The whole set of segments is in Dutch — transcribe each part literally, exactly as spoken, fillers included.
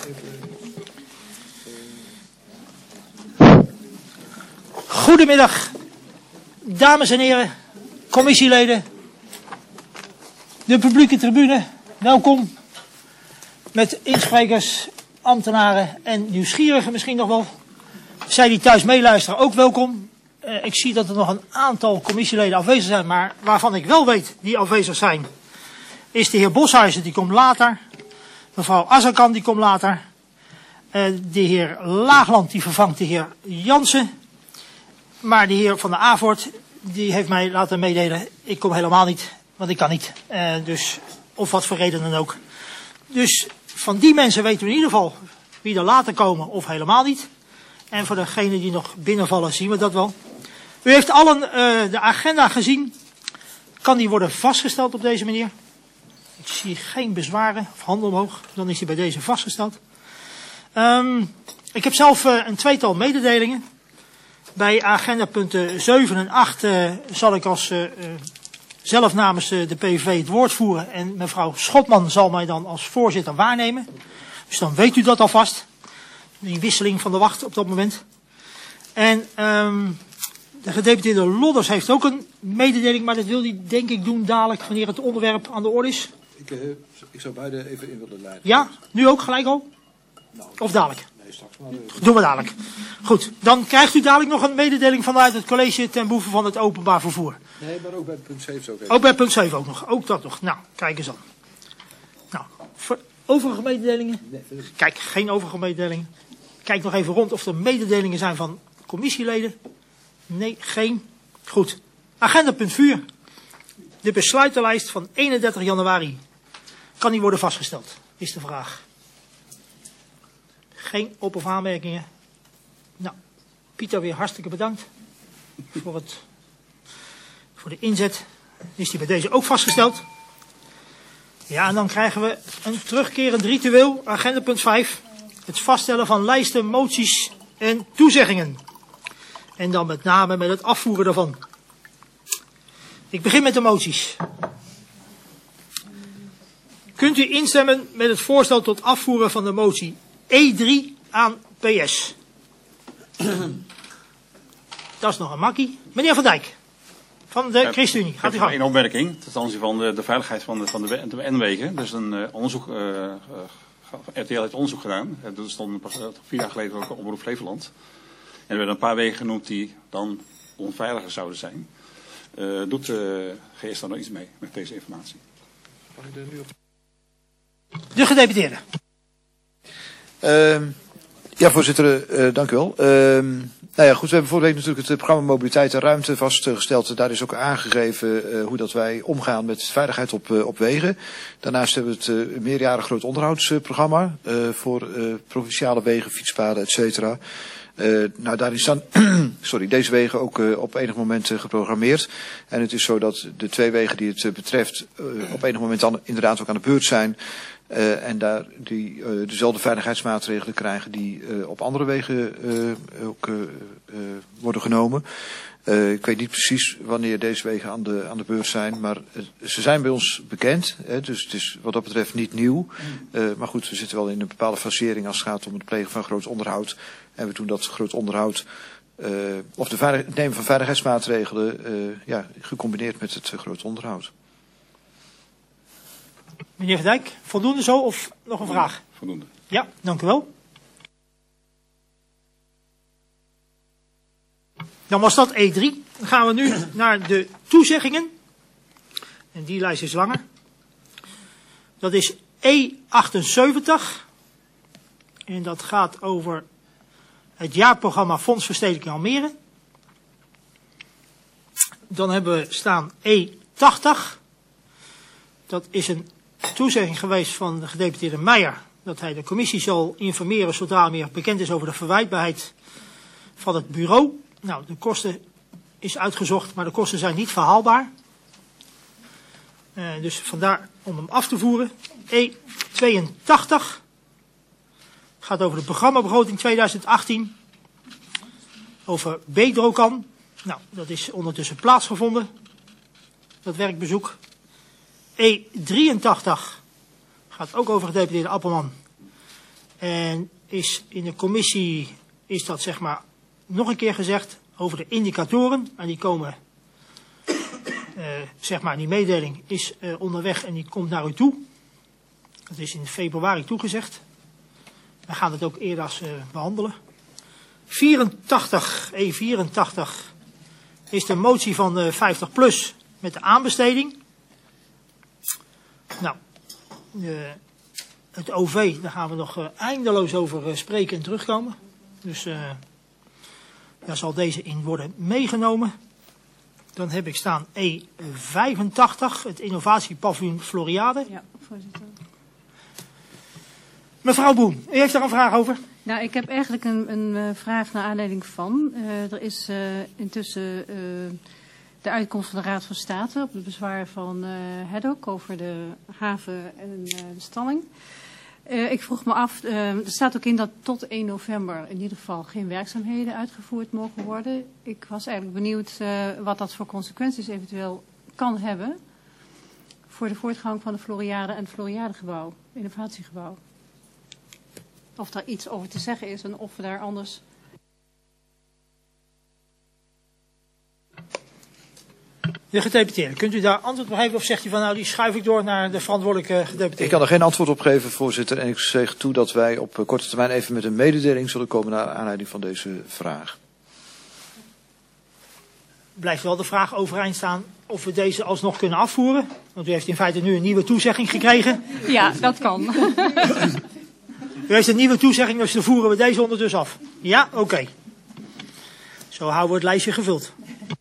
Goedemiddag, dames en heren, commissieleden, de publieke tribune, welkom. Met insprekers, ambtenaren en nieuwsgierigen misschien nog wel. Zij die thuis meeluisteren ook welkom. Uh, ik zie dat er nog een aantal commissieleden afwezig zijn, maar waarvan ik wel weet die afwezig zijn, is de heer Boshuizen, die komt later. Mevrouw Azarkan, die komt later. Uh, de heer Laagland, die vervangt de heer Jansen. Maar de heer Van der Avoort, die heeft mij laten meedelen, ik kom helemaal niet, want ik kan niet. Uh, dus, of wat voor reden dan ook. Dus van die mensen weten we in ieder geval wie er later komen of helemaal niet. En voor degenen die nog binnenvallen zien we dat wel. U heeft allen uh, de agenda gezien. Kan die worden vastgesteld op deze manier? Ik zie geen bezwaren of handen omhoog. Dan is die bij deze vastgesteld. Um, ik heb zelf uh, een tweetal mededelingen. Bij agendapunten zeven en acht uh, zal ik als uh, uh, zelf namens uh, de P V V het woord voeren. En mevrouw Schotman zal mij dan als voorzitter waarnemen. Dus dan weet u dat alvast. Die wisseling van de wacht op dat moment. En um, de gedeputeerde Lodders heeft ook een mededeling. Maar dat wil hij denk ik doen dadelijk wanneer het onderwerp aan de orde is. Ik, uh, ik zou beide even in willen leiden. Ja, nu ook gelijk al? Nou, of dadelijk? Nee, straks maar. Uh, Doen we dadelijk. Goed, dan krijgt u dadelijk nog een mededeling vanuit het college ten behoeve van het openbaar vervoer. Nee, maar ook bij punt zeven ook even. Ook bij punt zeven ook nog. Ook dat nog. Nou, kijk eens aan. Nou, voor overige mededelingen? Nee, kijk, geen overige mededelingen. Kijk nog even rond of er mededelingen zijn van commissieleden. Nee, geen. Goed. Agenda punt vier. De besluitenlijst van eenendertig januari. Kan die worden vastgesteld? Is de vraag. Geen op- of aanmerkingen. Nou, Pieter weer hartstikke bedankt. Voor, het, voor de inzet. Is die bij deze ook vastgesteld? Ja, en dan krijgen we een terugkerend ritueel. Agenda punt vijf. Het vaststellen van lijsten, moties en toezeggingen. En dan met name met het afvoeren daarvan. Ik begin met de moties. Kunt u instemmen met het voorstel tot afvoeren van de motie E drie aan P S? Dat is nog een makkie. Meneer Van Dijk, van de ChristenUnie. Gaat u gang. Eén opmerking ten aanzien van de, de veiligheid van de, van de, de N-wegen. Dus een uh, onderzoek, uh, uh, R T L heeft onderzoog gedaan. Uh, dat stond pas uh, vier jaar geleden ook op Omroep Flevoland. En er werden een paar wegen genoemd die dan onveiliger zouden zijn. Uh, doet de G S daar nog iets mee met deze informatie? Mag ik er nu op? De gedeputeerde. Uh, ja, voorzitter, uh, dank u wel. Uh, nou ja, goed, we hebben vorige week natuurlijk het programma Mobiliteit en Ruimte vastgesteld. Daar is ook aangegeven uh, hoe dat wij omgaan met veiligheid op, uh, op wegen. Daarnaast hebben we het uh, een meerjarig groot onderhoudsprogramma uh, voor uh, provinciale wegen, fietspaden, et cetera. Uh, nou, daarin staan sorry, deze wegen ook uh, op enig moment uh, geprogrammeerd. En het is zo dat de twee wegen die het uh, betreft uh, op enig moment dan inderdaad ook aan de beurt zijn. Uh, en daar die uh, dezelfde veiligheidsmaatregelen krijgen die uh, op andere wegen uh, ook uh, uh, worden genomen. Uh, ik weet niet precies wanneer deze wegen aan de, aan de beurt zijn, maar uh, ze zijn bij ons bekend. Hè, dus het is wat dat betreft niet nieuw. Uh, maar goed, we zitten wel in een bepaalde fasering als het gaat om het plegen van groot onderhoud. En we doen dat groot onderhoud, uh, of de veilig, het nemen van veiligheidsmaatregelen, uh, ja, gecombineerd met het uh, groot onderhoud. Meneer Van Dijk, voldoende zo of nog een vraag? Voldoende. Ja, dank u wel. Dan was dat E drie. Dan gaan we nu naar de toezeggingen. En die lijst is langer. Dat is E achtenzeventig. En dat gaat over het jaarprogramma Fonds Verstedelijking Almere. Dan hebben we staan E tachtig. Dat is een toezegging geweest van de gedeputeerde Meijer. Dat hij de commissie zal informeren zodra meer bekend is over de verwijtbaarheid van het bureau. Nou, de kosten is uitgezocht, maar de kosten zijn niet verhaalbaar. Uh, dus vandaar om hem af te voeren. E tweeëntachtig. Gaat over de programmabegroting tweeduizend achttien. Over Bedrokan. Nou, dat is ondertussen plaatsgevonden. Dat werkbezoek. E drieëntachtig. Gaat ook over gedeputeerde Appelman. En is in de commissie is dat zeg maar nog een keer gezegd over de indicatoren. En die komen, uh, zeg maar, die mededeling is uh, onderweg en die komt naar u toe. Dat is in februari toegezegd. We gaan het ook eerder uh, behandelen. vierentachtig, E vierentachtig is de motie van uh, vijftig plus met de aanbesteding. Nou, uh, het O V, daar gaan we nog uh, eindeloos over uh, spreken en terugkomen. Dus uh, daar zal deze in worden meegenomen. Dan heb ik staan E vijfentachtig, het innovatiepaviljoen Floriade. Ja, voorzitter. Mevrouw Boen, u heeft daar een vraag over? Nou, ik heb eigenlijk een, een uh, vraag naar aanleiding van. Uh, er is uh, intussen uh, de uitkomst van de Raad van State op het bezwaar van uh, Heddock over de haven en uh, de stalling. Uh, ik vroeg me af, uh, er staat ook in dat tot één november in ieder geval geen werkzaamheden uitgevoerd mogen worden. Ik was eigenlijk benieuwd uh, wat dat voor consequenties eventueel kan hebben voor de voortgang van de Floriade en het Floriadegebouw, innovatiegebouw. Of daar iets over te zeggen is en of we daar anders... De gedeputeerde, kunt u daar antwoord op geven of zegt u van nou die schuif ik door naar de verantwoordelijke gedeputeerde? Ik kan er geen antwoord op geven, voorzitter. En ik zeg toe dat wij op korte termijn even met een mededeling zullen komen naar aanleiding van deze vraag. Blijft wel de vraag overeind staan of we deze alsnog kunnen afvoeren. Want u heeft in feite nu een nieuwe toezegging gekregen. Ja, dat kan. U heeft een nieuwe toezegging, dus dan voeren we deze ondertussen af. Ja, oké. Okay. Zo houden we het lijstje gevuld.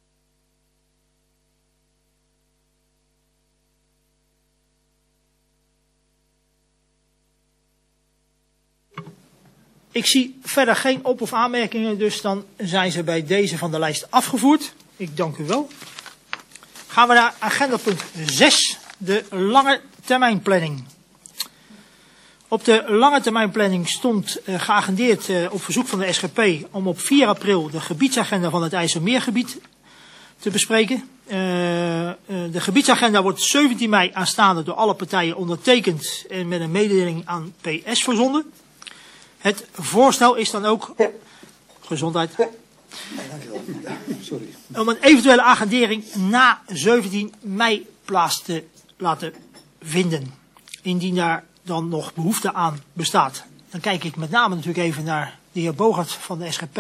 Ik zie verder geen op- of aanmerkingen, dus dan zijn ze bij deze van de lijst afgevoerd. Ik dank u wel. Gaan we naar agenda punt zes, de lange termijnplanning. Op de lange termijnplanning stond uh, geagendeerd uh, op verzoek van de S G P om op vier april de gebiedsagenda van het IJsselmeergebied te bespreken. Uh, uh, de gebiedsagenda wordt zeventien mei aanstaande door alle partijen ondertekend en met een mededeling aan P S verzonden. Het voorstel is dan ook, gezondheid, Sorry. om een eventuele agendering na zeventien mei plaats te laten vinden. Indien daar dan nog behoefte aan bestaat. Dan kijk ik met name natuurlijk even naar de heer Bogert van de S G P.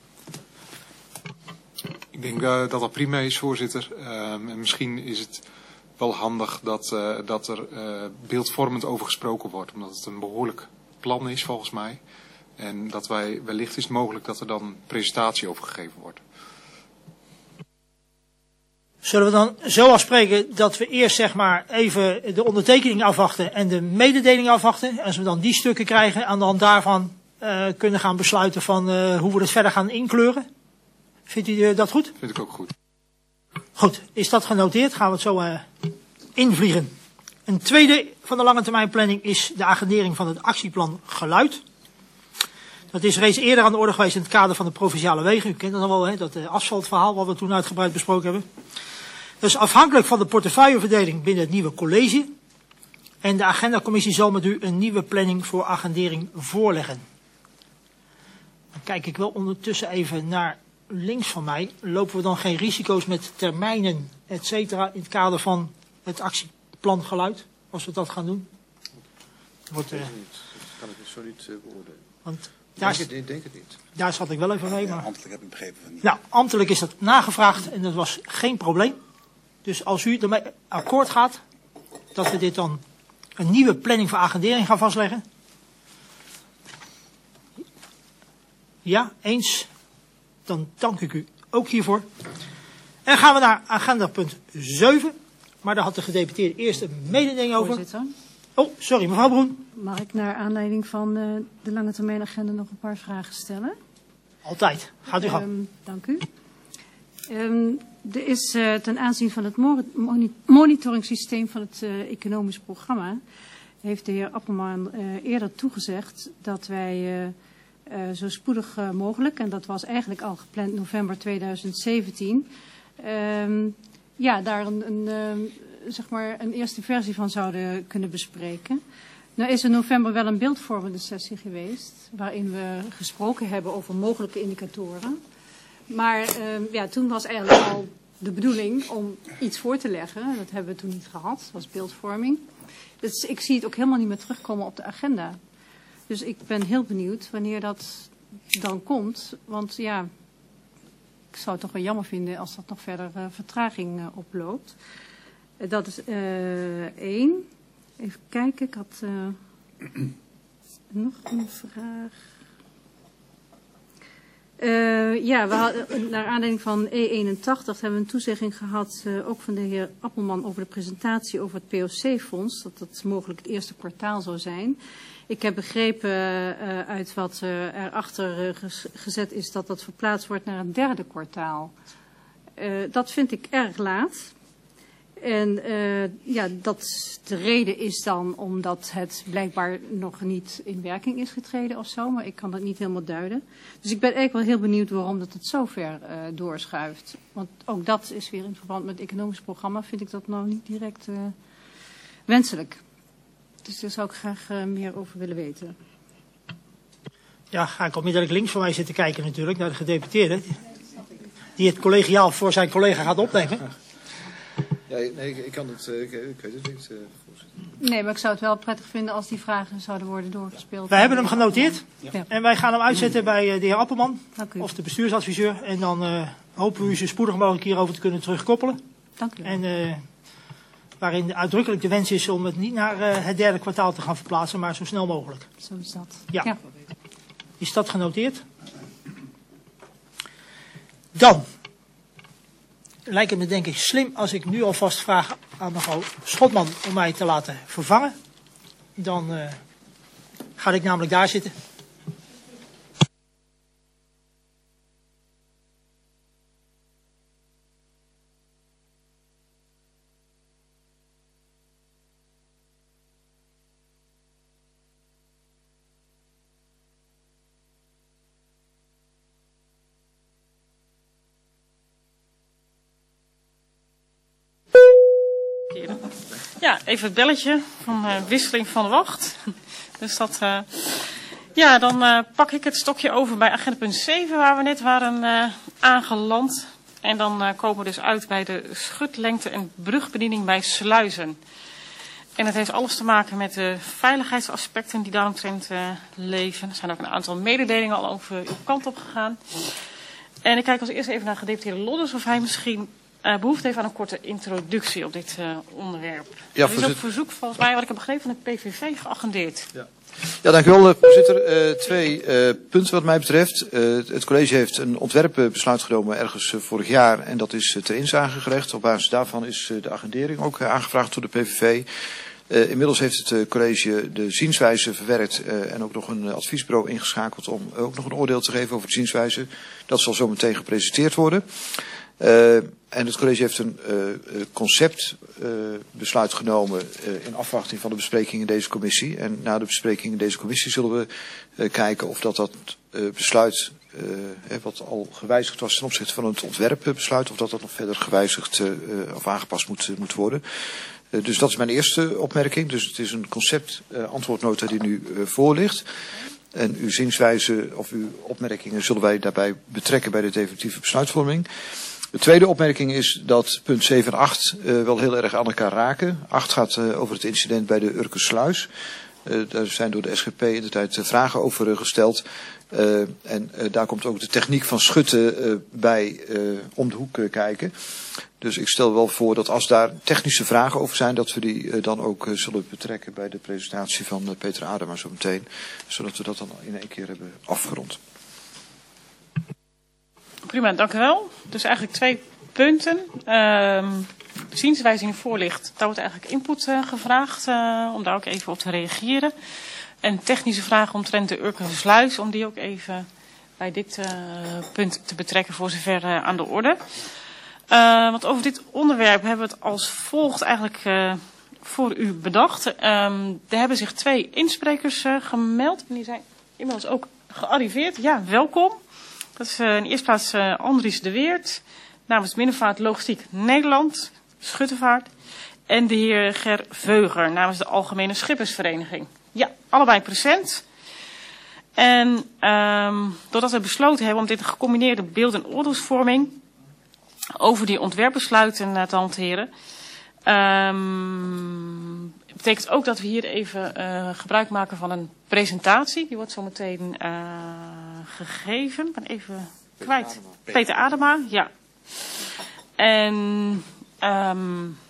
Ik denk uh, dat dat prima is, voorzitter. Uh, en misschien is het wel handig dat, uh, dat er uh, beeldvormend over gesproken wordt. Omdat het een behoorlijk plan is volgens mij. En dat wij, wellicht is het mogelijk dat er dan een presentatie over gegeven wordt. Zullen we dan zo afspreken dat we eerst zeg maar even de ondertekening afwachten en de mededeling afwachten. En als we dan die stukken krijgen en dan daarvan uh, kunnen gaan besluiten van uh, hoe we het verder gaan inkleuren. Vindt u uh, dat goed? Vind ik ook goed. Goed, is dat genoteerd? Gaan we het zo uh, invliegen. Een tweede van de lange termijn planning is de agendering van het actieplan geluid. Dat is reeds eerder aan de orde geweest in het kader van de provinciale wegen. U kent dat al wel, hè? Dat uh, asfaltverhaal wat we toen uitgebreid besproken hebben. Dus afhankelijk van de portefeuilleverdeling binnen het nieuwe college. En de agendacommissie zal met u een nieuwe planning voor agendering voorleggen. Dan kijk ik wel ondertussen even naar links van mij. Lopen we dan geen risico's met termijnen, et cetera, in het kader van het actieplan geluid? Als we dat gaan doen. Wordt, uh, Dat kan ik zo niet uh, beoordelen. want daar, Denk het, denk het niet. daar zat ik wel even mee. Maar... Ja, ambtelijk heb ik begrepen van niet. Nou, ambtelijk is dat nagevraagd en dat was geen probleem. Dus als u ermee akkoord gaat dat we dit dan een nieuwe planning voor agendering gaan vastleggen. Ja, eens. Dan dank ik u ook hiervoor. En gaan we naar agenda punt zeven. Maar daar had de gedeputeerde eerst een mededeling over. Voorzitter, Oh, sorry, mevrouw Broen. mag ik naar aanleiding van uh, de lange termijn agenda nog een paar vragen stellen? Altijd. Gaat u gang. Um, dank u. Um, er is uh, ten aanzien van het moni monitoringssysteem van het uh, economisch programma, heeft de heer Appelman uh, eerder toegezegd dat wij uh, uh, zo spoedig uh, mogelijk, en dat was eigenlijk al gepland november tweeduizend zeventien, um, ja, daar een, een, uh, zeg maar een eerste versie van zouden kunnen bespreken. Nou is in november wel een beeldvormende sessie geweest, waarin we gesproken hebben over mogelijke indicatoren. Maar uh, ja, toen was eigenlijk al de bedoeling om iets voor te leggen. Dat hebben we toen niet gehad, dat was beeldvorming. Dus ik zie het ook helemaal niet meer terugkomen op de agenda. Dus ik ben heel benieuwd wanneer dat dan komt. Want ja, ik zou het toch wel jammer vinden als dat nog verder uh, vertraging uh, oploopt. Uh, dat is uh, één. Even kijken, ik had uh, nog een vraag. Uh, ja, we hadden, naar aanleiding van E eenentachtig hebben we een toezegging gehad, uh, ook van de heer Appelman, over de presentatie over het P O C-fonds, dat dat mogelijk het eerste kwartaal zou zijn. Ik heb begrepen uh, uit wat uh, erachter uh, gezet is dat dat verplaatst wordt naar het derde kwartaal. Uh, dat vind ik erg laat. En uh, ja, dat de reden is dan omdat het blijkbaar nog niet in werking is getreden of zo, maar ik kan dat niet helemaal duiden. Dus ik ben eigenlijk wel heel benieuwd waarom dat het zo ver uh, doorschuift. Want ook dat is weer in verband met het economisch programma, vind ik dat nou niet direct uh, wenselijk. Dus daar zou ik graag uh, meer over willen weten. Ja, ga ik onmiddellijk links van mij zitten kijken natuurlijk, naar de gedeputeerde, die het collegiaal voor zijn collega gaat opnemen. Ja, nee, ik, ik kan het, ik, ik weet het niet, uh, voorzitter. Nee, maar ik zou het wel prettig vinden als die vragen zouden worden doorgespeeld. Wij hebben hem genoteerd. Ja. En wij gaan hem uitzetten bij uh, de heer Appelman, Dank u. of de bestuursadviseur. En dan uh, hopen we u zo spoedig mogelijk hierover te kunnen terugkoppelen. Dank u. En uh, waarin uitdrukkelijk de wens is om het niet naar uh, het derde kwartaal te gaan verplaatsen, maar zo snel mogelijk. Zo is dat. Ja. Ja. Is dat genoteerd? Dan lijkt het me denk ik slim als ik nu alvast vraag aan mevrouw Schotman om mij te laten vervangen. Dan uh, ga ik namelijk daar zitten. Ja, even het belletje van uh, wisseling van de wacht. Dus dat, uh, ja, dan uh, pak ik het stokje over bij agenda punt zeven, waar we net waren uh, aangeland. En dan uh, komen we dus uit bij de schutlengte en brugbediening bij sluizen. En het heeft alles te maken met de veiligheidsaspecten die daaromtrent uh, leven. Er zijn ook een aantal mededelingen al over uw kant op gegaan. En ik kijk als eerst even naar gedeputeerde Lodders of hij misschien Uh, behoefte heeft aan een korte introductie op dit uh, onderwerp. Ja, er is ook verzoek volgens mij, wat ik heb begrepen, van het P V V geagendeerd. Ja, ja dank u wel, voorzitter. Uh, twee uh, punten wat mij betreft. Uh, het college heeft een ontwerpbesluit genomen ergens uh, vorig jaar en dat is uh, ter inzage gelegd. Op basis daarvan is uh, de agendering ook uh, aangevraagd door de P V V. Uh, inmiddels heeft het uh, college de zienswijze verwerkt uh, en ook nog een uh, adviesbureau ingeschakeld om uh, ook nog een oordeel te geven over de zienswijze. Dat zal zo meteen gepresenteerd worden. Uh, en het college heeft een uh, conceptbesluit uh, genomen uh, in afwachting van de bespreking in deze commissie. En na de bespreking in deze commissie zullen we uh, kijken of dat, dat uh, besluit, uh, hè, wat al gewijzigd was ten opzichte van het ontwerpbesluit, of dat dat nog verder gewijzigd uh, of aangepast moet, uh, moet worden. Uh, dus dat is mijn eerste opmerking. Dus het is een conceptantwoordnota uh, die nu uh, voor ligt. En uw zienswijze of uw opmerkingen zullen wij daarbij betrekken bij de definitieve besluitvorming. De tweede opmerking is dat punt zeven en acht uh, wel heel erg aan elkaar raken. acht gaat uh, over het incident bij de Urkersluis. Uh, daar zijn door de S G P in de tijd uh, vragen over uh, gesteld. Uh, en uh, daar komt ook de techniek van schutten uh, bij uh, om de hoek uh, kijken. Dus ik stel wel voor dat als daar technische vragen over zijn, dat we die uh, dan ook uh, zullen betrekken bij de presentatie van uh, Peter Adema zo meteen. Zodat we dat dan in één keer hebben afgerond. Prima, dank u wel. Dus eigenlijk twee punten. Uh, de zienswijze die voor ligt, daar wordt eigenlijk input uh, gevraagd uh, om daar ook even op te reageren. En technische vragen omtrent de Urkersluis, om die ook even bij dit uh, punt te betrekken voor zover uh, aan de orde. Uh, want over dit onderwerp hebben we het als volgt eigenlijk uh, voor u bedacht. Um, er hebben zich twee insprekers uh, gemeld en die zijn inmiddels ook gearriveerd. Ja, welkom. Dat is uh, in eerste plaats uh, Andries de Weert namens Binnenvaart Logistiek Nederland, Schuttevaart. En de heer Ger Veuger namens de Algemene Schippersvereniging. Ja, allebei present. En um, doordat we besloten hebben om dit gecombineerde beeld- en oordeelsvorming over die ontwerpbesluiten uh, te hanteren, um, betekent ook dat we hier even uh, gebruik maken van een presentatie. Die wordt zo meteen uh, gegeven. Ik ben even kwijt. Peter Adema, ja. En, um,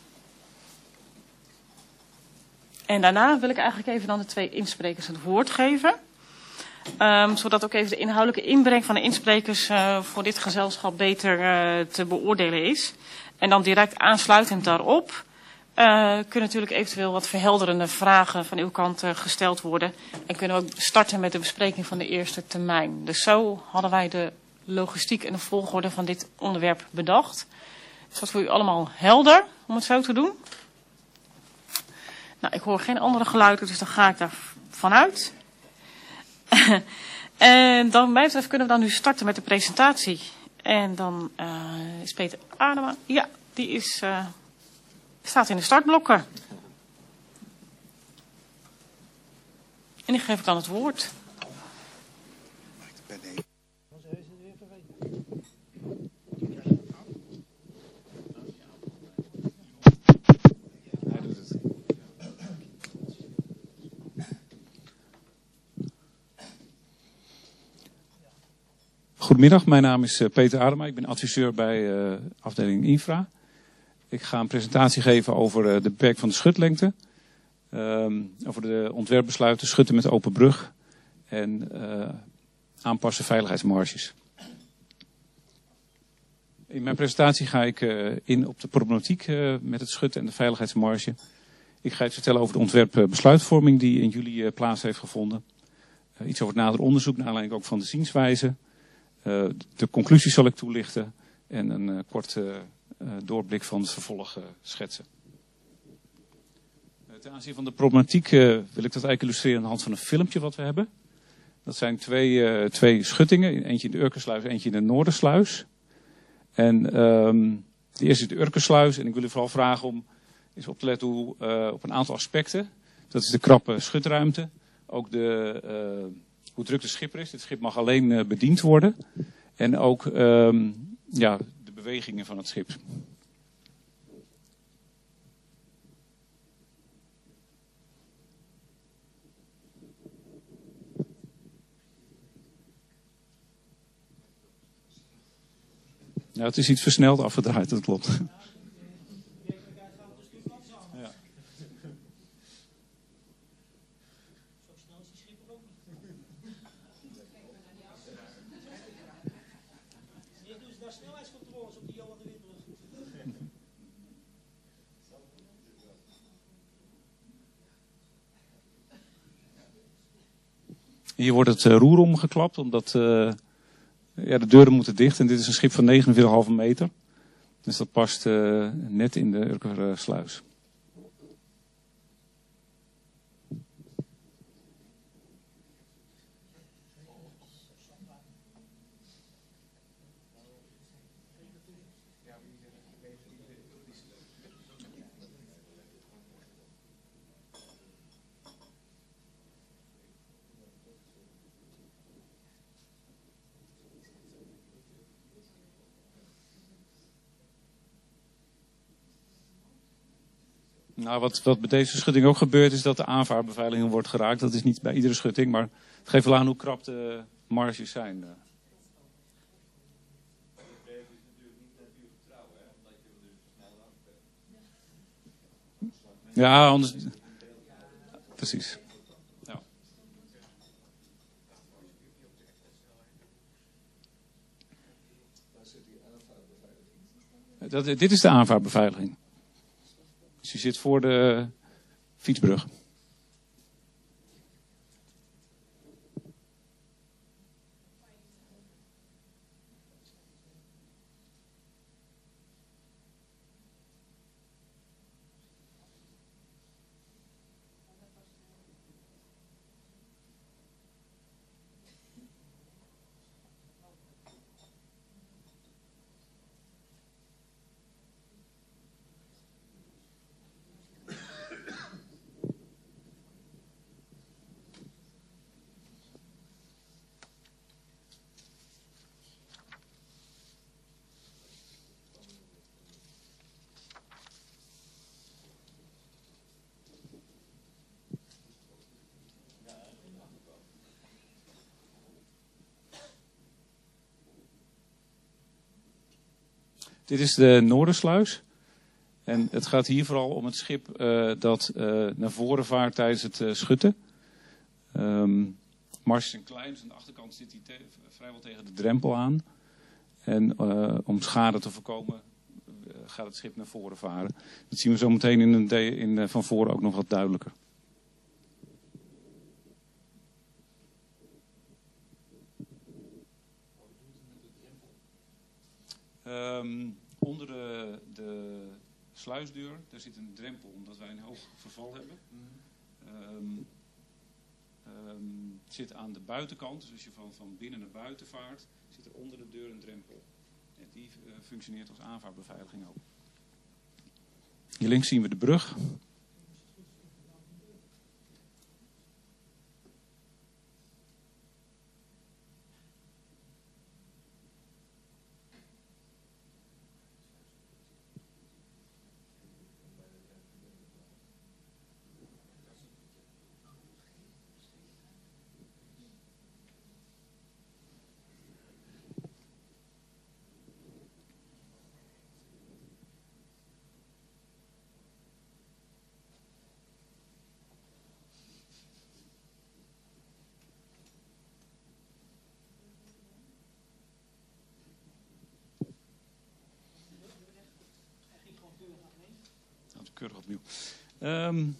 en daarna wil ik eigenlijk even dan de twee insprekers het woord geven. Um, zodat ook even de inhoudelijke inbreng van de insprekers uh, voor dit gezelschap beter uh, te beoordelen is. En dan direct aansluitend daarop uh, kunnen natuurlijk eventueel wat verhelderende vragen van uw kant uh, gesteld worden. En kunnen we ook starten met de bespreking van de eerste termijn. Dus zo hadden wij de logistiek en de volgorde van dit onderwerp bedacht. Is dat voor u allemaal helder om het zo te doen? Nou, ik hoor geen andere geluiden, dus dan ga ik daar vanuit. En dan mij betreft kunnen we dan nu starten met de presentatie. En dan uh, is Peter Adema. Ja, die is, uh, staat in de startblokken. En die geef ik dan het woord. Goedemiddag, mijn naam is Peter Adema. Ik ben adviseur bij uh, afdeling Infra. Ik ga een presentatie geven over uh, de beperking van de schutlengte. Um, over de ontwerpbesluiten schutten met open brug. En uh, aanpassen veiligheidsmarges. In mijn presentatie ga ik uh, in op de problematiek uh, met het schutten en de veiligheidsmarge. Ik ga iets vertellen over de ontwerpbesluitvorming die in juli uh, plaats heeft gevonden. Uh, iets over het nader onderzoek, naar aanleiding ook van de zienswijze. Uh, de conclusies zal ik toelichten en een uh, korte uh, doorblik van het vervolg uh, schetsen. Uh, ten aanzien van de problematiek uh, wil ik dat eigenlijk illustreren aan de hand van een filmpje wat we hebben. Dat zijn twee, uh, twee schuttingen, eentje in de Urkensluis, eentje in de Noordersluis. En um, de eerste is de Urkensluis en ik wil u vooral vragen om eens op te letten hoe, uh, op een aantal aspecten. Dat is de krappe schutruimte, ook de... Uh, hoe druk de schipper is. Dit schip mag alleen uh, bediend worden. En ook um, ja, de bewegingen van het schip. Ja, het is iets versneld afgedraaid, dat klopt. Ja. Hier wordt het uh, roer omgeklapt, omdat uh, ja, de deuren moeten dicht. En dit is een schip van negenenveertig komma vijf meter. Dus dat past uh, net in de Urkersluis. Nou, wat, wat bij deze schutting ook gebeurt is dat de aanvaarbeveiliging wordt geraakt. Dat is niet bij iedere schutting, maar het geeft wel aan hoe krap de marges zijn. Ja, anders... Precies. Ja. Dat, dit is de aanvaarbeveiliging. Dus je zit voor de fietsbrug. Dit is de Noordersluis. En het gaat hier vooral om het schip uh, dat uh, naar voren vaart tijdens het uh, schutten. Um, Marsjes zijn klein, dus aan de achterkant zit hij te, vrijwel tegen de drempel aan. En uh, om schade te voorkomen uh, gaat het schip naar voren varen. Dat zien we zo meteen in, een de, in uh, van voren ook nog wat duidelijker. Um, onder de, de sluisdeur, daar zit een drempel, omdat wij een hoog verval hebben. Um, um, het zit aan de buitenkant, dus als je van, van binnen naar buiten vaart, zit er onder de deur een drempel. En die uh, functioneert als aanvaardbeveiliging ook. Hier links zien we de brug. Keurig opnieuw. Um,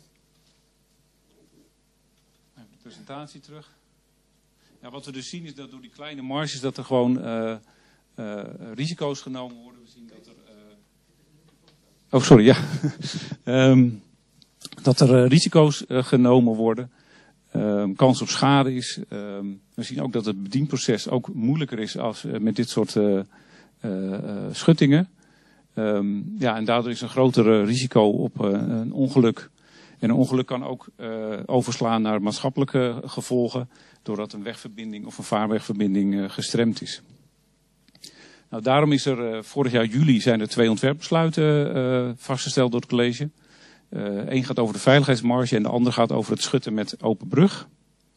even de presentatie terug. Ja, wat we dus zien is dat door die kleine marges dat er gewoon uh, uh, risico's genomen worden. We zien dat er... Uh... Oh, sorry, ja. um, dat er uh, risico's uh, genomen worden. Um, kans op schade is. Um, we zien ook dat het bedienproces ook moeilijker is als uh, met dit soort uh, uh, uh, schuttingen. Um, ja, en daardoor is een groter uh, risico op uh, een ongeluk. En een ongeluk kan ook uh, overslaan naar maatschappelijke gevolgen, doordat een wegverbinding of een vaarwegverbinding uh, gestremd is. Nou, daarom is er uh, vorig jaar juli zijn er twee ontwerpbesluiten uh, vastgesteld door het college. Eén uh, gaat over de veiligheidsmarge en de ander gaat over het schutten met open brug.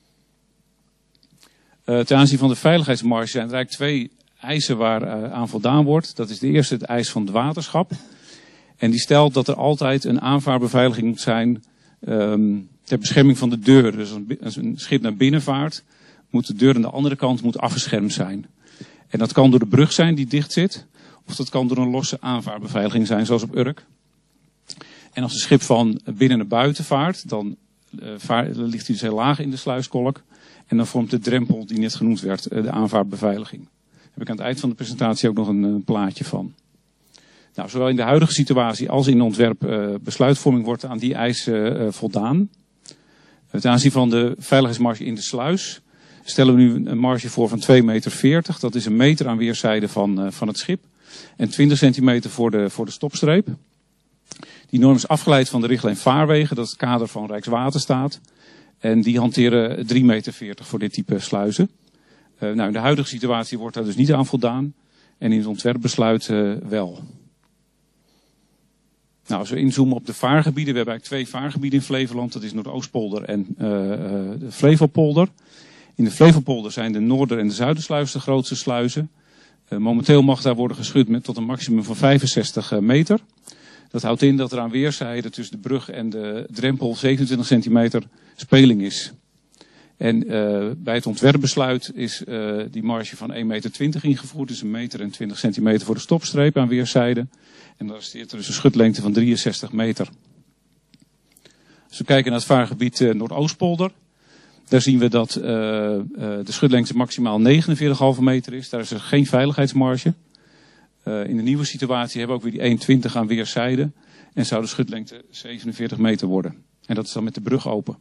Uh, ten aanzien van de veiligheidsmarge zijn er eigenlijk twee eisen waar uh, aan voldaan wordt. Dat is de eerste, het eis van het waterschap. En die stelt dat er altijd een aanvaardbeveiliging moet zijn um, ter bescherming van de deur. Dus als een schip naar binnen vaart, moet de deur aan de andere kant moet afgeschermd zijn. En dat kan door de brug zijn die dicht zit, of dat kan door een losse aanvaardbeveiliging zijn, zoals op Urk. En als een schip van binnen naar buiten vaart, dan uh, vaar, ligt hij dus heel laag in de sluiskolk. En dan vormt de drempel die net genoemd werd, uh, de aanvaardbeveiliging. Daar heb ik aan het eind van de presentatie ook nog een, een plaatje van. Nou, zowel in de huidige situatie als in de ontwerp uh, besluitvorming wordt aan die eisen uh, voldaan. Ten aanzien van de veiligheidsmarge in de sluis stellen we nu een marge voor van twee meter veertig. Dat is een meter aan weerszijden van, uh, van het schip. En twintig centimeter voor de, voor de stopstreep. Die norm is afgeleid van de richtlijn vaarwegen. Dat is het kader van Rijkswaterstaat. En die hanteren drie meter veertig voor dit type sluizen. Uh, nou, in de huidige situatie wordt daar dus niet aan voldaan. En in het ontwerpbesluit uh, wel. Nou, als we inzoomen op de vaargebieden. We hebben eigenlijk twee vaargebieden in Flevoland. Dat is Noordoostpolder en uh, uh, de Flevopolder. In de Flevopolder zijn de Noorder- en de Zuidersluis de grootste sluizen. Uh, momenteel mag daar worden geschud met tot een maximum van vijfenzestig meter. Dat houdt in dat er aan weerszijden tussen de brug en de drempel zevenentwintig centimeter speling is. En uh, bij het ontwerpbesluit is uh, die marge van één meter twintig ingevoerd. Dus een meter en twintig centimeter voor de stopstreep aan weerszijden. En dan resteert er dus een schutlengte van drieënzestig meter. Als we kijken naar het vaargebied uh, Noordoostpolder. Daar zien we dat uh, uh, de schutlengte maximaal negenenveertig komma vijf meter is. Daar is er geen veiligheidsmarge. Uh, in de nieuwe situatie hebben we ook weer die één twintig aan weerszijden. En zou de schutlengte zevenenveertig meter worden. En dat is dan met de brug open.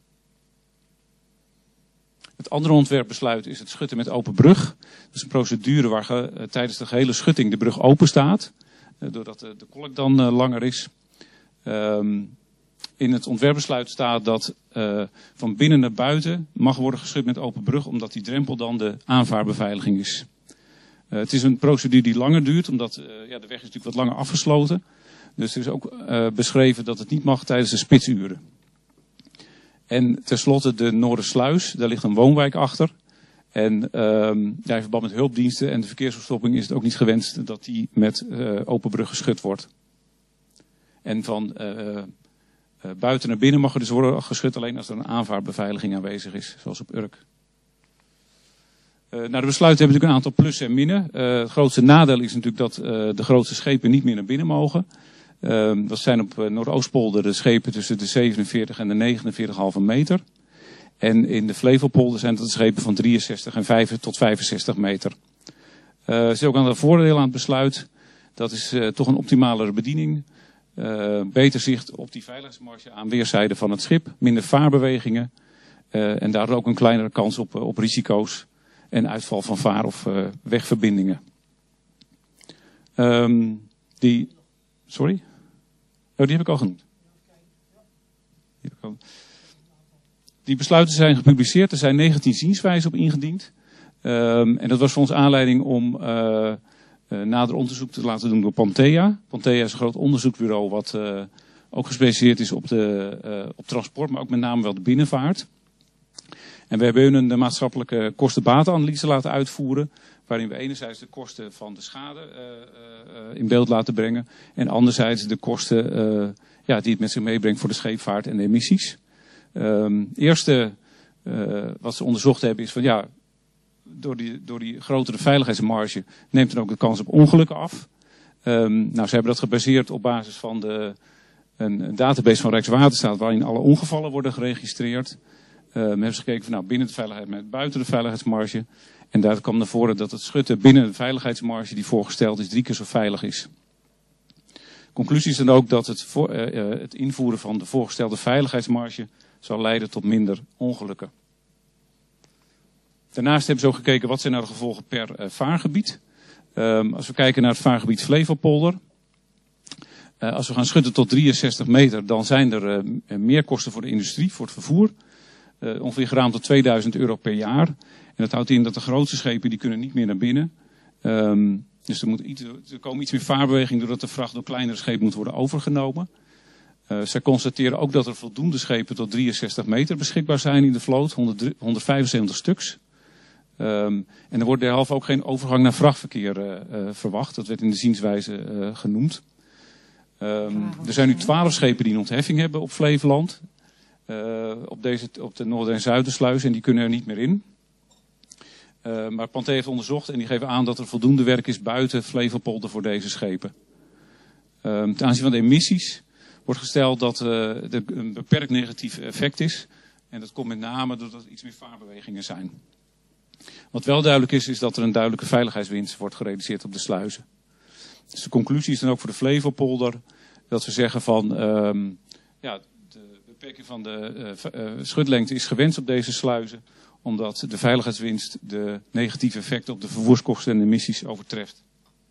Het andere ontwerpbesluit is het schutten met open brug. Dat is een procedure waar ge, uh, tijdens de gehele schutting de brug open staat. Uh, doordat uh, de kolk dan uh, langer is. Um, in het ontwerpbesluit staat dat uh, van binnen naar buiten mag worden geschud met open brug. Omdat die drempel dan de aanvaardbeveiliging is. Uh, het is een procedure die langer duurt. Omdat uh, ja, de weg is natuurlijk wat langer afgesloten. Dus er is ook uh, beschreven dat het niet mag tijdens de spitsuren. En tenslotte de Noordersluis, daar ligt een woonwijk achter. En um, ja, in verband met hulpdiensten en de verkeersverstopping is het ook niet gewenst dat die met uh, open brug geschud wordt. En van uh, uh, buiten naar binnen mag er dus worden geschud alleen als er een aanvaardbeveiliging aanwezig is, zoals op Urk. Uh, nou, de besluiten hebben natuurlijk een aantal plussen en minnen. Uh, het grootste nadeel is natuurlijk dat uh, de grootste schepen niet meer naar binnen mogen. Uh, dat zijn op uh, Noordoostpolder de schepen tussen de zevenenveertig en de negenenveertig komma vijf meter. En in de Flevopolder zijn dat de schepen van drieënzestig en vijf tot vijfenzestig meter. Uh, er zit ook een voordeel aan het besluit. Dat is uh, toch een optimalere bediening. Uh, beter zicht op die veiligheidsmarge aan weerszijden van het schip. Minder vaarbewegingen. Uh, en daardoor ook een kleinere kans op, uh, op risico's. En uitval van vaar- of uh, wegverbindingen. Um, die... Sorry? Oh, die heb ik al genoemd. Die heb ik al... Die besluiten zijn gepubliceerd. Er zijn negentien zienswijzen op ingediend. Um, en dat was voor ons aanleiding om uh, uh, nader onderzoek te laten doen door Pantea. Pantea is een groot onderzoeksbureau wat uh, ook gespecialiseerd is op, de, uh, op transport, maar ook met name wel de binnenvaart. En we hebben hun een maatschappelijke kosten-batenanalyse laten uitvoeren. Waarin we enerzijds de kosten van de schade uh, uh, in beeld laten brengen. En anderzijds de kosten uh, ja, die het met zich meebrengt voor de scheepvaart en de emissies. Um, het eerste uh, wat ze onderzocht hebben is van ja, door die, door die grotere veiligheidsmarge neemt dan ook de kans op ongelukken af. Um, nou, ze hebben dat gebaseerd op basis van de, een, een database van Rijkswaterstaat waarin alle ongevallen worden geregistreerd. Um, hebben ze gekeken van nou, binnen de veiligheid met buiten de veiligheidsmarge. En daar kwam naar voren dat het schutten binnen de veiligheidsmarge die voorgesteld is drie keer zo veilig is. Conclusie is dan ook dat het, voor, uh, uh, het invoeren van de voorgestelde veiligheidsmarge zal leiden tot minder ongelukken. Daarnaast hebben ze ook gekeken wat zijn nou de gevolgen per uh, vaargebied. Um, als we kijken naar het vaargebied Flevopolder. Uh, als we gaan schutten tot drieënzestig meter, dan zijn er uh, meer kosten voor de industrie, voor het vervoer. Uh, ongeveer geraamd tot tweeduizend euro per jaar. En dat houdt in dat de grootste schepen die kunnen niet meer naar binnen. Um, dus er, moet iets, er komen iets meer vaarbeweging doordat de vracht door kleinere schepen moet worden overgenomen. Uh, zij constateren ook dat er voldoende schepen tot drieënzestig meter beschikbaar zijn in de vloot, honderdvijfenzeventig stuks. Um, en er wordt derhalve ook geen overgang naar vrachtverkeer uh, uh, verwacht. Dat werd in de zienswijze uh, genoemd. Um, er zijn nu twaalf schepen die een ontheffing hebben op Flevoland. Uh, op, deze, op de Noord- en Zuidersluis en die kunnen er niet meer in. Uh, maar Pantea heeft onderzocht en die geven aan dat er voldoende werk is buiten Flevopolder voor deze schepen. Um, ten aanzien van de emissies wordt gesteld dat uh, er een beperkt negatief effect is. En dat komt met name doordat er iets meer vaarbewegingen zijn. Wat wel duidelijk is, is dat er een duidelijke veiligheidswinst wordt gerealiseerd op de sluizen. Dus de conclusie is dan ook voor de Flevopolder dat we zeggen van um, ja, de beperking van de uh, uh, schutlengte is gewenst op deze sluizen. Omdat de veiligheidswinst de negatieve effecten op de vervoerskosten en de emissies overtreft.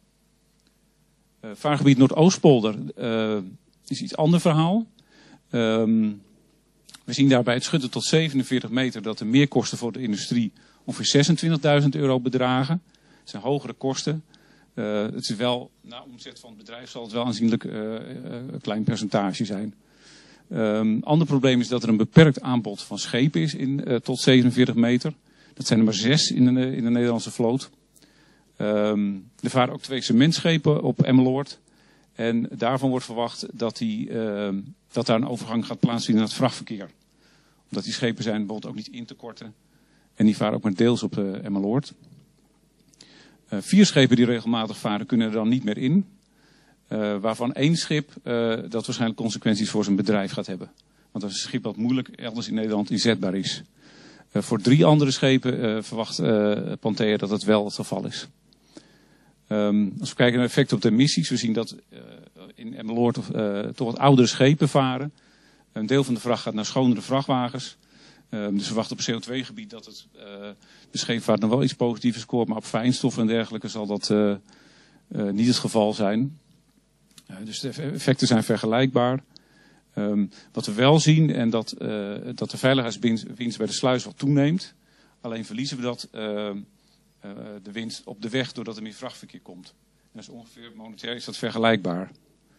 Uh, vaargebied Noordoostpolder uh, is iets ander verhaal. Um, we zien daarbij het schutten tot zevenenveertig meter dat de meerkosten voor de industrie ongeveer zesentwintigduizend euro bedragen. Het zijn hogere kosten. Uh, het is wel, na omzet van het bedrijf zal het wel aanzienlijk uh, uh, een klein percentage zijn. Um, ander probleem is dat er een beperkt aanbod van schepen is in, uh, tot zevenenveertig meter. Dat zijn er maar zes in de, in de Nederlandse vloot. Um, er varen ook twee cementschepen op Emmeloord. En daarvan wordt verwacht dat, die, uh, dat daar een overgang gaat plaatsvinden naar het vrachtverkeer. Omdat die schepen zijn bijvoorbeeld ook niet in te korten. En die varen ook maar deels op uh, Emmeloord. Uh, vier schepen die regelmatig varen kunnen er dan niet meer in. Uh, waarvan één schip uh, dat waarschijnlijk consequenties voor zijn bedrijf gaat hebben. Want dat is een schip dat moeilijk elders in Nederland inzetbaar is. Uh, voor drie andere schepen uh, verwacht uh, Pantea dat het wel het geval is. Um, als we kijken naar effecten op de emissies, we zien dat uh, in Emmeloord uh, toch wat oudere schepen varen. Een deel van de vracht gaat naar schonere vrachtwagens. Um, dus we verwachten op C O twee gebied dat het, uh, de scheepvaart nog wel iets positiefs scoort, maar op fijnstoffen en dergelijke zal dat uh, uh, niet het geval zijn. Uh, dus de effecten zijn vergelijkbaar. Um, wat we wel zien, en dat, uh, dat de veiligheidswinst bij de sluis wat toeneemt. Alleen verliezen we dat, uh, uh, de winst op de weg doordat er meer vrachtverkeer komt. En dat is ongeveer, monetair is dat vergelijkbaar.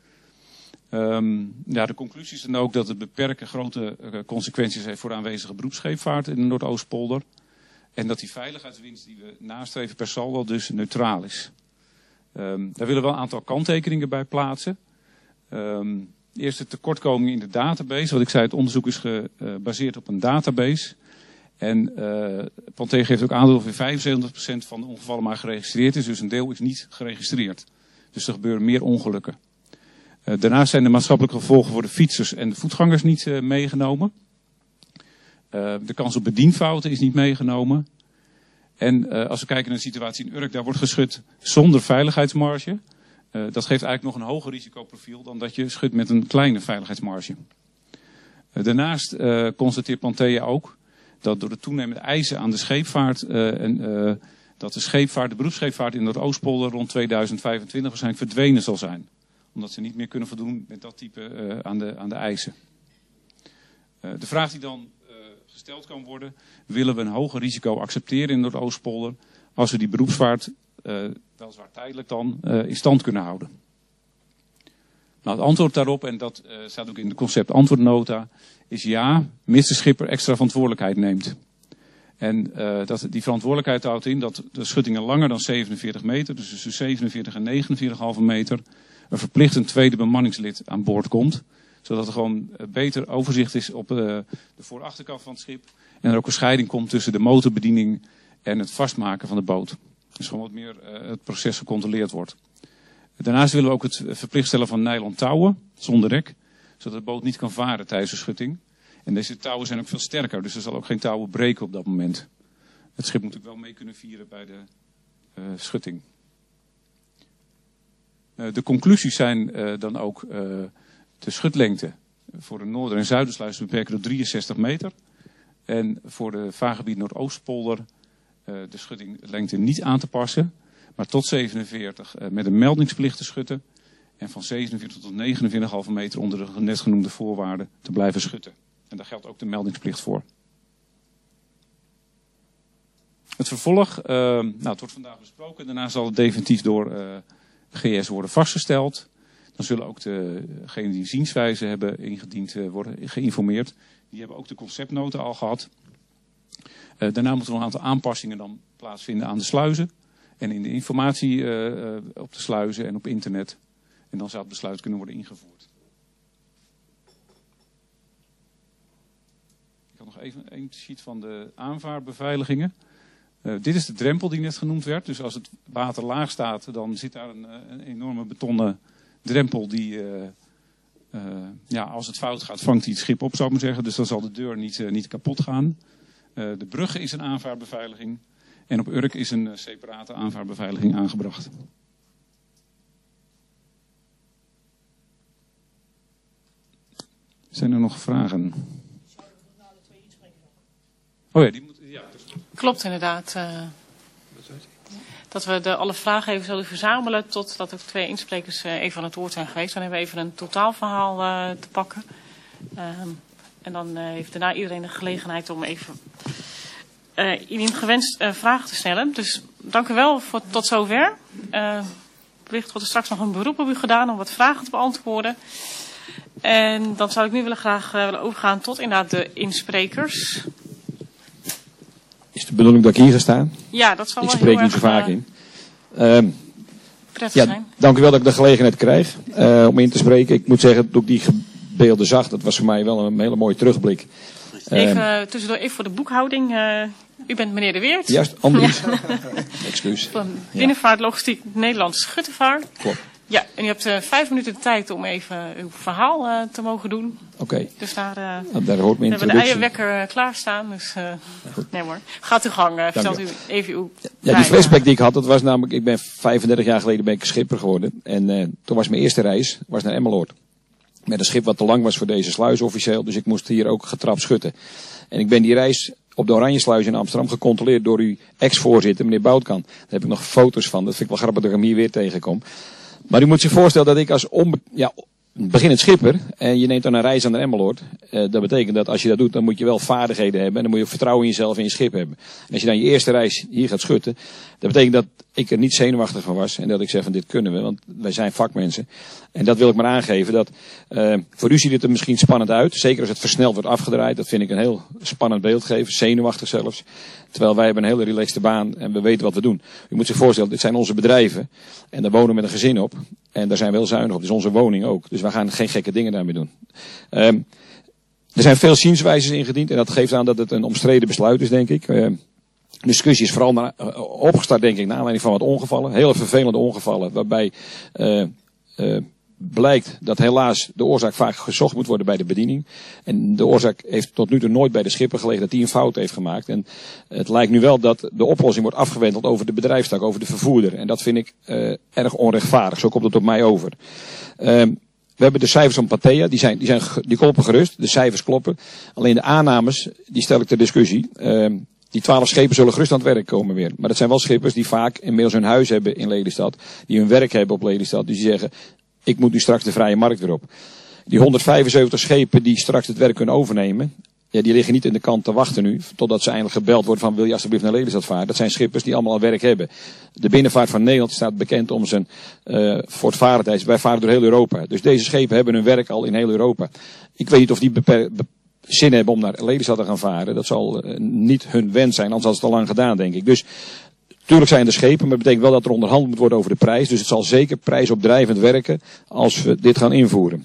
Um, ja, de conclusie is dan ook dat het beperken grote uh, consequenties heeft voor de aanwezige beroepsscheepvaart in de Noordoostpolder. En dat die veiligheidswinst die we nastreven per saldo dus neutraal is. Um, daar willen we wel een aantal kanttekeningen bij plaatsen. Um, eerst de tekortkoming in de database. Wat ik zei, het onderzoek is gebaseerd op een database. En uh, Pantee geeft ook aan dat ongeveer vijfenzeventig procent van de ongevallen maar geregistreerd is. Dus een deel is niet geregistreerd. Dus er gebeuren meer ongelukken. Uh, daarnaast zijn de maatschappelijke gevolgen voor de fietsers en de voetgangers niet uh, meegenomen. Uh, de kans op bedienfouten is niet meegenomen. En uh, als we kijken naar de situatie in Urk, daar wordt geschud zonder veiligheidsmarge. Uh, dat geeft eigenlijk nog een hoger risicoprofiel dan dat je schudt met een kleine veiligheidsmarge. Uh, daarnaast uh, constateert Pantee ook dat door de toenemende eisen aan de scheepvaart uh, en uh, dat de scheepvaart, de beroepsscheepvaart in Noordoostpolder rond tweeduizend vijfentwintig waarschijnlijk verdwenen zal zijn. Omdat ze niet meer kunnen voldoen met dat type uh, aan, de, aan de eisen. Uh, de vraag die dan uh, gesteld kan worden, willen we een hoger risico accepteren in Noordoostpolder als we die beroepsvaart, uh, weliswaar tijdelijk dan, uh, in stand kunnen houden? Nou, het antwoord daarop, en dat uh, staat ook in de concept antwoordnota, is ja, mits de schipper extra verantwoordelijkheid neemt. En uh, dat, die verantwoordelijkheid houdt in dat de schuttingen langer dan zevenenveertig meter, dus tussen zevenenveertig en negenenveertig komma vijf meter, een verplicht een tweede bemanningslid aan boord komt. Zodat er gewoon beter overzicht is op uh, de voor- en achterkant van het schip. En er ook een scheiding komt tussen de motorbediening en het vastmaken van de boot. Dus gewoon wat meer uh, het proces gecontroleerd wordt. Daarnaast willen we ook het verplicht stellen van nylon touwen, zonder rek. Zodat de boot niet kan varen tijdens de schutting. En deze touwen zijn ook veel sterker, dus er zal ook geen touwen breken op dat moment. Het schip moet ook wel mee kunnen vieren bij de uh, schutting. Uh, de conclusies zijn uh, dan ook uh, de schutlengte voor de Noorder- en Zuidersluis beperken tot drieënzestig meter. En voor de vaargebied Noordoostpolder uh, de schuttinglengte niet aan te passen. Maar tot zevenenveertig uh, met een meldingsplicht te schutten. En van zevenenveertig tot negenenveertig komma vijf meter onder de net genoemde voorwaarden te blijven schutten. En daar geldt ook de meldingsplicht voor. Het vervolg, uh, nou, het wordt vandaag besproken. Daarna zal het definitief door uh, G S worden vastgesteld. Dan zullen ook degenen die zienswijze hebben ingediend uh, worden geïnformeerd. Die hebben ook de conceptnota al gehad. Uh, daarna moeten er een aantal aanpassingen dan plaatsvinden aan de sluizen. En in de informatie uh, uh, op de sluizen en op internet. En dan zou het besluit kunnen worden ingevoerd. Ik had nog even een sheet van de aanvaardbeveiligingen. Uh, dit is de drempel die net genoemd werd. Dus als het water laag staat, dan zit daar een, een enorme betonnen drempel die, uh, uh, ja, als het fout gaat, vangt hij het schip op, zou ik maar zeggen. Dus dan zal de deur niet, uh, niet kapot gaan. Uh, de brug is een aanvaardbeveiliging. En op Urk is een uh, separate aanvaardbeveiliging aangebracht. Zijn er nog vragen? Oh ja, die moet, ja. Klopt inderdaad. Uh, dat we de, alle vragen even zullen verzamelen totdat ook twee insprekers uh, even aan het woord zijn geweest. Dan hebben we even een totaalverhaal uh, te pakken. Uh, en dan uh, heeft daarna iedereen de gelegenheid om even uh, indien gewenst uh, vragen te stellen. Dus dank u wel voor tot zover. Uh, wellicht wordt er straks nog een beroep op u gedaan om wat vragen te beantwoorden. En dan zou ik nu willen graag uh, willen overgaan tot inderdaad de insprekers. Is de bedoeling dat ik hier ga staan? Ja, dat zal ik wel spreek heel niet zo erg, vaak uh, in. Um, prettig ja, zijn. dank u wel dat ik de gelegenheid krijg uh, om in te spreken. Ik moet zeggen, toen ik die beelden zag, dat was voor mij wel een hele mooie terugblik. Even Um, uh, tussendoor, even voor de boekhouding. Uh, u bent meneer De Weert. Juist, Andries. Ja. Excuus. Van Binnenvaart, Logistiek, Nederlandse Schuttevaart. Klopt. Ja, en u hebt uh, vijf minuten de tijd om even uw verhaal uh, te mogen doen. Oké. Okay. Dus daar, uh, nou, daar hoort mijn hebben we de eierwekker uh, klaarstaan. Dus uh, nee hoor. Gaat uw gang. Uh, vertelt u even uw Ja, die flashback die ik had, dat was namelijk, ik ben vijfendertig jaar geleden ben ik schipper geworden. En uh, toen was mijn eerste reis, was naar Emmeloord. Met een schip wat te lang was voor deze sluis officieel. Dus ik moest hier ook getrapt schutten. En ik ben die reis op de Oranjesluis in Amsterdam gecontroleerd door uw ex-voorzitter, meneer Boutkan. Daar heb ik nog foto's van. Dat vind ik wel grappig dat ik hem hier weer tegenkom. Maar u moet zich voorstellen dat ik als onbe- ja, beginnend schipper, en je neemt dan een reis aan de Emmeloord. Uh, dat betekent dat als je dat doet, dan moet je wel vaardigheden hebben. En dan moet je vertrouwen in jezelf en je schip hebben. En als je dan je eerste reis hier gaat schutten, dat betekent dat ik er niet zenuwachtig van was. En dat ik zeg van dit kunnen we, want wij zijn vakmensen. En dat wil ik maar aangeven. Dat, uh, voor u ziet het er misschien spannend uit. Zeker als het versneld wordt afgedraaid. Dat vind ik een heel spannend beeld geven. Zenuwachtig zelfs. Terwijl wij hebben een hele relaxte baan en we weten wat we doen. U moet zich voorstellen, dit zijn onze bedrijven. En daar wonen we met een gezin op. En daar zijn we heel zuinig op. Dus onze woning ook. Dus we gaan geen gekke dingen daarmee doen. Um, er zijn veel zienswijzes ingediend. En dat geeft aan dat het een omstreden besluit is, denk ik. Uh, De discussie is vooral na, uh, opgestart, denk ik, naar aanleiding van wat ongevallen. Hele vervelende ongevallen, waarbij uh, uh, blijkt dat helaas de oorzaak vaak gezocht moet worden bij de bediening. En de oorzaak heeft tot nu toe nooit bij de schipper gelegen dat hij een fout heeft gemaakt. En het lijkt nu wel dat de oplossing wordt afgewenteld over de bedrijfstak, over de vervoerder. En dat vind ik uh, erg onrechtvaardig. Zo komt het op mij over. Uh, We hebben de cijfers van Pathea, die, zijn, die, zijn, die kloppen gerust. De cijfers kloppen. Alleen de aannames, die stel ik ter discussie. Uh, Die twaalf schepen zullen gerust aan het werk komen weer. Maar dat zijn wel schippers die vaak inmiddels hun huis hebben in Lelystad. Die hun werk hebben op Lelystad. Dus die zeggen, ik moet nu straks de vrije markt weer op. Die honderdvijfenzeventig schepen die straks het werk kunnen overnemen. Ja, die liggen niet in de kant te wachten nu. Totdat ze eindelijk gebeld worden van, wil je alsjeblieft naar Lelystad varen. Dat zijn schippers die allemaal al werk hebben. De binnenvaart van Nederland staat bekend om zijn uh, voortvarendheid. Wij varen door heel Europa. Dus deze schepen hebben hun werk al in heel Europa. Ik weet niet of die beperkt... zin hebben om naar Lelystad te gaan varen. Dat zal uh, niet hun wens zijn, anders had het al lang gedaan, denk ik. Dus, tuurlijk zijn er schepen, maar dat betekent wel dat er onderhandeld moet worden over de prijs. Dus het zal zeker prijsopdrijvend werken als we dit gaan invoeren.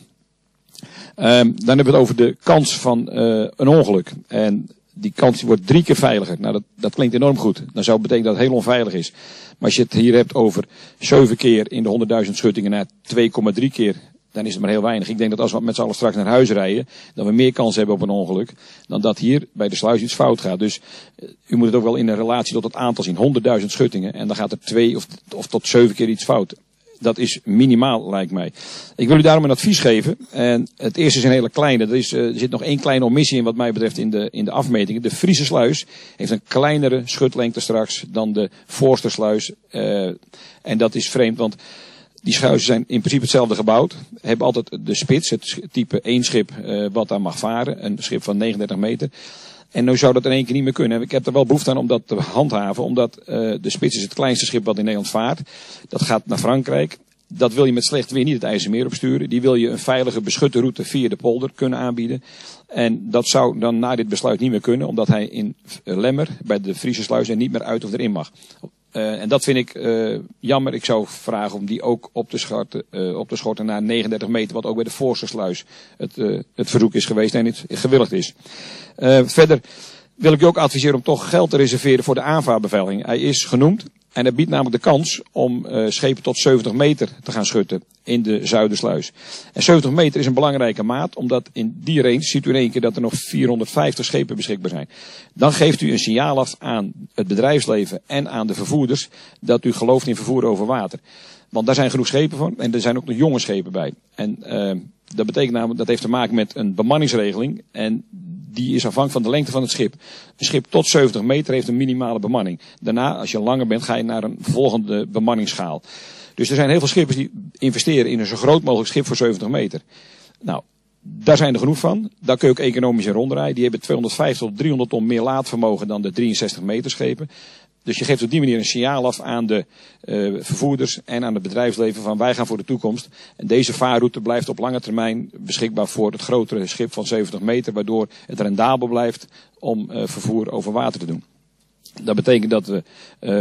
Um, dan hebben we het over de kans van uh, een ongeluk. En die kans die wordt drie keer veiliger. Nou, dat, dat klinkt enorm goed. Dan zou het betekenen dat het heel onveilig is. Maar als je het hier hebt over zeven keer in de honderdduizend schuttingen naar twee komma drie keer... dan is het maar heel weinig. Ik denk dat als we met z'n allen straks naar huis rijden, dat we meer kans hebben op een ongeluk, dan dat hier bij de sluis iets fout gaat. Dus uh, u moet het ook wel in een relatie tot het aantal zien. honderdduizend schuttingen en dan gaat er twee of, of tot zeven keer iets fout. Dat is minimaal, lijkt mij. Ik wil u daarom een advies geven. En het eerste is een hele kleine. Er, is, uh, er zit nog één kleine omissie in wat mij betreft in de, in de afmetingen. De Friese sluis heeft een kleinere schutlengte straks dan de Voorstersluis. Uh, en dat is vreemd, want die sluizen zijn in principe hetzelfde gebouwd. Hebben altijd de spits, het type één schip uh, wat daar mag varen. Een schip van negenendertig meter. En nu zou dat in één keer niet meer kunnen. Ik heb er wel behoefte aan om dat te handhaven. Omdat uh, de spits is het kleinste schip wat in Nederland vaart. Dat gaat naar Frankrijk. Dat wil je met slecht weer niet het IJsselmeer opsturen. Die wil je een veilige beschutte route via de polder kunnen aanbieden. En dat zou dan na dit besluit niet meer kunnen. Omdat hij in Lemmer bij de Friese sluis er niet meer uit of erin mag. Uh, en dat vind ik uh, jammer. Ik zou vragen om die ook op te, schorten, uh, op te schorten naar negenendertig meter. Wat ook bij de Voorstersluis het, uh, het verzoek is geweest en het gewilligd is. Uh, verder wil ik u ook adviseren om toch geld te reserveren voor de aanvaardbeveiliging. Hij is genoemd en hij biedt namelijk de kans om uh, schepen tot zeventig meter te gaan schutten in de Zuidersluis. En zeventig meter is een belangrijke maat, omdat in die range ziet u in één keer dat er nog vierhonderdvijftig schepen beschikbaar zijn. Dan geeft u een signaal af aan het bedrijfsleven en aan de vervoerders dat u gelooft in vervoer over water. Want daar zijn genoeg schepen van en er zijn ook nog jonge schepen bij. En uh, dat betekent namelijk, dat heeft te maken met een bemanningsregeling en die is afhankelijk van de lengte van het schip. Een schip tot zeventig meter heeft een minimale bemanning. Daarna, als je langer bent, ga je naar een volgende bemanningsschaal. Dus er zijn heel veel schippers die investeren in een zo groot mogelijk schip voor zeventig meter. Nou, daar zijn er genoeg van. Daar kun je ook economisch in rondrijden. Die hebben tweehonderdvijftig tot driehonderd ton meer laadvermogen dan de drieënzestig meter schepen. Dus je geeft op die manier een signaal af aan de uh, vervoerders en aan het bedrijfsleven van wij gaan voor de toekomst. En deze vaarroute blijft op lange termijn beschikbaar voor het grotere schip van zeventig meter, waardoor het rendabel blijft om uh, vervoer over water te doen. Dat betekent dat we uh,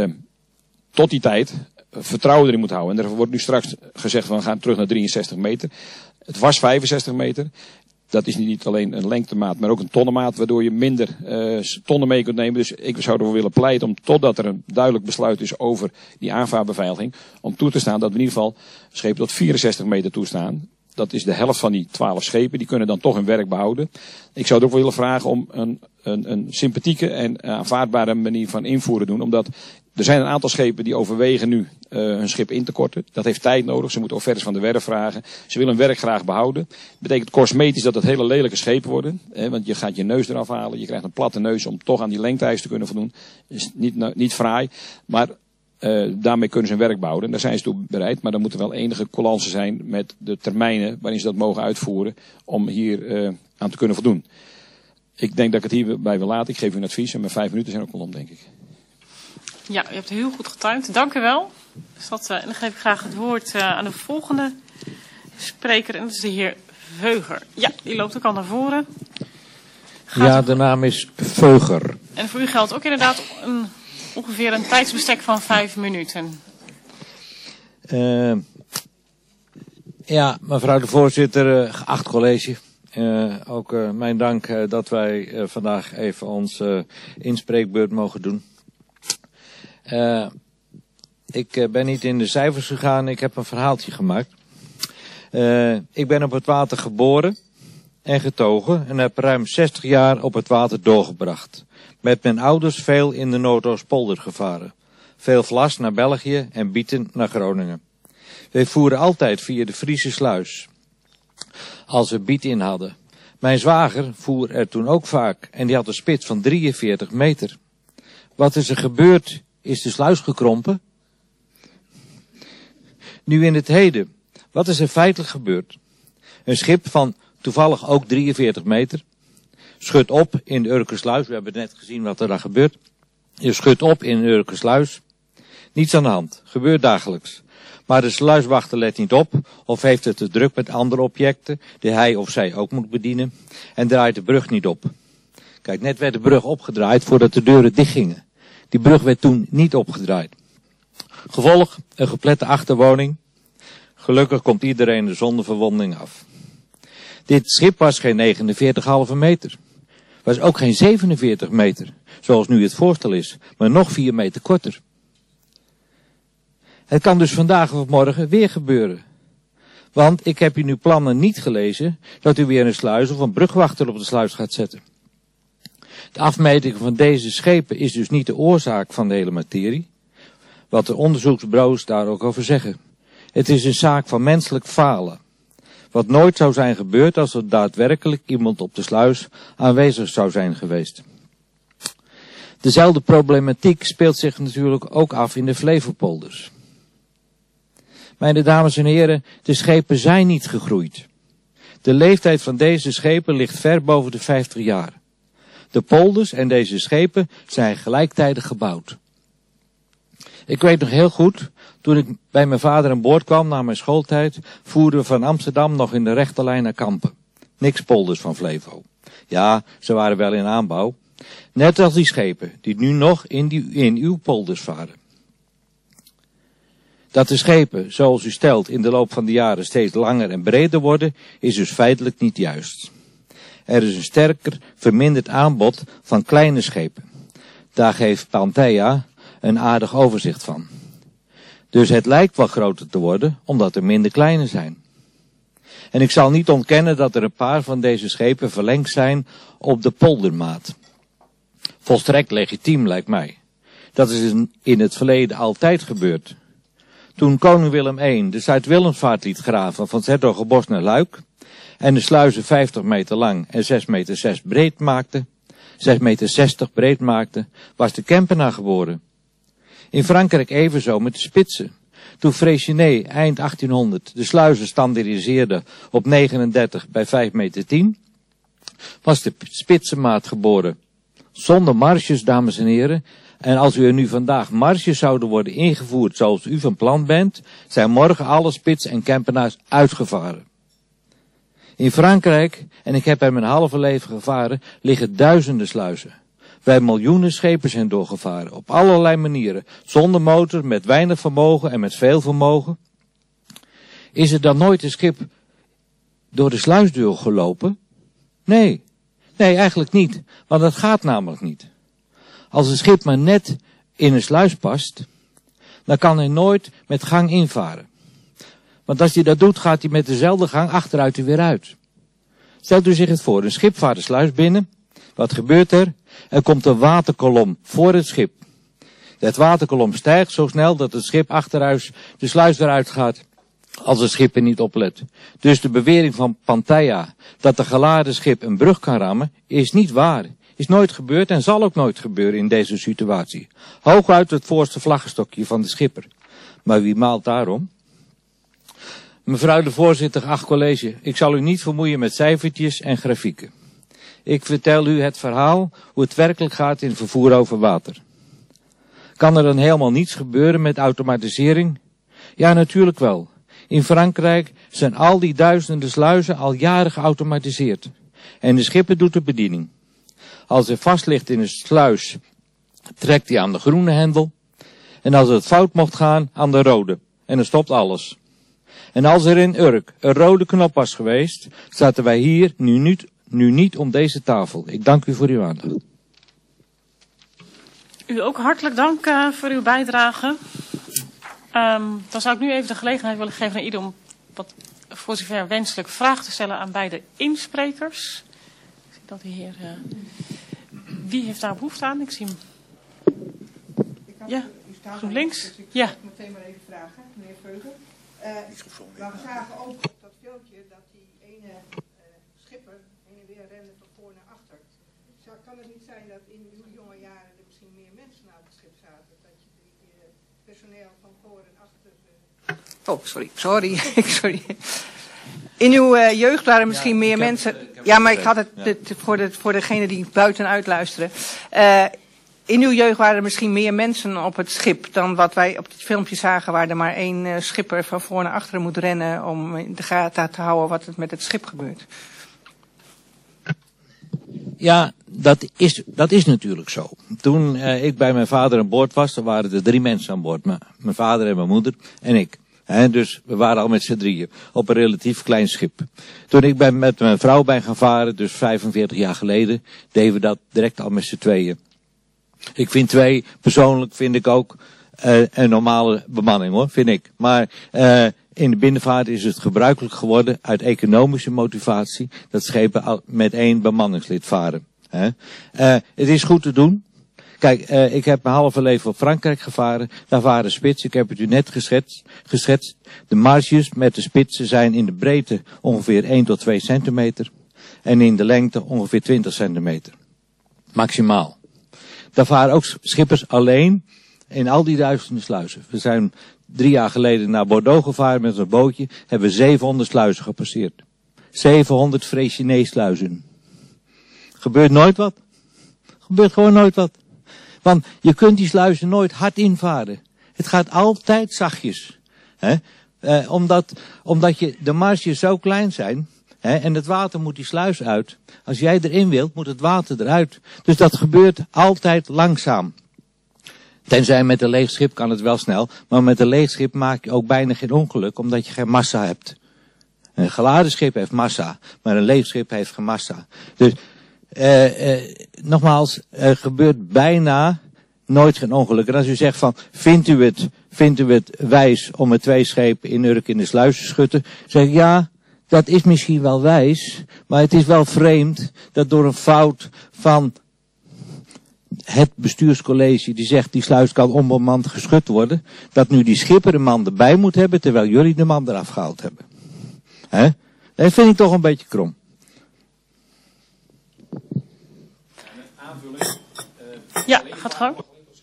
tot die tijd vertrouwen erin moeten houden. En er wordt nu straks gezegd van we gaan terug naar drieënzestig meter. Het was vijfenzestig meter. Dat is niet alleen een lengtemaat, maar ook een tonnenmaat, waardoor je minder uh, tonnen mee kunt nemen. Dus ik zou ervoor willen pleiten om, totdat er een duidelijk besluit is over die aanvaardbeveiliging, om toe te staan dat we in ieder geval schepen tot vierenzestig meter toestaan. Dat is de helft van die twaalf schepen, die kunnen dan toch hun werk behouden. Ik zou het ook willen vragen om een, een, een sympathieke en aanvaardbare manier van invoeren doen, omdat er zijn een aantal schepen die overwegen nu uh, hun schip in te korten. Dat heeft tijd nodig. Ze moeten offertes van de werf vragen. Ze willen hun werk graag behouden. Dat betekent cosmetisch dat het hele lelijke schepen worden. Hè, want je gaat je neus eraf halen. Je krijgt een platte neus om toch aan die lengteeis te kunnen voldoen. Is niet, niet fraai. Maar uh, daarmee kunnen ze hun werk behouden. En daar zijn ze toe bereid. Maar dan moet er wel enige coulance zijn met de termijnen waarin ze dat mogen uitvoeren. Om hier uh, aan te kunnen voldoen. Ik denk dat ik het hierbij wil laten. Ik geef u een advies. En mijn vijf minuten zijn ook al om, denk ik. Ja, u hebt heel goed getimed. Dank u wel. Dus dat, uh, en dan geef ik graag het woord uh, aan de volgende spreker. En dat is de heer Veuger. Ja, die loopt ook al naar voren. Gaat ja, u... de naam is Veuger. En voor u geldt ook inderdaad een, ongeveer een tijdsbestek van vijf minuten. Uh, ja, mevrouw de voorzitter, uh, geacht college. Uh, ook uh, mijn dank uh, dat wij uh, vandaag even onze uh, inspreekbeurt mogen doen. Uh, ik uh, ben niet in de cijfers gegaan, ik heb een verhaaltje gemaakt. Uh, ik ben op het water geboren en getogen en heb ruim zestig jaar op het water doorgebracht. Met mijn ouders veel in de Noordoostpolder gevaren. Veel vlas naar België en bieten naar Groningen. Wij voeren altijd via de Friese sluis. Als we biet in hadden. Mijn zwager voer er toen ook vaak en die had een spits van drieënveertig meter. Wat is er gebeurd? Is de sluis gekrompen? Nu in het heden. Wat is er feitelijk gebeurd? Een schip van toevallig ook drieënveertig meter. Schudt op in de Urkersluis. We hebben net gezien wat er daar gebeurt. Je schudt op in de Urkersluis. Niets aan de hand. Gebeurt dagelijks. Maar de sluiswachter let niet op of heeft het te druk met andere objecten die hij of zij ook moet bedienen en draait de brug niet op. Kijk, net werd de brug opgedraaid voordat de deuren dichtgingen. Die brug werd toen niet opgedraaid. Gevolg, een geplette achterwoning. Gelukkig komt iedereen er zonder verwonding af. Dit schip was geen negenenveertig komma vijf meter. Was ook geen zevenenveertig meter, zoals nu het voorstel is, maar nog vier meter korter. Het kan dus vandaag of morgen weer gebeuren. Want ik heb in uw plannen niet gelezen dat u weer een sluis of een brugwachter op de sluis gaat zetten. De afmeting van deze schepen is dus niet de oorzaak van de hele materie. Wat de onderzoeksbureaus daar ook over zeggen. Het is een zaak van menselijk falen. Wat nooit zou zijn gebeurd als er daadwerkelijk iemand op de sluis aanwezig zou zijn geweest. Dezelfde problematiek speelt zich natuurlijk ook af in de Flevopolders. Mijn dames en heren, de schepen zijn niet gegroeid. De leeftijd van deze schepen ligt ver boven de vijftig jaar. De polders en deze schepen zijn gelijktijdig gebouwd. Ik weet nog heel goed, toen ik bij mijn vader aan boord kwam na mijn schooltijd, voerden we van Amsterdam nog in de rechte lijn naar Kampen. Niks polders van Flevo. Ja, ze waren wel in aanbouw. Net als die schepen die nu nog in, die, in uw polders varen. Dat de schepen, zoals u stelt, in de loop van de jaren steeds langer en breder worden, is dus feitelijk niet juist. Er is een sterker verminderd aanbod van kleine schepen. Daar geeft Pantea een aardig overzicht van. Dus het lijkt wel groter te worden, omdat er minder kleine zijn. En ik zal niet ontkennen dat er een paar van deze schepen verlengd zijn op de poldermaat. Volstrekt legitiem lijkt mij. Dat is in het verleden altijd gebeurd. Toen koning Willem de Eerste de Zuid-Willemsvaart liet graven van 's-Hertogenbosch naar Luik en de sluizen vijftig meter lang en zes meter zes breed maakte, zes meter zestig breed maakte, was de Kempenaar geboren. In Frankrijk evenzo met de spitsen. Toen Freycinet eind achttienhonderd de sluizen standaardiseerde op negenendertig bij vijf meter tien, was de spitsenmaat geboren. Zonder marges, dames en heren. En als u er nu vandaag marges zouden worden ingevoerd zoals u van plan bent, zijn morgen alle spitsen en Kempenaars uitgevaren. In Frankrijk, en ik heb er mijn halve leven gevaren, liggen duizenden sluizen. Waar miljoenen schepen zijn doorgevaren, op allerlei manieren, zonder motor, met weinig vermogen en met veel vermogen. Is er dan nooit een schip door de sluisdeur gelopen? Nee, nee eigenlijk niet, want dat gaat namelijk niet. Als een schip maar net in een sluis past, dan kan hij nooit met gang invaren. Want als hij dat doet, gaat hij met dezelfde gang achteruit er weer uit. Stelt u zich het voor, een schip vaart de sluis binnen. Wat gebeurt er? Er komt een waterkolom voor het schip. Het waterkolom stijgt zo snel dat het schip achteruit de sluis eruit gaat als het schip er niet oplet. Dus de bewering van Pantea dat de geladen schip een brug kan rammen is niet waar. Is nooit gebeurd en zal ook nooit gebeuren in deze situatie. Hooguit het voorste vlaggenstokje van de schipper. Maar wie maalt daarom? Mevrouw de voorzitter, geacht college, ik zal u niet vermoeien met cijfertjes en grafieken. Ik vertel u het verhaal hoe het werkelijk gaat in vervoer over water. Kan er dan helemaal niets gebeuren met automatisering? Ja, natuurlijk wel. In Frankrijk zijn al die duizenden sluizen al jaren geautomatiseerd. En de schipper doet de bediening. Als er vast ligt in een sluis, trekt hij aan de groene hendel. En als het fout mocht gaan, aan de rode. En dan stopt alles. En als er in Urk een rode knop was geweest, zaten wij hier nu niet, nu niet om deze tafel. Ik dank u voor uw aandacht. U ook hartelijk dank uh, voor uw bijdrage. Um, dan zou ik nu even de gelegenheid willen geven aan ieder om wat voor zover wenselijk vragen te stellen aan beide insprekers. Ik zie dat de heer... Uh, wie heeft daar behoefte aan? Ik zie hem. Ja, GroenLinks. Dus ik ja. zal meteen maar even vragen, meneer Veugen. Uh, maar we zagen ook op dat filmpje dat die ene uh, schipper heen en weer rende van voor naar achter. Zou, kan het niet zijn dat in uw jonge jaren er misschien meer mensen op het schip zaten? Dat je die uh, personeel van voor en achter... Uh... Oh, sorry. Sorry. sorry. In uw uh, jeugd waren misschien ja, meer heb, mensen... Ja, maar ik had het ja. dit, voor, de, voor degene die buitenuit luisteren. Uh, In uw jeugd waren er misschien meer mensen op het schip dan wat wij op het filmpje zagen, waar er maar één uh, schipper van voor naar achteren moet rennen om in de gaten te houden wat er met het schip gebeurt. Ja, dat is, dat is natuurlijk zo. Toen uh, ik bij mijn vader aan boord was, er waren er drie mensen aan boord. M- mijn vader en mijn moeder en ik. He, dus we waren al met z'n drieën op een relatief klein schip. Toen ik ben met mijn vrouw ben gaan varen, dus vijfenveertig jaar geleden, deden we dat direct al met z'n tweeën. Ik vind twee, persoonlijk vind ik ook uh, een normale bemanning hoor, vind ik. Maar uh, in de binnenvaart is het gebruikelijk geworden uit economische motivatie dat schepen al met één bemanningslid varen. Hè. Uh, het is goed te doen. Kijk, uh, ik heb mijn halve leven op Frankrijk gevaren. Daar varen spitsen. Ik heb het u net geschetst. geschetst. De marges met de spitsen zijn in de breedte ongeveer één tot twee centimeter. En in de lengte ongeveer twintig centimeter. Maximaal. Daar varen ook schippers alleen in al die duizenden sluizen. We zijn drie jaar geleden naar Bordeaux gevaren met een bootje. Hebben we zevenhonderd sluizen gepasseerd. zevenhonderd Freycinet-sluizen. Gebeurt nooit wat. Gebeurt gewoon nooit wat. Want je kunt die sluizen nooit hard invaren. Het gaat altijd zachtjes. Hè? Eh, omdat, omdat je, de marges zo klein zijn. Hè, en het water moet die sluis uit. Als jij erin wilt, moet het water eruit. Dus dat gebeurt altijd langzaam. Tenzij met een leeg schip kan het wel snel. Maar met een leeg schip maak je ook bijna geen ongeluk. Omdat je geen massa hebt. Een geladen schip heeft massa. Maar een leeg schip heeft geen massa. Dus... Uh, uh, nogmaals, er gebeurt bijna nooit geen ongeluk. En als u zegt van, vindt u het, vindt u het wijs om met twee schepen in Urk in de sluis te schutten? Zeg ik, ja, dat is misschien wel wijs, maar het is wel vreemd dat door een fout van het bestuurscollege die zegt die sluis kan onbemand geschut worden, dat nu die schipper een man erbij moet hebben terwijl jullie de man eraf gehaald hebben. Hè? Dat vind ik toch een beetje krom. Ja, gaat gang.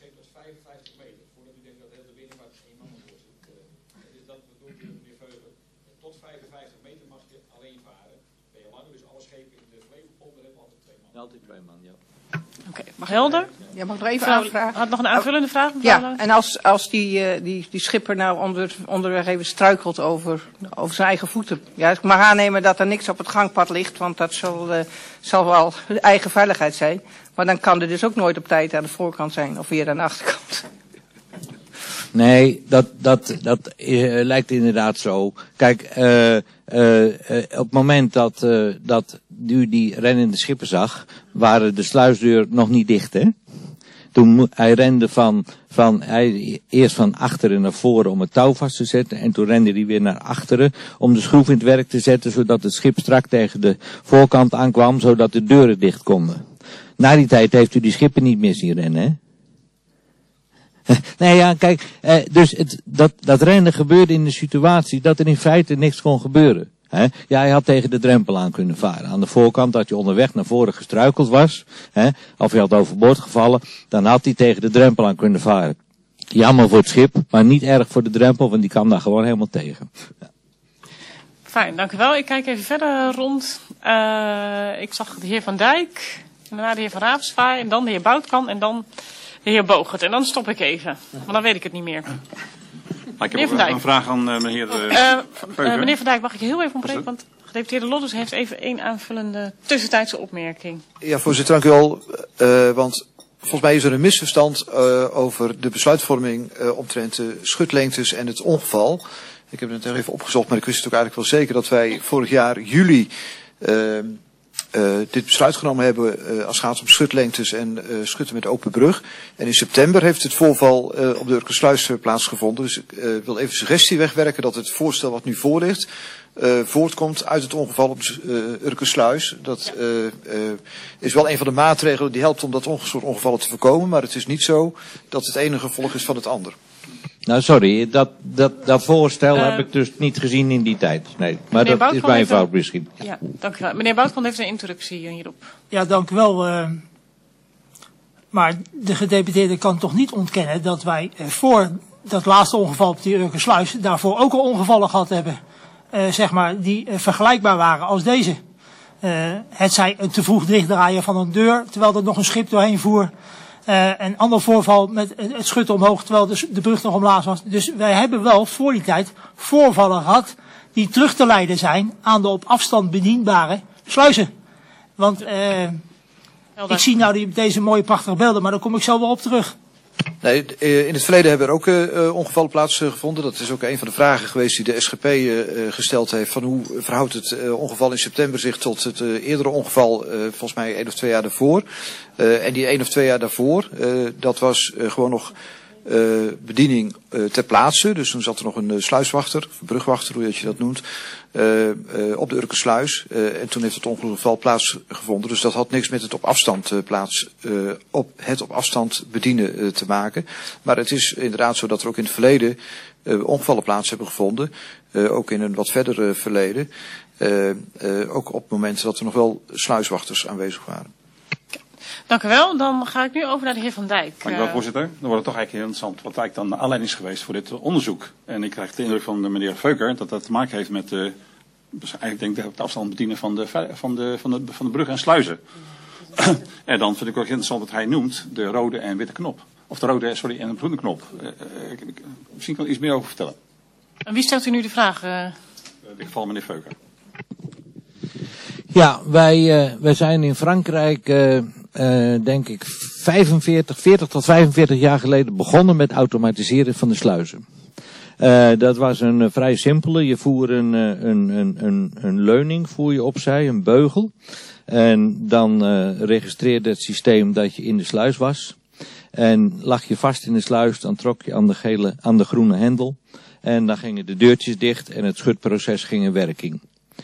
Tot vijfenvijftig meter mag je alleen varen. Ben je langer, dus alle schepen in de Flevopolder hebben altijd twee man. Altijd twee man, ja. Oké, okay, mag helder? Ja, mag ik nog even Mevrouw, aanvragen? had nog een aanvullende vraag? Ja, en als, als die, uh, die, die schipper nou onder, onderweg even struikelt over, over zijn eigen voeten. Ja, ik mag aannemen dat er niks op het gangpad ligt, want dat zal, uh, zal wel eigen veiligheid zijn. Maar dan kan er dus ook nooit op tijd aan de voorkant zijn of weer aan de achterkant. Nee, dat, dat, dat uh, lijkt inderdaad zo. Kijk, uh, uh, uh, op het moment dat, uh, dat u die rennende schipper zag, waren de sluisdeur nog niet dicht, hè? Toen hij rende van, van hij, eerst van achteren naar voren om het touw vast te zetten. En toen rende hij weer naar achteren om de schroef in het werk te zetten, zodat het schip strak tegen de voorkant aankwam, zodat de deuren dicht konden. Na die tijd heeft u die schipper niet meer zien rennen, hè? Nee, ja, kijk, eh, dus het, dat, dat rennen gebeurde in de situatie dat er in feite niks kon gebeuren. Hè? Ja, hij had tegen de drempel aan kunnen varen. Aan de voorkant, dat je onderweg naar voren gestruikeld was, hè, of je had overboord gevallen, dan had hij tegen de drempel aan kunnen varen. Jammer voor het schip, maar niet erg voor de drempel, want die kwam daar gewoon helemaal tegen. Ja. Fijn, dank u wel. Ik kijk even verder rond. Uh, ik zag de heer Van Dijk, en daarna de heer Van Ravensvaar, en dan de heer Boutkamp, en dan de heer Bogert. En dan stop ik even, want dan weet ik het niet meer. Maar ik heb ook een vraag aan uh, meneer uh, uh, uh, Meneer Van Dijk, mag ik heel even ontbreken? Want gedeputeerde Lodders heeft even één aanvullende tussentijdse opmerking. Ja, voorzitter, dank u wel. Uh, want volgens mij is er een misverstand uh, over de besluitvorming uh, omtrent de schutlengtes en het ongeval. Ik heb het even opgezocht, maar ik wist het ook eigenlijk wel zeker dat wij vorig jaar juli uh, uh, dit besluit genomen hebben uh, als het gaat om schutlengtes en uh, schutten met open brug. En in september heeft het voorval uh, op de Urkersluis uh, plaatsgevonden. Dus ik uh, wil even suggestie wegwerken dat het voorstel wat nu voor ligt uh, voortkomt uit het ongeval op de uh, Urkersluis. Dat uh, uh, is wel een van de maatregelen die helpt om dat soort ongevallen te voorkomen. Maar het is niet zo dat het ene gevolg is van het ander. Nou, sorry, dat, dat, dat voorstel Uh, heb ik dus niet gezien in die tijd. Nee, maar dat Boutman is mijn heeft fout een- misschien. Ja, dank u wel. Meneer Boutman heeft een introductie hierop. Ja, dank u wel. Uh, maar de gedeputeerde kan toch niet ontkennen dat wij uh, voor dat laatste ongeval op de Urkersluis daarvoor ook al ongevallen gehad hebben. Uh, zeg maar, die uh, vergelijkbaar waren als deze. Uh, het zij een te vroeg dichtdraaien van een deur, terwijl er nog een schip doorheen voer. Uh, een ander voorval met het schutten omhoog, terwijl de, de brug nog omlaag was. Dus wij hebben wel voor die tijd voorvallen gehad die terug te leiden zijn aan de op afstand bedienbare sluizen. Want uh, ik zie nou die, deze mooie prachtige beelden, maar daar kom ik zo wel op terug. Nee, in het verleden hebben er ook uh, ongevallen plaatsgevonden. Dat is ook een van de vragen geweest die de S G P uh, gesteld heeft. Van hoe verhoudt het uh, ongeval in september zich tot het uh, eerdere ongeval, uh, volgens mij één of twee jaar daarvoor. Uh, en die één of twee jaar daarvoor, uh, dat was uh, gewoon nog uh, bediening uh, ter plaatse. Dus toen zat er nog een uh, sluiswachter, of brugwachter, hoe je dat noemt, uh, uh, op de Urkersluis. Uh, en toen heeft het ongeval plaatsgevonden. Dus dat had niks met het op afstand uh, plaats, uh, op het op afstand bedienen uh, te maken. Maar het is inderdaad zo dat er ook in het verleden uh, ongevallen plaats hebben gevonden. Uh, ook in een wat verder uh, verleden. Uh, uh, ook op momenten dat er nog wel sluiswachters aanwezig waren. Dank u wel. Dan ga ik nu over naar de heer Van Dijk. Dank u wel, voorzitter. Dan wordt het toch eigenlijk heel interessant. Wat eigenlijk dan de aanleiding is geweest voor dit onderzoek. En ik krijg de indruk van de meneer Veuker dat dat te maken heeft met de, dus eigenlijk denk ik de afstand bedienen van de, van de, van de, van de brug en sluizen. En dan vind ik ook interessant wat hij noemt de rode en witte knop. Of de rode, sorry, en de groene knop. Uh, uh, misschien kan ik iets meer over vertellen. En wie stelt u nu de vraag? Uh... In dit geval meneer Veuker. Ja, wij, uh, wij zijn in Frankrijk, uh, uh, denk ik, vijfenveertig, veertig tot vijfenveertig jaar geleden begonnen met automatiseren van de sluizen. Uh, dat was een uh, vrij simpele. Je voer een, uh, een, een, een, een leuning voer je opzij, een beugel. En dan uh, registreerde het systeem dat je in de sluis was. En lag je vast in de sluis, dan trok je aan de, gele, aan de groene hendel. En dan gingen de deurtjes dicht en het schutproces ging in werking.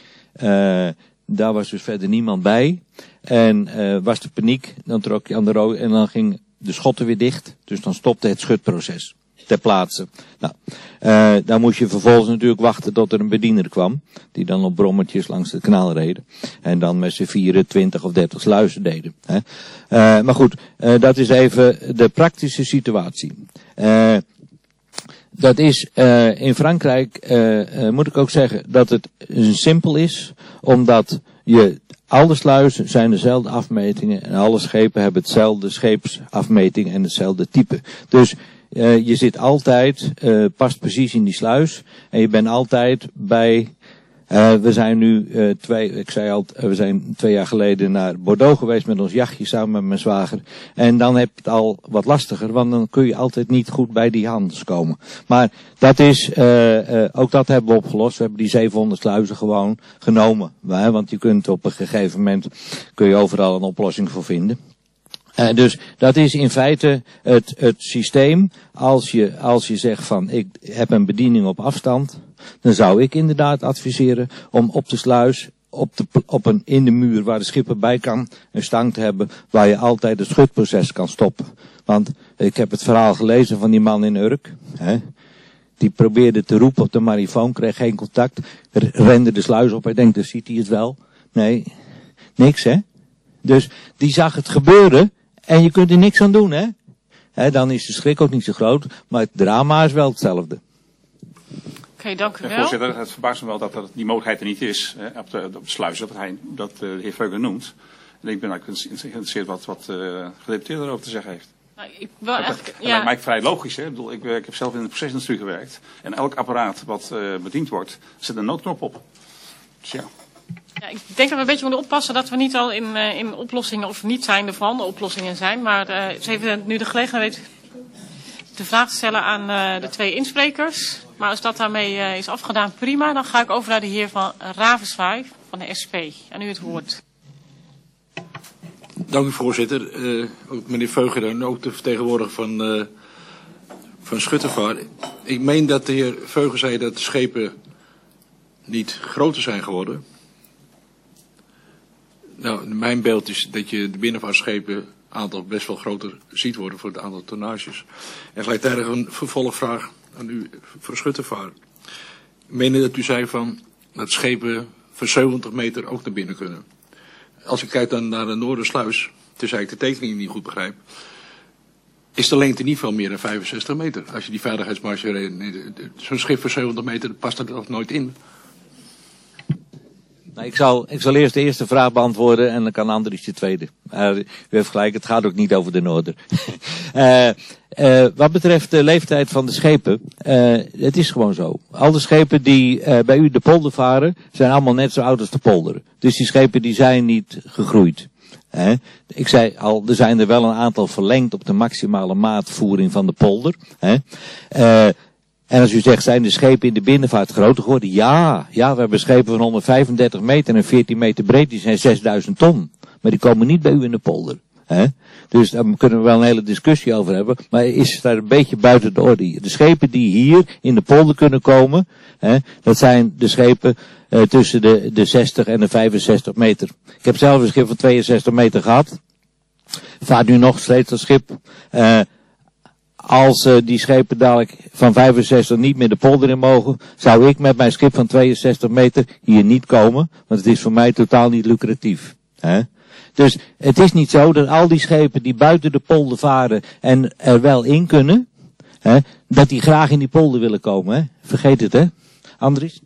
Uh, daar was dus verder niemand bij. En uh, was de paniek, dan trok je aan de rode en dan ging de schotten weer dicht. Dus dan stopte het schutproces ter plaatse. Nou, uh, dan moest je vervolgens natuurlijk wachten tot er een bediener kwam. Die dan op brommetjes langs het kanaal reden. En dan met z'n vieren, twintig of dertig sluizen deden. Hè. Uh, maar goed, uh, dat is even de praktische situatie. Uh, Dat is uh, in Frankrijk, uh, uh, moet ik ook zeggen, dat het simpel is, omdat je, alle sluizen zijn dezelfde afmetingen en alle schepen hebben hetzelfde scheepsafmeting en hetzelfde type. Dus uh, je zit altijd, uh, past precies in die sluis en je bent altijd bij. Uh, we zijn nu uh, twee, ik zei al, uh, we zijn twee jaar geleden naar Bordeaux geweest met ons jachtje samen met mijn zwager. En dan heb je het al wat lastiger, want dan kun je altijd niet goed bij die handels komen. Maar dat is, uh, uh, ook dat hebben we opgelost. We hebben die zevenhonderd sluizen gewoon genomen. Hè, want je kunt op een gegeven moment, kun je overal een oplossing voor vinden. Uh, dus dat is in feite het, het systeem. Als je, als je zegt van ik heb een bediening op afstand, dan zou ik inderdaad adviseren om op de sluis, op, de, op een, in de muur waar de schipper bij kan, een stang te hebben waar je altijd het schutproces kan stoppen. Want ik heb het verhaal gelezen van die man in Urk. Hè. Die probeerde te roepen op de marifoon, kreeg geen contact, rende de sluis op. Hij denkt, dan ziet hij het wel. Nee, niks hè. Dus die zag het gebeuren. En je kunt er niks aan doen, hè? He, dan is de schrik ook niet zo groot, maar het drama is wel hetzelfde. Oké, okay, dank u wel. Voorzitter, het verbaast me wel dat er die mogelijkheid er niet is, hè, op, de, op de sluis, dat, hij, dat uh, de heer Veuger noemt. En ik ben eigenlijk geïnteresseerd wat, wat uh, de gedeputeerde erover te zeggen heeft. Nou, ik wil dat, eigenlijk, dat ja. lijkt mij vrij logisch. Hè? Ik, bedoel, ik, ik heb zelf in de procesindustrie gewerkt. En elk apparaat wat uh, bediend wordt, zit een noodknop op. Dus ja. Ja, ik denk dat we een beetje moeten oppassen dat we niet al in, uh, in oplossingen of niet zijn, er voorhanden oplossingen zijn. Maar uh, eens even nu de gelegenheid de vraag te stellen aan uh, de twee insprekers. Maar als dat daarmee uh, is afgedaan, prima. Dan ga ik over naar de heer Van Ravenswaay van de S P. Aan u het woord. Dank u, voorzitter. Uh, ook meneer Veugen en ook de vertegenwoordiger van, uh, van Schuttervaart. Ik meen dat de heer Veugen zei dat de schepen niet groter zijn geworden. Nou, mijn beeld is dat je de binnenvaartschepen aantal best wel groter ziet worden voor het aantal tonnages. En gelijktijdig een vervolgvraag aan u voor Schuttervaart. Ik meen dat u zei van dat schepen van zeventig meter ook naar binnen kunnen. Als ik kijk dan naar de Noordersluis, tenzij ik de tekening niet goed begrijp, is de lengte niet veel meer dan vijfenzestig meter. Als je die veiligheidsmarge, zo'n schip van zeventig meter past er toch nooit in. Nou, ik, zal, ik zal eerst de eerste vraag beantwoorden en dan kan Andries de tweede. Uh, u heeft gelijk, het gaat ook niet over de Noorder. uh, uh, wat betreft de leeftijd van de schepen, uh, het is gewoon zo. Al de schepen die uh, bij u de polder varen, zijn allemaal net zo oud als de polder. Dus die schepen die zijn niet gegroeid. He. Ik zei al, er zijn er wel een aantal verlengd op de maximale maatvoering van de polder. He. Uh, En als u zegt, zijn de schepen in de binnenvaart groter geworden? Ja, ja, we hebben schepen van honderdvijfendertig meter en veertien meter breed, die zijn zesduizend ton. Maar die komen niet bij u in de polder. Hè? Dus daar kunnen we wel een hele discussie over hebben, maar is daar een beetje buiten de orde. De schepen die hier in de polder kunnen komen, hè, dat zijn de schepen uh, tussen de, de zestig en de vijfenzestig meter. Ik heb zelf een schip van tweeënzestig meter gehad. Vaart nu nog steeds dat schip. Uh, Als uh, die schepen dadelijk van vijfenzestig niet meer de polder in mogen, zou ik met mijn schip van tweeënzestig meter hier niet komen, want het is voor mij totaal niet lucratief. Hè? Dus het is niet zo dat al die schepen die buiten de polder varen en er wel in kunnen, hè, dat die graag in die polder willen komen. Hè? Vergeet het, hè? Andries?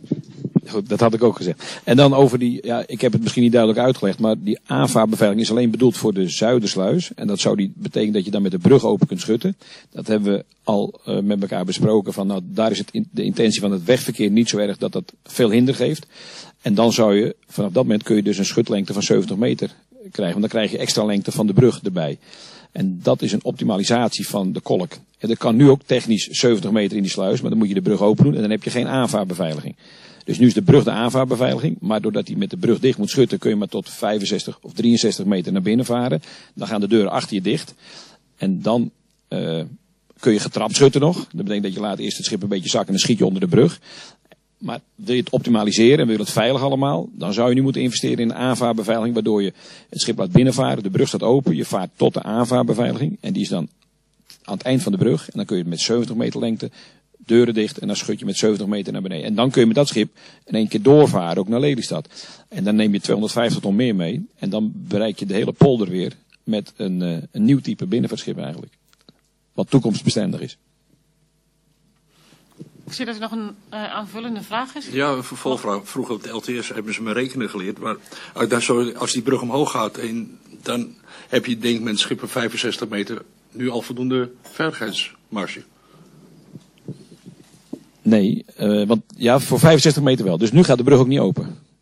Goed, dat had ik ook gezegd. En dan over die, ja, ik heb het misschien niet duidelijk uitgelegd, maar die aanvaarbeveiliging is alleen bedoeld voor de Zuidersluis. En dat zou die betekenen dat je dan met de brug open kunt schutten. Dat hebben we al uh, met elkaar besproken. Van, nou, daar is het in, de intentie van het wegverkeer niet zo erg dat dat veel hinder geeft. En dan zou je, vanaf dat moment kun je dus een schutlengte van zeventig meter krijgen. Want dan krijg je extra lengte van de brug erbij. En dat is een optimalisatie van de kolk. En er kan nu ook technisch zeventig meter in die sluis, maar dan moet je de brug open doen en dan heb je geen aanvaarbeveiliging. Dus nu is de brug de aanvaarbeveiliging, maar doordat hij met de brug dicht moet schutten, kun je maar tot vijfenzestig of drieënzestig meter naar binnen varen. Dan gaan de deuren achter je dicht. En dan uh, kun je getrapt schutten nog. Dat betekent dat je laat eerst het schip een beetje zakken en dan schiet je onder de brug. Maar wil je het optimaliseren en wil je het veilig allemaal, dan zou je nu moeten investeren in een aanvaarbeveiliging, waardoor je het schip laat binnenvaren, de brug staat open, je vaart tot de aanvaarbeveiliging en die is dan aan het eind van de brug. En dan kun je met zeventig meter lengte deuren dicht en dan schud je met zeventig meter naar beneden. En dan kun je met dat schip in één keer doorvaren, ook naar Lelystad. En dan neem je tweehonderdvijftig ton meer mee. En dan bereik je de hele polder weer met een, uh, een nieuw type binnenvaartschip eigenlijk. Wat toekomstbestendig is. Ik zie dat er nog een uh, aanvullende vraag is. Ja, een vervolgvraag. Vroeger op de L T S hebben ze me rekenen geleerd. Maar als, daar zo, als die brug omhoog gaat, en dan heb je denk ik met schippen vijfenzestig meter nu al voldoende veiligheidsmarge. Nee, uh, want ja, voor vijfenzestig meter wel. Dus nu gaat de brug ook niet open.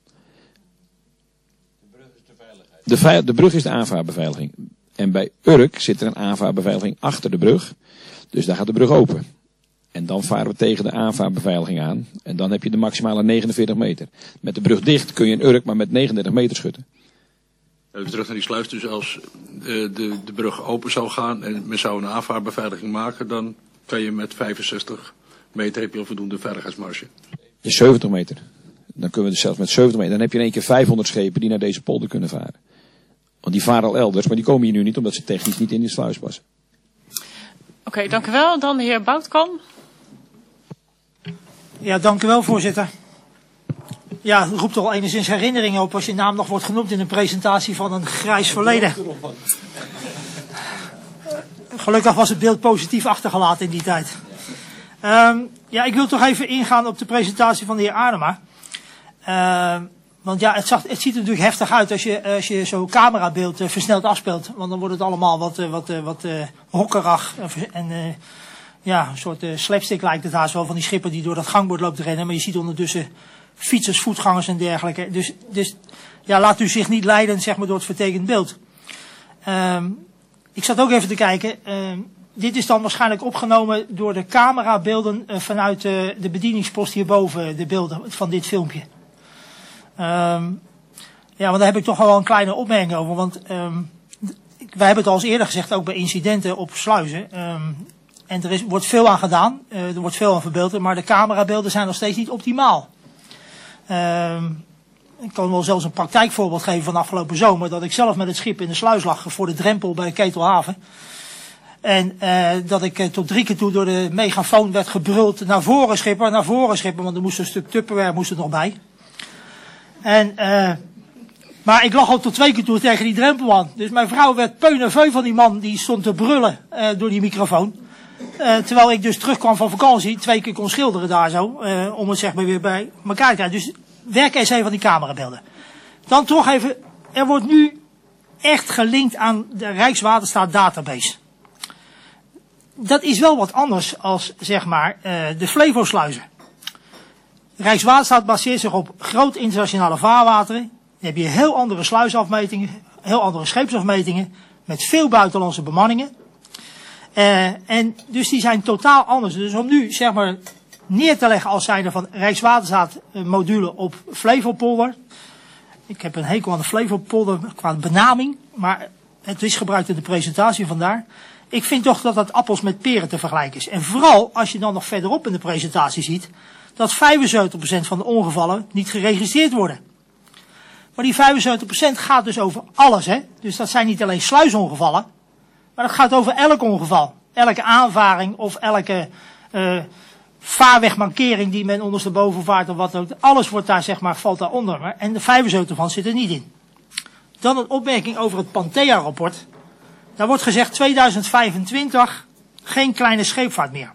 De brug is de veiligheid. De, vei de brug is de aanvaarbeveiliging. En bij Urk zit er een aanvaarbeveiliging achter de brug. Dus daar gaat de brug open. En dan varen we tegen de aanvaarbeveiliging aan. En dan heb je de maximale negenenveertig meter. Met de brug dicht kun je in Urk maar met negenendertig meter schutten. Even terug naar die sluis. Dus als de, de, de brug open zou gaan en men zou een aanvaarbeveiliging maken, dan kan je met vijfenzestig meter heb je al voldoende veiligheidsmarge. Dus zeventig meter. Dan kunnen we dus zelfs met zeventig meter. Dan heb je in één keer vijfhonderd schepen die naar deze polder kunnen varen. Want die varen al elders, maar die komen hier nu niet omdat ze technisch niet in die sluis passen. Oké, okay, dank u wel. Dan de heer Boutkamp. Ja, dank u wel, voorzitter. Ja, het roept toch enigszins herinneringen op als je naam nog wordt genoemd in een presentatie van een grijs verleden. Gelukkig was het beeld positief achtergelaten in die tijd. Um, ja, ik wil toch even ingaan op de presentatie van de heer Adema. Uh, Want ja, het, zag, het ziet er natuurlijk heftig uit als je, als je zo'n camerabeeld uh, versneld afspeelt. Want dan wordt het allemaal wat, uh, wat, uh, wat uh, hokkerig. En uh, ja, een soort uh, slapstick lijkt het haast wel van die schipper die door dat gangbord loopt te rennen. Maar je ziet ondertussen fietsers, voetgangers en dergelijke. Dus, dus ja, laat u zich niet leiden, zeg maar, door het vertekend beeld. Um, ik zat ook even te kijken. Um, dit is dan waarschijnlijk opgenomen door de camerabeelden uh, vanuit uh, de bedieningspost hierboven, de beelden van dit filmpje. Um, ja, want daar heb ik toch wel een kleine opmerking over. Want um, wij hebben het al eens eerder gezegd, ook bij incidenten op sluizen. Um, en er is, wordt veel aan gedaan, uh, er wordt veel aan verbeeld, maar de camerabeelden zijn nog steeds niet optimaal. Um, ik kan wel zelfs een praktijkvoorbeeld geven van afgelopen zomer, dat ik zelf met het schip in de sluis lag voor de drempel bij Ketelhaven. En uh, dat ik uh, tot drie keer toe door de megafoon werd gebruld, naar voren schipper, naar voren schipper, want er moest een stuk Tupperware moest er nog bij. En, uh, maar ik lag al tot twee keer toe tegen die drempel aan. Dus mijn vrouw werd peu nerveus van die man die stond te brullen uh, door die microfoon. Uh, terwijl ik dus terugkwam van vakantie, twee keer kon schilderen daar zo, uh, om het zeg maar weer bij elkaar te krijgen. Dus werk eens even van die camerabeelden. Dan toch even, er wordt nu echt gelinkt aan de Rijkswaterstaat database. Dat is wel wat anders als, zeg maar, uh, de Flevosluizen. Rijkswaterstaat baseert zich op groot internationale vaarwateren. Dan heb je heel andere sluisafmetingen, heel andere scheepsafmetingen, met veel buitenlandse bemanningen. Uh, en dus die zijn totaal anders. Dus om nu, zeg maar, neer te leggen als zijnde van Rijkswaterstaat uh, module op Flevopolder. Ik heb een hekel aan de Flevopolder qua benaming, maar het is gebruikt in de presentatie vandaar. Ik vind toch dat dat appels met peren te vergelijken is. En vooral als je dan nog verderop in de presentatie ziet dat vijfenzeventig procent van de ongevallen niet geregistreerd worden. Maar die vijfenzeventig procent gaat dus over alles, hè. Dus dat zijn niet alleen sluisongevallen, maar dat gaat over elk ongeval. Elke aanvaring of elke uh, vaarwegmankering die men ondersteboven vaart of wat ook. Alles wordt daar, zeg maar, valt daaronder. En de vijfenzeventig van zit er niet in. Dan een opmerking over het Pantea-rapport. Daar wordt gezegd tweeduizend vijfentwintig geen kleine scheepvaart meer.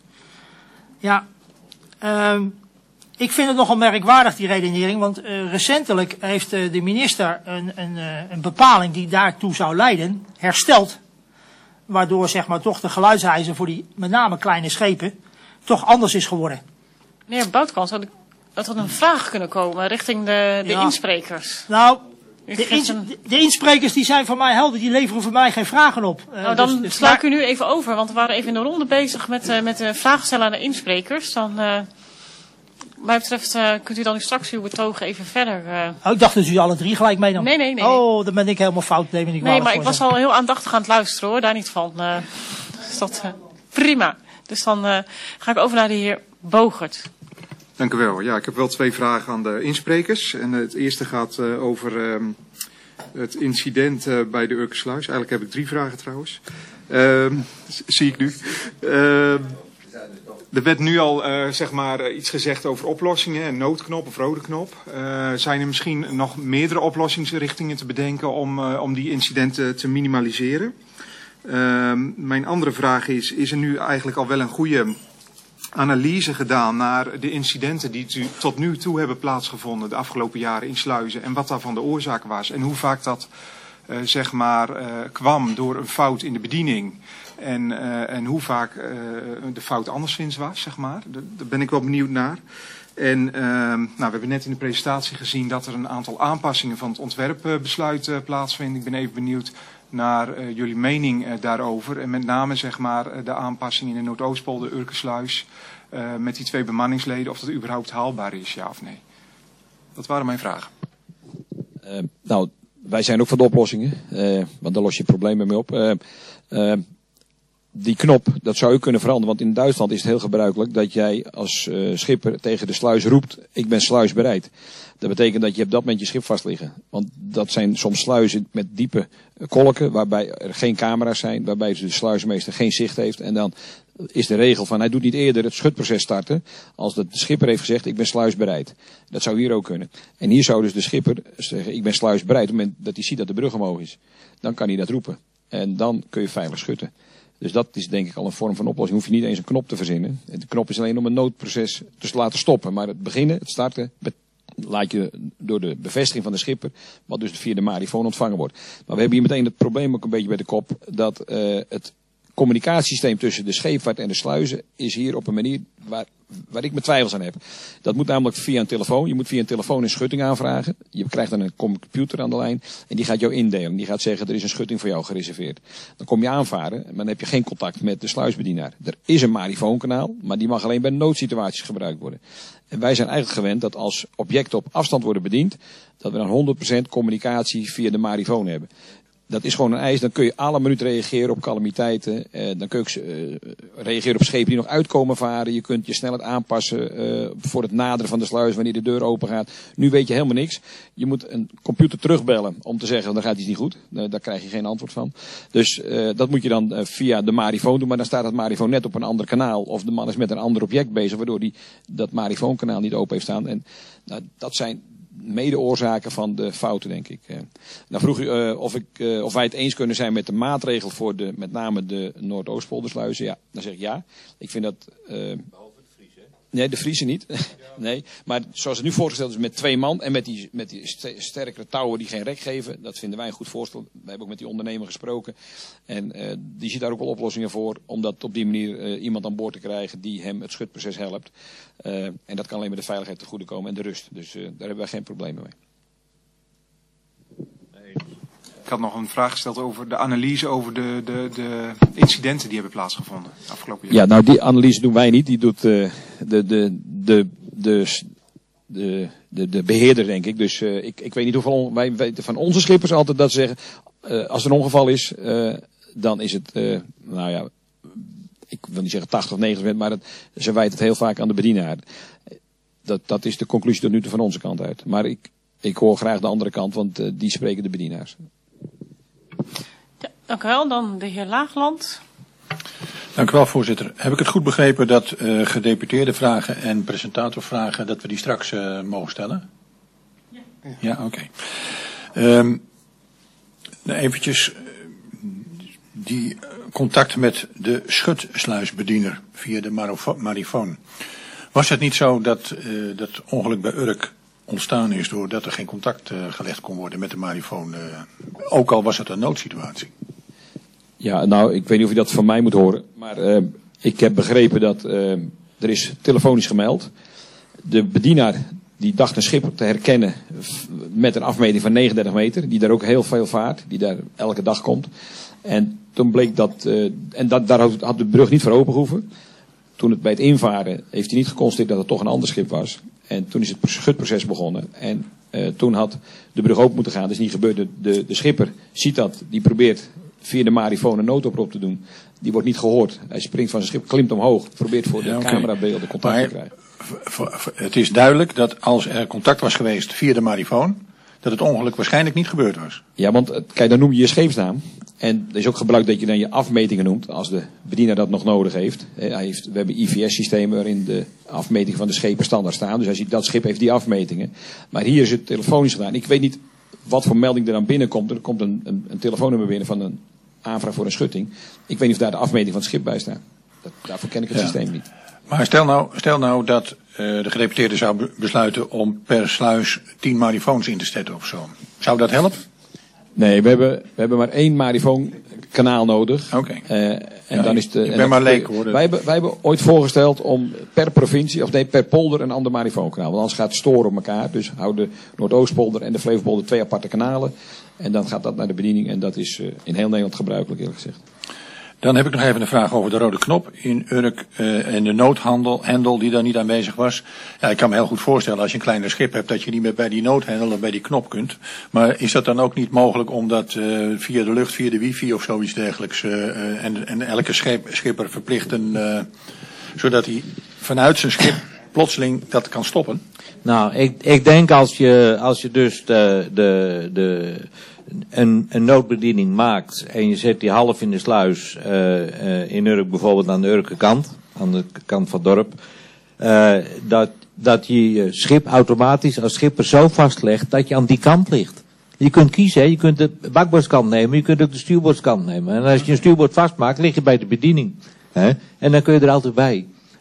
Ja, uh, ik vind het nogal merkwaardig die redenering, want uh, recentelijk heeft uh, de minister een, een, uh, een bepaling die daartoe zou leiden, hersteld. Waardoor, zeg maar, toch de geluidseisen voor die met name kleine schepen toch anders is geworden. Meneer Boutkans, had, had er een vraag kunnen komen richting de, de ja. insprekers? Nou, de, ins, de insprekers die zijn voor mij helder, die leveren voor mij geen vragen op. Uh, nou, dan dus, dus, sla ik u nu even over, want we waren even in de ronde bezig met, uh, met uh, vragen stellen aan de insprekers. Dan, uh, wat mij betreft, uh, kunt u dan straks uw betogen even verder... Uh... Oh, ik dacht dat u alle drie gelijk meenam. Nee, nee, nee. Oh, dan ben ik helemaal fout. Nee, ik nee maar ik was al heel aandachtig aan het luisteren, hoor. Daar niet van. Uh, is dat uh, prima. Dus dan uh, ga ik over naar de heer Bogert. Dank u wel. Ja, ik heb wel twee vragen aan de insprekers. En het eerste gaat uh, over uh, het incident uh, bij de Urkersluis. Eigenlijk heb ik drie vragen trouwens. Uh, zie ik nu. Uh, er werd nu al uh, zeg maar iets gezegd over oplossingen, een noodknop of rode knop. Uh, zijn er misschien nog meerdere oplossingsrichtingen te bedenken om, uh, om die incidenten te minimaliseren? Uh, mijn andere vraag is, is er nu eigenlijk al wel een goede analyse gedaan naar de incidenten die tu, tot nu toe hebben plaatsgevonden de afgelopen jaren in sluizen en wat daarvan de oorzaak was en hoe vaak dat uh, zeg maar uh, kwam door een fout in de bediening en, uh, en hoe vaak uh, de fout anderszins was, zeg maar. Daar ben ik wel benieuwd naar. En uh, nou, we hebben net in de presentatie gezien dat er een aantal aanpassingen van het ontwerpbesluit uh, plaatsvinden. Ik ben even benieuwd naar uh, jullie mening uh, daarover. En met name, zeg maar, uh, de aanpassing in de Noordoostpolder, Urkersluis, uh, met die twee bemanningsleden, of dat überhaupt haalbaar is, ja of nee. Dat waren mijn vragen. Uh, nou, wij zijn ook voor de oplossingen, uh, want daar los je problemen mee op. Uh, uh, Die knop, dat zou je kunnen veranderen, want in Duitsland is het heel gebruikelijk dat jij als uh, schipper tegen de sluis roept, ik ben sluisbereid. Dat betekent dat je op dat moment je schip vast liggen. Want dat zijn soms sluizen met diepe kolken, waarbij er geen camera's zijn, waarbij de sluismeester geen zicht heeft. En dan is de regel van, hij doet niet eerder het schutproces starten, als de schipper heeft gezegd, ik ben sluisbereid. Dat zou hier ook kunnen. En hier zou dus de schipper zeggen, ik ben sluisbereid, op het moment dat hij ziet dat de brug omhoog is. Dan kan hij dat roepen. En dan kun je veilig schutten. Dus dat is denk ik al een vorm van oplossing. Hoef je niet eens een knop te verzinnen. De knop is alleen om een noodproces te laten stoppen. Maar het beginnen, het starten, laat je door de bevestiging van de schipper, wat dus via de marifoon ontvangen wordt. Maar we hebben hier meteen het probleem ook een beetje bij de kop, dat uh, het communicatiesysteem tussen de scheepvaart en de sluizen is hier op een manier waar, waar ik mijn twijfels aan heb. Dat moet namelijk via een telefoon. Je moet via een telefoon een schutting aanvragen. Je krijgt dan een computer aan de lijn en die gaat jou indelen. Die gaat zeggen, er is een schutting voor jou gereserveerd. Dan kom je aanvaren, maar dan heb je geen contact met de sluisbedienaar. Er is een marifoonkanaal, maar die mag alleen bij noodsituaties gebruikt worden. En wij zijn eigenlijk gewend dat als objecten op afstand worden bediend, dat we dan honderd procent communicatie via de marifoon hebben. Dat is gewoon een eis. Dan kun je alle minuut reageren op calamiteiten. Eh, dan kun je uh, reageren op schepen die nog uitkomen varen. Je kunt je snelheid aanpassen uh, voor het naderen van de sluis wanneer de deur open gaat. Nu weet je helemaal niks. Je moet een computer terugbellen om te zeggen, dan gaat iets niet goed. Uh, daar krijg je geen antwoord van. Dus uh, dat moet je dan uh, via de marifoon doen. Maar dan staat het marifoon net op een ander kanaal. Of de man is met een ander object bezig, waardoor die dat marifoonkanaal niet open heeft staan. En nou, dat zijn mede-oorzaken van de fouten, denk ik. Nou vroeg u uh, of, ik, uh, of wij het eens kunnen zijn met de maatregel voor de, met name de Noordoostpoldersluizen. Ja, dan zeg ik ja. Ik vind dat... Uh, Behalve de Friese, hè? Nee, de Friese niet. Nee, maar zoals het nu voorgesteld is met twee man en met die, met die sterkere touwen die geen rek geven, dat vinden wij een goed voorstel. We hebben ook met die ondernemer gesproken. En uh, die ziet daar ook wel oplossingen voor, om dat op die manier uh, iemand aan boord te krijgen die hem het schutproces helpt. Uh, en dat kan alleen maar de veiligheid te goede komen en de rust. Dus uh, daar hebben wij geen problemen mee. Ik had nog een vraag gesteld over de analyse over de, de, de incidenten die hebben plaatsgevonden afgelopen jaar. Ja, nou die analyse doen wij niet. Die doet uh, de, de, de, de, de, de, de beheerder, denk ik. Dus uh, ik, ik weet niet hoeveel, wij weten van onze schippers altijd dat ze zeggen, uh, als er een ongeval is, uh, dan is het, uh, nou ja, ik wil niet zeggen tachtig of negentig procent, maar het, ze wijten het heel vaak aan de bedienaar. Dat, dat is de conclusie tot nu toe van onze kant uit. Maar ik, ik hoor graag de andere kant, want uh, die spreken de bedienaars. Ja, dank u wel. Dan de heer Laagland. Dank u wel, voorzitter. Heb ik het goed begrepen dat uh, gedeputeerde vragen en presentatorvragen, dat we die straks uh, mogen stellen? Ja. Ja, oké. Okay. Um, eventjes, die contact met de schutsluisbediener via de marifoon. Was het niet zo dat uh, dat ongeluk bij Urk ontstaan is doordat er geen contact uh, gelegd kon worden met de marifoon, uh, ook al was het een noodsituatie? Ja, nou, ik weet niet of je dat van mij moet horen, maar uh, ik heb begrepen dat uh, er is telefonisch gemeld. De bedienaar die dacht een schip te herkennen met een afmeting van negenendertig meter, die daar ook heel veel vaart, die daar elke dag komt. En toen bleek dat, uh, en dat, daar had de brug niet voor open gehoeven. Toen het bij het invaren heeft hij niet geconstateerd dat het toch een ander schip was. En toen is het schutproces begonnen. En uh, toen had de brug open moeten gaan. Dat is niet gebeurd. De, de, de schipper ziet dat. Die probeert via de marifoon een noodoproep te doen. Die wordt niet gehoord. Hij springt van zijn schip, klimt omhoog. Probeert voor de ja, okay. camerabeelden contact maar, te krijgen. Het is duidelijk dat als er contact was geweest via de marifoon, dat het ongeluk waarschijnlijk niet gebeurd was. Ja, want kijk, dan noem je je scheepsnaam. En er is ook gebruikt dat je dan je afmetingen noemt, als de bedienaar dat nog nodig heeft. Hij heeft we hebben I V S-systemen waarin de afmetingen van de schepen standaard staan. Dus hij ziet dat schip heeft die afmetingen. Maar hier is het telefonisch gedaan. Ik weet niet wat voor melding er dan binnenkomt. Er komt een, een, een telefoonnummer binnen van een aanvraag voor een schutting. Ik weet niet of daar de afmeting van het schip bij staat. Dat, daarvoor ken ik het ja. systeem niet. Maar stel nou, stel nou dat uh, de gedeputeerde zou besluiten om per sluis tien marifoons in te zetten of zo. Zou dat helpen? Nee, we hebben, we hebben maar één marifoonkanaal nodig. Oké. Okay. Uh, en ja, dan is de, ik ben en maar leek hoor. Wij hebben, wij hebben ooit voorgesteld om per provincie, of nee, per polder een ander marifoonkanaal. Want anders gaat het storen op elkaar. Dus hou de Noordoostpolder en de Flevopolder twee aparte kanalen. En dan gaat dat naar de bediening. En dat is uh, in heel Nederland gebruikelijk, eerlijk gezegd. Dan heb ik nog even een vraag over de rode knop in Urk uh, en de noodhandel hendel die daar niet aanwezig was. Ja, ik kan me heel goed voorstellen als je een kleiner schip hebt dat je niet meer bij die noodhendel of bij die knop kunt. Maar is dat dan ook niet mogelijk om dat uh, via de lucht, via de wifi of zoiets dergelijks uh, uh, en, en elke schip, schipper verplichten uh, zodat hij vanuit zijn schip plotseling dat kan stoppen? Nou, ik, ik denk als je, als je dus de, de, de Een, een noodbediening maakt en je zet die half in de sluis uh, uh, in Urk bijvoorbeeld aan de Urke kant, aan de kant van het dorp, uh, dat, dat je je schip automatisch als schipper zo vastlegt dat je aan die kant ligt. Je kunt kiezen, hè? Je kunt de bakboordskant nemen, je kunt ook de stuurboordskant nemen. En als je een stuurboord vastmaakt, lig je bij de bediening. Hè? En dan kun je er altijd bij.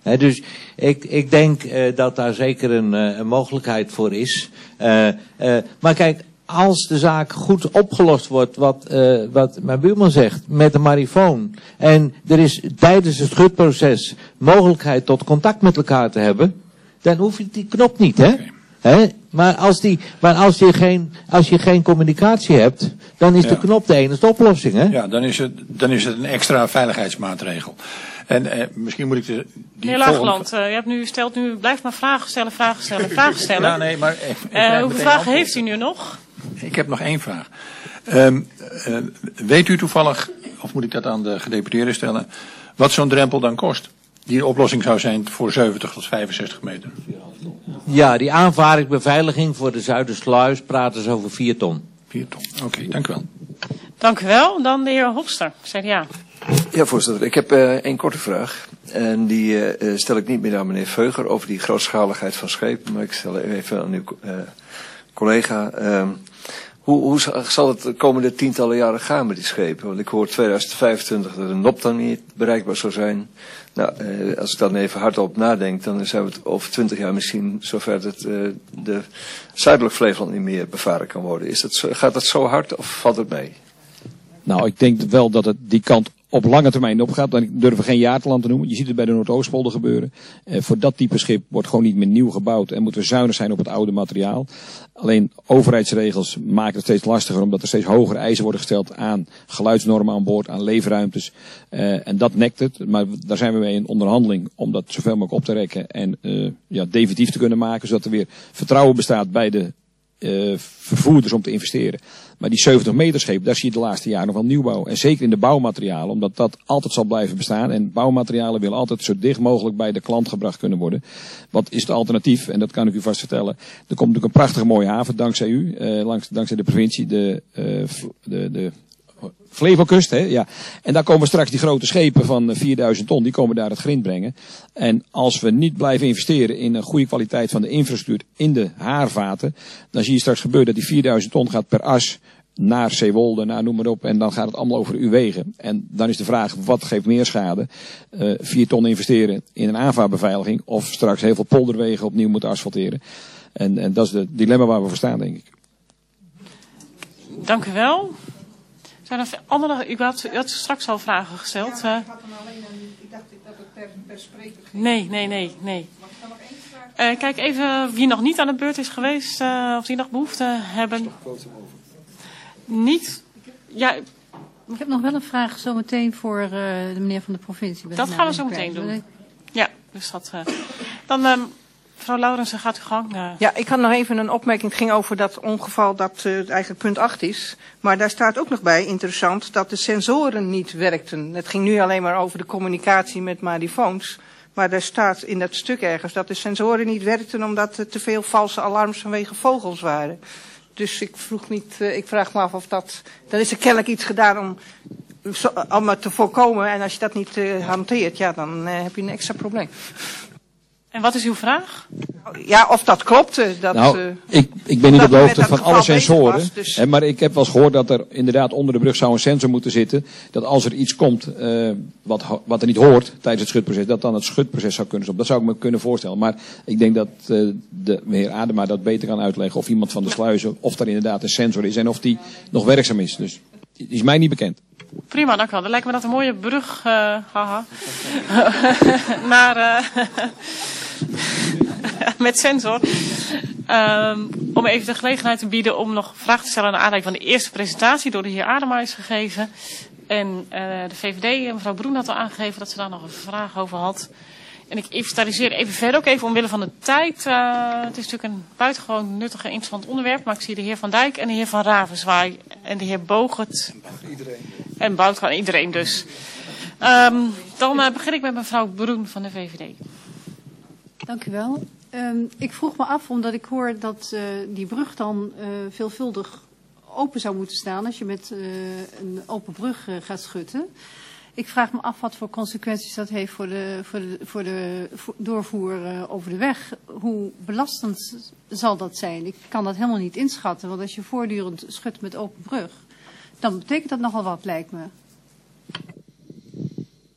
He, dus ik, ik denk uh, dat daar zeker een, uh, een mogelijkheid voor is. Uh, uh, maar kijk, als de zaak goed opgelost wordt, wat, uh, wat mijn buurman zegt, met de marifoon. En er is tijdens het schutproces mogelijkheid tot contact met elkaar te hebben. Dan hoef je die knop niet, hè? Okay. He? Maar, als, die, maar als, je geen, als je geen communicatie hebt, dan is ja. de knop de enige oplossing, hè? Ja, dan is het, dan is het een extra veiligheidsmaatregel. En eh, misschien moet ik de... Die Meneer Laagland, uh, je hebt nu stelt nu, blijf maar vragen stellen, vragen stellen, vragen stellen. Ja, nee, maar... Ik, ik uh, hoeveel vragen antwoord. heeft u nu nog? Ik heb nog één vraag. Um, uh, weet u toevallig, of moet ik dat aan de gedeputeerden stellen, wat zo'n drempel dan kost? Die de oplossing zou zijn voor zeventig tot vijfenzestig meter. Ja, die aanvaringsbeveiliging voor de Zuidersluis praten ze over vier ton. vier ton, oké, okay, dank u wel. Dank u wel. Dan de heer Hofster, C D A. Ja, voorzitter. Ik heb uh, één korte vraag. En die uh, stel ik niet meer aan meneer Veuger over die grootschaligheid van schepen. Maar ik stel even aan uw uh, collega. Uh, hoe, hoe zal het de komende tientallen jaren gaan met die schepen? Want ik hoor tweeduizend vijfentwintig dat de N O P dan niet bereikbaar zou zijn. Nou, uh, als ik dan even hardop nadenk, dan zijn we het over twintig jaar misschien zover dat uh, de zuidelijk Flevoland niet meer bevaren kan worden. Is dat, gaat dat zo hard of valt het mee? Nou, ik denk wel dat het die kant op lange termijn opgaat. Dan durven we geen jaartaland te noemen. Je ziet het bij de Noordoostpolder gebeuren. Eh, voor dat type schip wordt gewoon niet meer nieuw gebouwd. En moeten we zuinig zijn op het oude materiaal. Alleen overheidsregels maken het steeds lastiger. Omdat er steeds hogere eisen worden gesteld aan geluidsnormen aan boord. Aan leefruimtes. Eh, en dat nekt het. Maar daar zijn we mee in onderhandeling. Om dat zoveel mogelijk op te rekken. En uh, ja, definitief te kunnen maken. Zodat er weer vertrouwen bestaat bij de uh, vervoerders om te investeren. Maar die zeventig meter schepen, daar zie je de laatste jaren nog wel nieuwbouw. En zeker in de bouwmaterialen, omdat dat altijd zal blijven bestaan. En bouwmaterialen willen altijd zo dicht mogelijk bij de klant gebracht kunnen worden. Wat is het alternatief? En dat kan ik u vast vertellen. Er komt natuurlijk een prachtige mooie haven, dankzij u, eh, langs, dankzij de provincie, de, uh, de, de Flevokust, hè, ja. En daar komen straks die grote schepen van vierduizend ton, die komen daar het grind brengen. En als we niet blijven investeren in een goede kwaliteit van de infrastructuur in de haarvaten, dan zie je straks gebeuren dat die vierduizend ton gaat per as naar Zeewolde, naar noem maar op. En dan gaat het allemaal over uw wegen. En dan is de vraag, wat geeft meer schade? Uh, vier ton investeren in een aanvaardbeveiliging of straks heel veel polderwegen opnieuw moeten asfalteren. En, en dat is het dilemma waar we voor staan, denk ik. Dank u wel. Zijn er andere, u had, u had straks al vragen gesteld. Ja, ik had hem alleen aan, ik dacht dat het per, per spreker ging. Nee, nee, nee, nee. Mag ik dan nog één vraag? Uh, kijk even wie nog niet aan de beurt is geweest, uh, of die nog behoefte hebben. Niet? Ja. Ik heb nog wel een vraag zometeen voor uh, de meneer van de provincie. Dat gaan we zo meteen doen. Ja, dus dat. Uh, dan, uh, mevrouw Laurensen, gaat u gang. Uh. Ja, ik had nog even een opmerking. Het ging over dat ongeval dat uh, eigenlijk punt acht is. Maar daar staat ook nog bij, interessant, dat de sensoren niet werkten. Het ging nu alleen maar over de communicatie met marifoons. Maar daar staat in dat stuk ergens dat de sensoren niet werkten omdat er te veel valse alarms vanwege vogels waren. Dus ik vroeg niet, uh, ik vraag me af of dat, dan is er kennelijk iets gedaan om, zo, om het te voorkomen. En als je dat niet uh, hanteert, ja, dan uh, heb je een extra probleem. En wat is uw vraag? Ja, of dat klopte. Dat, nou, uh, ik, ik ben niet op de hoogte van alle sensoren. Was, dus... hè, maar ik heb wel eens gehoord dat er inderdaad onder de brug zou een sensor moeten zitten. Dat als er iets komt uh, wat, wat er niet hoort tijdens het schutproces, dat dan het schutproces zou kunnen stoppen. Dat zou ik me kunnen voorstellen. Maar ik denk dat uh, de heer Adema dat beter kan uitleggen. Of iemand van de sluizen, of er inderdaad een sensor is. En of die nog werkzaam is. Dus die is mij niet bekend. Prima, dank u wel. Dan lijkt me dat een mooie brug, uh, haha, naar, uh, met sensor. Um, om even de gelegenheid te bieden om nog vragen te stellen naar aanleiding van de eerste presentatie door de heer Adema is gegeven. En uh, de V V D, mevrouw Broen had al aangegeven dat ze daar nog een vraag over had. En ik inventariseer even verder, ook even omwille van de tijd. Uh, het is natuurlijk een buitengewoon nuttig en interessant onderwerp. Maar ik zie de heer Van Dijk en de heer Van Ravenswaai en de heer Bogert. Iedereen. En Boutgaan, iedereen dus. Um, dan uh, begin ik met mevrouw Broen van de V V D. Dank u wel. Um, ik vroeg me af, omdat ik hoor dat uh, die brug dan uh, veelvuldig open zou moeten staan als je met uh, een open brug uh, gaat schutten. Ik vraag me af wat voor consequenties dat heeft voor de, voor de, voor de doorvoer uh, over de weg. Hoe belastend zal dat zijn? Ik kan dat helemaal niet inschatten, want als je voortdurend schudt met open brug, dan betekent dat nogal wat, lijkt me.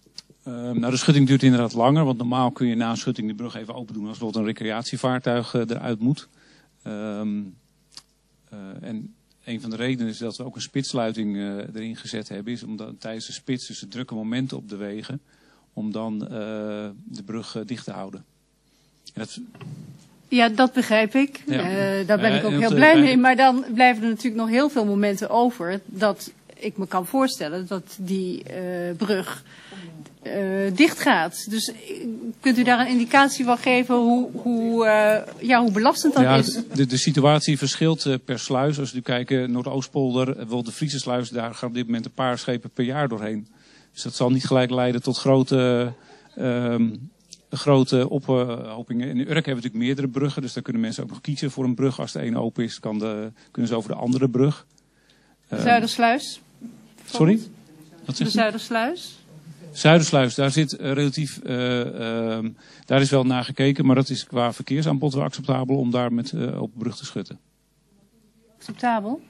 Uh, nou, de schutting duurt inderdaad langer, want normaal kun je na een schutting de brug even open doen als bijvoorbeeld een recreatievaartuig uh, eruit moet. Um, uh, en een van de redenen is dat we ook een spitssluiting uh, erin gezet hebben, is omdat tijdens de spits, dus de drukke momenten op de wegen, om dan uh, de brug uh, dicht te houden. En dat... Ja, dat begrijp ik. Ja. Uh, daar ben Uh, ik ook en heel op de- blij bij- mee. Maar dan blijven er natuurlijk nog heel veel momenten over dat ik me kan voorstellen dat die uh, brug uh, dicht gaat. Dus uh, kunt u daar een indicatie van geven hoe, hoe, uh, ja, hoe belastend dat ja, is? de, de situatie verschilt uh, per sluis. Als we nu kijken, Noordoostpolder, uh, bijvoorbeeld de Friese sluis, daar gaan op dit moment een paar schepen per jaar doorheen. Dus dat zal niet gelijk leiden tot grote, uh, um, grote ophopingen. In Urk hebben we natuurlijk meerdere bruggen, dus daar kunnen mensen ook nog kiezen voor een brug. Als de ene open is, kan de, kunnen ze over de andere brug. De Zuidersluis? Sorry? Wat De zegt u? Zuidersluis? Zuidersluis, daar zit uh, relatief, uh, uh, daar is wel naar gekeken, maar dat is qua verkeersaanbod wel acceptabel om daar met uh, open brug te schutten. Acceptabel?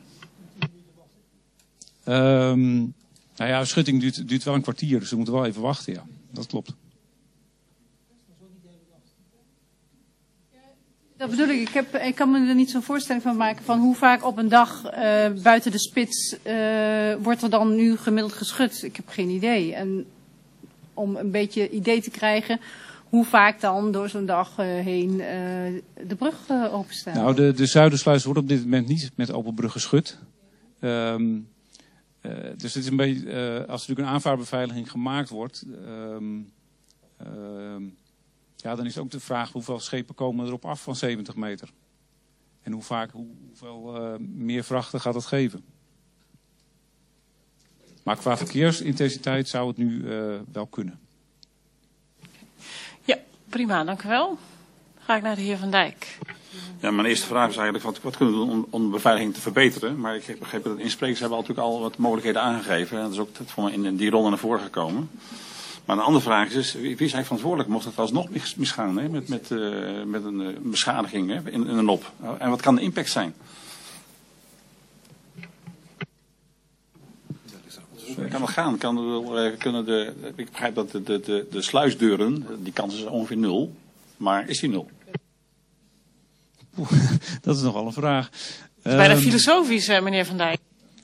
Um, nou ja, schutting duurt, duurt wel een kwartier, dus we moeten wel even wachten, ja. Dat klopt. Dat bedoel ik. Ik, heb, ik kan me er niet zo'n voorstelling van maken van hoe vaak op een dag uh, buiten de spits uh, wordt er dan nu gemiddeld geschud. Ik heb geen idee. En om een beetje idee te krijgen hoe vaak dan door zo'n dag uh, heen uh, de brug uh, openstaat. Nou, de, de Zuidersluis wordt op dit moment niet met open brug geschud. Um, uh, dus het is een beetje, uh, als er natuurlijk een aanvaardbeveiliging gemaakt wordt, um, um, ja, dan is ook de vraag hoeveel schepen komen erop af van zeventig meter. En hoe vaak, hoe, hoeveel uh, meer vrachten gaat dat geven. Maar qua verkeersintensiteit zou het nu uh, wel kunnen. Ja, prima, dank u wel. Dan ga ik naar de heer Van Dijk. Ja, mijn eerste vraag is eigenlijk, wat, wat kunnen we doen om, om de beveiliging te verbeteren? Maar ik heb begrepen dat de insprekers hebben al natuurlijk al wat mogelijkheden aangegeven. En dat is ook voor mij in die ronde naar voren gekomen. Maar een andere vraag is, is wie is eigenlijk verantwoordelijk mocht het alsnog mis, misgaan, hè? Met, met, uh, met een uh, beschadiging, hè? In, in een op? En wat kan de impact zijn? Kan het gaan? Kan er, kunnen de, ik begrijp dat de, de, de, de sluisdeuren, die kans is ongeveer nul. Maar is die nul? Oeh, dat is nogal een vraag. Het is bijna Um, filosofisch, uh, meneer Van Dijk.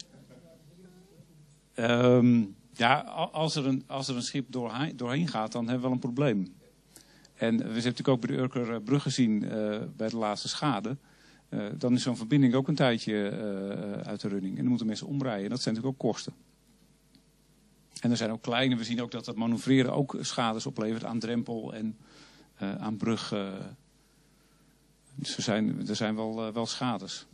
Um, ja, als er een, als er een schip doorheen, doorheen gaat, dan hebben we wel een probleem. En we hebben natuurlijk ook bij de Urker brug gezien uh, bij de laatste schade. Uh, dan is zo'n verbinding ook een tijdje uh, uit de running. En dan moeten mensen omrijden. En dat zijn natuurlijk ook kosten. En er zijn ook kleine, we zien ook dat het manoeuvreren ook schades oplevert aan drempel en uh, aan brug. Uh, dus er zijn, er zijn wel, uh, wel schades.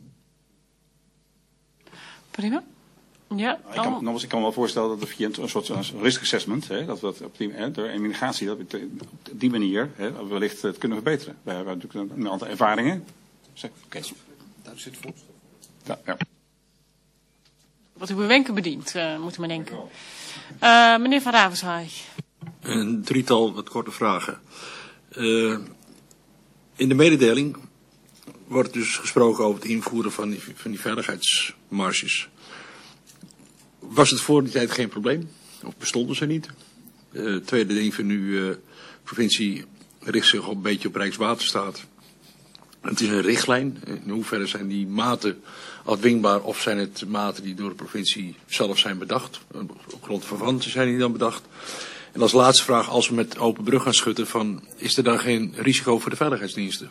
Prima. Ja, Ik kan, nogmaals, ik kan me wel voorstellen dat er via een, een soort een risk assessment, hè, dat we dat op die, hè, door immigratie, dat we op die manier hè, wellicht het kunnen verbeteren. We hebben natuurlijk een, een aantal ervaringen. Zeg, oké. Okay. Daar zit volgens. Ja, ja. Wat uw wenken bedient, uh, moeten we denken. Uh, meneer Van Ravenswaay. Een drietal wat korte vragen. Uh, in de mededeling wordt dus gesproken over het invoeren van die, van die veiligheidsmarges. Was het voor die tijd geen probleem? Of bestonden ze niet? Uh, tweede ding van nu, uh, de provincie richt zich op een beetje op Rijkswaterstaat. Het is een richtlijn. In hoeverre zijn die maten afdwingbaar of zijn het maten die door de provincie zelf zijn bedacht? Op grond van verwanten zijn die dan bedacht? En als laatste vraag, als we met open brug gaan schutten, van, is er dan geen risico voor de veiligheidsdiensten?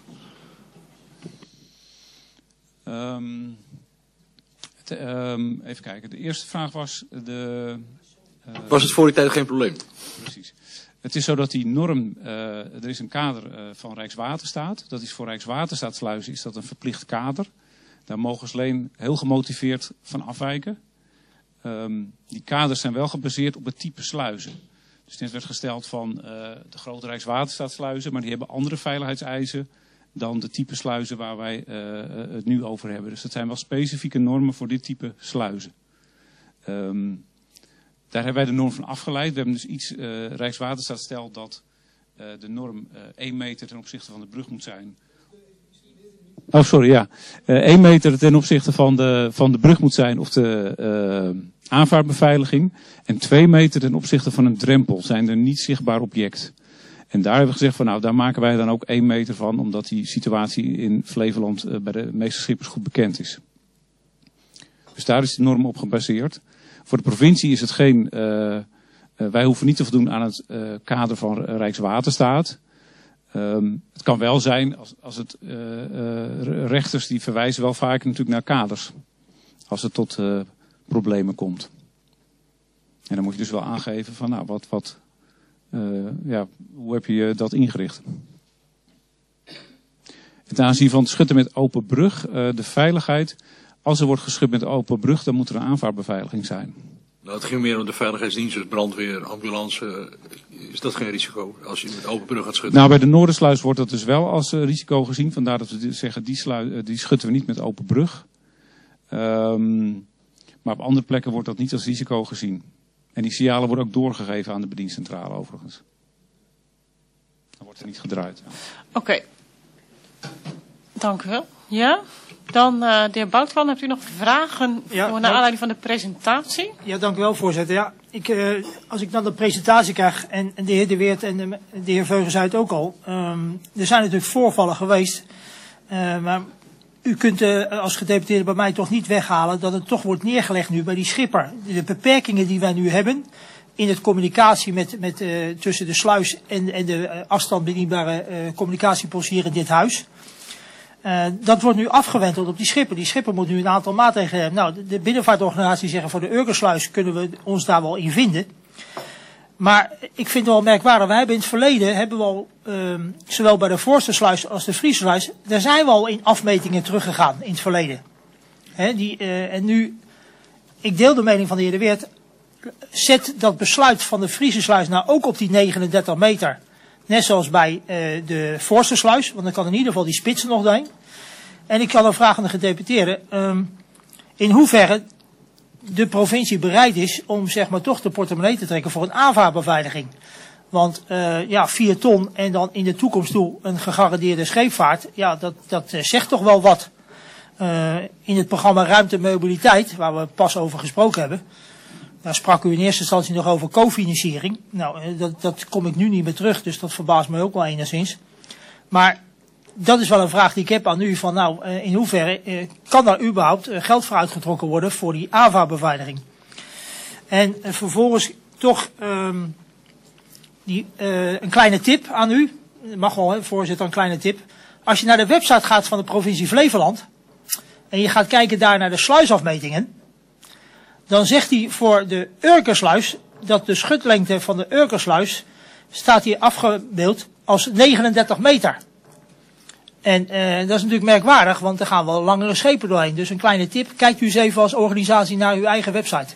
Um, het, um, even kijken, de eerste vraag was de... Uh, was het voor die tijd geen probleem? Precies. Het is zo dat die norm, uh, er is een kader uh, van Rijkswaterstaat. Dat is voor Rijkswaterstaatsluizen is dat een verplicht kader. Daar mogen ze alleen heel gemotiveerd van afwijken. Um, die kaders zijn wel gebaseerd op het type sluizen. Dus dit werd gesteld van uh, de grote Rijkswaterstaatsluizen, maar die hebben andere veiligheidseisen dan de type sluizen waar wij uh, het nu over hebben. Dus dat zijn wel specifieke normen voor dit type sluizen. Um, Daar hebben wij de norm van afgeleid. We hebben dus iets, uh, Rijkswaterstaat stelt dat uh, de norm uh, één meter ten opzichte van de brug moet zijn. Oh, sorry, ja. Uh, één meter ten opzichte van de, van de brug moet zijn of de uh, aanvaardbeveiliging en twee meter ten opzichte van een drempel zijn er niet zichtbaar object. En daar hebben we gezegd van nou, daar maken wij dan ook één meter van, omdat die situatie in Flevoland uh, bij de meeste schippers goed bekend is. Dus daar is de norm op gebaseerd. Voor de provincie is het geen, uh, uh, wij hoeven niet te voldoen aan het uh, kader van Rijkswaterstaat. Um, het kan wel zijn als, als het uh, uh, rechters die verwijzen wel vaak natuurlijk naar kaders. Als het tot uh, problemen komt. En dan moet je dus wel aangeven van nou wat, wat uh, ja, hoe heb je dat ingericht? Ten aanzien van het schutten met open brug, uh, de veiligheid. Als er wordt geschud met open brug, dan moet er een aanvaardbeveiliging zijn. Nou, het ging meer om de veiligheidsdiensten, dus brandweer, ambulance. Is dat geen risico als je met open brug gaat schutten? Nou, bij de Noordersluis wordt dat dus wel als uh, risico gezien. Vandaar dat we zeggen, die, sluis, uh, die schutten we niet met open brug. Um, maar op andere plekken wordt dat niet als risico gezien. En die signalen worden ook doorgegeven aan de bediencentrale overigens. Dan wordt er niet gedraaid. Oké. Okay. Dank u wel. Ja? Dan uh, de heer Boutwan, hebt u nog vragen ja, voor, naar aanleiding van de presentatie? Ja, dank u wel, voorzitter. Ja, ik, uh, als ik dan de presentatie krijg, en, en de heer De Weert en de, de heer Veugen zei het ook al, um, er zijn natuurlijk voorvallen geweest, uh, maar u kunt uh, als gedeputeerde bij mij toch niet weghalen dat het toch wordt neergelegd nu bij die schipper. De beperkingen die wij nu hebben in het communicatie met, met, uh, tussen de sluis en, en de uh, afstandbedienbare uh, communicatiepost hier in dit huis. Uh, dat wordt nu afgewenteld op die schipper. Die schipper moet nu een aantal maatregelen hebben. Nou, de, de binnenvaartorganisatie zeggen voor de Urkersluis kunnen we ons daar wel in vinden. Maar ik vind het wel merkwaardig. Wij hebben in het verleden, hebben we al, uh, zowel bij de Voorstersluis als de Friesluis, daar zijn we al in afmetingen teruggegaan in het verleden. He, die, uh, en nu, ik deel de mening van de heer De Weert, zet dat besluit van de Friesluis nou ook op die negenendertig meter. Net zoals bij uh, de Voorstersluis, want dan kan in ieder geval die spitsen nog doorheen. En ik kan dan vragen aan de gedeputeerde, um, in hoeverre de provincie bereid is om zeg maar toch de portemonnee te trekken voor een aanvaardbeveiliging. Want uh, ja, vier ton en dan in de toekomst toe een gegarandeerde scheepvaart, ja, dat, dat uh, zegt toch wel wat. Uh, in het programma Ruimte en Mobiliteit, waar we pas over gesproken hebben, daar sprak u in eerste instantie nog over cofinanciering. Nou, dat, dat kom ik nu niet meer terug, dus dat verbaast me ook wel enigszins. Maar dat is wel een vraag die ik heb aan u, van nou, in hoeverre eh, kan daar überhaupt geld voor uitgetrokken worden voor die aanvaardbeveiliging? En eh, vervolgens toch um, die, uh, een kleine tip aan u. Mag wel, hè, voorzitter, een kleine tip. Als je naar de website gaat van de provincie Flevoland en je gaat kijken daar naar de sluisafmetingen, dan zegt hij voor de Urkersluis dat de schutlengte van de Urkersluis staat hier afgebeeld als negenendertig meter. En uh, dat is natuurlijk merkwaardig, want er gaan wel langere schepen doorheen. Dus een kleine tip, kijkt u eens even als organisatie naar uw eigen website.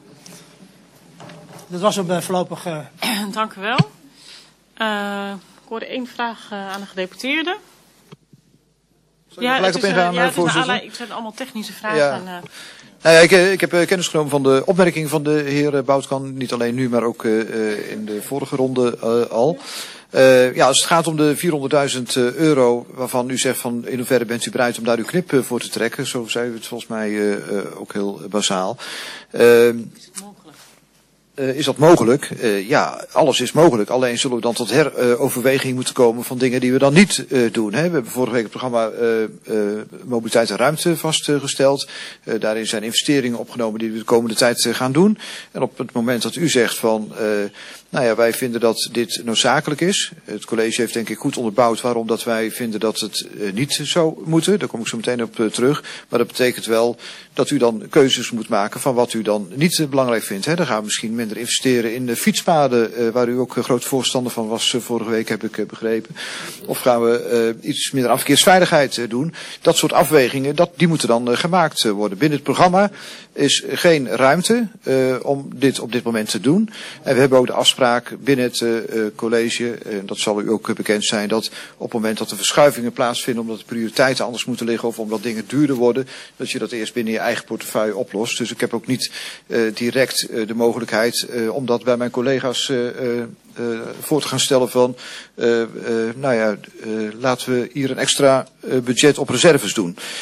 Dat was hem uh, voorlopig. Uh... Dank u wel. Uh, ik hoorde één vraag uh, aan de gedeputeerde. Zal ik ja, gelijk op ingaan, uh, ja, voorzitter? Het zijn allemaal technische vragen. Ja. En, uh... Nou ja, ik, ik heb uh, kennis genomen van de opmerking van de heer Boutkan. Niet alleen nu, maar ook uh, in de vorige ronde uh, al. Uh, ja, als het gaat om de vierhonderdduizend euro, waarvan u zegt van in hoeverre bent u bereid om daar uw knip uh, voor te trekken. Zo zei u het volgens mij uh, uh, ook heel basaal. Uh, Uh, is dat mogelijk? Uh, ja, alles is mogelijk. Alleen zullen we dan tot heroverweging moeten komen van dingen die we dan niet uh, doen. Hè? We hebben vorige week het programma uh, uh, Mobiliteit en Ruimte vastgesteld. Uh, daarin zijn investeringen opgenomen die we de komende tijd uh, gaan doen. En op het moment dat u zegt van, uh, nou ja, wij vinden dat dit noodzakelijk is. Het college heeft denk ik goed onderbouwd waarom dat wij vinden dat het uh, niet zou moeten. Daar kom ik zo meteen op uh, terug. Maar dat betekent wel dat u dan keuzes moet maken van wat u dan niet uh, belangrijk vindt. Hè? Dan gaan we misschien minder investeren in de fietspaden, uh, waar u ook uh, groot voorstander van was uh, vorige week, heb ik uh, begrepen. Of gaan we uh, iets minder aan verkeersveiligheid uh, doen. Dat soort afwegingen, dat, die moeten dan uh, gemaakt uh, worden. Binnen het programma is geen ruimte uh, om dit op dit moment te doen. En we hebben ook de afspraak binnen het uh, college, en uh, dat zal u ook uh, bekend zijn, dat op het moment dat er verschuivingen plaatsvinden, omdat de prioriteiten anders moeten liggen of omdat dingen duurder worden, dat je dat eerst binnen je eigen portefeuille oplost. Dus ik heb ook niet uh, direct uh, de mogelijkheid uh, om dat bij mijn collega's uh, uh, uh, voor te gaan stellen van, uh, uh, nou ja, uh, laten we hier een extra uh, budget op reserves doen.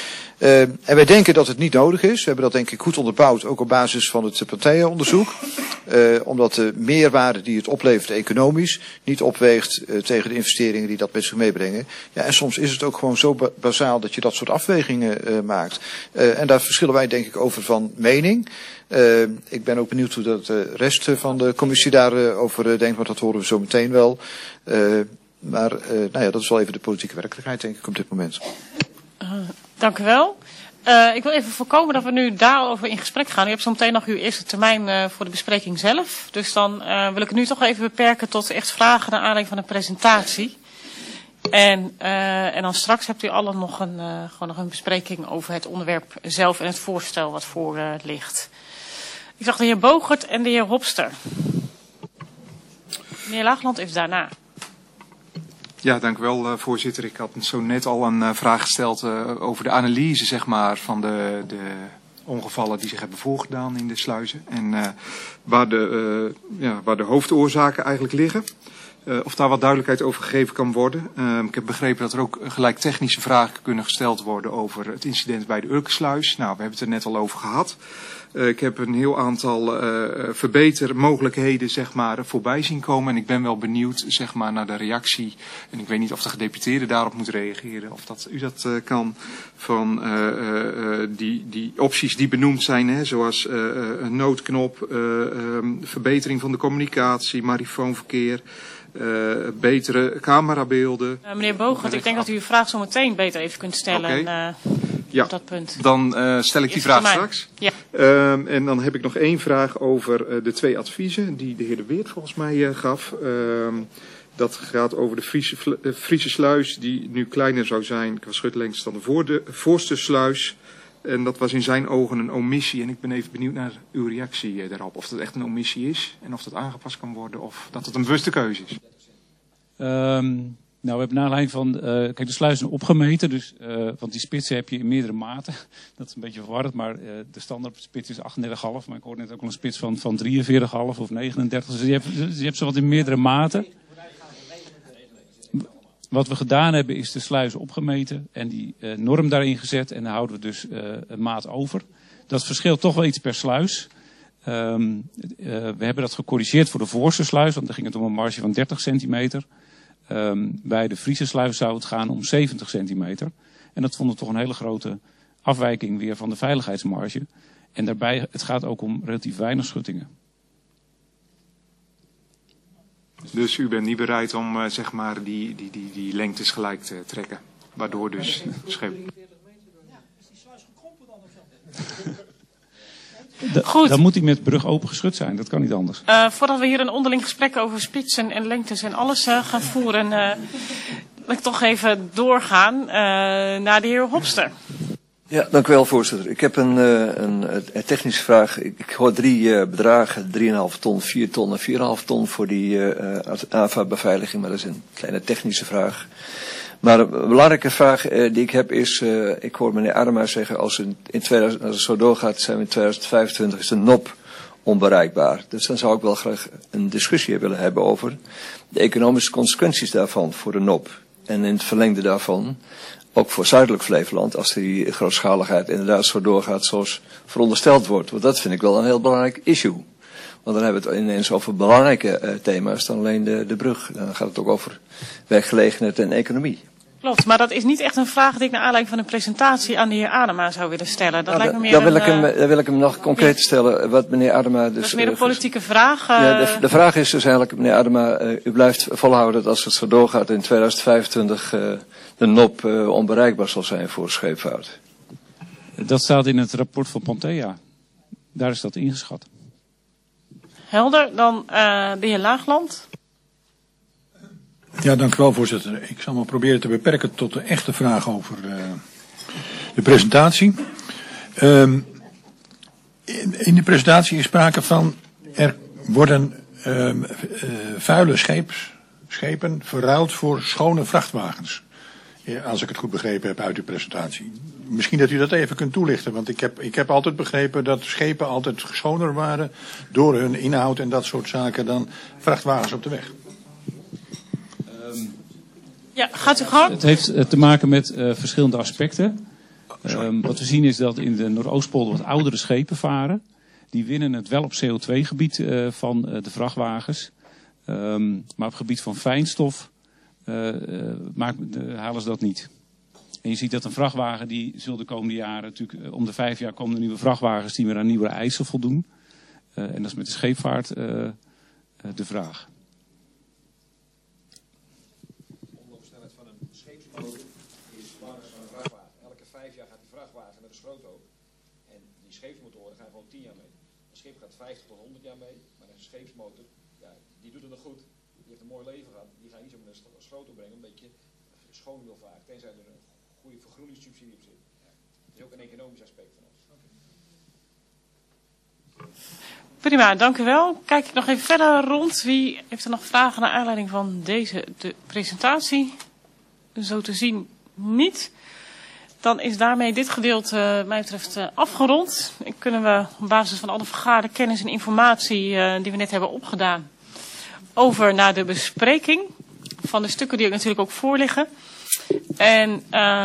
Uh, en wij denken dat het niet nodig is. We hebben dat denk ik goed onderbouwd, ook op basis van het partijenonderzoek. Uh, omdat de meerwaarde die het oplevert economisch niet opweegt uh, tegen de investeringen die dat met zich meebrengen. Ja, en soms is het ook gewoon zo ba bazaal dat je dat soort afwegingen uh, maakt. Uh, en daar verschillen wij denk ik over van mening. Uh, ik ben ook benieuwd hoe dat de rest van de commissie daarover uh, denkt, want dat horen we zo meteen wel. Uh, maar uh, nou ja, dat is wel even de politieke werkelijkheid denk ik op dit moment. Uh, dank u wel. Uh, ik wil even voorkomen dat we nu daarover in gesprek gaan. U hebt zo meteen nog uw eerste termijn uh, voor de bespreking zelf. Dus dan uh, wil ik het nu toch even beperken tot echt vragen naar aanleiding van een presentatie. En, uh, en dan straks hebt u allen nog een, uh, gewoon nog een bespreking over het onderwerp zelf en het voorstel wat voor uh, ligt. Ik zag de heer Bogert en de heer Hopster. Meneer Laagland is daarna. Ja, dank u wel, uh, voorzitter. Ik had zo net al een uh, vraag gesteld uh, over de analyse, zeg maar, van de, de ongevallen die zich hebben voorgedaan in de sluizen. En uh, waar, de, uh, ja, waar de hoofdoorzaken eigenlijk liggen. Uh, of daar wat duidelijkheid over gegeven kan worden. Uh, ik heb begrepen dat er ook gelijk technische vragen kunnen gesteld worden over het incident bij de Urkensluis. Nou, we hebben het er net al over gehad. Uh, ik heb een heel aantal uh, verbetermogelijkheden zeg maar, voorbij zien komen. En ik ben wel benieuwd zeg maar, naar de reactie. En ik weet niet of de gedeputeerde daarop moet reageren. Of dat u dat uh, kan. Van uh, uh, die, die opties die benoemd zijn. Hè, zoals uh, een noodknop. Uh, um, verbetering van de communicatie. Marifoonverkeer. Uh, betere camerabeelden. Uh, meneer Bogert, ik denk dat u uw vraag zo meteen beter even kunt stellen. Okay. Uh, ja, op dat punt. Dan uh, stel ik die vraag termijn. straks. Ja. Uh, en dan heb ik nog één vraag over uh, de twee adviezen die de heer De Weert volgens mij uh, gaf. Uh, dat gaat over de Friese, uh, Friese sluis die nu kleiner zou zijn qua schutlengte dan de, voor de voorste sluis. En dat was in zijn ogen een omissie. En ik ben even benieuwd naar uw reactie uh, daarop. Of dat echt een omissie is en of dat aangepast kan worden of dat het een bewuste keuze is. Um, nou, we hebben naar aanleiding van, uh, kijk, de sluizen zijn opgemeten, dus, uh, want die spitsen heb je in meerdere maten. Dat is een beetje verwarrend, maar uh, de standaard spits is achtendertig komma vijf, maar ik hoorde net ook al een spits van, van drieënveertig komma vijf of negenendertig. Dus je hebt, dus je hebt ze wat in meerdere maten. Wat we gedaan hebben is de sluizen opgemeten en die uh, norm daarin gezet en dan houden we dus uh, een maat over. Dat verschilt toch wel iets per sluis. Um, uh, we hebben dat gecorrigeerd voor de voorste sluis, want dan ging het om een marge van dertig centimeter. Um, bij de Friese sluis zou het gaan om zeventig centimeter. En dat vonden we toch een hele grote afwijking weer van de veiligheidsmarge. En daarbij, het gaat ook om relatief weinig schuttingen. Dus u bent niet bereid om uh, zeg maar die, die, die, die lengtes gelijk te trekken? Waardoor dus scheep... Da dan moet hij met brug open geschut zijn, dat kan niet anders. Uh, voordat we hier een onderling gesprek over spitsen en lengtes en alles uh, gaan voeren, uh, wil ik toch even doorgaan uh, naar de heer Hopster. Ja, dank u wel, voorzitter. Ik heb een, een, een technische vraag. Ik, ik hoor drie uh, bedragen, drie komma vijf ton, vier ton en vier komma vijf ton voor die uh, A V A-beveiliging, maar dat is een kleine technische vraag. Maar een belangrijke vraag uh, die ik heb is, uh, ik hoor meneer Adema zeggen, als, in, in tweeduizend, als het zo doorgaat, zijn we in tweeduizend vijfentwintig is de N O P onbereikbaar. Dus dan zou ik wel graag een discussie willen hebben over de economische consequenties daarvan voor de N O P. En in het verlengde daarvan, ook voor Zuidelijk Flevoland, als die grootschaligheid inderdaad zo doorgaat zoals verondersteld wordt. Want dat vind ik wel een heel belangrijk issue. Want dan hebben we het ineens over belangrijke uh, thema's dan alleen de, de brug. Dan gaat het ook over werkgelegenheid en economie. Klopt, maar dat is niet echt een vraag die ik naar aanleiding van een presentatie aan de heer Adema zou willen stellen. Dat nou, lijkt me meer dan, wil een, ik hem, dan wil ik hem nog concreet stellen, wat meneer Adema dus... Dat is meer een uh, politieke vraag. Uh, ja, de, de vraag is dus eigenlijk, meneer Adema, uh, u blijft volhouden dat als het zo doorgaat in tweeduizend vijfentwintig uh, de N O P uh, onbereikbaar zal zijn voor scheepvaart. Dat staat in het rapport van Pontea. Daar is dat ingeschat. Helder, dan uh, de heer Laagland. Ja, dank u wel, voorzitter. Ik zal me proberen te beperken tot de echte vraag over uh, de presentatie. Um, in, in de presentatie is sprake van, er worden um, uh, vuile scheeps, schepen verruild voor schone vrachtwagens. Ja, als ik het goed begrepen heb uit uw presentatie. Misschien dat u dat even kunt toelichten, want ik heb, ik heb altijd begrepen dat schepen altijd schoner waren door hun inhoud en dat soort zaken dan vrachtwagens op de weg. Ja, gaat u gang. Het heeft te maken met uh, verschillende aspecten. Um, wat we zien is dat in de Noordoostpolder wat oudere schepen varen. Die winnen het wel op C O twee gebied uh, van uh, de vrachtwagens. Um, maar op het gebied van fijnstof uh, uh, maak, uh, halen ze dat niet. En je ziet dat een vrachtwagen, die zullen de komende jaren, natuurlijk uh, om de vijf jaar komen er nieuwe vrachtwagens die weer aan nieuwe eisen voldoen. Uh, en dat is met de scheepvaart uh, uh, de vraag. Omloopsnelheid van een scheepsmotor is langer dan een vrachtwagen. Elke vijf jaar gaat die vrachtwagen met een schroothoop. En die scheepsmotoren gaan gewoon tien jaar mee. Een schip gaat vijftig tot honderd jaar mee, maar een scheepsmotor, ja, die doet het nog goed. Die heeft een mooi leven gehad. Die gaat niet zo met een schroothoop brengen, een beetje schoon wil vaak. Tenzij er een goede vergroeningssubsidie op zit. Dat is ook een economisch aspect van ons. Prima, dank u wel. Kijk ik nog even verder rond. Wie heeft er nog vragen naar aanleiding van deze de presentatie? Zo te zien niet. Dan is daarmee dit gedeelte, uh, mij betreft, uh, afgerond. En kunnen we op basis van alle vergaarde kennis en informatie uh, die we net hebben opgedaan, over naar de bespreking van de stukken die ook natuurlijk ook voorliggen. En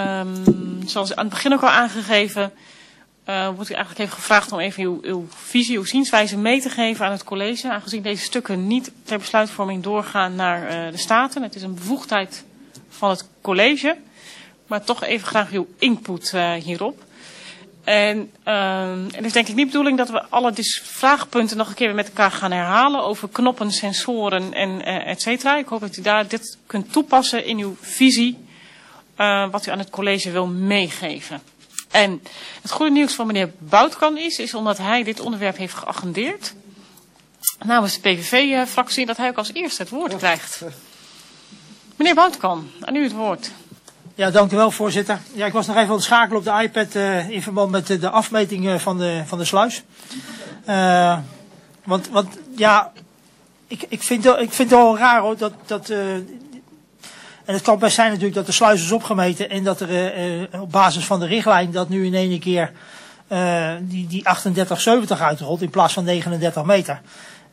um, zoals aan het begin ook al aangegeven, Uh, wordt u eigenlijk even gevraagd om even uw, uw visie, uw zienswijze mee te geven aan het college. Aangezien deze stukken niet ter besluitvorming doorgaan naar uh, de Staten. Het is een bevoegdheid van het college. Maar toch even graag uw input uh, hierop. En uh, het is denk ik niet de bedoeling dat we alle vraagpunten nog een keer weer met elkaar gaan herhalen. Over knoppen, sensoren en uh, et cetera. Ik hoop dat u daar dit kunt toepassen in uw visie. Uh, wat u aan het college wil meegeven. En het goede nieuws van meneer Boutkan is, is omdat hij dit onderwerp heeft geagendeerd namens de P V V-fractie, dat hij ook als eerste het woord krijgt. Meneer Boutkan, aan u het woord. Ja, dank u wel, voorzitter. Ja, ik was nog even aan het schakelen op de iPad uh, in verband met uh, de afmeting uh, van, de, van de sluis. Uh, want, want ja, ik, ik, vind, ik vind het wel raar hoor, dat... dat uh, En het kan best zijn natuurlijk dat de sluis is opgemeten en dat er uh, op basis van de richtlijn dat nu in één keer uh, die, die achtendertig zeventig uitrolt in plaats van negenendertig meter.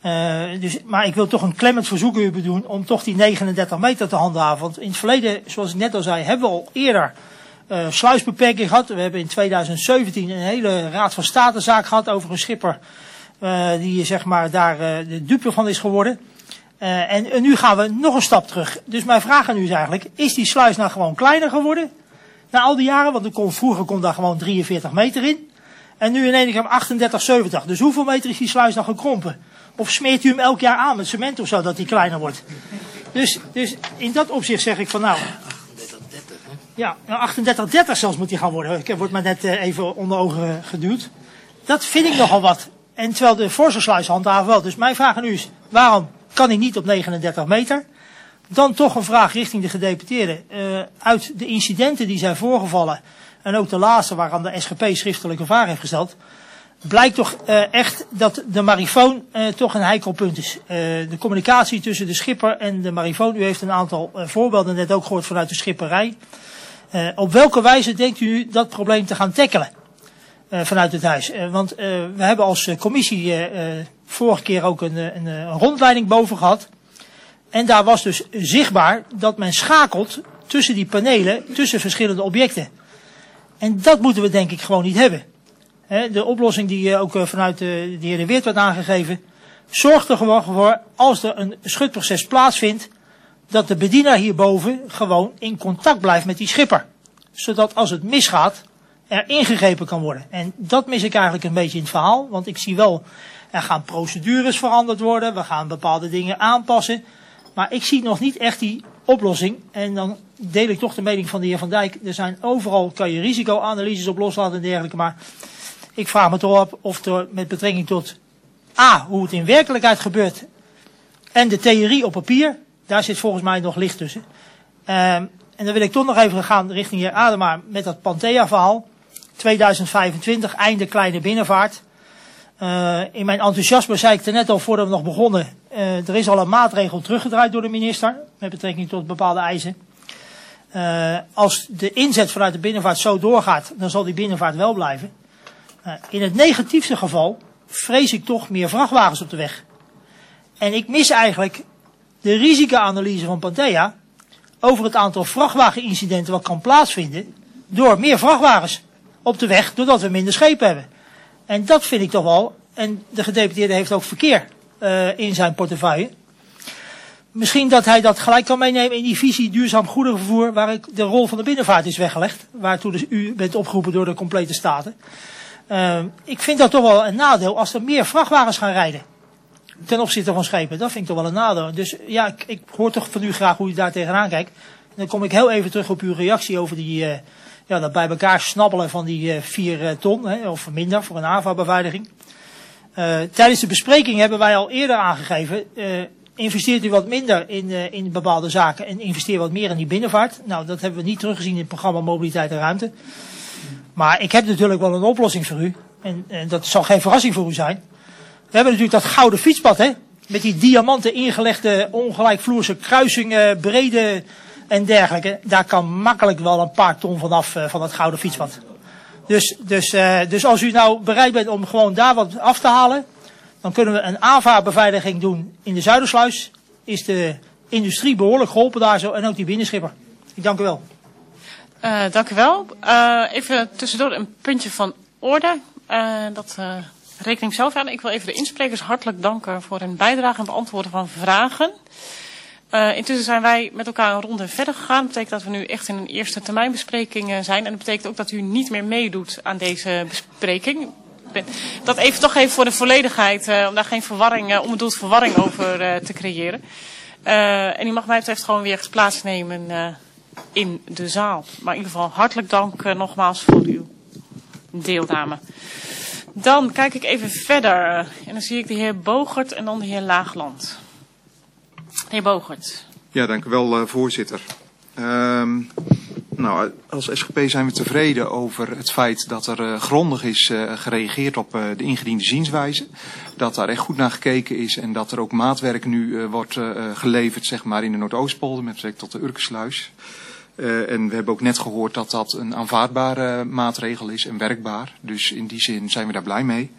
Uh, dus, maar ik wil toch een klemmend verzoek u doen om toch die negenendertig meter te handhaven. Want in het verleden, zoals ik net al zei, hebben we al eerder uh, sluisbeperking gehad. We hebben in tweeduizend zeventien een hele Raad van State zaak gehad over een schipper uh, die zeg maar daar uh, de dupe van is geworden. Uh, en, en nu gaan we nog een stap terug. Dus mijn vraag aan u is eigenlijk, is die sluis nou gewoon kleiner geworden? Na al die jaren, want er kon, vroeger kon daar gewoon drieënveertig meter in. En nu in één keer achtendertig zeventig. Dus hoeveel meter is die sluis nou gekrompen? Of smeert u hem elk jaar aan met cement of zo, dat die kleiner wordt? Dus, dus in dat opzicht zeg ik van nou... achtendertig dertig, hè? Ja, nou achtendertig dertig zelfs moet die gaan worden. Ik word maar net uh, even onder ogen geduwd. Dat vind ik nogal wat. En terwijl de forse sluis handhaven wel. Dus mijn vraag aan u is, waarom kan hij niet op negenendertig meter? Dan toch een vraag richting de gedeputeerden. Uh, uit de incidenten die zijn voorgevallen, en ook de laatste waaraan de S G P schriftelijke vraag heeft gesteld, blijkt toch uh, echt dat de marifoon uh, toch een heikel punt is. Uh, de communicatie tussen de schipper en de marifoon, u heeft een aantal uh, voorbeelden net ook gehoord vanuit de schipperij. Uh, op welke wijze denkt u dat probleem te gaan tackelen? Uh, vanuit het huis. Uh, want uh, we hebben als uh, commissie uh, uh, vorige keer ook een, een, een rondleiding boven gehad. En daar was dus zichtbaar dat men schakelt tussen die panelen, tussen verschillende objecten. En dat moeten we denk ik gewoon niet hebben. He, de oplossing die uh, ook uh, vanuit uh, de heer De Weert werd aangegeven, zorgt er gewoon voor, als er een schutproces plaatsvindt, dat de bedienaar hierboven gewoon in contact blijft met die schipper. Zodat als het misgaat, er ingegrepen kan worden. En dat mis ik eigenlijk een beetje in het verhaal. Want ik zie wel, er gaan procedures veranderd worden. We gaan bepaalde dingen aanpassen. Maar ik zie nog niet echt die oplossing. En dan deel ik toch de mening van de heer Van Dijk. Er zijn overal, kan je risicoanalyses op loslaten en dergelijke. Maar ik vraag me toch af of er met betrekking tot A, hoe het in werkelijkheid gebeurt. En de theorie op papier. Daar zit volgens mij nog licht tussen. Um, en dan wil ik toch nog even gaan richting de heer Adema met dat Panthea verhaal. tweeduizend vijfentwintig, einde kleine binnenvaart. Uh, in mijn enthousiasme zei ik er net al voordat we nog begonnen. Uh, er is al een maatregel teruggedraaid door de minister. Met betrekking tot bepaalde eisen. Uh, als de inzet vanuit de binnenvaart zo doorgaat, dan zal die binnenvaart wel blijven. Uh, in het negatiefste geval vrees ik toch meer vrachtwagens op de weg. En ik mis eigenlijk de risicoanalyse van Panthea over het aantal vrachtwagenincidenten wat kan plaatsvinden door meer vrachtwagens op de weg, doordat we minder schepen hebben. En dat vind ik toch wel, en de gedeputeerde heeft ook verkeer uh, in zijn portefeuille. Misschien dat hij dat gelijk kan meenemen in die visie duurzaam goederenvervoer, waar ik de rol van de binnenvaart is weggelegd, waartoe dus u bent opgeroepen door de complete staten. Uh, ik vind dat toch wel een nadeel als er meer vrachtwagens gaan rijden ten opzichte van schepen. Dat vind ik toch wel een nadeel. Dus ja, ik, ik hoor toch van u graag hoe u daar tegenaan kijkt. En dan kom ik heel even terug op uw reactie over die, uh, ja, dat bij elkaar snabbelen van die uh, vier uh, ton, hè, of minder voor een A V A-beveiliging. Uh, tijdens de bespreking hebben wij al eerder aangegeven, uh, investeert u wat minder in, uh, in bepaalde zaken en investeer wat meer in die binnenvaart. Nou, dat hebben we niet teruggezien in het programma Mobiliteit en Ruimte. Maar ik heb natuurlijk wel een oplossing voor u. En, en dat zal geen verrassing voor u zijn. We hebben natuurlijk dat gouden fietspad, hè. Met die diamanten ingelegde ongelijkvloerse kruisingen, brede en dergelijke. Daar kan makkelijk wel een paar ton vanaf uh, van dat gouden fietspad. Dus, dus, uh, dus als u nou bereid bent om gewoon daar wat af te halen, dan kunnen we een A V A-beveiliging doen in de Zuidersluis. Is de industrie behoorlijk geholpen daar zo en ook die binnenschipper. Ik dank u wel. Uh, dank u wel. Uh, even tussendoor een puntje van orde. Uh, dat uh, reken ik zelf aan. Ik wil even de insprekers hartelijk danken voor hun bijdrage en beantwoorden van vragen. Uh, intussen zijn wij met elkaar een ronde verder gegaan. Dat betekent dat we nu echt in een eerste termijnbespreking uh, zijn. En dat betekent ook dat u niet meer meedoet aan deze bespreking. Dat even toch even voor de volledigheid, uh, om daar geen verwarring, uh, onbedoeld verwarring over uh, te creëren. Uh, en u mag mij betreft gewoon weer plaatsnemen uh, in de zaal. Maar in ieder geval hartelijk dank uh, nogmaals voor uw deelname. Dan kijk ik even verder. En dan zie ik de heer Bogert en dan de heer Laagland. De heer Bogert. Ja, dank u wel, uh, voorzitter. Um, nou, als S G P zijn we tevreden over het feit dat er uh, grondig is uh, gereageerd op uh, de ingediende zienswijze. Dat daar echt goed naar gekeken is en dat er ook maatwerk nu uh, wordt uh, geleverd, zeg maar, in de Noordoostpolder met betrekking tot de Urkensluis. Uh, en we hebben ook net gehoord dat dat een aanvaardbare maatregel is en werkbaar. Dus in die zin zijn we daar blij mee.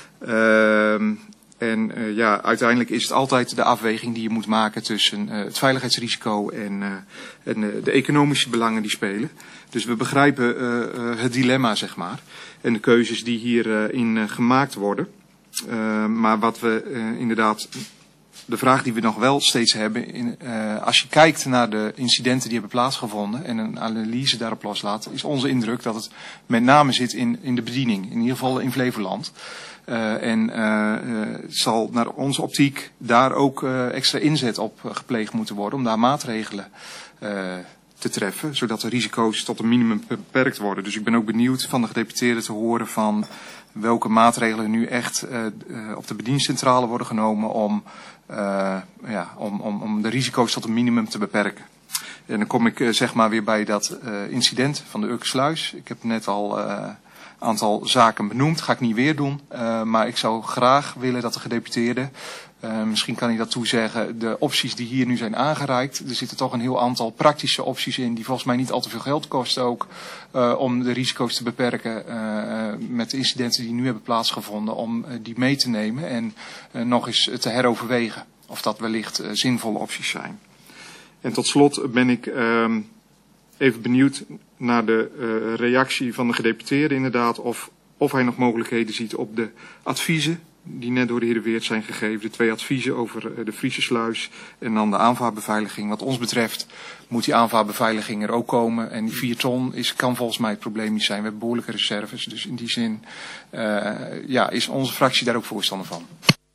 Uh, en uh, ja, uiteindelijk is het altijd de afweging die je moet maken tussen uh, het veiligheidsrisico en, uh, en uh, de economische belangen die spelen. Dus we begrijpen uh, uh, het dilemma, zeg maar. En de keuzes die hierin uh, uh, gemaakt worden. Uh, maar wat we uh, inderdaad... De vraag die we nog wel steeds hebben, in, uh, als je kijkt naar de incidenten die hebben plaatsgevonden en een analyse daarop loslaat, is onze indruk dat het met name zit in, in de bediening, in ieder geval in Flevoland. Uh, en uh, uh, zal naar onze optiek daar ook uh, extra inzet op uh, gepleegd moeten worden om daar maatregelen uh, te treffen, zodat de risico's tot een minimum beperkt worden. Dus ik ben ook benieuwd van de gedeputeerden te horen van welke maatregelen nu echt uh, uh, op de bediencentrale worden genomen om, uh, ja, om, om, om de risico's tot een minimum te beperken. En dan kom ik uh, zeg maar weer bij dat uh, incident van de Urkensluis. Ik heb net al een uh, aantal zaken benoemd, ga ik niet weer doen. Uh, maar ik zou graag willen dat de gedeputeerden, uh, misschien kan ik dat toezeggen, de opties die hier nu zijn aangereikt. Er zitten toch een heel aantal praktische opties in die volgens mij niet al te veel geld kosten ook. Uh, om de risico's te beperken uh, met de incidenten die nu hebben plaatsgevonden. Om uh, die mee te nemen en uh, nog eens te heroverwegen of dat wellicht uh, zinvolle opties zijn. En tot slot ben ik uh, even benieuwd naar de uh, reactie van de gedeputeerde inderdaad. Of, of hij nog mogelijkheden ziet op de adviezen die net door de heer Weert zijn gegeven. De twee adviezen over uh, de Friese sluis en dan de aanvaardbeveiliging. Wat ons betreft moet die aanvaardbeveiliging er ook komen. En die vier ton is, kan volgens mij het probleem niet zijn. We hebben behoorlijke reserves. Dus in die zin uh, ja, is onze fractie daar ook voorstander van.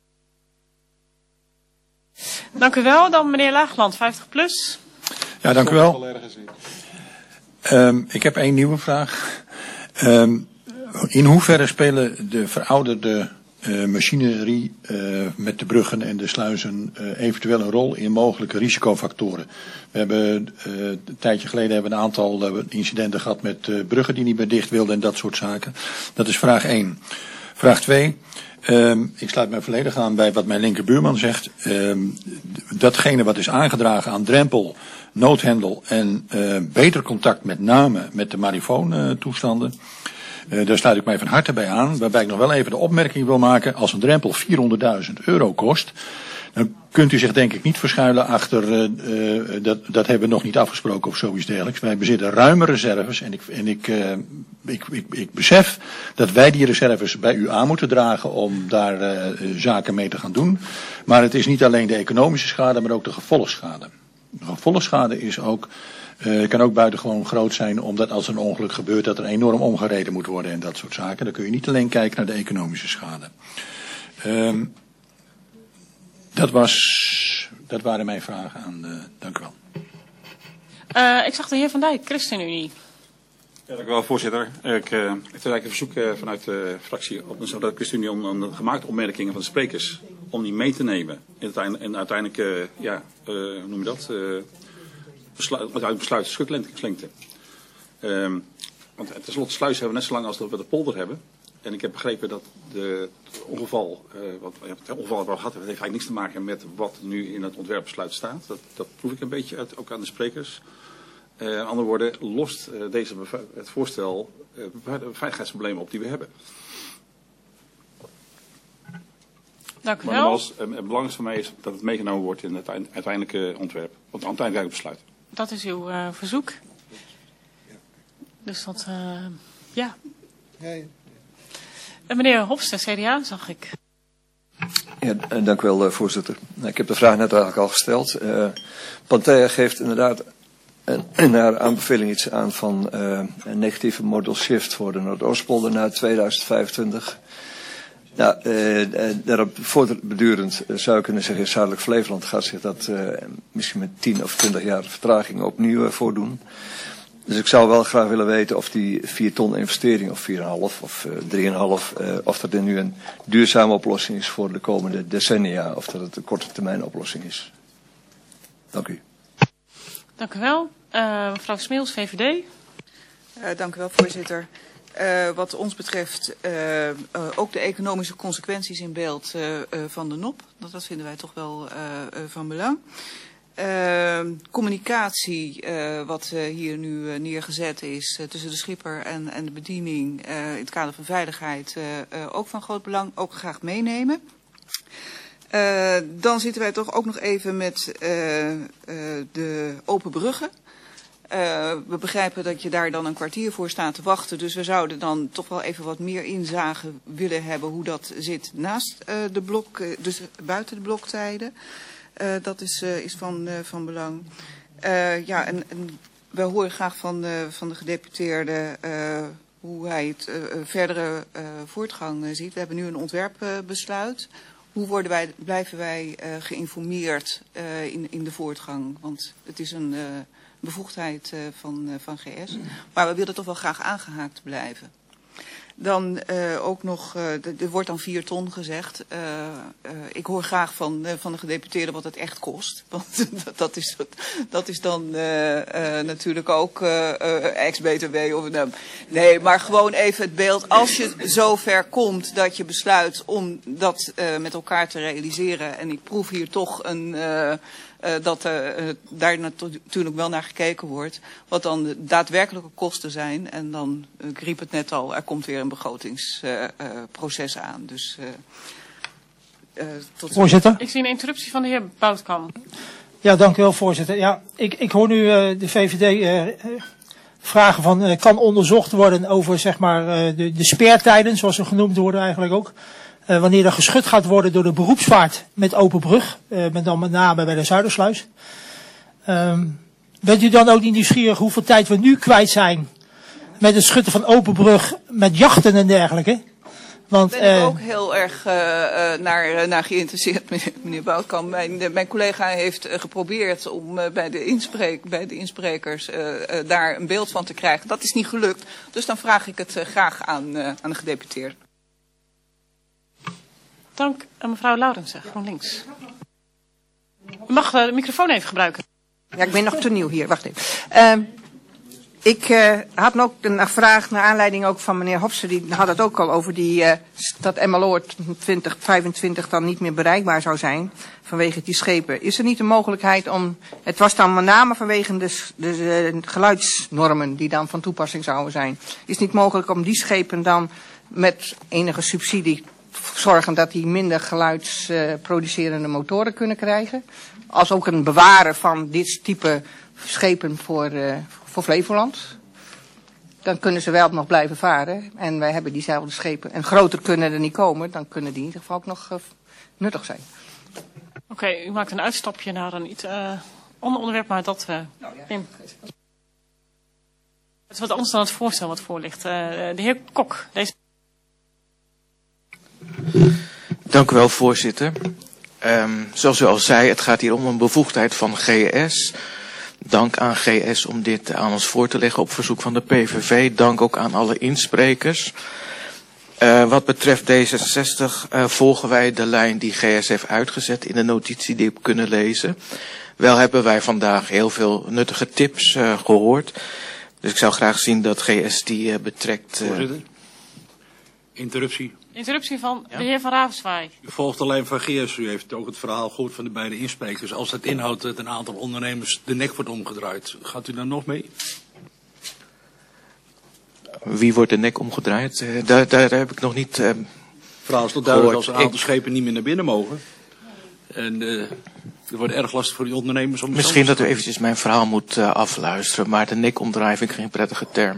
Dank u wel. Dan meneer Laagland, vijftig plus. Ja, dank u wel. Um, ik heb één nieuwe vraag. Um, in hoeverre spelen de verouderde uh, machinerie uh, met de bruggen en de sluizen uh, eventueel een rol in mogelijke risicofactoren? We hebben uh, een tijdje geleden hebben we een aantal uh, incidenten gehad met uh, bruggen die niet meer dicht wilden en dat soort zaken. Dat is vraag één. Vraag twee. Um, ik sluit mij volledig aan bij wat mijn linkerbuurman zegt. Um, datgene wat is aangedragen aan drempel, noodhendel en uh, beter contact met name met de marifoontoestanden. Uh, daar sluit ik mij van harte bij aan. Waarbij ik nog wel even de opmerking wil maken. Als een drempel vierhonderdduizend euro kost, dan kunt u zich denk ik niet verschuilen achter, uh, uh, dat, dat hebben we nog niet afgesproken of zoiets dergelijks. Wij bezitten ruime reserves en ik, en ik, uh, ik, ik, ik besef dat wij die reserves bij u aan moeten dragen om daar uh, zaken mee te gaan doen. Maar het is niet alleen de economische schade, maar ook de gevolgschade. De gevolgschade is ook, uh, kan ook buitengewoon groot zijn, omdat als een ongeluk gebeurt dat er enorm omgereden moet worden en dat soort zaken. Dan kun je niet alleen kijken naar de economische schade. Um, Dat, was, dat waren mijn vragen aan. Uh, dank u wel. Uh, ik zag de heer Van Dijk, ChristenUnie. Ja, dank u wel, voorzitter. Ik uh, heb eigenlijk een verzoek uh, vanuit de fractie op de ChristenUnie om, om de gemaakte opmerkingen van de sprekers om die mee te nemen. En, en uiteindelijk, uh, ja, uh, hoe noem je dat? Uh, besluit, uit besluit schutlengte. Uh, want tenslotte sluis hebben we net zo lang als we de polder hebben. En ik heb begrepen dat de, het ongeval, uh, wat, het ongeval wat we gehad hebben, heeft eigenlijk niks te maken met wat nu in het ontwerpbesluit staat. Dat, dat proef ik een beetje uit, ook aan de sprekers. Uh, in andere woorden, lost uh, deze het voorstel uh, de veiligheidsproblemen op die we hebben. Dank u maar wel. nogmaals, uh, het belangrijkste voor mij is dat het meegenomen wordt in het uiteindelijke ontwerp, het uiteindelijke besluit. Dat is uw uh, verzoek. Dus dat, uh, ja. ja, ja. En meneer Hofstede, C D A, zag ik. Ja, dank u wel, voorzitter. Ik heb de vraag net eigenlijk al gesteld. Uh, Pantera geeft inderdaad in haar aanbeveling iets aan van uh, een negatieve modal shift voor de Noordoostpolder na tweeduizend vijfentwintig. Nou, uh, daarop voortbedurend uh, zou ik kunnen zeggen, in Zuidelijk Flevoland gaat zich dat uh, misschien met tien of twintig jaar vertraging opnieuw uh, voordoen. Dus ik zou wel graag willen weten of die vier ton investering, of vier komma vijf of uh, drie komma vijf, uh, of dat nu een duurzame oplossing is voor de komende decennia, of dat het een korte termijn oplossing is. Dank u. Dank u wel. Uh, mevrouw Smeels, V V D. Uh, dank u wel, voorzitter. Uh, wat ons betreft uh, uh, ook de economische consequenties in beeld uh, uh, van de N O P. Dat, dat vinden wij toch wel uh, uh, van belang. Uh, communicatie, uh, wat uh, hier nu uh, neergezet is uh, tussen de schipper en, en de bediening uh, in het kader van veiligheid, uh, uh, ook van groot belang, ook graag meenemen. Uh, dan zitten wij toch ook nog even met uh, uh, de open bruggen. Uh, we begrijpen dat je daar dan een kwartier voor staat te wachten, dus we zouden dan toch wel even wat meer inzage willen hebben hoe dat zit naast uh, de blok, uh, dus buiten de bloktijden. Uh, dat is, uh, is van, uh, van belang. Uh, ja, en, en we horen graag van, uh, van de gedeputeerde uh, hoe hij het uh, verdere uh, voortgang uh, ziet. We hebben nu een ontwerpbesluit. Uh, hoe worden wij, blijven wij uh, geïnformeerd uh, in, in de voortgang? Want het is een uh, bevoegdheid uh, van, uh, van G S. Maar we willen toch wel graag aangehaakt blijven. Dan uh, ook nog, uh, er wordt dan vier ton gezegd. Uh, uh, ik hoor graag van, uh, van de gedeputeerde wat het echt kost. Want dat, is, dat is dan uh, uh, natuurlijk ook uh, uh, ex-B T W. Of, uh, nee, maar gewoon even het beeld. Als je zover komt dat je besluit om dat uh, met elkaar te realiseren. En ik proef hier toch een... Uh, Uh, dat uh, uh, daar natuurlijk wel naar gekeken wordt. Wat dan de daadwerkelijke kosten zijn. En dan, uh, ik riep het net al, er komt weer een begrotingsproces uh, uh, aan. Dus, uh, uh, tot voorzitter? Ik zie een interruptie van de heer Boutkamp. Ja, dank u wel, voorzitter. Ja, ik, ik hoor nu uh, de V V D uh, vragen van, uh, kan onderzocht worden over zeg maar uh, de, de speertijden, zoals ze genoemd worden eigenlijk ook. Uh, wanneer er geschud gaat worden door de beroepsvaart met open brug, uh, met dan met name bij de Zuidersluis. Um, bent u dan ook niet nieuwsgierig hoeveel tijd we nu kwijt zijn met het schutten van open brug, met jachten en dergelijke? Want, Daar ben ik uh, ook heel erg uh, uh, naar, uh, naar geïnteresseerd, meneer, meneer Boutkamp. Mijn, de, mijn collega heeft uh, geprobeerd om uh, bij, de inspreek, bij de insprekers uh, uh, daar een beeld van te krijgen. Dat is niet gelukt, dus dan vraag ik het uh, graag aan, uh, aan de gedeputeerde. Dank, mevrouw Laurensen, GroenLinks. U mag de microfoon even gebruiken. Ja, ik ben nog te nieuw hier, wacht even. Uh, ik uh, had ook een vraag naar aanleiding ook van meneer Hofse, die had het ook al over die, uh, dat Emmeloord twintig vijfentwintig dan niet meer bereikbaar zou zijn vanwege die schepen. Is er niet de mogelijkheid om, het was dan met name vanwege de, de, de geluidsnormen die dan van toepassing zouden zijn. Is het niet mogelijk om die schepen dan met enige subsidie zorgen dat die minder geluidsproducerende uh, motoren kunnen krijgen. Als ook een bewaren van dit type schepen voor, uh, voor Flevoland. Dan kunnen ze wel nog blijven varen. En wij hebben diezelfde schepen. En groter kunnen er niet komen. Dan kunnen die in ieder geval ook nog uh, nuttig zijn. Oké, okay, u maakt een uitstapje naar een iets uh, ander onderwerp, maar dat... Uh, nou, ja. neem... Het is wat anders dan het voorstel wat voor ligt. Uh, de heer Kok, deze... Dank u wel, voorzitter. Um, zoals u al zei, het gaat hier om een bevoegdheid van G S. Dank aan G S om dit aan ons voor te leggen op verzoek van de P V V. Dank ook aan alle insprekers. Uh, wat betreft D zesenzestig uh, volgen wij de lijn die G S heeft uitgezet in de notitie die we kunnen lezen. Wel hebben wij vandaag heel veel nuttige tips uh, gehoord. Dus ik zou graag zien dat G S die uh, betrekt... Uh... Voorzitter, interruptie. Interruptie van ja? de heer Van Ravenswaay. U volgt de lijn van G S. U heeft ook het verhaal gehoord van de beide insprekers. Als het inhoudt dat een aantal ondernemers de nek wordt omgedraaid, gaat u daar nog mee? Wie wordt de nek omgedraaid? Uh, daar, daar heb ik nog niet uh, Het verhaal is toch duidelijk als een aantal ik... schepen niet meer naar binnen mogen. En uh, het wordt erg lastig voor die ondernemers om... Misschien dat u eventjes mijn verhaal moet uh, afluisteren, maar de nek omdraaien vind ik geen prettige term.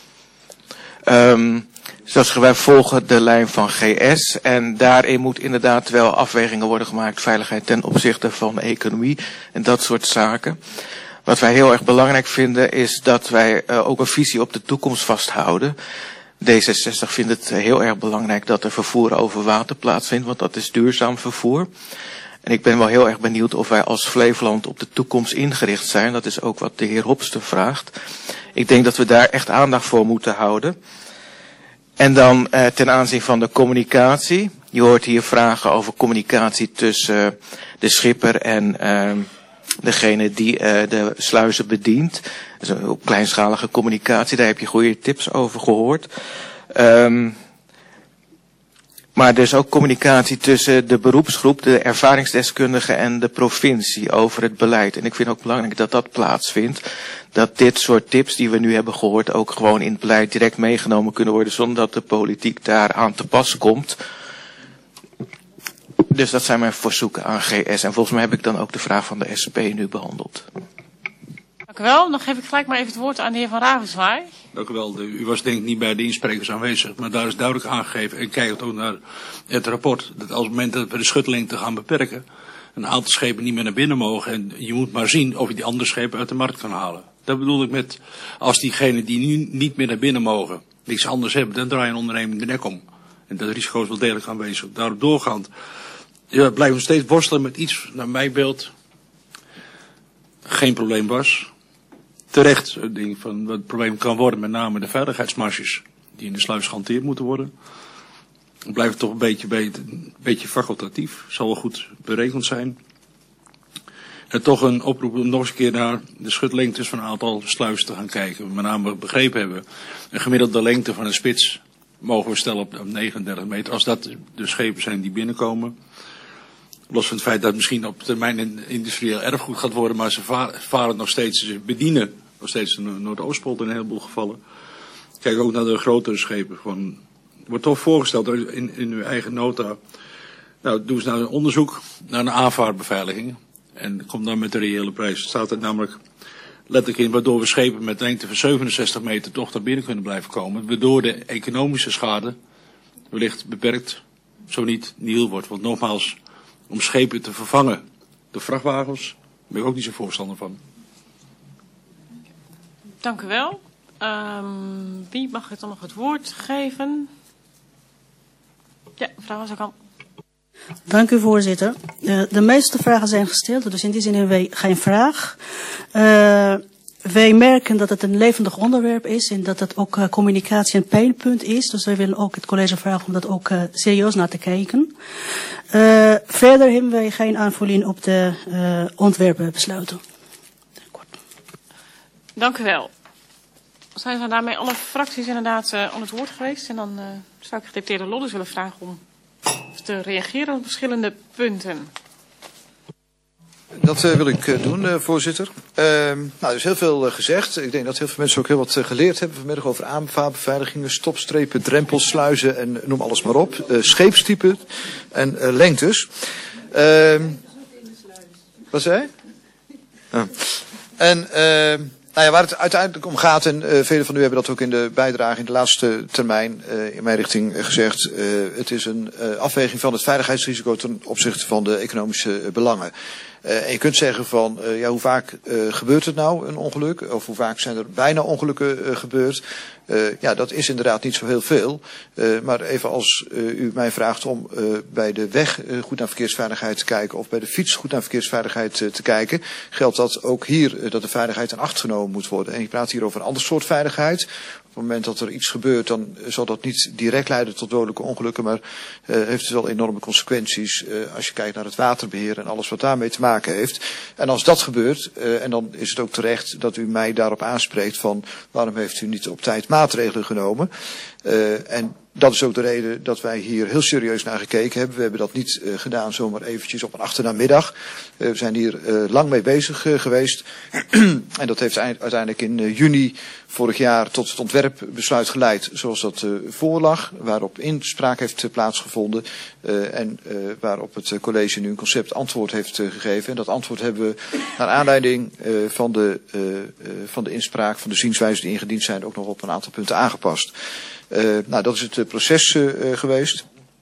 Um, zoals wij volgen de lijn van G S en daarin moet inderdaad wel afwegingen worden gemaakt, veiligheid ten opzichte van de economie en dat soort zaken. Wat wij heel erg belangrijk vinden is dat wij uh, ook een visie op de toekomst vasthouden. D zesenzestig vindt het heel erg belangrijk dat er vervoer over water plaatsvindt, want dat is duurzaam vervoer. En ik ben wel heel erg benieuwd of wij als Flevoland op de toekomst ingericht zijn. Dat is ook wat de heer Hopsten vraagt. Ik denk dat we daar echt aandacht voor moeten houden. En dan uh, ten aanzien van de communicatie. Je hoort hier vragen over communicatie tussen uh, de schipper en uh, degene die uh, de sluizen bedient. Dat is een heel kleinschalige communicatie, daar heb je goede tips over gehoord. Um, maar er is ook communicatie tussen de beroepsgroep, de ervaringsdeskundigen en de provincie over het beleid. En ik vind ook belangrijk dat dat plaatsvindt. Dat dit soort tips die we nu hebben gehoord ook gewoon in het beleid direct meegenomen kunnen worden zonder dat de politiek daar aan te pas komt. Dus dat zijn mijn verzoeken aan G S. En volgens mij heb ik dan ook de vraag van de S P nu behandeld. Dank u wel. Dan geef ik gelijk maar even het woord aan de heer Van Ravenswaay. Dank u wel. De, u was denk ik niet bij de insprekers aanwezig, maar daar is duidelijk aangegeven, en kijkt ook naar het rapport, dat als het moment dat we de schutlengte gaan beperken, een aantal schepen niet meer naar binnen mogen en je moet maar zien of je die andere schepen uit de markt kan halen. Dat bedoel ik met, als diegenen die nu niet meer naar binnen mogen, niks anders hebben, dan draai je een onderneming de nek om. En dat risico is wel degelijk aanwezig. Daarop doorgaand, ja, blijven we steeds worstelen met iets, naar mijn beeld, geen probleem was. Terecht, het ding van wat het probleem kan worden, met name de veiligheidsmarges die in de sluis gehanteerd moeten worden. Dan blijft het toch een beetje, een beetje facultatief, zal wel goed berekend zijn. En toch een oproep om nog eens een keer naar de schutlengtes van een aantal sluizen te gaan kijken. Met name begrepen hebben, een gemiddelde lengte van een spits mogen we stellen op negenendertig meter. Als dat de schepen zijn die binnenkomen. Los van het feit dat het misschien op termijn een industrieel erfgoed gaat worden, maar ze varen nog steeds, ze bedienen nog steeds de Noordoostpool in een heleboel gevallen. Kijk ook naar de grotere schepen. Van, wordt toch voorgesteld in, in uw eigen nota, nou doe eens nou een onderzoek naar een aanvaardbeveiliging en kom dan met de reële prijs. Er staat er namelijk letterlijk in, waardoor we schepen met lengte van zevenenzestig meter toch naar binnen kunnen blijven komen, waardoor de economische schade wellicht beperkt, zo niet nihil wordt. Want nogmaals, om schepen te vervangen door vrachtwagens, ben ik ook niet zo voorstander van. Dank u wel. Um, wie mag ik dan nog het woord geven? Ja, mevrouw Hazekamp. Dank u, voorzitter. Uh, de meeste vragen zijn gesteld, dus in die zin hebben wij geen vraag. Uh, wij merken dat het een levendig onderwerp is en dat het ook uh, communicatie een pijnpunt is. Dus wij willen ook het college vragen om dat ook uh, serieus naar te kijken. Uh, verder hebben wij geen aanvulling op de uh, ontwerpen besluiten. Dank u wel. Zijn we daarmee alle fracties inderdaad uh, aan het woord geweest? En dan uh, zou ik gedeputeerde Loddes willen vragen om te reageren op verschillende punten. dat uh, wil ik uh, doen, uh, voorzitter. Uh, nou, er is heel veel uh, gezegd. Ik denk dat heel veel mensen ook heel wat uh, geleerd hebben vanmiddag over aanvaarbeveiligingen, stopstrepen, drempels, sluizen en noem alles maar op. Uh, scheepstypen en uh, lengtes. Uh, wat zei je? Uh. En uh, nou ja, waar het uiteindelijk om gaat, en uh, velen van u hebben dat ook in de bijdrage in de laatste termijn uh, in mijn richting uh, gezegd. Uh, het is een uh, afweging van het veiligheidsrisico ten opzichte van de economische uh, belangen. Uh, en je kunt zeggen van, uh, ja, hoe vaak uh, gebeurt het nou, een ongeluk? Of hoe vaak zijn er bijna ongelukken uh, gebeurd? Uh, ja, dat is inderdaad niet zo heel veel. Uh, maar even als uh, u mij vraagt om uh, bij de weg uh, goed naar verkeersveiligheid te kijken of bij de fiets goed naar verkeersveiligheid uh, te kijken, geldt dat ook hier uh, dat de veiligheid in acht genomen moet worden. En je praat hier over een ander soort veiligheid. Op het moment dat er iets gebeurt, dan zal dat niet direct leiden tot dodelijke ongelukken, maar uh, heeft het wel enorme consequenties uh, als je kijkt naar het waterbeheer en alles wat daarmee te maken heeft. En als dat gebeurt, uh, en dan is het ook terecht dat u mij daarop aanspreekt van waarom heeft u niet op tijd maatregelen genomen. Uh, en dat is ook de reden dat wij hier heel serieus naar gekeken hebben. We hebben dat niet uh, gedaan zomaar eventjes op een achternamiddag. Uh, we zijn hier uh, lang mee bezig uh, geweest. En dat heeft uiteindelijk in uh, juni vorig jaar tot het ontwerpbesluit geleid zoals dat uh, voorlag. Waarop inspraak heeft uh, plaatsgevonden. Uh, en uh, waarop het uh, college nu een concept antwoord heeft uh, gegeven. En dat antwoord hebben we naar aanleiding uh, van, de, uh, uh, van de inspraak, van de zienswijzen die ingediend zijn, ook nog op een aantal punten aangepast. Uh, nou, dat is het uh, proces uh, geweest.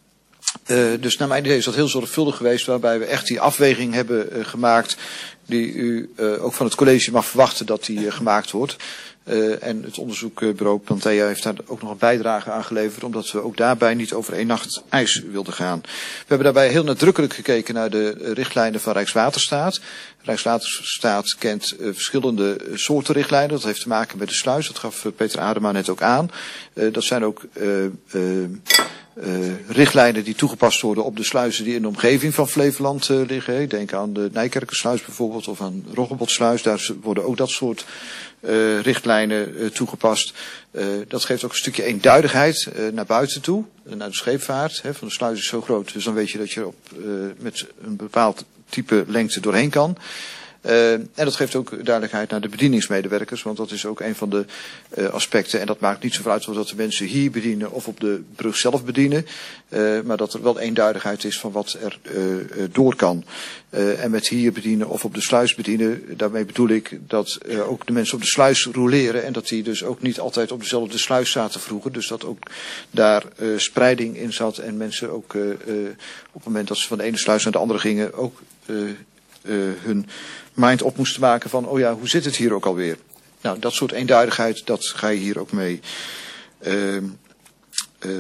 Uh, dus naar mijn idee is dat heel zorgvuldig geweest, waarbij we echt die afweging hebben uh, gemaakt die u uh, ook van het college mag verwachten dat die uh, gemaakt wordt. Uh, en het onderzoekbureau Pantea heeft daar ook nog een bijdrage aan geleverd, omdat we ook daarbij niet over één nacht ijs wilden gaan. We hebben daarbij heel nadrukkelijk gekeken naar de uh, richtlijnen van Rijkswaterstaat. Rijkswaterstaat kent uh, verschillende uh, soorten richtlijnen. Dat heeft te maken met de sluis. Dat gaf uh, Peter Adema net ook aan. Uh, dat zijn ook uh, uh, uh, richtlijnen die toegepast worden op de sluizen die in de omgeving van Flevoland uh, liggen. Ik denk aan de Nijkerkersluis bijvoorbeeld of aan Roggebotssluis. Daar worden ook dat soort uh, richtlijnen uh, toegepast. Uh, dat geeft ook een stukje eenduidigheid uh, naar buiten toe, uh, naar de scheepvaart. Hè, van de sluis is zo groot, dus dan weet je dat je op, uh, met een bepaald type lengte doorheen kan. Uh, en dat geeft ook duidelijkheid naar de bedieningsmedewerkers, want dat is ook een van de uh, aspecten. En dat maakt niet zoveel uit of dat de mensen hier bedienen of op de brug zelf bedienen. Uh, maar dat er wel eenduidigheid is van wat er uh, uh, door kan. Uh, en met hier bedienen of op de sluis bedienen, daarmee bedoel ik dat uh, ook de mensen op de sluis roleren. En dat die dus ook niet altijd op dezelfde sluis zaten vroeger. Dus dat ook daar uh, spreiding in zat en mensen ook uh, uh, op het moment dat ze van de ene sluis naar de andere gingen ook uh, uh, hun mind op moesten maken van, oh ja, hoe zit het hier ook alweer? Nou, dat soort eenduidigheid, dat ga je hier ook mee uh, uh, uh,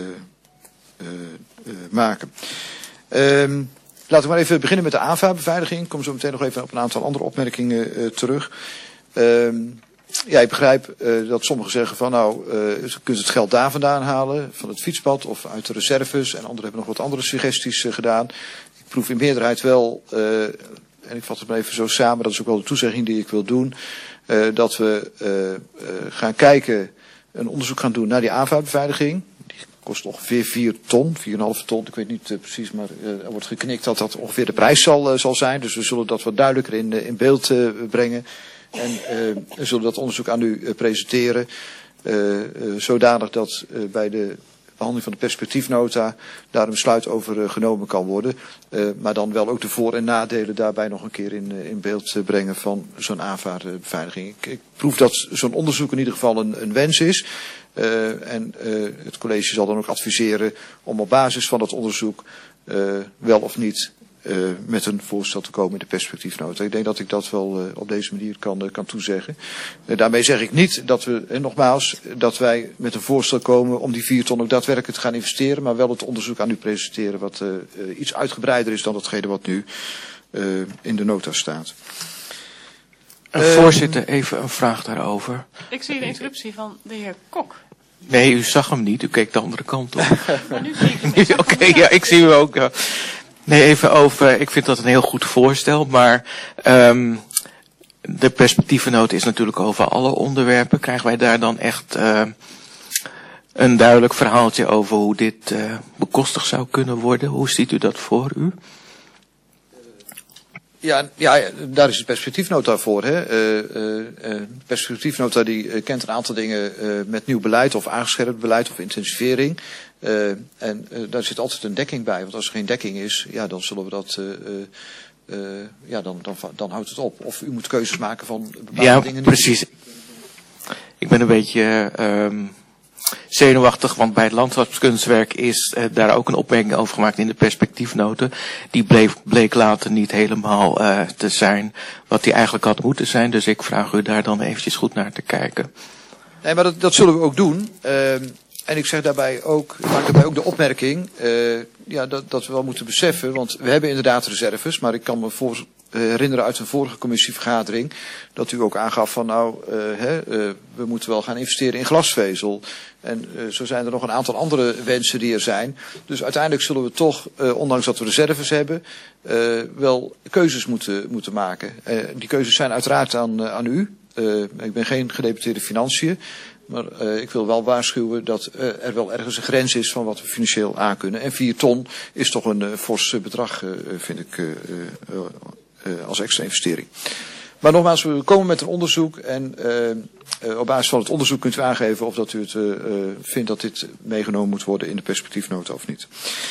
uh, maken. Uh, laten we maar even beginnen met de aanvaarbeveiliging. Ik kom zo meteen nog even op een aantal andere opmerkingen uh, terug. Uh, ja, ik begrijp uh, dat sommigen zeggen van, nou, uh, je kunt het geld daar vandaan halen, van het fietspad of uit de reserves. En anderen hebben nog wat andere suggesties uh, gedaan. Ik proef in meerderheid wel, uh, en ik vat het maar even zo samen, dat is ook wel de toezegging die ik wil doen, uh, dat we uh, uh, gaan kijken, een onderzoek gaan doen naar die aanvaarbeveiliging. Die kost ongeveer vier ton, vier komma vijf ton, ik weet niet uh, precies, maar uh, er wordt geknikt dat dat ongeveer de prijs zal, uh, zal zijn. Dus we zullen dat wat duidelijker in, uh, in beeld uh, brengen. En uh, we zullen dat onderzoek aan u uh, presenteren, uh, uh, zodanig dat uh, bij de behandeling van de perspectiefnota daar een besluit over uh, genomen kan worden. Uh, maar dan wel ook de voor- en nadelen daarbij nog een keer in, uh, in beeld uh, brengen van zo'n aanvaardbeveiliging. Ik, ik proef dat zo'n onderzoek in ieder geval een, een wens is. Uh, en uh, het college zal dan ook adviseren om op basis van dat onderzoek uh, wel of niet Uh, met een voorstel te komen in de perspectiefnota. Ik denk dat ik dat wel uh, op deze manier kan, uh, kan toezeggen. Uh, daarmee zeg ik niet dat we, uh, nogmaals, dat wij met een voorstel komen om die vier ton ook daadwerkelijk te gaan investeren, maar wel het onderzoek aan u presenteren wat uh, uh, iets uitgebreider is dan datgene wat nu uh, in de nota staat. Uh, Voorzitter, even een vraag daarover. Ik zie de interruptie van de heer Kok. Nee, u zag hem niet, u keek de andere kant op. Maar nu zie ik hem. Oké, okay, ja, ik zie u ook. Ja. Nee, even over, ik vind dat een heel goed voorstel, maar um, de perspectiefnota is natuurlijk over alle onderwerpen. Krijgen wij daar dan echt uh, een duidelijk verhaaltje over hoe dit uh, bekostigd zou kunnen worden? Hoe ziet u dat voor u? Ja, ja, daar is de perspectiefnota voor. Hè. Uh, uh, uh, de perspectiefnota die uh, kent een aantal dingen uh, met nieuw beleid of aangescherpt beleid of intensivering. Uh, en uh, daar zit altijd een dekking bij. Want als er geen dekking is, ja, dan zullen we dat... Uh, uh, ja, dan, dan, dan houdt het op. Of u moet keuzes maken van bepaalde ja, dingen. Ja, precies. Ik ben een beetje um, zenuwachtig, want bij het landschapskunstwerk is uh, daar ook een opmerking over gemaakt in de perspectiefnoten. Die bleef, bleek later niet helemaal uh, te zijn wat die eigenlijk had moeten zijn. Dus ik vraag u daar dan eventjes goed naar te kijken. Nee, maar dat, dat zullen we ook doen. Uh, en ik zeg daarbij ook, ik maak daarbij ook de opmerking, uh, ja, dat, dat we wel moeten beseffen, want we hebben inderdaad reserves, maar ik kan me voor, uh, herinneren uit een vorige commissievergadering dat u ook aangaf van nou, uh, hè, uh, we moeten wel gaan investeren in glasvezel. En uh, zo zijn er nog een aantal andere wensen die er zijn. Dus uiteindelijk zullen we toch, uh, ondanks dat we reserves hebben, uh, wel keuzes moeten, moeten maken. Uh, die keuzes zijn uiteraard aan, uh, aan u. Uh, ik ben geen gedeputeerde financiën. Maar uh, ik wil wel waarschuwen dat uh, er wel ergens een grens is van wat we financieel aankunnen. En vier ton is toch een uh, fors bedrag, uh, vind ik, uh, uh, uh, als extra investering. Maar nogmaals, we komen met een onderzoek. En uh, uh, op basis van het onderzoek kunt u aangeven of dat u het uh, uh, vindt dat dit meegenomen moet worden in de perspectiefnota of niet.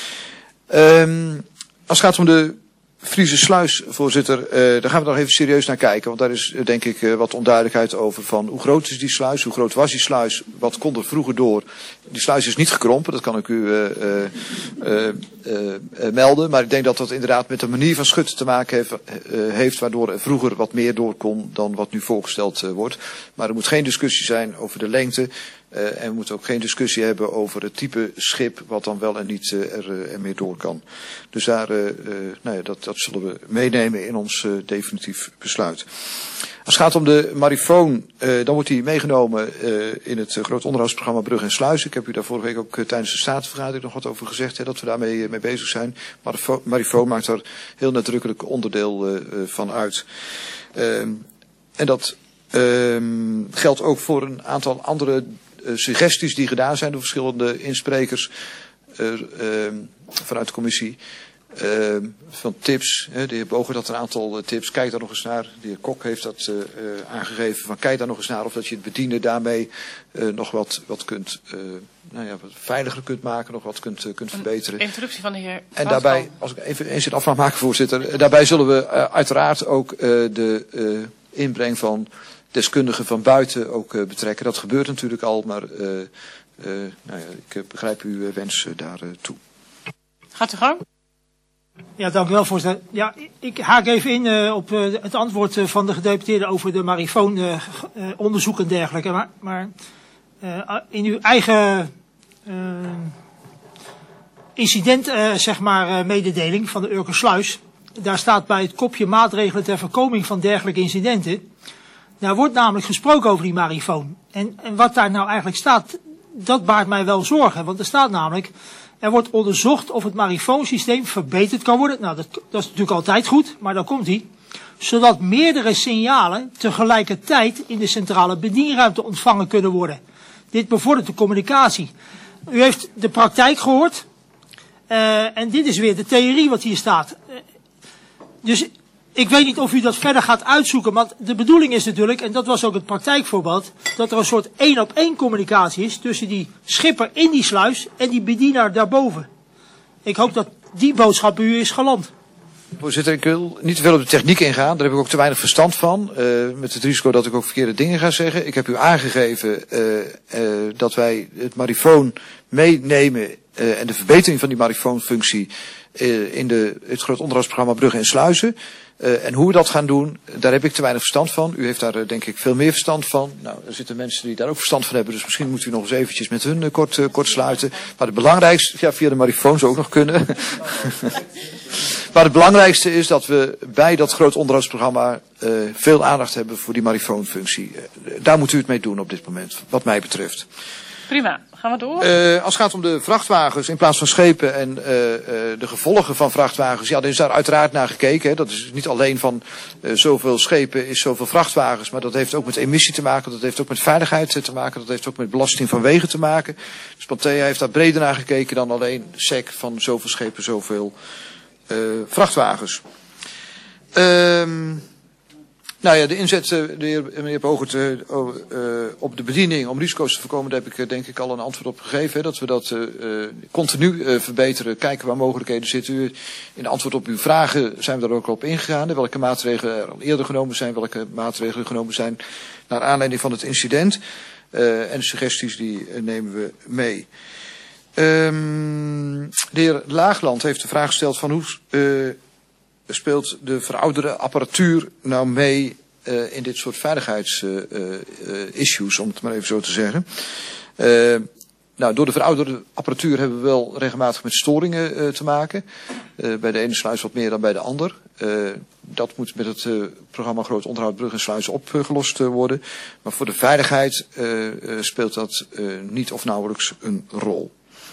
Um, als het gaat om de Friese Sluis, voorzitter, uh, daar gaan we nog even serieus naar kijken. Want daar is uh, denk ik uh, wat onduidelijkheid over van hoe groot is die sluis, hoe groot was die sluis, wat kon er vroeger door. Die sluis is niet gekrompen, dat kan ik u uh, uh, uh, uh, uh, melden. Maar ik denk dat dat inderdaad met de manier van schutten te maken heeft, uh, heeft waardoor er vroeger wat meer door kon dan wat nu voorgesteld uh, wordt. Maar er moet geen discussie zijn over de lengte. Uh, en we moeten ook geen discussie hebben over het type schip wat dan wel en niet uh, er, uh, er meer door kan. Dus daar, uh, uh, nou ja, dat, dat zullen we meenemen in ons uh, definitief besluit. Als het gaat om de marifoon, uh, dan wordt die meegenomen uh, in het uh, groot onderhoudsprogramma Brug en Sluis. Ik heb u daar vorige week ook uh, tijdens de statenvergadering nog wat over gezegd, hè, dat we daarmee uh, mee bezig zijn. Marifoon, marifoon maakt daar heel nadrukkelijk onderdeel uh, uh, van uit. Uh, en dat uh, geldt ook voor een aantal andere Uh, suggesties die gedaan zijn door verschillende insprekers uh, uh, vanuit de commissie. Uh, van tips, hè, de heer Boger had een aantal uh, tips, kijk daar nog eens naar. De heer Kok heeft dat uh, uh, aangegeven, van kijk daar nog eens naar of dat je het bedienen daarmee uh, nog wat, wat kunt, uh, nou ja, wat veiliger kunt maken, nog wat kunt, uh, kunt verbeteren. Een interruptie van de heer En daarbij, als ik even eens in afmaak mag maken, voorzitter, uh, daarbij zullen we uh, uiteraard ook uh, de uh, inbreng van deskundigen van buiten ook uh, betrekken. Dat gebeurt natuurlijk al, maar uh, uh, nou ja, ik uh, begrijp uw uh, wens uh, daar uh, toe. Gaat u gang. Ja, dank u wel, voorzitter. Ja, ik haak even in uh, op uh, het antwoord uh, van de gedeputeerde over de marifoon uh, uh, onderzoek en dergelijke. Maar, maar uh, in uw eigen uh, incident, uh, zeg maar, uh, mededeling van de Urkersluis, daar staat bij het kopje maatregelen ter voorkoming van dergelijke incidenten. Daar wordt namelijk gesproken over die marifoon. En, en wat daar nou eigenlijk staat, dat baart mij wel zorgen. Want er staat namelijk, er wordt onderzocht of het marifoonsysteem verbeterd kan worden. Nou, dat, dat is natuurlijk altijd goed, maar dan komt hij. Zodat meerdere signalen tegelijkertijd in de centrale bedienruimte ontvangen kunnen worden. Dit bevordert de communicatie. U heeft de praktijk gehoord. Uh, en dit is weer de theorie wat hier staat. Uh, dus ik weet niet of u dat verder gaat uitzoeken, maar de bedoeling is natuurlijk, en dat was ook het praktijkvoorbeeld, dat er een soort één op één communicatie is tussen die schipper in die sluis en die bedienaar daarboven. Ik hoop dat die boodschap bij u is geland. Voorzitter, ik wil niet te veel op de techniek ingaan. Daar heb ik ook te weinig verstand van. Uh, met het risico dat ik ook verkeerde dingen ga zeggen. Ik heb u aangegeven uh, uh, dat wij het marifoon meenemen uh, en de verbetering van die marifoonfunctie uh, in de, het groot onderhoudsprogramma Bruggen en Sluizen. Uh, en hoe we dat gaan doen, daar heb ik te weinig verstand van. U heeft daar uh, denk ik veel meer verstand van. Nou, er zitten mensen die daar ook verstand van hebben. Dus misschien moet u nog eens eventjes met hun uh, kort, uh, kort sluiten. Maar het belangrijkste, ja, via de marifoon zou ook nog kunnen. Maar het belangrijkste is dat we bij dat groot onderhoudsprogramma uh, veel aandacht hebben voor die marifoonfunctie. Uh, daar moet u het mee doen op dit moment, wat mij betreft. Prima, gaan we door. Uh, als het gaat om de vrachtwagens in plaats van schepen en uh, uh, de gevolgen van vrachtwagens, ja, dan is daar uiteraard naar gekeken. Hè. Dat is niet alleen van uh, zoveel schepen is zoveel vrachtwagens, maar dat heeft ook met emissie te maken, dat heeft ook met veiligheid te maken, dat heeft ook met belasting van wegen te maken. Dus Pantea heeft daar breder naar gekeken dan alleen S E C van zoveel schepen, zoveel uh, vrachtwagens. Um, nou ja, de inzet, de heer, meneer Bogert, uh, uh, op de bediening om risico's te voorkomen, daar heb ik uh, denk ik al een antwoord op gegeven. Hè, dat we dat uh, continu uh, verbeteren, kijken waar mogelijkheden zitten. U, in de antwoord op uw vragen zijn we daar ook al op ingegaan. Hè, welke maatregelen er al eerder genomen zijn, welke maatregelen genomen zijn naar aanleiding van het incident. Uh, en de suggesties die uh, nemen we mee. Um, de heer Laagland heeft de vraag gesteld van hoe uh, speelt de verouderde apparatuur nou mee uh, in dit soort veiligheidsissues, uh, uh, om het maar even zo te zeggen. Uh, nou, door de verouderde apparatuur hebben we wel regelmatig met storingen uh, te maken. Uh, bij de ene sluis wat meer dan bij de ander. Uh, dat moet met het uh, programma Groot Onderhoud Bruggen en Sluizen opgelost uh, worden. Maar voor de veiligheid uh, uh, speelt dat uh, niet of nauwelijks een rol.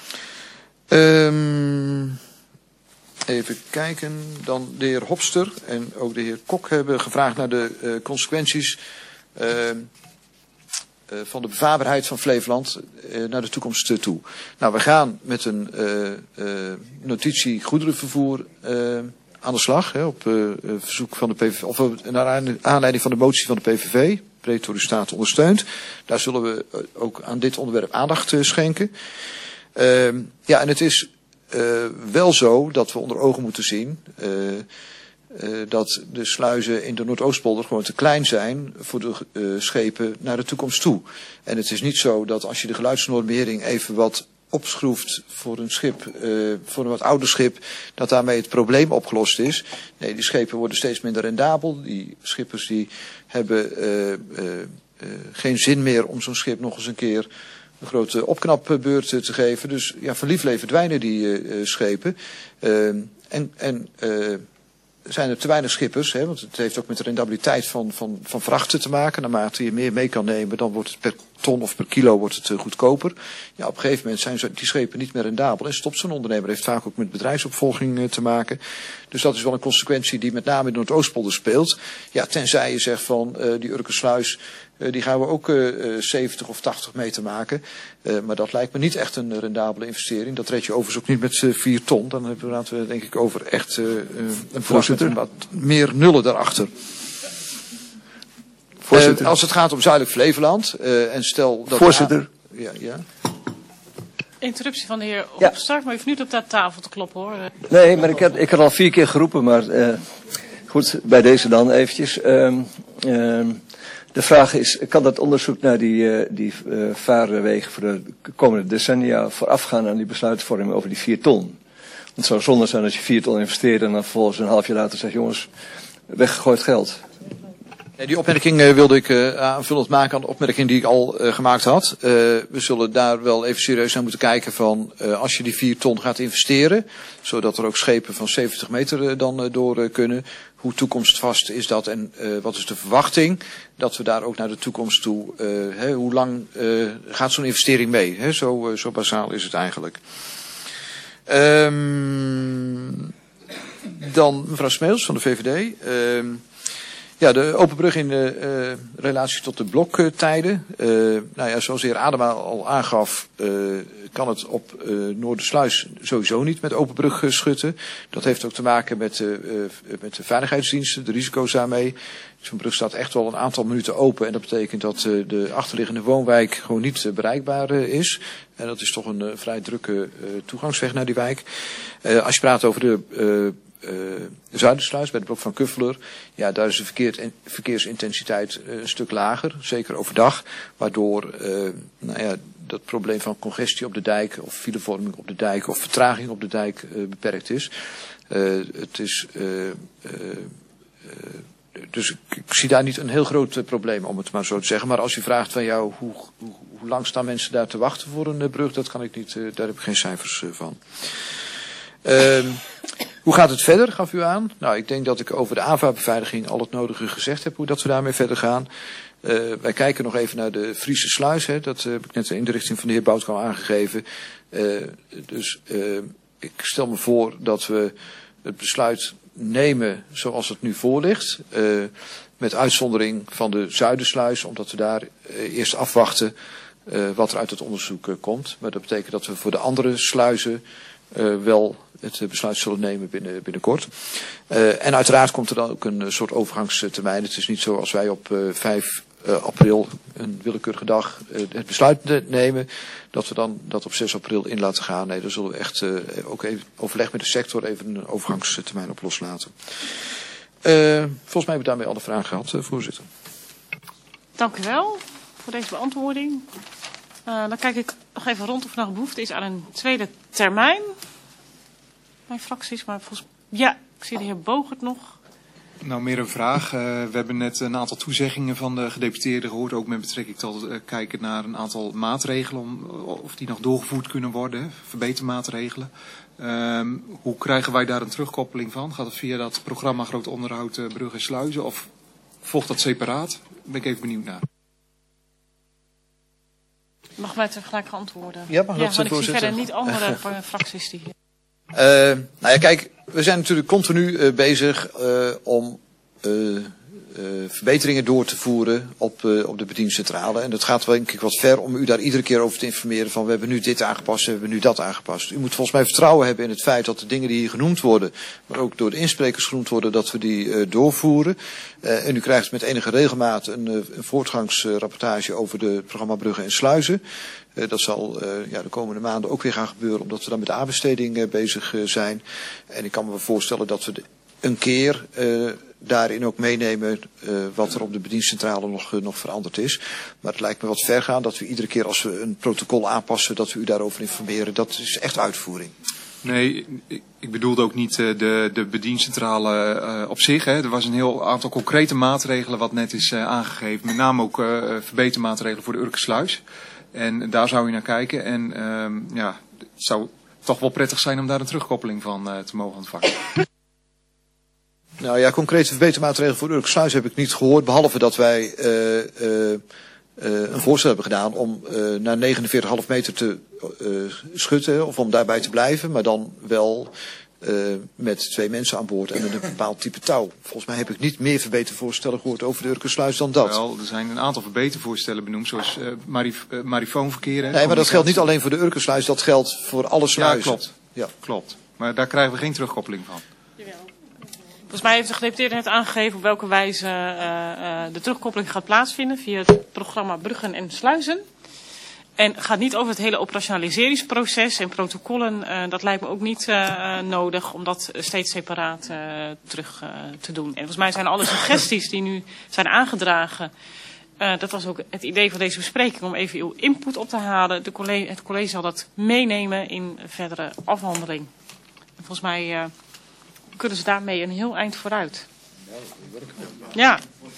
Um, even kijken, dan de heer Hopster en ook de heer Kok hebben gevraagd naar de uh, consequenties uh, uh, van de bevaarbaarheid van Flevoland uh, naar de toekomst uh, toe. Nou, we gaan met een uh, uh, notitie goederenvervoer uh, aan de slag, hè, op uh, verzoek van de P V V, of uh, naar aanleiding van de motie van de P V V, breed door uw staat ondersteund. Daar zullen we uh, ook aan dit onderwerp aandacht uh, schenken. Uh, ja, en het is uh, wel zo dat we onder ogen moeten zien uh, uh, dat de sluizen in de Noordoostpolder gewoon te klein zijn voor de uh, schepen naar de toekomst toe. En het is niet zo dat als je de geluidsnormering even wat opschroeft voor een schip, uh, voor een wat ouder schip, dat daarmee het probleem opgelost is. Nee, die schepen worden steeds minder rendabel. Die schippers die hebben uh, uh, uh, geen zin meer om zo'n schip nog eens een keer een grote opknapbeurt te geven. Dus ja, van lieflee verdwijnen die uh, schepen. Uh, en en uh, zijn er te weinig schippers, hè, want het heeft ook met de rendabiliteit van, van, van vrachten te maken. Naarmate je meer mee kan nemen, dan wordt het per ton of per kilo wordt het uh, goedkoper. Ja, op een gegeven moment zijn zo, die schepen niet meer rendabel en stopt zo'n ondernemer. Heeft vaak ook met bedrijfsopvolging uh, te maken. Dus dat is wel een consequentie die met name in Noordoostpolder speelt. Ja, tenzij je zegt van uh, die Urkensluis, uh, die gaan we ook uh, zeventig of tachtig meter maken. Uh, maar dat lijkt me niet echt een rendabele investering. Dat red je overigens ook niet met uh, vier ton. Dan hebben we, laten we denk ik over echt uh, een vracht met wat meer nullen daarachter. Uh, als het gaat om Zuidelijk Flevoland, uh, en stel dat... Voorzitter. Ja, ja. Interruptie van de heer Hopster, ja. Maar u hoeft niet op dat tafel te kloppen hoor. Nee, maar ik had, ik had al vier keer geroepen, maar uh, goed, bij deze dan eventjes. Um, um, de vraag is, kan dat onderzoek naar die, uh, die uh, vaarwegen voor de komende decennia voorafgaan aan die besluitvorming over die vier ton? Want het zou zonde zijn als je vier ton investeert en dan vervolgens een half jaar later zegt, jongens, weggegooid geld. Die opmerking uh, wilde ik uh, aanvullend maken aan de opmerking die ik al uh, gemaakt had. Uh, we zullen daar wel even serieus naar moeten kijken van uh, als je die vier ton gaat investeren, zodat er ook schepen van zeventig meter uh, dan uh, door uh, kunnen. Hoe toekomstvast is dat en uh, wat is de verwachting dat we daar ook naar de toekomst toe, uh, hè, hoe lang uh, gaat zo'n investering mee? Hè? Zo, uh, zo basaal is het eigenlijk. Um, dan mevrouw Smeels van de V V D. Um, Ja, de open brug in de uh, relatie tot de bloktijden. Uh, nou ja, zoals de heer Adema al aangaf, uh, kan het op uh, Noordersluis sowieso niet met open brug uh, schutten. Dat heeft ook te maken met, uh, uh, met de veiligheidsdiensten, de risico's daarmee. Zo'n brug staat echt wel een aantal minuten open en dat betekent dat uh, de achterliggende woonwijk gewoon niet uh, bereikbaar uh, is. En dat is toch een uh, vrij drukke uh, toegangsweg naar die wijk. Uh, als je praat over de... Uh, Uh, de Zuidersluis bij de blok van Kuffeler, ja, daar is de verkeer, verkeersintensiteit uh, een stuk lager, zeker overdag, waardoor uh, nou ja, dat probleem van congestie op de dijk of filevorming op de dijk of vertraging op de dijk uh, beperkt is. Uh, het is uh, uh, uh, dus ik, ik zie daar niet een heel groot uh, probleem, om het maar zo te zeggen. Maar als u vraagt van jou, hoe, hoe, hoe lang staan mensen daar te wachten voor een uh, brug, dat kan ik niet, uh, daar heb ik geen cijfers uh, van. Uh, Hoe gaat het verder, gaf u aan? Nou, ik denk dat ik over de A V A-beveiliging al het nodige gezegd heb, hoe dat we daarmee verder gaan. Uh, wij kijken nog even naar de Friese sluis, hè. Dat uh, heb ik net in de richting van de heer Boutkamp aangegeven. Uh, dus uh, ik stel me voor dat we het besluit nemen zoals het nu voor ligt. Uh, met uitzondering van de Zuidersluis, omdat we daar uh, eerst afwachten uh, wat er uit het onderzoek uh, komt. Maar dat betekent dat we voor de andere sluizen uh, wel het besluit zullen nemen binnen, binnenkort. Uh, en uiteraard komt er dan ook een soort overgangstermijn. Het is niet zo als wij op uh, vijf april, een willekeurige dag, uh, het besluit nemen, dat we dan dat op zes april in laten gaan. Nee, daar zullen we echt uh, ook even overleg met de sector even een overgangstermijn op loslaten. Uh, volgens mij hebben we daarmee alle vragen gehad, uh, voorzitter. Dank u wel voor deze beantwoording. Uh, dan kijk ik nog even rond of er nog behoefte is aan een tweede termijn. Mijn fracties, maar volgens ja, ik zie de heer Bogert nog. Nou, meer een vraag. Uh, we hebben net een aantal toezeggingen van de gedeputeerden gehoord, ook met betrekking tot uh, kijken naar een aantal maatregelen, om, of die nog doorgevoerd kunnen worden, verbetermaatregelen. Um, hoe krijgen wij daar een terugkoppeling van? Gaat het via dat programma Groot Onderhoud uh, Bruggen en Sluizen of volgt dat separaat? Daar ben ik even benieuwd naar. Mag mij tegelijk antwoorden? Ja, mag ja, dat, want ik zie voorzitter. verder niet andere fracties die hier. Uh, nou ja, kijk, we zijn natuurlijk continu uh, bezig uh, om uh, uh, verbeteringen door te voeren op, uh, op de bediencentrale. En dat gaat wel denk ik wat ver om u daar iedere keer over te informeren van we hebben nu dit aangepast, we hebben nu dat aangepast. U moet volgens mij vertrouwen hebben in het feit dat de dingen die hier genoemd worden, maar ook door de insprekers genoemd worden, dat we die uh, doorvoeren. Uh, en u krijgt met enige regelmaat een, uh, een voortgangsrapportage over het programma Bruggen en Sluizen. Uh, dat zal uh, ja, de komende maanden ook weer gaan gebeuren, omdat we dan met de aanbesteding uh, bezig uh, zijn. En ik kan me voorstellen dat we de, een keer uh, daarin ook meenemen uh, wat er op de bediencentrale nog, uh, nog veranderd is. Maar het lijkt me wat ver gaan dat we iedere keer als we een protocol aanpassen, dat we u daarover informeren. Dat is echt uitvoering. Nee, ik bedoelde ook niet de, de bediencentrale uh, op zich. Hè. Er was een heel aantal concrete maatregelen wat net is uh, aangegeven. Met name ook uh, verbetermaatregelen voor de Urkensluis. En daar zou je naar kijken. En uh, ja, het zou toch wel prettig zijn om daar een terugkoppeling van uh, te mogen ontvangen. Nou ja, concrete verbetermaatregelen voor de Urkensluis heb ik niet gehoord. Behalve dat wij uh, uh, uh, een voorstel hebben gedaan om uh, naar negenenveertig komma vijf meter te uh, schutten. Of om daarbij te blijven. Maar dan wel uh, met twee mensen aan boord en met een bepaald type touw. Volgens mij heb ik niet meer verbetervoorstellen gehoord over de Urkensluis dan dat. Wel, er zijn een aantal verbetervoorstellen benoemd, zoals uh, marif uh, marifoonverkeer. Nee, maar dat geldt niet alleen voor de Urkensluis, dat geldt voor alle sluizen. Ja, klopt. Ja. klopt. Maar daar krijgen we geen terugkoppeling van. Volgens mij heeft de gedeputeerde net aangegeven op welke wijze uh, uh, de terugkoppeling gaat plaatsvinden via het programma Bruggen en Sluizen. En het gaat niet over het hele operationaliseringsproces en protocollen. Uh, dat lijkt me ook niet uh, nodig om dat steeds separaat uh, terug uh, te doen. En volgens mij zijn alle suggesties die nu zijn aangedragen. Uh, dat was ook het idee van deze bespreking om even uw input op te halen. De college, het college zal dat meenemen in verdere afhandeling. En volgens mij uh, kunnen ze daarmee een heel eind vooruit. Ja.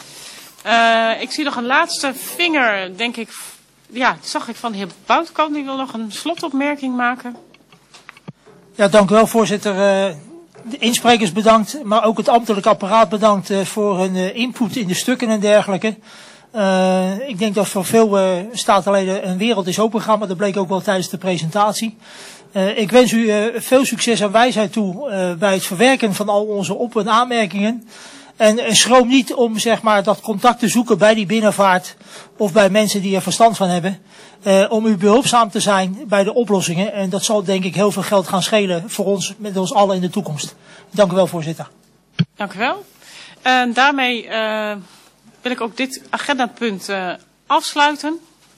Uh, ik zie nog een laatste vinger, denk ik. Ja, zag ik van de heer Boutkamp. Die wil nog een slotopmerking maken. Ja, dank u wel, voorzitter. Uh, de insprekers bedankt, maar ook het ambtelijk apparaat bedankt uh, voor hun uh, input in de stukken en dergelijke. Uh, ik denk dat voor veel uh, statenleden een wereld is opengegaan, maar dat bleek ook wel tijdens de presentatie. Uh, ik wens u uh, veel succes en wijsheid toe uh, bij het verwerken van al onze op- en aanmerkingen. En uh, schroom niet om zeg maar, dat contact te zoeken bij die binnenvaart of bij mensen die er verstand van hebben. Uh, om u behulpzaam te zijn bij de oplossingen. En dat zal denk ik heel veel geld gaan schelen voor ons, met ons allen in de toekomst. Dank u wel, voorzitter. Dank u wel. En daarmee uh, wil ik ook dit agendapunt uh, afsluiten.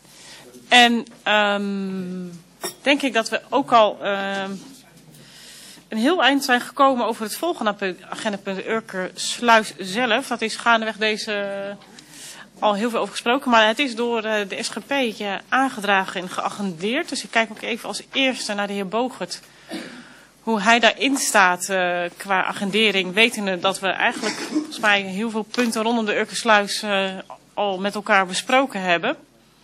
En um, denk ik dat we ook al uh, een heel eind zijn gekomen over het volgende punt, agendapunt Urkersluis zelf. Dat is gaandeweg deze uh, al heel veel over gesproken, maar het is door uh, de S G P uh, aangedragen en geagendeerd. Dus ik kijk ook even als eerste naar de heer Bogert. Hoe hij daarin staat uh, qua agendering, wetende dat we eigenlijk volgens mij heel veel punten rondom de Urkersluis uh, al met elkaar besproken hebben.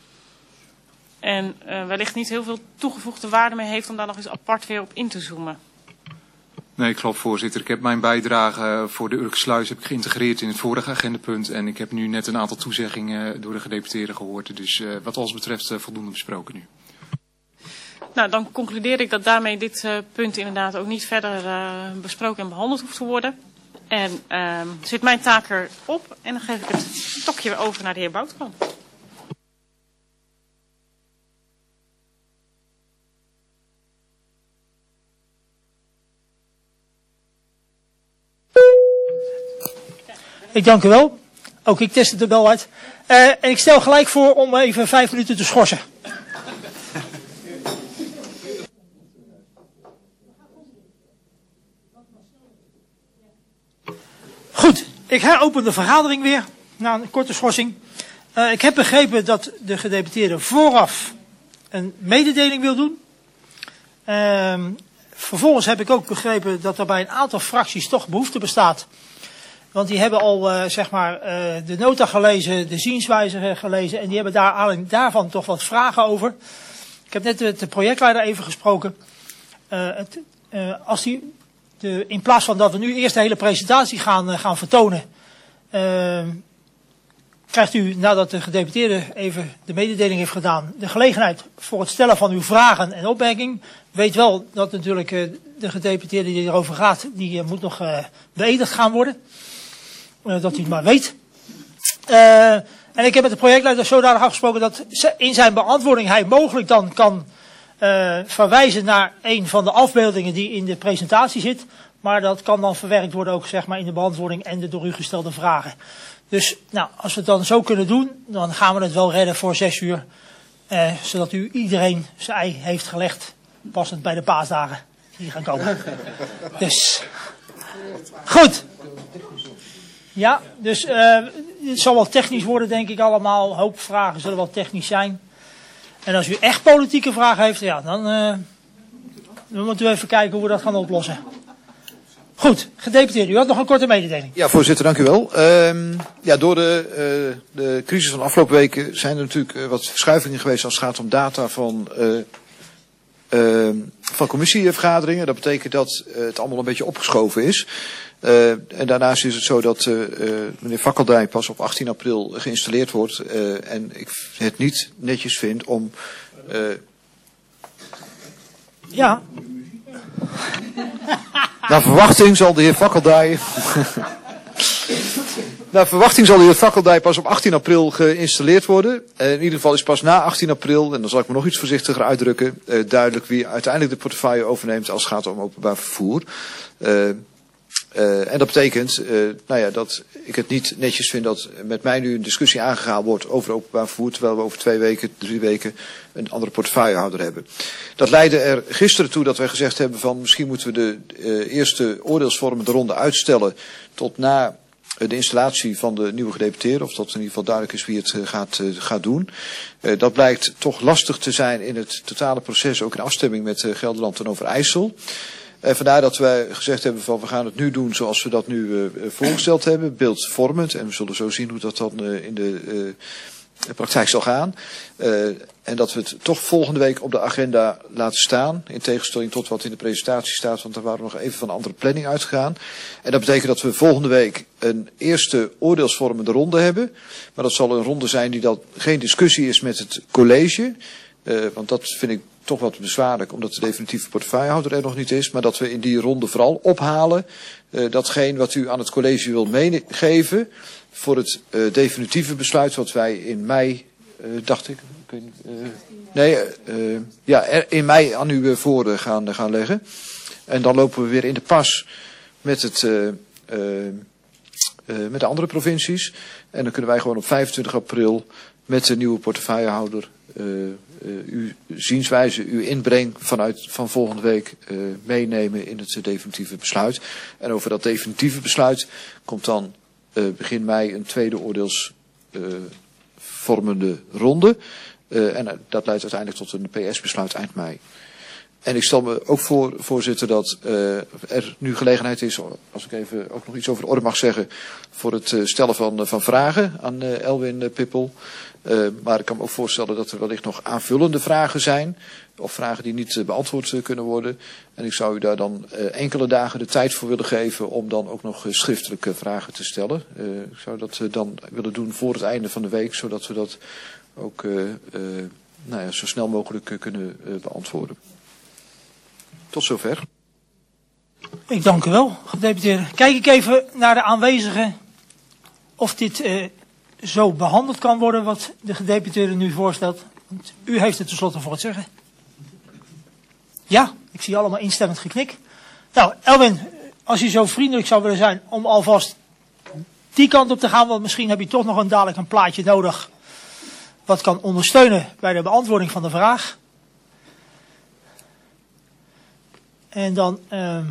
En uh, wellicht niet heel veel toegevoegde waarde mee heeft om daar nog eens apart weer op in te zoomen. Nee, klopt, voorzitter. Ik heb mijn bijdrage voor de Urkersluis heb ik geïntegreerd in het vorige agendapunt. En ik heb nu net een aantal toezeggingen door de gedeputeerden gehoord. Dus uh, wat ons betreft uh, voldoende besproken nu. Nou, dan concludeer ik dat daarmee dit uh, punt inderdaad ook niet verder uh, besproken en behandeld hoeft te worden. En uh, zit mijn taak erop en dan geef ik het stokje weer over naar de heer Boutkamp. Ik dank u wel. Ook ik test het er wel uit. Uh, en ik stel gelijk voor om even vijf minuten te schorsen. Goed, ik heropen de vergadering weer na een korte schorsing. Uh, ik heb begrepen dat de gedeputeerde vooraf een mededeling wil doen. Uh, vervolgens heb ik ook begrepen dat er bij een aantal fracties toch behoefte bestaat. Want die hebben al uh, zeg maar uh, de nota gelezen, de zienswijze gelezen en die hebben daar aan, daarvan toch wat vragen over. Ik heb net met de projectleider even gesproken. Uh, het, uh, als die, de, in plaats van dat we nu eerst de hele presentatie gaan, uh, gaan vertonen, uh, krijgt u nadat de gedeputeerde even de mededeling heeft gedaan, de gelegenheid voor het stellen van uw vragen en opmerkingen. Weet wel dat natuurlijk uh, de gedeputeerde die erover gaat, die uh, moet nog uh, beëdigd gaan worden. Uh, dat u het maar weet. Uh, en ik heb met de projectleider zodanig afgesproken dat in zijn beantwoording hij mogelijk dan kan uh, verwijzen naar een van de afbeeldingen die in de presentatie zit. Maar dat kan dan verwerkt worden ook zeg maar in de beantwoording en de door u gestelde vragen. Dus nou, als we het dan zo kunnen doen, dan gaan we het wel redden voor zes uur. Uh, zodat u iedereen zijn ei heeft gelegd, passend bij de paasdagen die gaan komen. Dus, goed. Ja, dus uh, het zal wel technisch worden denk ik allemaal. Een hoop vragen zullen wel technisch zijn. En als u echt politieke vragen heeft, ja, dan, uh, dan moeten we even kijken hoe we dat gaan oplossen. Goed, gedeputeerde, u had nog een korte mededeling. Ja, voorzitter, dank u wel. Uh, ja, door de, uh, de crisis van de afgelopen weken zijn er natuurlijk uh, wat verschuivingen geweest als het gaat om data van, uh, uh, van commissievergaderingen. Dat betekent dat uh, het allemaal een beetje opgeschoven is. Uh, en daarnaast is het zo dat uh, uh, meneer Fakkeldij pas op achttien april geïnstalleerd wordt. Uh, en ik het niet netjes vind om... Uh... Ja. Naar verwachting zal de heer Fakkeldij... Naar verwachting zal de heer Fakkeldij pas op achttien april geïnstalleerd worden. Uh, in ieder geval is pas na achttien april, en dan zal ik me nog iets voorzichtiger uitdrukken, uh, duidelijk wie uiteindelijk de portefeuille overneemt als het gaat om openbaar vervoer. Uh, Uh, en dat betekent uh, nou ja, dat ik het niet netjes vind dat met mij nu een discussie aangegaan wordt over openbaar vervoer, terwijl we over twee weken, drie weken een andere portefeuillehouder hebben. Dat leidde er gisteren toe dat wij gezegd hebben van misschien moeten we de uh, eerste oordeelsvormende ronde uitstellen tot na uh, de installatie van de nieuwe gedeputeerde, of dat in ieder geval duidelijk is wie het uh, gaat, uh, gaat doen. Uh, dat blijkt toch lastig te zijn in het totale proces, ook in afstemming met uh, Gelderland en Overijssel. En vandaar dat wij gezegd hebben van we gaan het nu doen zoals we dat nu uh, voorgesteld hebben, beeldvormend. En we zullen zo zien hoe dat dan uh, in de uh, praktijk zal gaan. Uh, en dat we het toch volgende week op de agenda laten staan. In tegenstelling tot wat in de presentatie staat, want daar waren we nog even van een andere planning uitgegaan. En dat betekent dat we volgende week een eerste oordeelsvormende ronde hebben. Maar dat zal een ronde zijn die dan geen discussie is met het college. Uh, want dat vind ik toch wat bezwaarlijk, omdat de definitieve portefeuillehouder er nog niet is. Maar dat we in die ronde vooral ophalen uh, datgene wat u aan het college wil meegeven voor het uh, definitieve besluit wat wij in mei, uh, dacht ik, uh, nee, uh, ja, er, in mei aan u uh, voor uh, gaan, uh, gaan leggen. En dan lopen we weer in de pas met het... Uh, uh, uh, met de andere provincies. En dan kunnen wij gewoon op vijfentwintig april met de nieuwe portefeuillehouder uh, uh, uw zienswijze, uw inbreng vanuit van volgende week uh, meenemen in het uh, definitieve besluit. En over dat definitieve besluit komt dan uh, begin mei een tweede oordeelsvormende uh, ronde. Uh, en uh, dat leidt uiteindelijk tot een P S-besluit eind mei. En ik stel me ook voor, voorzitter, dat uh, er nu gelegenheid is, als ik even ook nog iets over de orde mag zeggen, voor het uh, stellen van, van vragen aan uh, Elwin uh, Pippel. Uh, maar ik kan me ook voorstellen dat er wellicht nog aanvullende vragen zijn, of vragen die niet uh, beantwoord uh, kunnen worden. En ik zou u daar dan uh, enkele dagen de tijd voor willen geven om dan ook nog uh, schriftelijke vragen te stellen. Uh, ik zou dat uh, dan willen doen voor het einde van de week, zodat we dat ook uh, uh, nou ja, zo snel mogelijk uh, kunnen uh, beantwoorden. Tot zover. Ik dank u wel, gedeputeerde. Kijk ik even naar de aanwezigen of dit uh, zo behandeld kan worden wat de gedeputeerde nu voorstelt. Want u heeft het tenslotte voor het zeggen. Ja, ik zie allemaal instemmend geknik. Nou, Elwin, als u zo vriendelijk zou willen zijn om alvast die kant op te gaan, want misschien heb je toch nog een dadelijk een plaatje nodig wat kan ondersteunen bij de beantwoording van de vraag. En dan uh,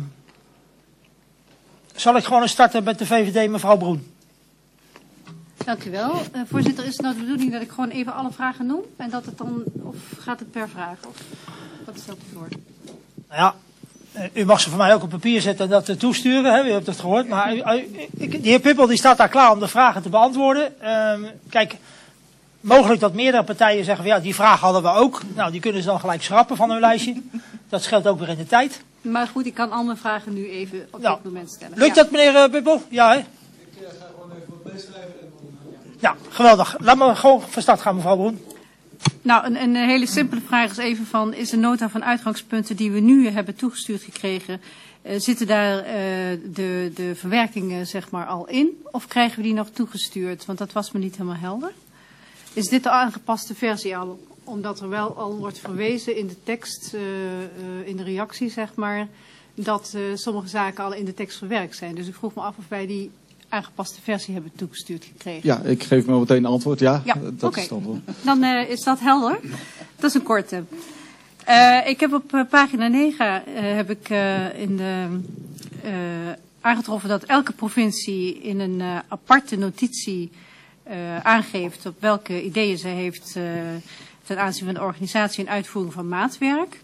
zal ik gewoon starten met de V V D, mevrouw Broen. Dank u wel. Uh, voorzitter, is het nou de bedoeling dat ik gewoon even alle vragen noem? En dat het dan, of gaat het per vraag? Of wat stelt u voor? Nou ja, uh, u mag ze voor mij ook op papier zetten en dat uh, toesturen, hè? U hebt het gehoord. Maar uh, uh, ik, de heer Pippel die staat daar klaar om de vragen te beantwoorden. Uh, kijk, mogelijk dat meerdere partijen zeggen van ja, die vraag hadden we ook. Nou, die kunnen ze dan gelijk schrappen van hun lijstje. Dat scheelt ook weer in de tijd. Maar goed, ik kan al mijn vragen nu even op nou, dit moment stellen. Lukt ja. dat, meneer uh, Pippel? Ja, hè? Ik uh, ga gewoon even wat meeschrijven. Ja, geweldig. Laat me gewoon van start gaan, mevrouw Broen. Nou, een, een hele simpele vraag is even van, is de nota van uitgangspunten die we nu hebben toegestuurd gekregen, uh, zitten daar uh, de, de verwerkingen zeg maar al in? Of krijgen we die nog toegestuurd? Want dat was me niet helemaal helder. Is dit de aangepaste versie al? Omdat er wel al wordt verwezen in de tekst, uh, uh, in de reactie zeg maar, dat uh, sommige zaken al in de tekst verwerkt zijn. Dus ik vroeg me af of wij die aangepaste versie hebben toegestuurd gekregen. Ja, ik geef me meteen een antwoord. Ja, ja dat okay. is het antwoord. Dan uh, is dat helder. Dat is een korte. Uh, ik heb op uh, pagina negen uh, heb ik uh, in de, uh, aangetroffen dat elke provincie in een uh, aparte notitie uh, aangeeft op welke ideeën ze heeft uh, ten aanzien van de organisatie en uitvoering van maatwerk.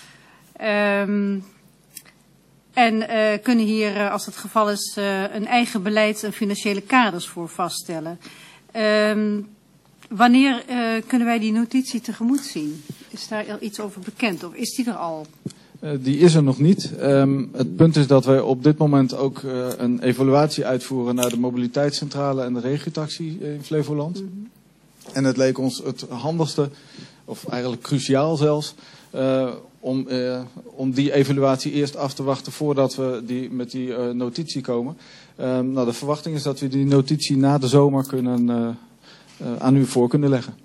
Um, En uh, kunnen hier, uh, als het geval is, uh, een eigen beleid en financiële kaders voor vaststellen. Um, wanneer uh, kunnen wij die notitie tegemoet zien? Is daar al iets over bekend of is die er al? Uh, die is er nog niet. Um, het punt is dat wij op dit moment ook uh, een evaluatie uitvoeren naar de mobiliteitscentrale en de regiotaxi in Flevoland. Mm-hmm. En het leek ons het handigste, of eigenlijk cruciaal zelfs, uh, om, uh, om die evaluatie eerst af te wachten voordat we die, met die uh, notitie komen. Uh, nou, de verwachting is dat we die notitie na de zomer kunnen, uh, uh, aan u voor kunnen leggen.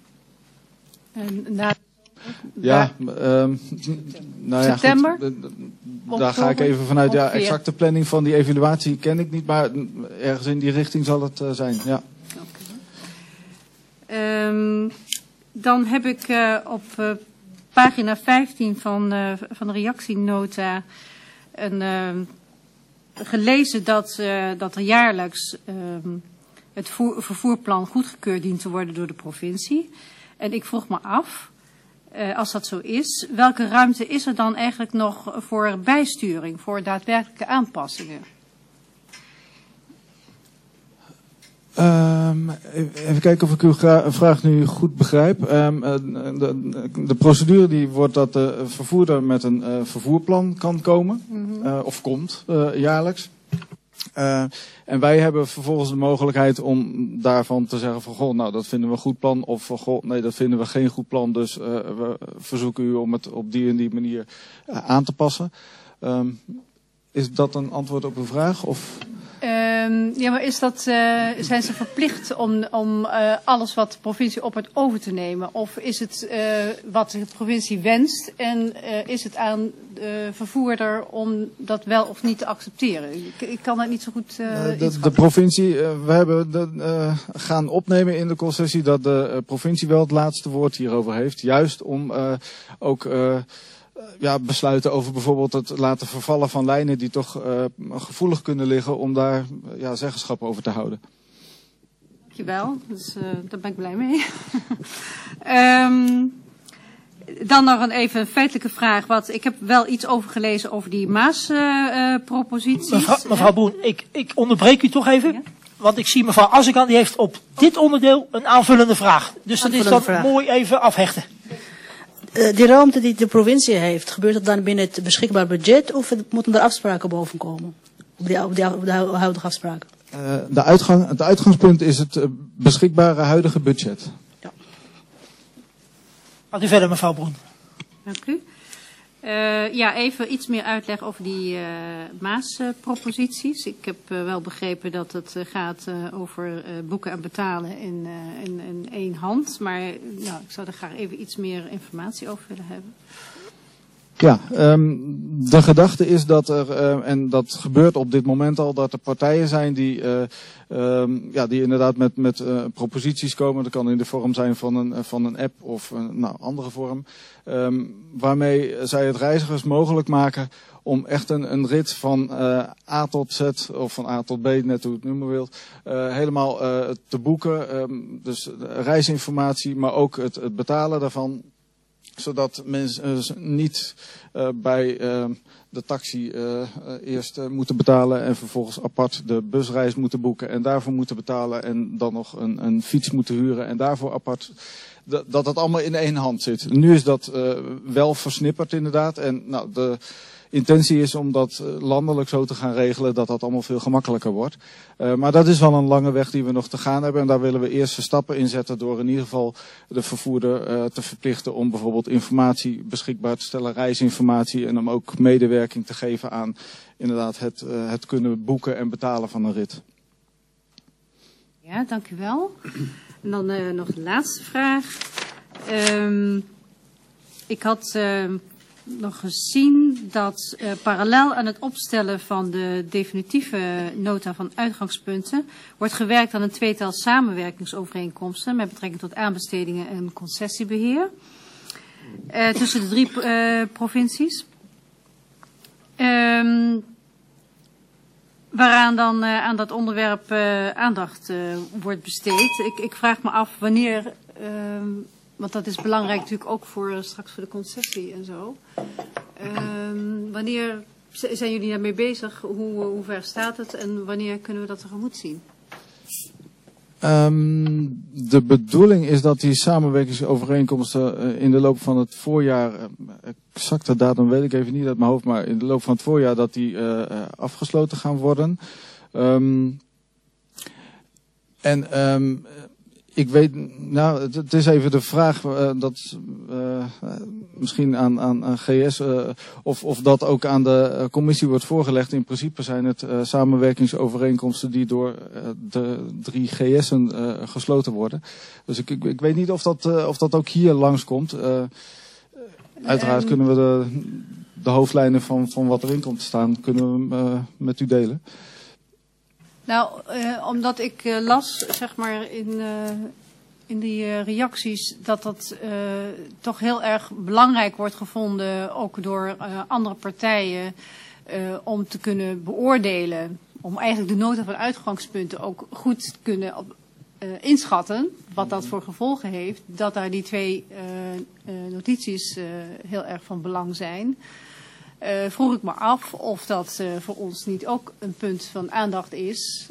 En na... Ja, uh, nou ja, september? Goed, daar ga ik even vanuit. Ja, exacte planning van die evaluatie ken ik niet, maar ergens in die richting zal het uh, zijn. Ja. Okay. Um, dan heb ik uh, op uh, pagina vijftien van, uh, van de reactienota een, uh, gelezen dat, uh, dat er jaarlijks uh, het voer, vervoerplan goedgekeurd dient te worden door de provincie. En ik vroeg me af, uh, als dat zo is, welke ruimte is er dan eigenlijk nog voor bijsturing, voor daadwerkelijke aanpassingen? Um, even kijken of ik uw vraag nu goed begrijp. Um, de, de procedure die wordt dat de vervoerder met een uh, vervoerplan kan komen, mm-hmm. uh, of komt uh, jaarlijks. Uh, en wij hebben vervolgens de mogelijkheid om daarvan te zeggen van goh, nou dat vinden we een goed plan, of van goh, nee dat vinden we geen goed plan, dus uh, we verzoeken u om het op die en die manier uh, aan te passen. Um, is dat een antwoord op uw vraag? Of... Um, ja, maar is dat, uh, zijn ze verplicht om, om uh, alles wat de provincie op het over te nemen? Of is het uh, wat de provincie wenst en uh, is het aan de vervoerder om dat wel of niet te accepteren? Ik, ik kan dat niet zo goed uh, uh, de, de provincie, uh, we hebben de, uh, gaan opnemen in de concessie dat de uh, provincie wel het laatste woord hierover heeft. Juist om uh, ook... Uh, Ja, besluiten over bijvoorbeeld het laten vervallen van lijnen die toch uh, gevoelig kunnen liggen om daar uh, ja, zeggenschap over te houden. Dankjewel, dus, uh, daar ben ik blij mee. um, dan nog een even een feitelijke vraag. Wat, ik heb wel iets over gelezen over die Maas-proposities. Uh, uh, mevrouw, mevrouw Boen, ik, ik onderbreek u toch even. Ja? Want ik zie mevrouw Assekan, die heeft op dit onderdeel een aanvullende vraag. Dus dat is dan vraag. Mooi even afhechten. Uh, die ruimte die de provincie heeft, gebeurt dat dan binnen het beschikbaar budget of moeten er afspraken boven komen? Op, die, op, die, op de huidige afspraken? Uh, de uitgang, het uitgangspunt is het uh, beschikbare huidige budget. Ja. Gaat u verder, mevrouw Broen. Dank u. Uh, ja, even iets meer uitleg over die uh, Maas-proposities. Ik heb uh, wel begrepen dat het uh, gaat uh, over uh, boeken en betalen in, uh, in, in één hand. Maar nou, ik zou er graag even iets meer informatie over willen hebben. Ja, um, de gedachte is dat er, uh, en dat gebeurt op dit moment al, dat er partijen zijn die, uh, um, ja, die inderdaad met, met uh, proposities komen. Dat kan in de vorm zijn van een, van een app of een nou, andere vorm. Um, waarmee zij het reizigers mogelijk maken om echt een, een rit van uh, A tot Z, of van A tot B, net hoe je het noemen wilt, uh, helemaal uh, te boeken. Um, dus reisinformatie, maar ook het, het betalen daarvan. Zodat mensen uh, niet uh, bij uh, de taxi uh, uh, eerst uh, moeten betalen en vervolgens apart de busreis moeten boeken en daarvoor moeten betalen en dan nog een, een fiets moeten huren en daarvoor apart. Dat dat, dat allemaal in één hand zit. Nu is dat uh, wel versnipperd inderdaad en nou, de intentie is om dat landelijk zo te gaan regelen dat dat allemaal veel gemakkelijker wordt. Uh, maar dat is wel een lange weg die we nog te gaan hebben. En daar willen we eerste stappen in zetten door in ieder geval de vervoerder uh, te verplichten om bijvoorbeeld informatie beschikbaar te stellen, reisinformatie. En om ook medewerking te geven aan inderdaad het, uh, het kunnen boeken en betalen van een rit. Ja, dank u wel. En dan uh, nog de laatste vraag. Um, ik had... Uh, nog gezien dat uh, parallel aan het opstellen van de definitieve nota van uitgangspunten wordt gewerkt aan een tweetal samenwerkingsovereenkomsten met betrekking tot aanbestedingen en concessiebeheer uh, tussen de drie uh, provincies. Um, waaraan dan uh, aan dat onderwerp uh, aandacht uh, wordt besteed. Ik, ik vraag me af wanneer... Uh, Want dat is belangrijk natuurlijk ook voor uh, straks voor de concessie en zo. Um, wanneer zijn jullie daarmee bezig? Hoe, hoe ver staat het en wanneer kunnen we dat tegemoet zien? Um, de bedoeling is dat die samenwerkingsovereenkomsten uh, in de loop van het voorjaar, uh, exacte datum weet ik even niet uit mijn hoofd, maar in de loop van het voorjaar dat die uh, uh, afgesloten gaan worden. Um, en um, ik weet, nou, het, het is even de vraag uh, dat uh, misschien aan, aan, aan G S uh, of, of dat ook aan de uh, commissie wordt voorgelegd. In principe zijn het uh, samenwerkingsovereenkomsten die door uh, de drie G S'en uh, gesloten worden. Dus ik, ik, ik weet niet of dat, uh, of dat ook hier langskomt. Uh, uiteraard kunnen we de, de hoofdlijnen van, van wat erin komt te staan, kunnen we uh, met u delen. Nou, uh, omdat ik uh, las, zeg maar, in, uh, in die uh, reacties dat dat uh, toch heel erg belangrijk wordt gevonden, ook door uh, andere partijen, uh, om te kunnen beoordelen, om eigenlijk de nota van uitgangspunten ook goed te kunnen op, uh, inschatten, wat dat voor gevolgen heeft, dat daar die twee uh, uh, notities uh, heel erg van belang zijn. Uh, vroeg ik me af of dat uh, voor ons niet ook een punt van aandacht is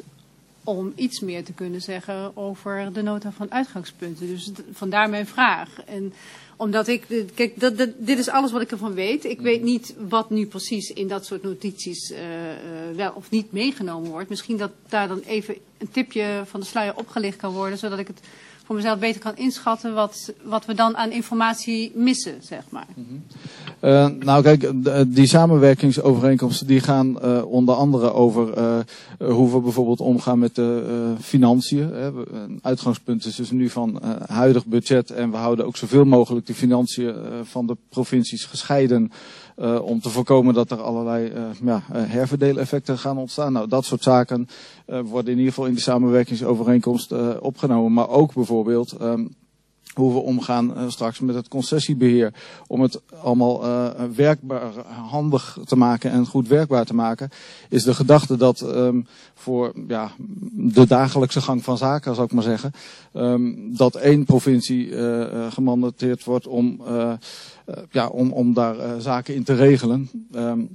om iets meer te kunnen zeggen over de nota van uitgangspunten. Dus d- vandaar mijn vraag. En omdat ik, kijk, dat, dat, dit is alles wat ik ervan weet. Ik weet niet wat nu precies in dat soort notities uh, uh, wel of niet meegenomen wordt. Misschien dat daar dan even een tipje van de sluier opgelicht kan worden, zodat ik het voor mezelf beter kan inschatten wat, wat we dan aan informatie missen, zeg maar. Mm-hmm. Uh, nou kijk, die samenwerkingsovereenkomsten die gaan uh, onder andere over uh, hoe we bijvoorbeeld omgaan met de uh, financiën. Hè. Een uitgangspunt is dus nu van uh, huidig budget en we houden ook zoveel mogelijk de financiën uh, van de provincies gescheiden. Uh, om te voorkomen dat er allerlei uh, ja, herverdeeleffecten gaan ontstaan. Nou, dat soort zaken uh, worden in ieder geval in die samenwerkingsovereenkomst uh, opgenomen. Maar ook bijvoorbeeld um, hoe we omgaan uh, straks met het concessiebeheer. Om het allemaal uh, werkbaar, handig te maken en goed werkbaar te maken. Is de gedachte dat um, voor ja, de dagelijkse gang van zaken, zou ik maar zeggen. Um, dat één provincie uh, uh, gemandateerd wordt om... Uh, Uh, ja, om, om daar uh, zaken in te regelen. Um,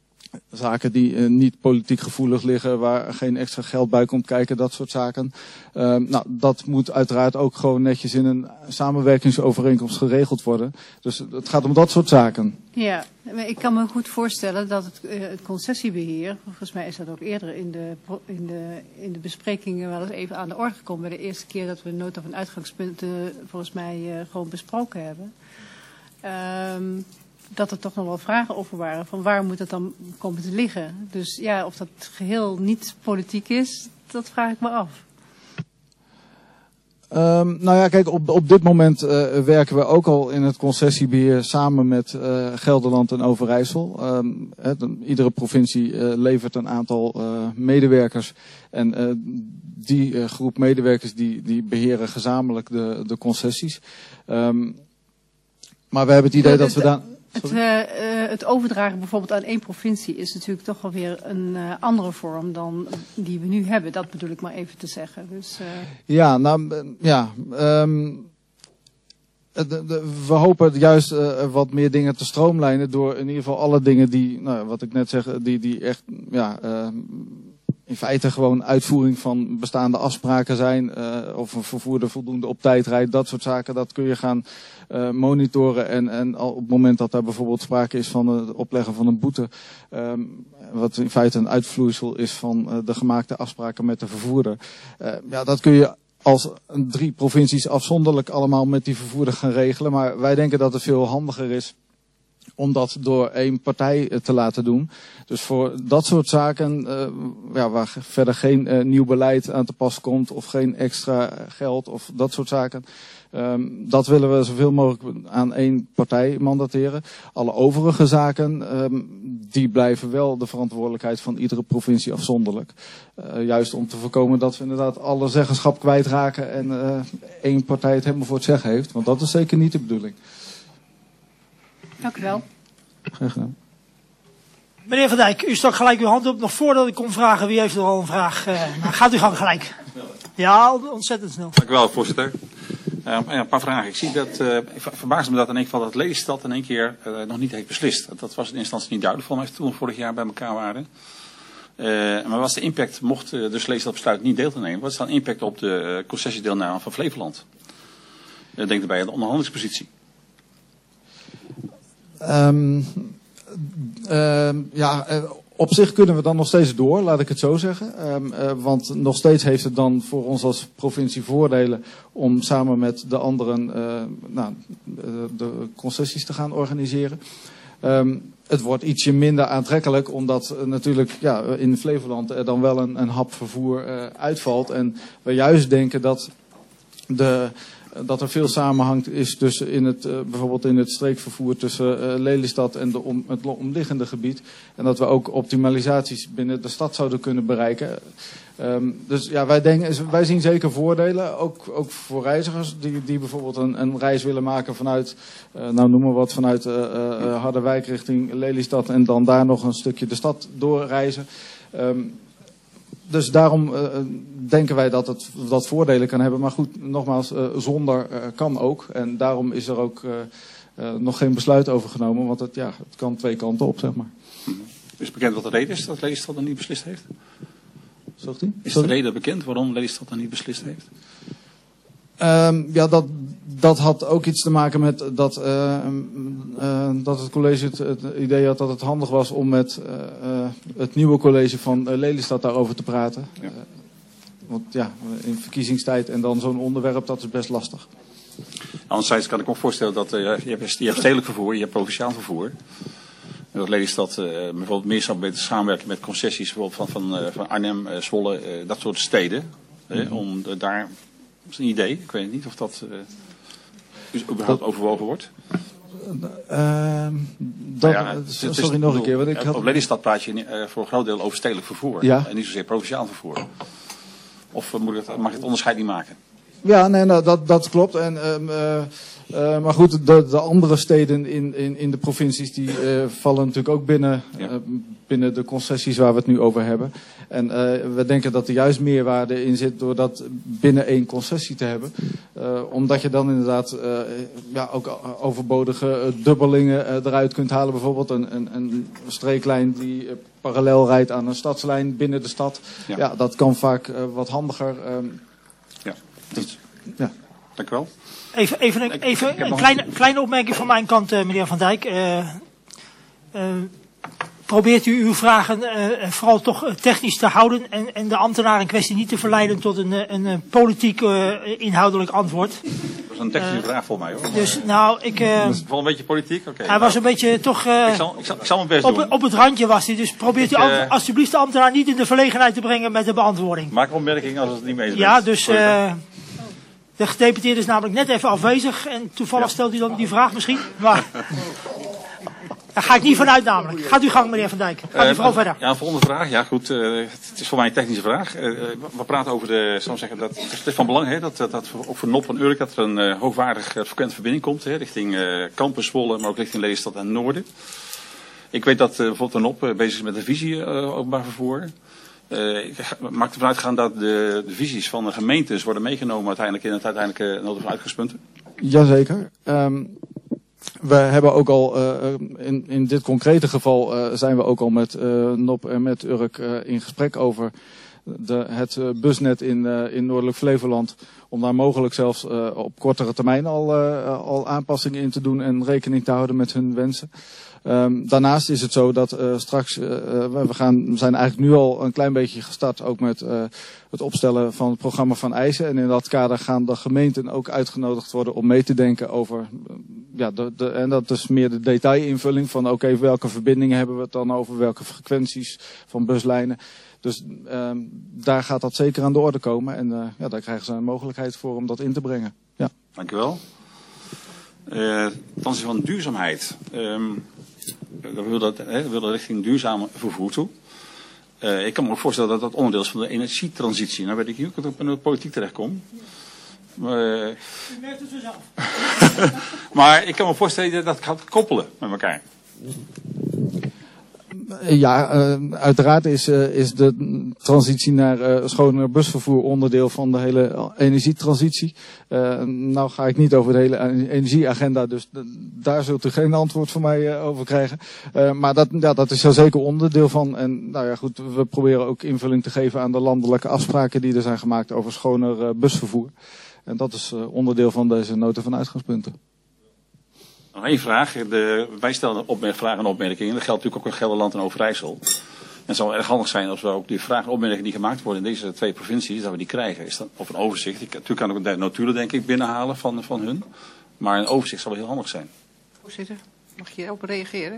zaken die uh, niet politiek gevoelig liggen, waar geen extra geld bij komt kijken, dat soort zaken. Um, nou, dat moet uiteraard ook gewoon netjes in een samenwerkingsovereenkomst geregeld worden. Dus het gaat om dat soort zaken. Ja, ik kan me goed voorstellen dat het, uh, het concessiebeheer, volgens mij is dat ook eerder in de, in, de, in de besprekingen wel eens even aan de orde gekomen. Bij de eerste keer dat we de nota van uitgangspunten volgens mij uh, gewoon besproken hebben. Um, dat er toch nog wel vragen over waren van waar moet het dan komen te liggen. Dus ja, of dat geheel niet politiek is, dat vraag ik me af. Um, nou ja, kijk, op, op dit moment uh, werken we ook al in het concessiebeheer samen met uh, Gelderland en Overijssel. Um, he, de, iedere provincie uh, levert een aantal uh, medewerkers en uh, die uh, groep medewerkers die, die beheren gezamenlijk de, de concessies. Um, maar we hebben het idee dat we daar... Het, uh, uh, het overdragen bijvoorbeeld aan één provincie is natuurlijk toch wel weer een uh, andere vorm dan die we nu hebben. Dat bedoel ik maar even te zeggen. Dus, uh... Ja, nou ja. Um, de, de, we hopen juist uh, wat meer dingen te stroomlijnen door in ieder geval alle dingen die, nou, wat ik net zeg, die, die echt ja, uh, in feite gewoon uitvoering van bestaande afspraken zijn. Uh, of een vervoerder voldoende op tijd rijdt, dat soort zaken. Dat kun je gaan uh, monitoren. En, en al op het moment dat daar bijvoorbeeld sprake is van het opleggen van een boete. Um, wat in feite een uitvloeisel is van uh, de gemaakte afspraken met de vervoerder. Uh, ja, dat kun je als drie provincies afzonderlijk allemaal met die vervoerder gaan regelen. Maar wij denken dat het veel handiger is om dat door één partij te laten doen. Dus voor dat soort zaken, uh, ja, waar verder geen uh, nieuw beleid aan te pas komt of geen extra geld of dat soort zaken. Um, dat willen we zoveel mogelijk aan één partij mandateren. Alle overige zaken, um, die blijven wel de verantwoordelijkheid van iedere provincie afzonderlijk. Uh, juist om te voorkomen dat we inderdaad alle zeggenschap kwijtraken en uh, één partij het helemaal voor het zeggen heeft. Want dat is zeker niet de bedoeling. Dank u wel. Graag gedaan. Meneer Van Dijk, u stak gelijk uw hand op. Nog voordat ik kon vragen wie heeft er al een vraag. Uh, nou, gaat u gang gelijk. Ja, ontzettend snel. Dank u wel, voorzitter. Uh, ja, een paar vragen. Ik zie dat, uh, ik verbaasde me dat in één geval dat Lelystad in één keer uh, nog niet heeft beslist. Dat was in eerste instantie niet duidelijk voor mij toen we vorig jaar bij elkaar waren. Uh, maar wat is de impact, mocht uh, dus Lelystad besluit niet deel te nemen, wat is dan de impact op de uh, concessiedeelname van Flevoland? Uh, denk erbij aan de onderhandelingspositie. Um, uh, ja, uh, op zich kunnen we dan nog steeds door, laat ik het zo zeggen. Um, uh, want nog steeds heeft het dan voor ons als provincie voordelen om samen met de anderen uh, nou, de concessies te gaan organiseren. Um, het wordt ietsje minder aantrekkelijk omdat uh, natuurlijk ja, in Flevoland er dan wel een, een hap vervoer uh, uitvalt. En we juist denken dat de... dat er veel samenhang is tussen in het, uh, bijvoorbeeld in het streekvervoer tussen uh, Lelystad en de om, het omliggende gebied. En dat we ook optimalisaties binnen de stad zouden kunnen bereiken. Um, dus ja, wij, denken, wij zien zeker voordelen, ook, ook voor reizigers die, die bijvoorbeeld een, een reis willen maken vanuit, uh, nou noem maar wat, vanuit uh, uh, Harderwijk richting Lelystad en dan daar nog een stukje de stad doorreizen. Um, Dus daarom uh, denken wij dat het dat voordelen kan hebben. Maar goed, nogmaals, uh, zonder uh, kan ook. En daarom is er ook uh, uh, nog geen besluit over genomen. Want het, ja, het kan twee kanten op, zeg maar. Is bekend wat de reden is dat Lelystad er niet beslist heeft? Zegt u? Is de reden bekend waarom Lelystad er niet beslist heeft? Um, ja, dat, dat had ook iets te maken met dat, uh, uh, dat het college het, het idee had dat het handig was om met uh, uh, het nieuwe college van uh, Lelystad daarover te praten. Ja. Uh, want ja, in verkiezingstijd en dan zo'n onderwerp, dat is best lastig. Anderzijds kan ik me ook voorstellen dat uh, je, hebt, je hebt stedelijk vervoer, je hebt provinciaal vervoer. En dat Lelystad uh, bijvoorbeeld meer zou beter samenwerken met concessies bijvoorbeeld van, van, uh, van Arnhem, uh, Zwolle, uh, dat soort steden. Mm-hmm. uh, om uh, daar... Dat is een idee. Ik weet niet of dat uh, dus überhaupt dat, overwogen wordt. Uh, dat, nou ja, sorry het is, nog bedoel, een keer. Want ik had... Op Lelystad praat je uh, voor een groot deel over stedelijk vervoer. Ja. En niet zozeer provinciaal vervoer. Of uh, moet het, mag je het onderscheid niet maken? Ja, nee, nou, dat, dat klopt. En, uh, uh, maar goed, de, de andere steden in, in, in de provincies die uh, vallen natuurlijk ook binnen, ja. uh, binnen de concessies waar we het nu over hebben. En uh, we denken dat er juist meerwaarde in zit door dat binnen één concessie te hebben. Uh, omdat je dan inderdaad uh, ja, ook overbodige uh, dubbelingen uh, eruit kunt halen. Bijvoorbeeld een, een, een streeklijn die uh, parallel rijdt aan een stadslijn binnen de stad. Ja, ja dat kan vaak uh, wat handiger. Um, ja. Dus, ja. Dank u wel. Even, even, een, even een kleine, kleine opmerking van mijn kant, uh, meneer Van Dijk. Uh, uh, probeert u uw vragen uh, vooral toch technisch te houden en, en de ambtenaar in kwestie niet te verleiden tot een, een, een politiek uh, inhoudelijk antwoord. Dat was een technische uh, vraag voor mij hoor. Dus nou, ik... Uh, dat is wel een beetje politiek? Oké. Okay, hij nou, was een beetje toch... Uh, ik, zal, ik, zal, ik zal mijn best op, doen. Op het randje was hij, dus probeert u uh, alsjeblieft de ambtenaar niet in de verlegenheid te brengen met de beantwoording. Maak een opmerking als het niet mee is. Ja, dus... Uh, De gedeputeerde is namelijk net even afwezig en toevallig stelt u dan die vraag misschien. Maar daar ga ik niet vanuit namelijk. Gaat uw gang, meneer Van Dijk. Gaat u vooral uh, verder. Ja, een volgende vraag. Ja, goed. Uh, het is voor mij een technische vraag. Uh, we praten over de, zal ik zeggen, dat, het is van belang hè, dat, dat, dat ook voor Nop en Urk dat er een uh, hoogwaardig uh, frequente verbinding komt. Hè, richting uh, Campus Zwolle, maar ook richting Lelystad en Noorden. Ik weet dat uh, bijvoorbeeld de Nop uh, bezig is met een visie uh, openbaar vervoer. Uh, ik maak ervan uitgaan dat de, de visies van de gemeentes worden meegenomen uiteindelijk in het uiteindelijke nodige van uitgangspunten. Jazeker. Um, we hebben ook al, uh, in, in dit concrete geval uh, zijn we ook al met uh, Nop en met Urk uh, in gesprek over de, het uh, busnet in, uh, in Noordelijk Flevoland. Om daar mogelijk zelfs uh, op kortere termijn al, uh, al aanpassingen in te doen en rekening te houden met hun wensen. Um, daarnaast is het zo dat uh, straks, uh, we, gaan, we zijn eigenlijk nu al een klein beetje gestart ook met uh, het opstellen van het programma van eisen. En in dat kader gaan de gemeenten ook uitgenodigd worden om mee te denken over, uh, ja, de, de, en dat is meer de detailinvulling van oké, okay, welke verbindingen hebben we het dan over, welke frequenties van buslijnen. Dus um, daar gaat dat zeker aan de orde komen en uh, ja, daar krijgen ze een mogelijkheid voor om dat in te brengen. Ja. Dank u wel. Uh, ten aanzien van duurzaamheid. Um, we willen we willen richting duurzaam vervoer toe. Uh, ik kan me ook voorstellen dat dat onderdeel is van de energietransitie. Nou weet ik niet hoe ik in de politiek terechtkom. Uh, U merkt het vanzelf. Maar ik kan me voorstellen dat dat gaat koppelen met elkaar. Ja, uh, uiteraard is, uh, is de transitie naar uh, schoner busvervoer onderdeel van de hele energietransitie. Uh, nou ga ik niet over de hele energieagenda, dus d- daar zult u geen antwoord van mij uh, over krijgen. Uh, maar dat, ja, dat is er zeker onderdeel van. En nou ja, goed, we proberen ook invulling te geven aan de landelijke afspraken die er zijn gemaakt over schoner uh, busvervoer. En dat is uh, onderdeel van deze nota van uitgangspunten. Nog één vraag. De, wij stellen opmerk, vragen en opmerkingen. Dat geldt natuurlijk ook in Gelderland en Overijssel. En het zou erg handig zijn als we ook die vragen en opmerkingen die gemaakt worden in deze twee provincies, dat we die krijgen. Is dat op een overzicht. Ik, natuurlijk kan ik de notulen denk ik binnenhalen van, van hun. Maar een overzicht zal wel heel handig zijn. Voorzitter, mag je hierop reageren?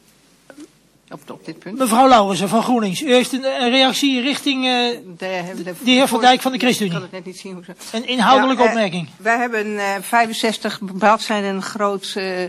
Op, op dit punt. Mevrouw Lauwersen van GroenLinks, u heeft een, een reactie richting uh, de, de, de heer Van Dijk van de ChristenUnie. Ik kan het net niet zien hoe ze... Een inhoudelijke ja, uh, opmerking. Wij hebben uh, vijfenzestig bladzijden een groot uh,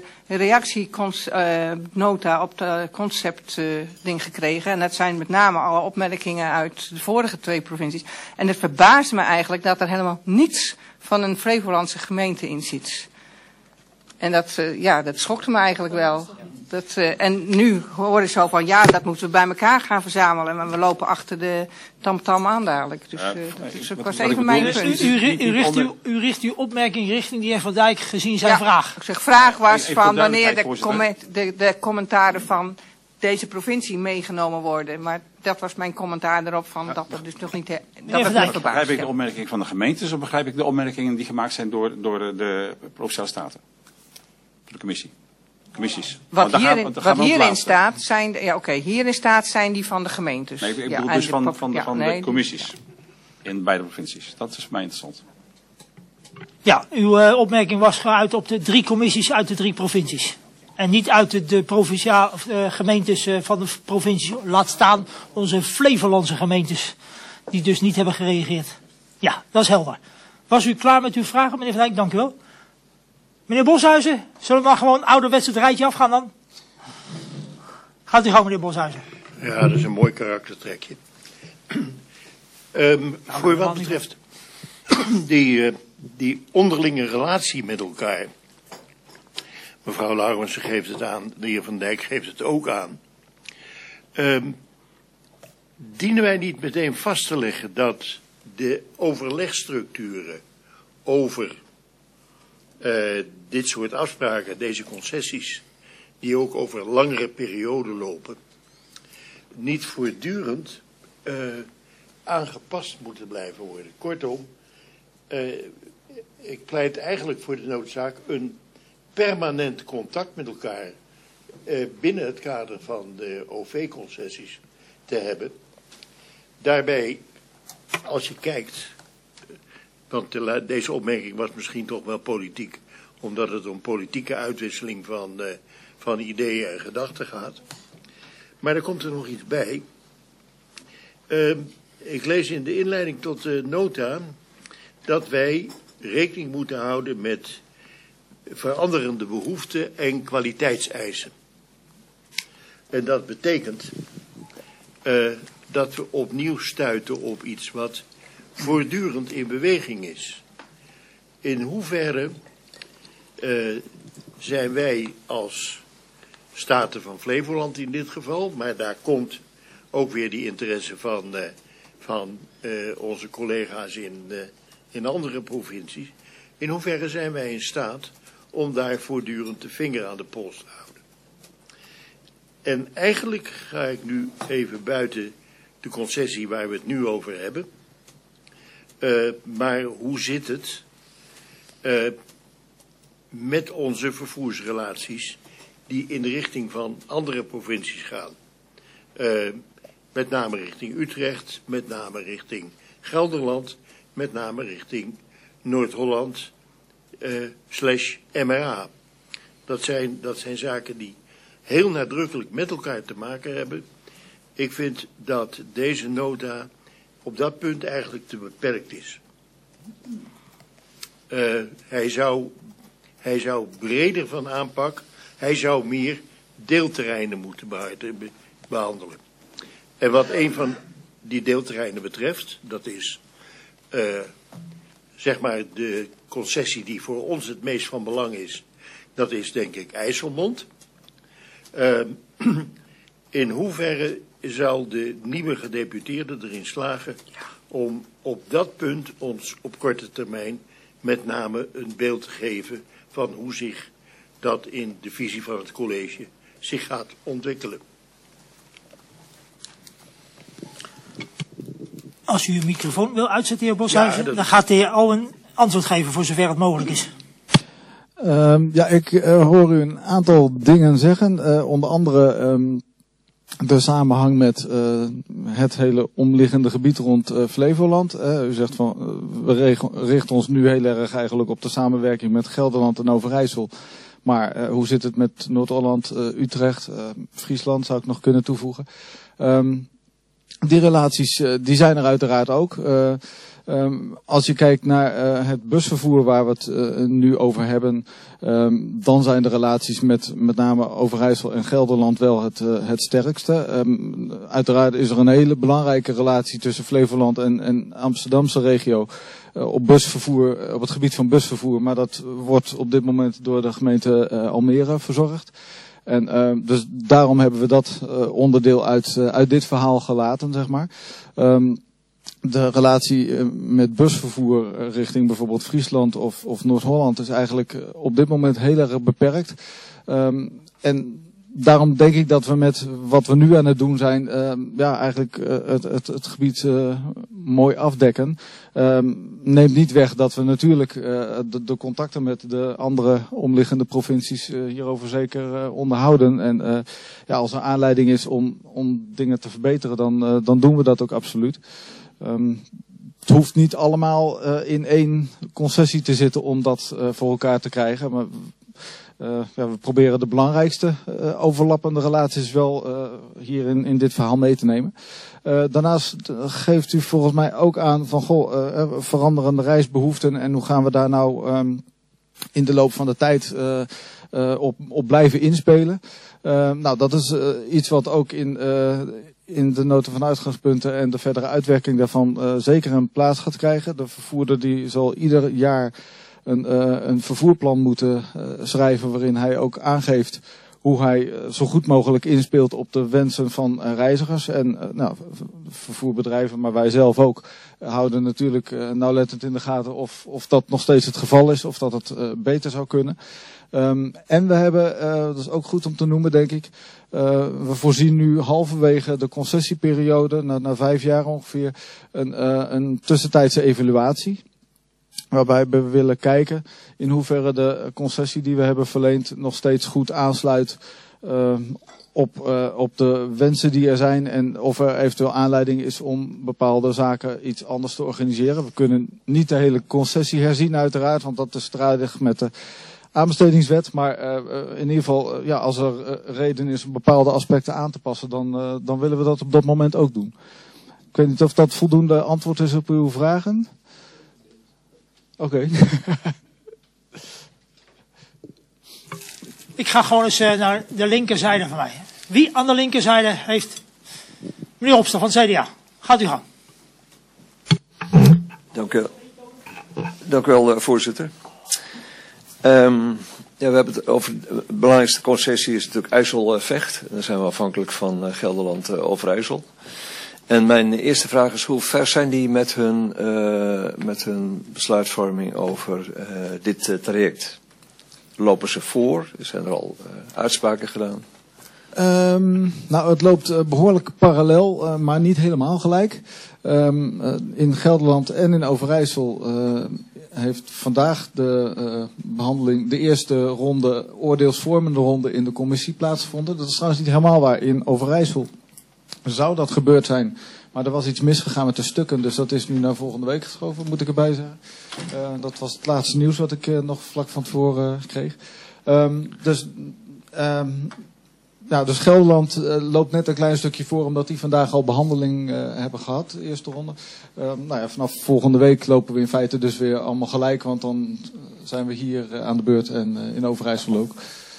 reactienota uh, op de concept uh, ding gekregen. En dat zijn met name alle opmerkingen uit de vorige twee provincies. En het verbaast me eigenlijk dat er helemaal niets van een Flevolandse gemeente in zit. En dat, uh, ja, dat schokte me eigenlijk wel. Dat, uh, en nu hoor ik zo van, ja, dat moeten we bij elkaar gaan verzamelen. Maar we lopen achter de tamtam aan dadelijk. Dus uh, dat is ook was even mijn punt. U, u, u, richt uw, u richt uw opmerking richting de heer Van Dijk gezien zijn ja, vraag. Ik zeg, vraag was van wanneer de, comment, de, de commentaren van deze provincie meegenomen worden. Maar dat was mijn commentaar erop van dat er dus nog niet... He, dat het nog verbaasd. Begrijp ik de opmerking van de gemeentes of begrijp ik de opmerkingen die gemaakt zijn door, door de, de Provinciale Staten? De commissie. Commissies. Wat hierin, wat hierin staat, zijn, ja, oké, okay, hierin staat zijn die van de gemeentes. Nee, ik bedoel ja, dus van, van, ja, van nee, de commissies in beide provincies. Dat is voor mij interessant. Ja, uw uh, opmerking was geuit op de drie commissies uit de drie provincies. En niet uit de, de provinciale uh, gemeentes uh, van de provincies. Laat staan onze Flevolandse gemeentes, die dus niet hebben gereageerd. Ja, dat is helder. Was u klaar met uw vragen, meneer Van Dijk? Dank u wel. Meneer Boshuizen, zullen we maar gewoon ouderwets het rijtje afgaan dan? Gaat u gewoon, meneer Boshuizen. Ja, dat is een mooi karaktertrekje. um, nou, voor wat betreft die, uh, die onderlinge relatie met elkaar. Mevrouw Lauwersen geeft het aan, de heer Van Dijk geeft het ook aan. Um, dienen wij niet meteen vast te leggen dat de overlegstructuren over uh, dit soort afspraken, deze concessies, die ook over langere perioden lopen, niet voortdurend uh, aangepast moeten blijven worden? Kortom, uh, ik pleit eigenlijk voor de noodzaak een permanent contact met elkaar uh, binnen het kader van de O V-concessies te hebben. Daarbij, als je kijkt, want de, deze opmerking was misschien toch wel politiek, omdat het om politieke uitwisseling van, uh, van ideeën en gedachten gaat. Maar er komt er nog iets bij. Uh, ik lees in de inleiding tot de nota dat wij rekening moeten houden met veranderende behoeften en kwaliteitseisen. En dat betekent uh, dat we opnieuw stuiten op iets wat voortdurend in beweging is. In hoeverre uh, zijn wij als Staten van Flevoland in dit geval, maar daar komt ook weer die interesse van, uh, van uh, onze collega's in, uh, in andere provincies. In hoeverre zijn wij in staat om daar voortdurend de vinger aan de pols te houden. En eigenlijk ga ik nu even buiten de concessie waar we het nu over hebben. Uh, maar hoe zit het uh, met onze vervoersrelaties die in de richting van andere provincies gaan? Uh, met name richting Utrecht, met name richting Gelderland, met name richting Noord-Holland uh, slash M R A. Dat zijn, dat zijn zaken die heel nadrukkelijk met elkaar te maken hebben. Ik vind dat deze nota op dat punt eigenlijk te beperkt is. Uh, hij zou, hij zou breder van aanpak, hij zou meer deelterreinen moeten behandelen. En wat een van die deelterreinen betreft, dat is uh, zeg maar de concessie die voor ons het meest van belang is, dat is denk ik IJsselmond. Uh, in hoeverre zal de nieuwe gedeputeerde erin slagen om op dat punt ons op korte termijn met name een beeld te geven van hoe zich dat in de visie van het college zich gaat ontwikkelen. Als u uw microfoon wil uitzetten, heer Boshuizen, Ja, dat... dan gaat de heer Owen antwoord geven voor zover het mogelijk is. Um, ja, ik uh, hoor u een aantal dingen zeggen, uh, onder andere um, de samenhang met uh, het hele omliggende gebied rond uh, Flevoland. Uh, u zegt van, uh, we richten ons nu heel erg eigenlijk op de samenwerking met Gelderland en Overijssel. Maar uh, hoe zit het met Noord-Holland, uh, Utrecht, uh, Friesland zou ik nog kunnen toevoegen. Um, die relaties uh, die zijn er uiteraard ook. Uh, Um, als je kijkt naar uh, het busvervoer waar we het uh, nu over hebben, um, dan zijn de relaties met met name Overijssel en Gelderland wel het, uh, het sterkste. Um, uiteraard is er een hele belangrijke relatie tussen Flevoland en, en Amsterdamse regio uh, op busvervoer, op het gebied van busvervoer, maar dat wordt op dit moment door de gemeente uh, Almere verzorgd. En uh, dus daarom hebben we dat uh, onderdeel uit, uh, uit dit verhaal gelaten, zeg maar. Um, De relatie met busvervoer richting bijvoorbeeld Friesland of, of Noord-Holland is eigenlijk op dit moment heel erg beperkt. Um, en daarom denk ik dat we met wat we nu aan het doen zijn, uh, ja, eigenlijk uh, het, het, het gebied uh, mooi afdekken. Um, neemt niet weg dat we natuurlijk uh, de, de contacten met de andere omliggende provincies uh, hierover zeker uh, onderhouden. En uh, ja, als er aanleiding is om, om dingen te verbeteren, dan, uh, dan doen we dat ook absoluut. Um, het hoeft niet allemaal uh, in één concessie te zitten om dat uh, voor elkaar te krijgen. Maar uh, ja, we proberen de belangrijkste uh, overlappende relaties wel uh, hier in, in dit verhaal mee te nemen. Uh, daarnaast geeft u volgens mij ook aan van goh, uh, veranderende reisbehoeften en hoe gaan we daar nou um, in de loop van de tijd uh, uh, op, op blijven inspelen. Uh, nou, dat is uh, iets wat ook in... Uh, in de nota van uitgangspunten en de verdere uitwerking daarvan uh, zeker een plaats gaat krijgen. De vervoerder die zal ieder jaar een, uh, een vervoerplan moeten uh, schrijven waarin hij ook aangeeft hoe hij uh, zo goed mogelijk inspeelt op de wensen van uh, reizigers. En uh, nou, vervoerbedrijven, maar wij zelf ook, uh, houden natuurlijk uh, nauwlettend in de gaten of, of dat nog steeds het geval is, of dat het uh, beter zou kunnen. Um, en we hebben, uh, dat is ook goed om te noemen denk ik, uh, we voorzien nu halverwege de concessieperiode, na, na vijf jaar ongeveer, een, uh, een tussentijdse evaluatie. Waarbij we willen kijken in hoeverre de concessie die we hebben verleend nog steeds goed aansluit uh, op, uh, op de wensen die er zijn. En of er eventueel aanleiding is om bepaalde zaken iets anders te organiseren. We kunnen niet de hele concessie herzien uiteraard, want dat is strijdig met de aanbestedingswet. Maar uh, in ieder geval, uh, ja, als er uh, reden is om bepaalde aspecten aan te passen, dan, uh, dan willen we dat op dat moment ook doen. Ik weet niet of dat voldoende antwoord is op uw vragen. Oké. Ik ga gewoon eens uh, naar de linkerzijde van mij. Wie aan de linkerzijde heeft... Meneer Hopster van het C D A. Gaat u gang. Dank u wel. Dank u wel, uh, voorzitter. Um, ja, we hebben het over de belangrijkste concessie is natuurlijk IJsselvecht. Daar zijn we afhankelijk van uh, Gelderland uh, Overijssel. En mijn eerste vraag is, hoe ver zijn die met hun, uh, met hun besluitvorming over uh, dit uh, traject? Lopen ze voor? Zijn er al uh, uitspraken gedaan? Um, nou, het loopt uh, behoorlijk parallel, uh, maar niet helemaal gelijk. Um, uh, in Gelderland en in Overijssel uh, heeft vandaag de uh, behandeling, de eerste ronde, oordeelsvormende ronde in de commissie plaatsgevonden. Dat is trouwens niet helemaal waar. In Overijssel zou dat gebeurd zijn, maar er was iets misgegaan met de stukken, dus dat is nu naar volgende week geschoven, moet ik erbij zeggen. Uh, dat was het laatste nieuws wat ik uh, nog vlak van tevoren uh, kreeg. Um, dus... Um, Nou, dus Gelderland uh, loopt net een klein stukje voor, omdat die vandaag al behandeling uh, hebben gehad, de eerste ronde. Uh, nou ja, vanaf volgende week lopen we in feite dus weer allemaal gelijk, want dan zijn we hier uh, aan de beurt en uh, in Overijssel ook.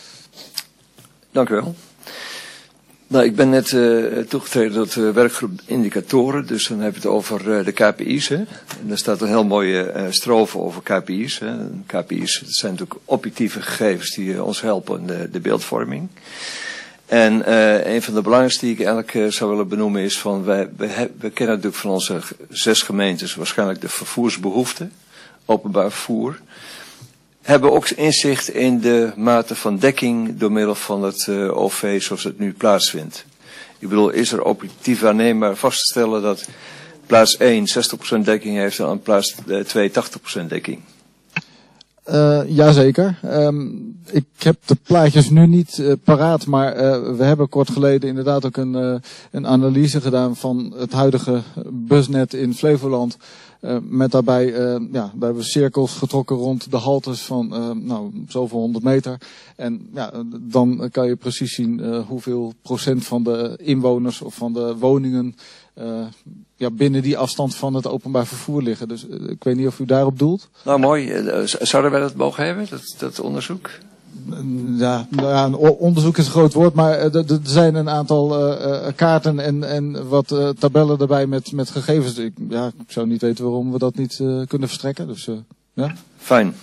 Dank u wel. Nou, ik ben net uh, toegetreden tot de werkgroep indicatoren, dus dan heb je het over uh, de K P I's. Hè? En daar staat een heel mooie uh, strofe over K P I's. Hè? K P I's, dat zijn natuurlijk objectieve gegevens die uh, ons helpen in de, de beeldvorming. En uh, een van de belangrijkste die ik eigenlijk uh, zou willen benoemen is van, wij, we, we kennen natuurlijk van onze zes gemeentes waarschijnlijk de vervoersbehoeften, openbaar vervoer. Hebben ook inzicht in de mate van dekking door middel van het uh, O V zoals het nu plaatsvindt. Ik bedoel, is er objectief aanneembaar vast te stellen dat plaats één zestig procent dekking heeft en aan plaats twee tachtig procent dekking? Uh, jazeker. Um, ik heb de plaatjes nu niet uh, paraat, maar uh, we hebben kort geleden inderdaad ook een, uh, een analyse gedaan van het huidige busnet in Flevoland. Uh, met daarbij, uh, ja, daar hebben we cirkels getrokken rond de haltes van uh, nou, zoveel honderd meter. En ja, dan kan je precies zien uh, hoeveel procent van de inwoners of van de woningen uh, ja, binnen die afstand van het openbaar vervoer liggen. Dus uh, ik weet niet of u daarop doelt. Nou mooi, uh, zouden wij dat mogen hebben, dat, dat onderzoek? Ja, nou ja, een onderzoek is een groot woord, maar er, er zijn een aantal uh, kaarten en, en wat uh, tabellen erbij met, met gegevens. Ik, ja, ik zou niet weten waarom we dat niet uh, kunnen verstrekken. Dus, uh, ja. Fijn.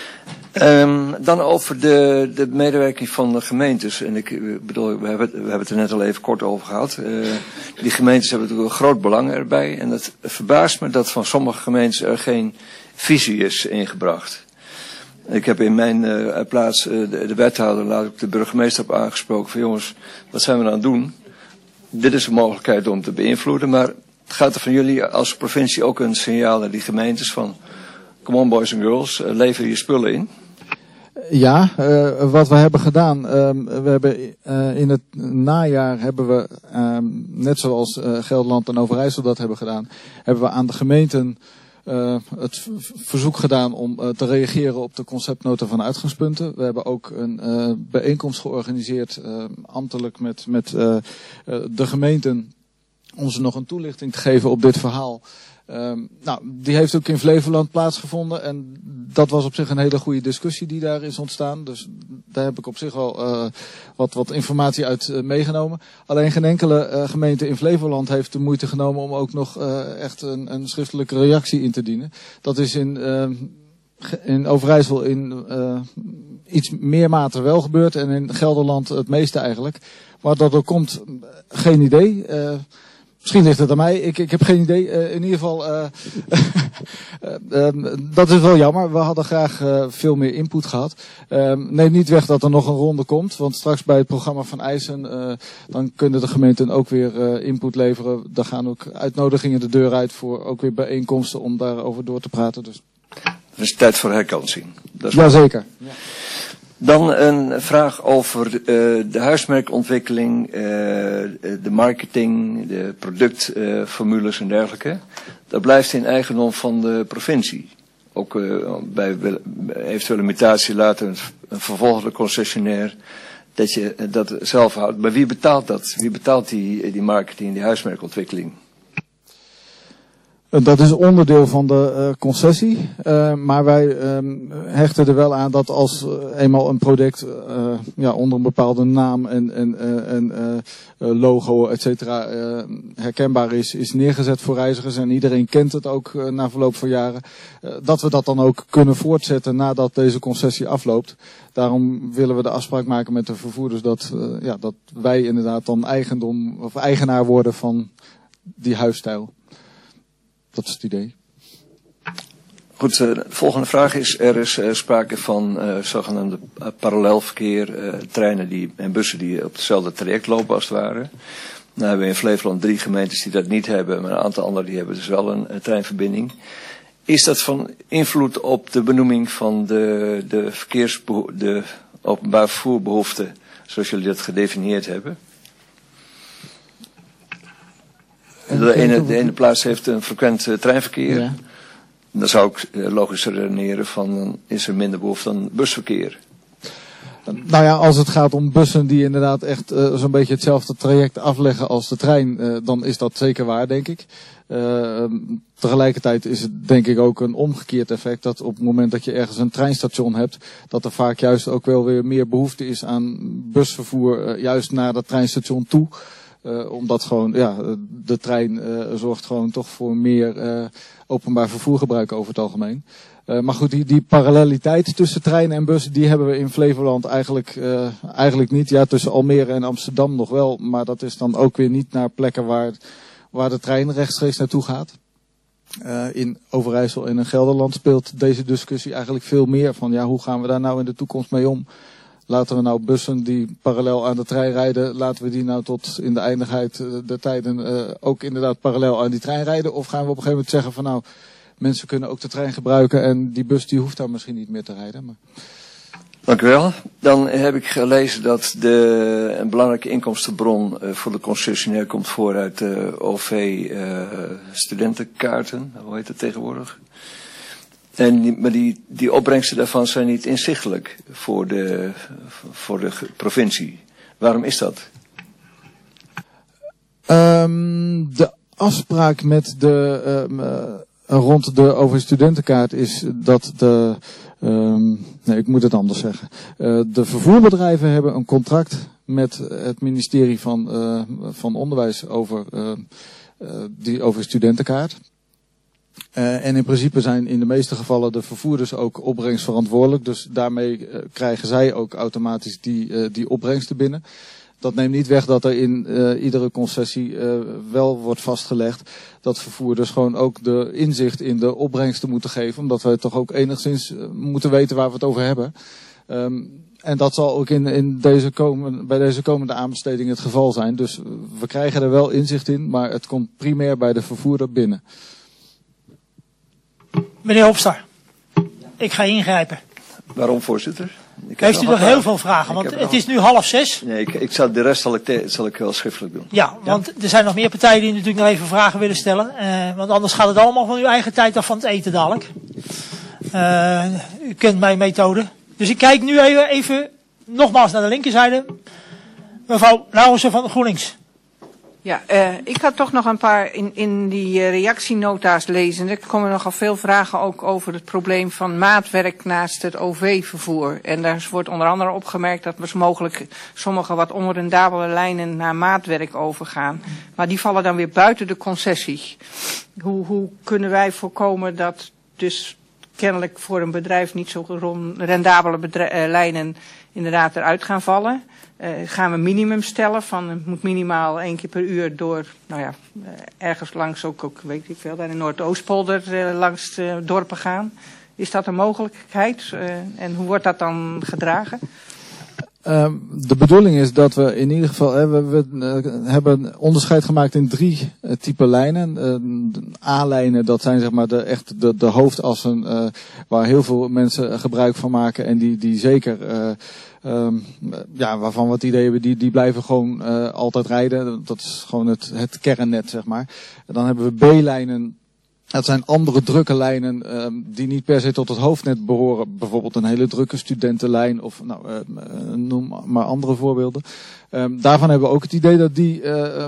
Um, dan over de, de medewerking van de gemeentes. En ik bedoel, we hebben, we hebben het er net al even kort over gehad. Uh, die gemeentes hebben natuurlijk een groot belang erbij. En het verbaast me dat van sommige gemeentes er geen visie is ingebracht. Ik heb in mijn uh, plaats uh, de, de wethouder, laat ik de burgemeester op aangesproken van jongens, wat zijn we aan het doen? Dit is een mogelijkheid om te beïnvloeden, maar gaat er van jullie als provincie ook een signaal naar die gemeentes van come on boys and girls, uh, lever je spullen in? Ja, uh, wat we hebben gedaan, uh, we hebben uh, in het najaar hebben we, uh, net zoals uh, Gelderland en Overijssel dat hebben gedaan, hebben we aan de gemeenten Uh, het verzoek gedaan om uh, te reageren op de conceptnota van uitgangspunten. We hebben ook een uh, bijeenkomst georganiseerd, uh, ambtelijk met, met uh, uh, de gemeenten, om ze nog een toelichting te geven op dit verhaal. Uh, nou, die heeft ook in Flevoland plaatsgevonden en dat was op zich een hele goede discussie die daar is ontstaan. Dus daar heb ik op zich wel uh, wat, wat informatie uit uh, meegenomen. Alleen geen enkele uh, gemeente in Flevoland heeft de moeite genomen om ook nog uh, echt een, een schriftelijke reactie in te dienen. Dat is in, uh, in Overijssel in uh, iets meer mate wel gebeurd en in Gelderland het meeste eigenlijk. Maar dat er komt, geen idee. Uh, Misschien ligt het aan mij, ik, ik heb geen idee. Uh, in ieder geval, uh, uh, uh, dat is wel jammer. We hadden graag uh, veel meer input gehad. Uh, neem niet weg dat er nog een ronde komt. Want straks bij het programma van Eisen, uh, dan kunnen de gemeenten ook weer uh, input leveren. Daar gaan ook uitnodigingen de deur uit voor ook weer bijeenkomsten om daarover door te praten. Dus. Het is tijd voor herkansing. Jazeker. Ja. Dan een vraag over uh, de huismerkontwikkeling, uh, de marketing, de productformules uh, en dergelijke. Dat blijft in eigendom van de provincie. Ook uh, bij eventuele mutatie later een, een vervolgende concessionair dat je dat zelf houdt. Maar wie betaalt dat? Wie betaalt die, die marketing, die huismerkontwikkeling? Dat is onderdeel van de uh, concessie, uh, maar wij um, hechten er wel aan dat als uh, eenmaal een product uh, ja, onder een bepaalde naam en, en, uh, en uh, logo, et cetera, uh, herkenbaar is, is neergezet voor reizigers en iedereen kent het ook uh, na verloop van jaren, uh, dat we dat dan ook kunnen voortzetten nadat deze concessie afloopt. Daarom willen we de afspraak maken met de vervoerders dat, uh, ja, dat wij inderdaad dan eigendom of eigenaar worden van die huisstijl. Dat is het idee. Goed, de volgende vraag is, er is uh, sprake van uh, zogenaamde uh, parallelverkeer, uh, treinen die, en bussen die op hetzelfde traject lopen als het ware. Nou hebben we in Flevoland drie gemeentes die dat niet hebben, maar een aantal anderen die hebben dus wel een, een treinverbinding. Is dat van invloed op de benoeming van de, de, verkeersbeho- de openbaar vervoerbehoeften, zoals jullie dat gedefinieerd hebben? De ene, de ene plaats heeft een frequent uh, treinverkeer. Ja. Dan zou ik uh, logisch redeneren van, dan is er minder behoefte aan busverkeer. Nou ja, als het gaat om bussen die inderdaad echt uh, zo'n beetje hetzelfde traject afleggen als de trein, uh, dan is dat zeker waar, denk ik. Uh, tegelijkertijd is het denk ik ook een omgekeerd effect dat op het moment dat je ergens een treinstation hebt, dat er vaak juist ook wel weer meer behoefte is aan busvervoer uh, juist naar dat treinstation toe. Uh, omdat gewoon, ja, de trein uh, zorgt gewoon toch voor meer uh, openbaar vervoergebruik over het algemeen. Uh, maar goed, die, die paralleliteit tussen treinen en bussen, die hebben we in Flevoland eigenlijk, uh, eigenlijk niet. Ja, tussen Almere en Amsterdam nog wel, maar dat is dan ook weer niet naar plekken waar, waar de trein rechtstreeks naartoe gaat. Uh, in Overijssel en in Gelderland speelt deze discussie eigenlijk veel meer van, ja, hoe gaan we daar nou in de toekomst mee om? Laten we nou bussen die parallel aan de trein rijden, laten we die nou tot in de eindigheid der tijden uh, ook inderdaad parallel aan die trein rijden? Of gaan we op een gegeven moment zeggen van nou, mensen kunnen ook de trein gebruiken en die bus die hoeft daar misschien niet meer te rijden. Maar... Dank u wel. Dan heb ik gelezen dat de, een belangrijke inkomstenbron uh, voor de concessionair komt voor uit de O V uh, studentenkaarten, hoe heet het tegenwoordig? En die, maar die, die opbrengsten daarvan zijn niet inzichtelijk voor de, voor de provincie. Waarom is dat? Um, de afspraak met de, um, uh, rond de O V-studentenkaart is dat de... Um, nee, ik moet het anders zeggen. Uh, de vervoerbedrijven hebben een contract met het ministerie van, uh, van Onderwijs over uh, uh, die O V-studentenkaart. Uh, en in principe zijn in de meeste gevallen de vervoerders ook opbrengstverantwoordelijk. Dus daarmee uh, krijgen zij ook automatisch die, uh, die opbrengsten binnen. Dat neemt niet weg dat er in uh, iedere concessie uh, wel wordt vastgelegd dat vervoerders gewoon ook de inzicht in de opbrengsten moeten geven. Omdat wij toch ook enigszins uh, moeten weten waar we het over hebben. Um, en dat zal ook in, in deze komen, bij deze komende aanbesteding het geval zijn. Dus uh, we krijgen er wel inzicht in, maar het komt primair bij de vervoerder binnen. Meneer Hofstar, ik ga ingrijpen. Waarom, voorzitter? Ik Heeft u nog heel veel vragen, want het is nu half zes. Nee, ik, ik zal, de rest zal ik, te, zal ik wel schriftelijk doen. Ja, want ja? er zijn nog meer partijen die natuurlijk nog even vragen willen stellen. Uh, want anders gaat het allemaal van uw eigen tijd af van het eten dadelijk. Uh, u kent mijn methode. Dus ik kijk nu even, even nogmaals naar de linkerzijde. Mevrouw Lauwersen van GroenLinks. Ja, uh, ik had toch nog een paar in, in die uh, reactienota's lezen. Er komen nogal veel vragen ook over het probleem van maatwerk naast het O V-vervoer. En daar wordt onder andere opgemerkt dat we mogelijk sommige wat onrendabele lijnen naar maatwerk overgaan. Maar die vallen dan weer buiten de concessie. Hoe, hoe kunnen wij voorkomen dat dus kennelijk voor een bedrijf niet zo rendabele bedrijf, uh, lijnen inderdaad eruit gaan vallen? Uh, gaan we minimum stellen van het moet minimaal één keer per uur door, nou ja, uh, ergens langs ook, ook weet ik veel, daar in Noordoostpolder uh, langs uh, dorpen gaan. Is dat een mogelijkheid uh, en hoe wordt dat dan gedragen? Uh, de bedoeling is dat we in ieder geval, hè, we, we uh, hebben onderscheid gemaakt in drie uh, type lijnen. Uh, A-lijnen, dat zijn zeg maar de, echt de, de hoofdassen uh, waar heel veel mensen uh, gebruik van maken en die, die zeker, uh, um, ja, waarvan we het idee hebben, die, die blijven gewoon uh, altijd rijden. Dat is gewoon het, het kernnet, zeg maar. En dan hebben we B-lijnen. Dat zijn andere drukke lijnen um, die niet per se tot het hoofdnet behoren. Bijvoorbeeld een hele drukke studentenlijn of nou, uh, noem maar andere voorbeelden. Um, daarvan hebben we ook het idee dat die uh, um,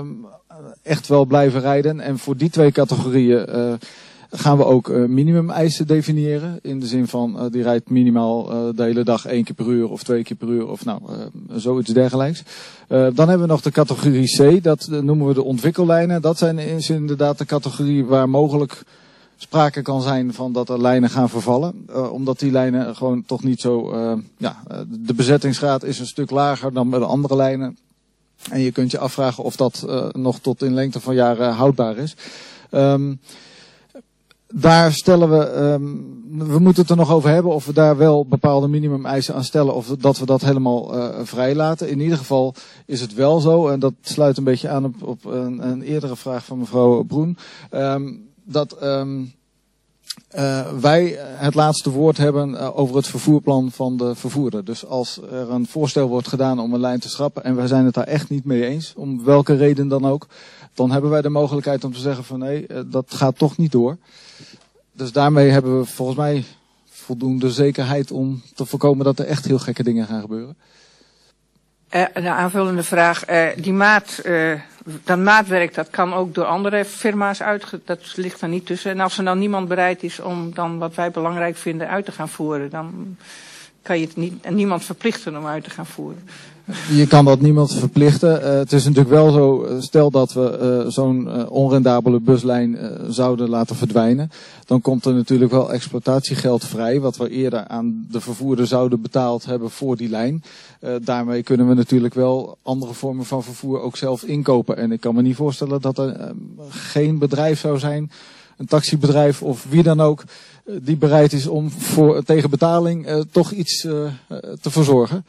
echt wel blijven rijden. En voor die twee categorieën uh, gaan we ook uh, minimumeisen definiëren. In de zin van, uh, die rijdt minimaal uh, de hele dag één keer per uur of twee keer per uur of nou, uh, zoiets dergelijks. Uh, dan hebben we nog de categorie C, dat uh, noemen we de ontwikkellijnen. Dat zijn is inderdaad de categorie waar mogelijk sprake kan zijn van dat er lijnen gaan vervallen. Uh, omdat die lijnen gewoon toch niet zo, uh, ja, de bezettingsgraad is een stuk lager dan bij de andere lijnen. En je kunt je afvragen of dat uh, nog tot in lengte van jaren houdbaar is. Um, Daar stellen we, um, we moeten het er nog over hebben of we daar wel bepaalde minimumeisen aan stellen of dat we dat helemaal uh, vrij laten. In ieder geval is het wel zo, en dat sluit een beetje aan op, op een, een eerdere vraag van mevrouw Broen, um, dat um, uh, wij het laatste woord hebben uh, over het vervoerplan van de vervoerder. Dus als er een voorstel wordt gedaan om een lijn te schrappen en wij zijn het daar echt niet mee eens, om welke reden dan ook, dan hebben wij de mogelijkheid om te zeggen van nee, uh, dat gaat toch niet door. Dus daarmee hebben we volgens mij voldoende zekerheid om te voorkomen dat er echt heel gekke dingen gaan gebeuren. Uh, een aanvullende vraag. Uh, die maat, uh, dat maatwerk, dat kan ook door andere firma's uit, dat ligt er niet tussen. En als er nou niemand bereid is om dan wat wij belangrijk vinden uit te gaan voeren, dan kan je het niet, niemand verplichten om uit te gaan voeren. Je kan dat niemand verplichten. Uh, het is natuurlijk wel zo, stel dat we uh, zo'n uh, onrendabele buslijn uh, zouden laten verdwijnen. Dan komt er natuurlijk wel exploitatiegeld vrij, wat we eerder aan de vervoerder zouden betaald hebben voor die lijn. Uh, daarmee kunnen we natuurlijk wel andere vormen van vervoer ook zelf inkopen. En ik kan me niet voorstellen dat er uh, geen bedrijf zou zijn, een taxibedrijf of wie dan ook, uh, die bereid is om voor, tegen betaling uh, toch iets uh, uh, te verzorgen.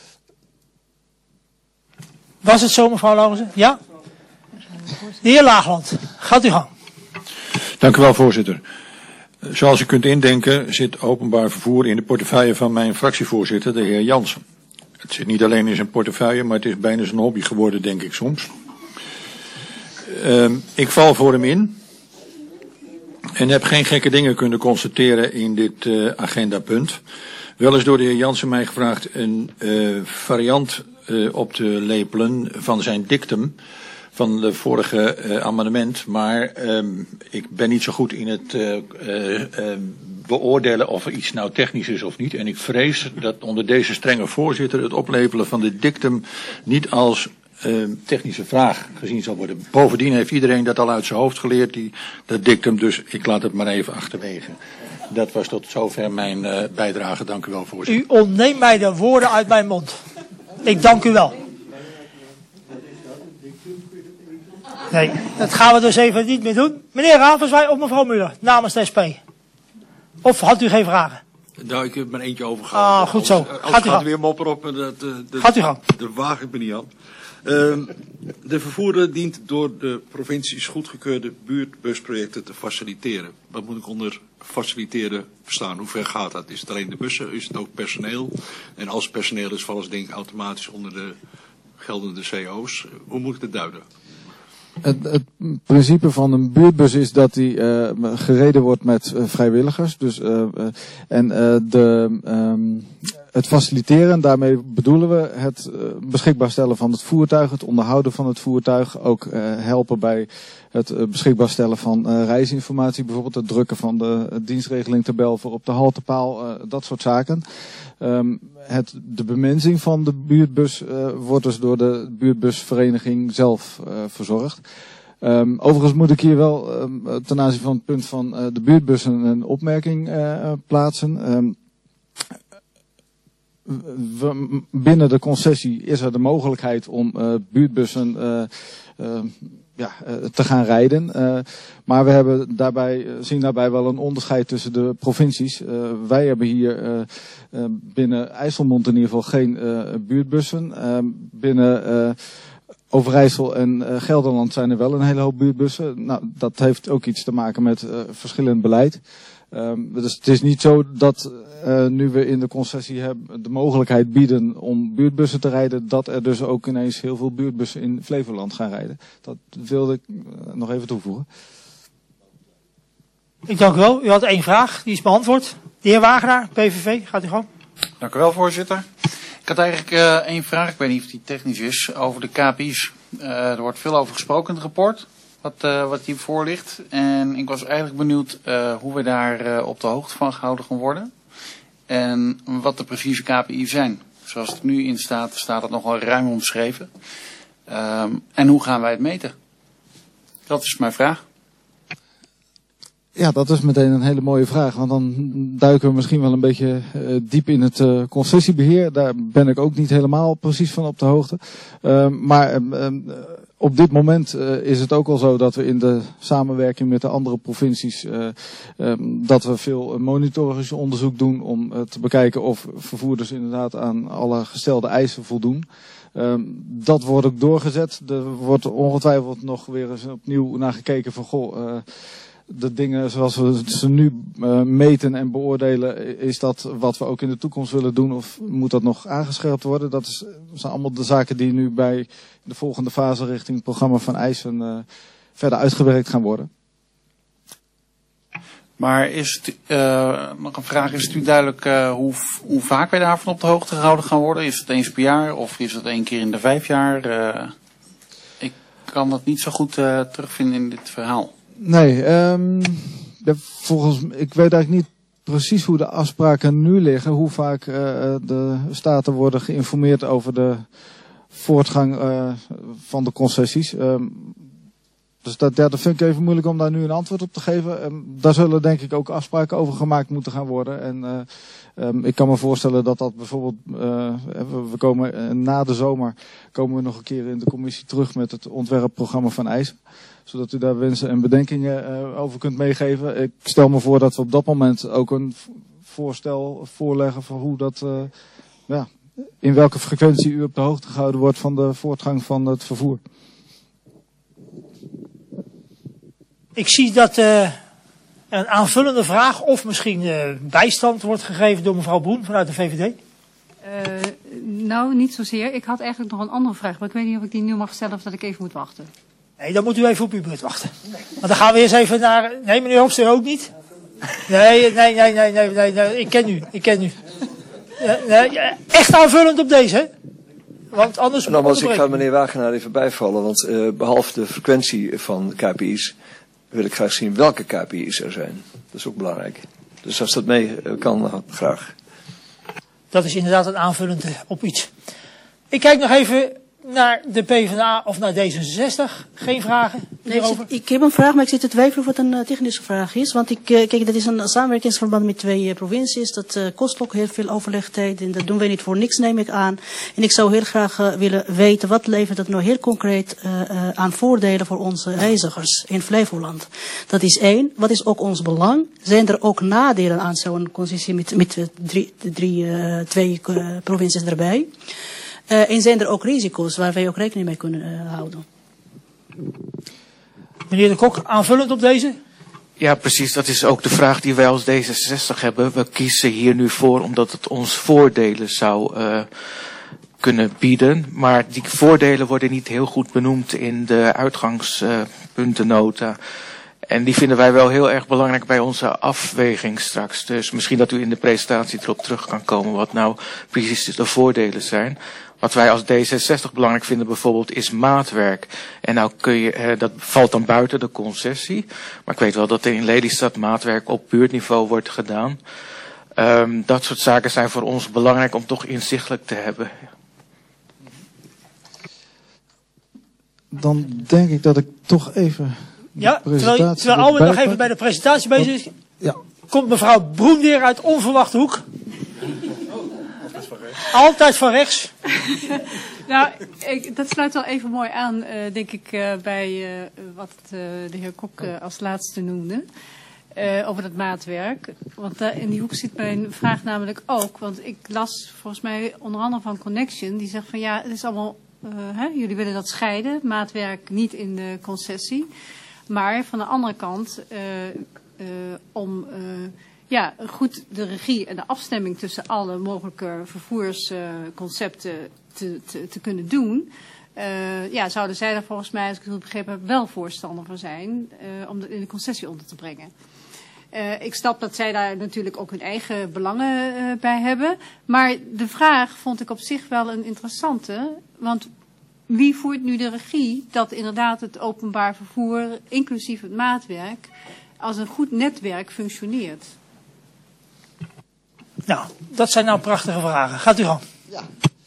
Was het zo, mevrouw Lauwersen? Ja? De heer Laagland, gaat u gang. Dank u wel, voorzitter. Zoals u kunt indenken zit openbaar vervoer in de portefeuille van mijn fractievoorzitter, de heer Jansen. Het zit niet alleen in zijn portefeuille, maar het is bijna zijn hobby geworden, denk ik soms. Uh, ik val voor hem in en heb geen gekke dingen kunnen constateren in dit uh, agendapunt. Wel is door de heer Jansen mij gevraagd een uh, variant uh, op te lepelen van zijn dictum van de vorige uh, amendement. Maar um, ik ben niet zo goed in het uh, uh, uh, beoordelen of er iets nou technisch is of niet. En ik vrees dat onder deze strenge voorzitter het oplepelen van de dictum niet als uh, technische vraag gezien zal worden. Bovendien heeft iedereen dat al uit zijn hoofd geleerd, die, dat dictum, dus ik laat het maar even achterwege. Dat was tot zover mijn uh, bijdrage. Dank u wel, voorzitter. U ontneemt mij de woorden uit mijn mond. Ik dank u wel. Nee, dat gaan we dus even niet meer doen. Meneer Ravenswij of mevrouw Muller, namens de S P. Of had u geen vragen? Nou, ik heb maar eentje overgehaald. Ah, goed zo. Als, als gaat u gaat gang. weer mopper op. Dat, dat, dat, gaat u gang. Daar waag ik me niet aan. Uh, de vervoerder dient door de provincies goedgekeurde buurtbusprojecten te faciliteren. Wat moet ik onder faciliteren verstaan? Hoe ver gaat dat? Is het alleen de bussen? Is het ook personeel? En als het personeel is, vallen ze denk ik automatisch onder de geldende C O's. Hoe moet ik dat duiden? Het, het principe van een buurtbus is dat die uh, gereden wordt met uh, vrijwilligers. Dus, uh, uh, en uh, de, um, het faciliteren, daarmee bedoelen we het uh, beschikbaar stellen van het voertuig, het onderhouden van het voertuig, ook uh, helpen bij het uh, beschikbaar stellen van uh, reisinformatie, bijvoorbeeld het drukken van de uh, dienstregelingtabel voor op de haltepaal, uh, dat soort zaken. Um, het, de bemensing van de buurtbus uh, wordt dus door de buurtbusvereniging zelf uh, verzorgd. Um, overigens moet ik hier wel um, ten aanzien van het punt van uh, de buurtbussen een opmerking uh, plaatsen. Um, we, binnen de concessie is er de mogelijkheid om uh, buurtbussen uh, uh, ja, uh, te gaan rijden. Uh, maar we hebben daarbij, zien daarbij wel een onderscheid tussen de provincies. Uh, wij hebben hier uh, uh, binnen IJsselmond in ieder geval geen uh, buurtbussen. Uh, binnen uh, Overijssel en uh, Gelderland zijn er wel een hele hoop buurtbussen. Nou, dat heeft ook iets te maken met uh, verschillend beleid. Um, dus het is niet zo dat uh, nu we in de concessie hebben de mogelijkheid bieden om buurtbussen te rijden, dat er dus ook ineens heel veel buurtbussen in Flevoland gaan rijden. Dat wilde ik uh, nog even toevoegen. Ik dank u wel. U had één vraag, die is beantwoord. De heer Wagenaar, P V V, gaat u gang. Dank u wel, voorzitter. Ik had eigenlijk uh, één vraag, ik weet niet of die technisch is, over de K P I's. Uh, er wordt veel over gesproken in het rapport, wat, uh, wat hiervoor ligt. En ik was eigenlijk benieuwd uh, hoe we daar uh, op de hoogte van gehouden gaan worden. En wat de precieze K P I's zijn. Zoals het nu in staat, staat het nogal ruim omschreven. Um, en hoe gaan wij het meten? Dat is mijn vraag. Ja, dat is meteen een hele mooie vraag. Want dan duiken we misschien wel een beetje uh, diep in het uh, concessiebeheer. Daar ben ik ook niet helemaal precies van op de hoogte. Uh, maar uh, uh, op dit moment uh, is het ook al zo dat we in de samenwerking met de andere provincies uh, uh, dat we veel monitorische onderzoek doen om uh, te bekijken of vervoerders inderdaad aan alle gestelde eisen voldoen. Um, dat wordt ook doorgezet. Er wordt ongetwijfeld nog weer eens opnieuw naar gekeken van goh, uh, de dingen zoals we ze nu uh, meten en beoordelen, is dat wat we ook in de toekomst willen doen of moet dat nog aangescherpt worden? Dat is, zijn allemaal de zaken die nu bij de volgende fase richting het programma van eisen uh, verder uitgewerkt gaan worden. Maar is het, uh, nog een vraag, is het u duidelijk uh, hoe, hoe vaak wij daarvan op de hoogte gehouden gaan worden? Is het eens per jaar of is het één keer in de vijf jaar? Uh, ik kan dat niet zo goed uh, terugvinden in dit verhaal. Nee, um, ja, volgens, ik weet eigenlijk niet precies hoe de afspraken nu liggen. Hoe vaak uh, de staten worden geïnformeerd over de voortgang uh, van de concessies. Um, dus dat, ja, dat vind ik even moeilijk om daar nu een antwoord op te geven. Um, daar zullen denk ik ook afspraken over gemaakt moeten gaan worden. En uh, um, ik kan me voorstellen dat dat bijvoorbeeld, uh, we, we komen uh, na de zomer komen we nog een keer in de commissie terug met het ontwerpprogramma van eisen. Zodat u daar wensen en bedenkingen uh, over kunt meegeven. Ik stel me voor dat we op dat moment ook een voorstel voorleggen voor hoe dat, uh, ja, in welke frequentie u op de hoogte gehouden wordt van de voortgang van het vervoer. Ik zie dat uh, een aanvullende vraag of misschien uh, bijstand wordt gegeven door mevrouw Broen vanuit de V V D. Uh, nou, niet zozeer. Ik had eigenlijk nog een andere vraag, maar ik weet niet of ik die nu mag stellen of dat ik even moet wachten. Nee, dan moet u even op uw beurt wachten. Want dan gaan we eerst even naar... Nee, meneer Hofstede ook niet? Nee, nee, nee, nee, nee, nee, nee. Ik ken u, ik ken u. Nee, echt aanvullend op deze, hè? Want anders... Nogmaals, ik ga meneer Wagenaar even bijvallen, want uh, behalve de frequentie van K P I's wil ik graag zien welke K P I's er zijn. Dat is ook belangrijk. Dus als dat mee kan, dan graag. Dat is inderdaad een aanvullend op iets. Ik kijk nog even naar de PvdA of naar D zesenzestig. Geen vragen nee, ik, zit, ik heb een vraag, maar ik zit te twijfelen of het een uh, technische vraag is. Want ik, uh, kijk, dat is een samenwerkingsverband met twee uh, provincies. Dat uh, kost ook heel veel overlegtijd en dat doen wij niet voor niks, neem ik aan. En ik zou heel graag uh, willen weten, wat levert dat nou heel concreet uh, uh, aan voordelen voor onze reizigers in Flevoland? Dat is één. Wat is ook ons belang? Zijn er ook nadelen aan zo'n concessie met, met uh, drie, drie, uh, twee uh, provincies erbij? Uh, en zijn er ook risico's waar wij ook rekening mee kunnen uh, houden? Meneer De Kok, aanvullend op deze? Ja, precies. Dat is ook de vraag die wij als D zesenzestig hebben. We kiezen hier nu voor omdat het ons voordelen zou uh, kunnen bieden. Maar die voordelen worden niet heel goed benoemd in de uitgangspuntennota. Uh, en die vinden wij wel heel erg belangrijk bij onze afweging straks. Dus misschien dat u in de presentatie erop terug kan komen wat nou precies de voordelen zijn. Wat wij als D zesenzestig belangrijk vinden bijvoorbeeld is maatwerk. En nou kun je, eh, dat valt dan buiten de concessie. Maar ik weet wel dat er in Lelystad maatwerk op buurtniveau wordt gedaan. Um, dat soort zaken zijn voor ons belangrijk om toch inzichtelijk te hebben. Dan denk ik dat ik toch even... Ja, terwijl, terwijl Alwin nog even bij de presentatie bezig is, ja. Komt mevrouw Broen weer uit onverwachte hoek. Altijd van rechts. Nou, ik, dat sluit wel even mooi aan, uh, denk ik, uh, bij uh, wat uh, de heer Kok uh, als laatste noemde. Uh, over het maatwerk. Want uh, in die hoek zit mijn vraag namelijk ook. Want ik las volgens mij onder andere van Connection. Die zegt van ja, het is allemaal, uh, hè, jullie willen dat scheiden. Maatwerk niet in de concessie. Maar van de andere kant, uh, uh, om... Uh, Ja, goed de regie en de afstemming tussen alle mogelijke vervoersconcepten uh, te, te, te kunnen doen. Uh, ja, zouden zij er volgens mij, als ik het goed begrepen heb, wel voorstander van zijn uh, om dat in de concessie onder te brengen. Uh, ik snap dat zij daar natuurlijk ook hun eigen belangen uh, bij hebben. Maar de vraag vond ik op zich wel een interessante. Want wie voert nu de regie dat inderdaad het openbaar vervoer, inclusief het maatwerk, als een goed netwerk functioneert? Nou, dat zijn nou prachtige vragen. Gaat u gang. Ja.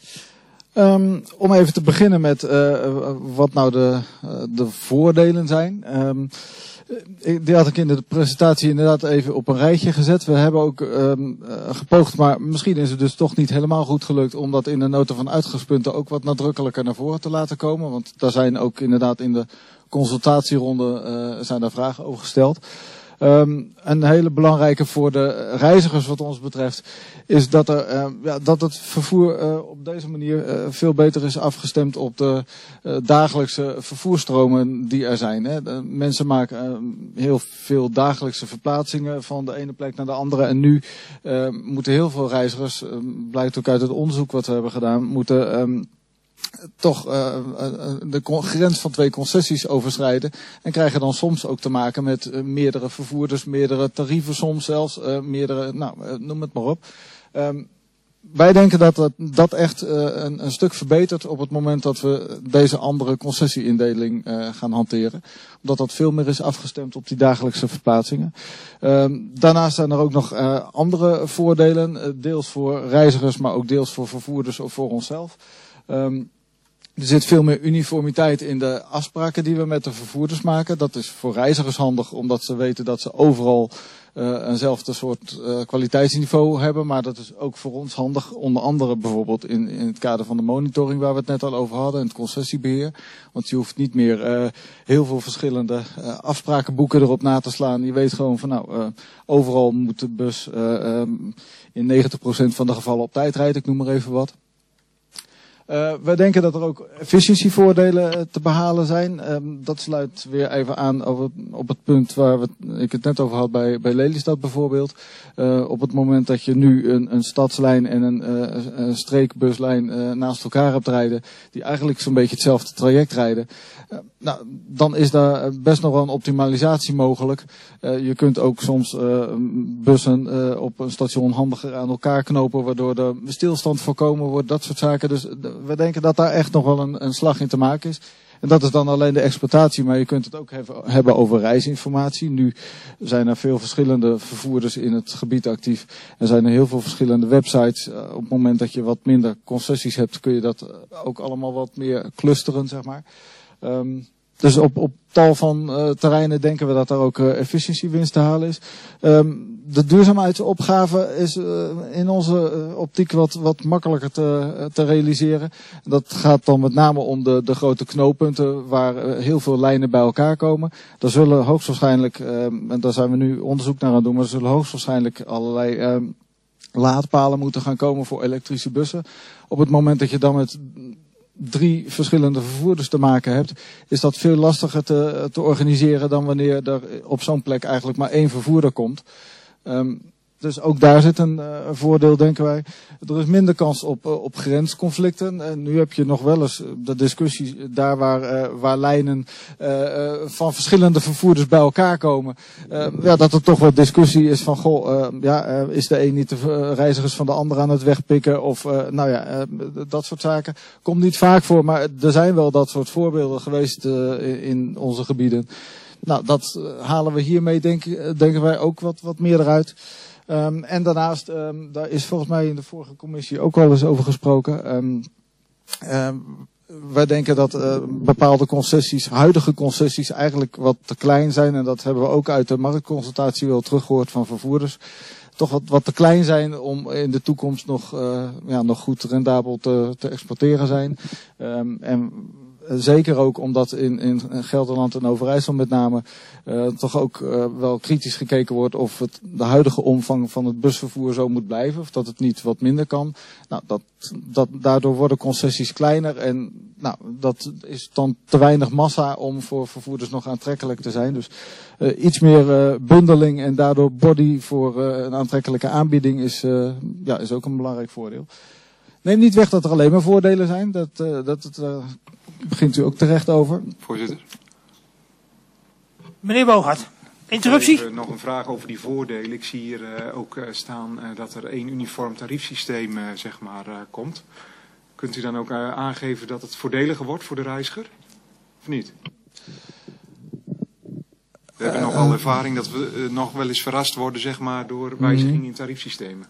Um, om even te beginnen met uh, wat nou de, uh, de voordelen zijn. Um, die had ik in de presentatie inderdaad even op een rijtje gezet. We hebben ook um, uh, gepoogd, maar misschien is het dus toch niet helemaal goed gelukt om dat in de nota van uitgangspunten ook wat nadrukkelijker naar voren te laten komen. Want daar zijn ook inderdaad in de consultatieronde uh, zijn daar vragen over gesteld. Um, een hele belangrijke voor de reizigers wat ons betreft is dat, er, uh, ja, dat het vervoer uh, op deze manier uh, veel beter is afgestemd op de uh, dagelijkse vervoerstromen die er zijn. Hè. De mensen maken uh, heel veel dagelijkse verplaatsingen van de ene plek naar de andere en nu uh, moeten heel veel reizigers, uh, blijkt ook uit het onderzoek wat we hebben gedaan, moeten um, toch uh, de grens van twee concessies overschrijden en krijgen dan soms ook te maken met uh, meerdere vervoerders, meerdere tarieven soms zelfs, uh, meerdere, nou uh, noem het maar op. Um, wij denken dat dat, dat echt uh, een, een stuk verbetert op het moment dat we deze andere concessieindeling uh, gaan hanteren. Omdat dat veel meer is afgestemd op die dagelijkse verplaatsingen. Um, daarnaast zijn er ook nog uh, andere voordelen, uh, deels voor reizigers, maar ook deels voor vervoerders of voor onszelf. Um, Er zit veel meer uniformiteit in de afspraken die we met de vervoerders maken. Dat is voor reizigers handig, omdat ze weten dat ze overal uh, eenzelfde soort uh, kwaliteitsniveau hebben. Maar dat is ook voor ons handig, onder andere bijvoorbeeld in, in het kader van de monitoring waar we het net al over hadden, en het concessiebeheer. Want je hoeft niet meer uh, heel veel verschillende uh, afsprakenboeken erop na te slaan. Je weet gewoon van nou, uh, overal moet de bus uh, um, in negentig procent van de gevallen op tijd rijden, ik noem maar even wat. Uh, wij denken dat er ook efficiëntievoordelen uh, te behalen zijn. Um, dat sluit weer even aan over, op het punt waar we, ik het net over had bij, bij Lelystad bijvoorbeeld. Uh, op het moment dat je nu een, een stadslijn en een, uh, een streekbuslijn uh, naast elkaar hebt rijden, die eigenlijk zo'n beetje hetzelfde traject rijden, uh, nou, dan is daar best nog wel een optimalisatie mogelijk. Uh, je kunt ook soms uh, bussen uh, op een station handiger aan elkaar knopen, waardoor de stilstand voorkomen wordt, dat soort zaken. Dus we denken dat daar echt nog wel een, een slag in te maken is. En dat is dan alleen de exploitatie, maar je kunt het ook hebben, hebben over reisinformatie. Nu zijn er veel verschillende vervoerders in het gebied actief. Er zijn er heel veel verschillende websites. Uh, op het moment dat je wat minder concessies hebt, kun je dat ook allemaal wat meer clusteren, zeg maar. Um, dus op, op tal van uh, terreinen denken we dat er ook uh, efficiëntiewinst te halen is. Um, de duurzaamheidsopgave is uh, in onze uh, optiek wat, wat makkelijker te, uh, te realiseren. Dat gaat dan met name om de, de grote knooppunten waar uh, heel veel lijnen bij elkaar komen. Daar zullen hoogstwaarschijnlijk, uh, en daar zijn we nu onderzoek naar aan het doen, maar er zullen hoogstwaarschijnlijk allerlei uh, laadpalen moeten gaan komen voor elektrische bussen. Op het moment dat je dan met drie verschillende vervoerders te maken hebt, is dat veel lastiger te, te organiseren dan wanneer er op zo'n plek eigenlijk maar één vervoerder komt. Um, dus ook daar zit een uh, voordeel, denken wij. Er is minder kans op, uh, op grensconflicten. En nu heb je nog wel eens de discussie daar waar, uh, waar lijnen uh, uh, van verschillende vervoerders bij elkaar komen. Uh, ja, dat er toch wel discussie is van, goh, uh, ja, uh, is de een niet de uh, reizigers van de ander aan het wegpikken? Of, uh, nou ja, uh, dat soort zaken. Komt niet vaak voor, maar er zijn wel dat soort voorbeelden geweest uh, in onze gebieden. Nou, dat uh, halen we hiermee, denk, denken wij, ook wat, wat meer eruit. Um, en daarnaast, um, daar is volgens mij in de vorige commissie ook wel eens over gesproken. Um, um, wij denken dat uh, bepaalde concessies, huidige concessies, eigenlijk wat te klein zijn. En dat hebben we ook uit de marktconsultatie wel teruggehoord van vervoerders. Toch wat, wat te klein zijn om in de toekomst nog, uh, ja, nog goed rendabel te, te exporteren zijn. Um, en zeker ook omdat in, in Gelderland en Overijssel met name uh, toch ook uh, wel kritisch gekeken wordt of het, de huidige omvang van het busvervoer zo moet blijven. Of dat het niet wat minder kan. Nou, dat, dat, daardoor worden concessies kleiner en nou, dat is dan te weinig massa om voor vervoerders nog aantrekkelijk te zijn. Dus uh, iets meer uh, bundeling en daardoor body voor uh, een aantrekkelijke aanbieding is, uh, ja, is ook een belangrijk voordeel. Neem niet weg dat er alleen maar voordelen zijn. Dat, uh, dat het, uh, begint u ook terecht over. Voorzitter. Meneer Boogaard, interruptie? Even nog een vraag over die voordelen. Ik zie hier uh, ook uh, staan uh, dat er één uniform tariefsysteem uh, zeg maar, uh, komt. Kunt u dan ook uh, aangeven dat het voordeliger wordt voor de reiziger? Of niet? We hebben uh, nogal ervaring dat we uh, nog wel eens verrast worden, zeg maar, door wijzigingen in tariefsystemen.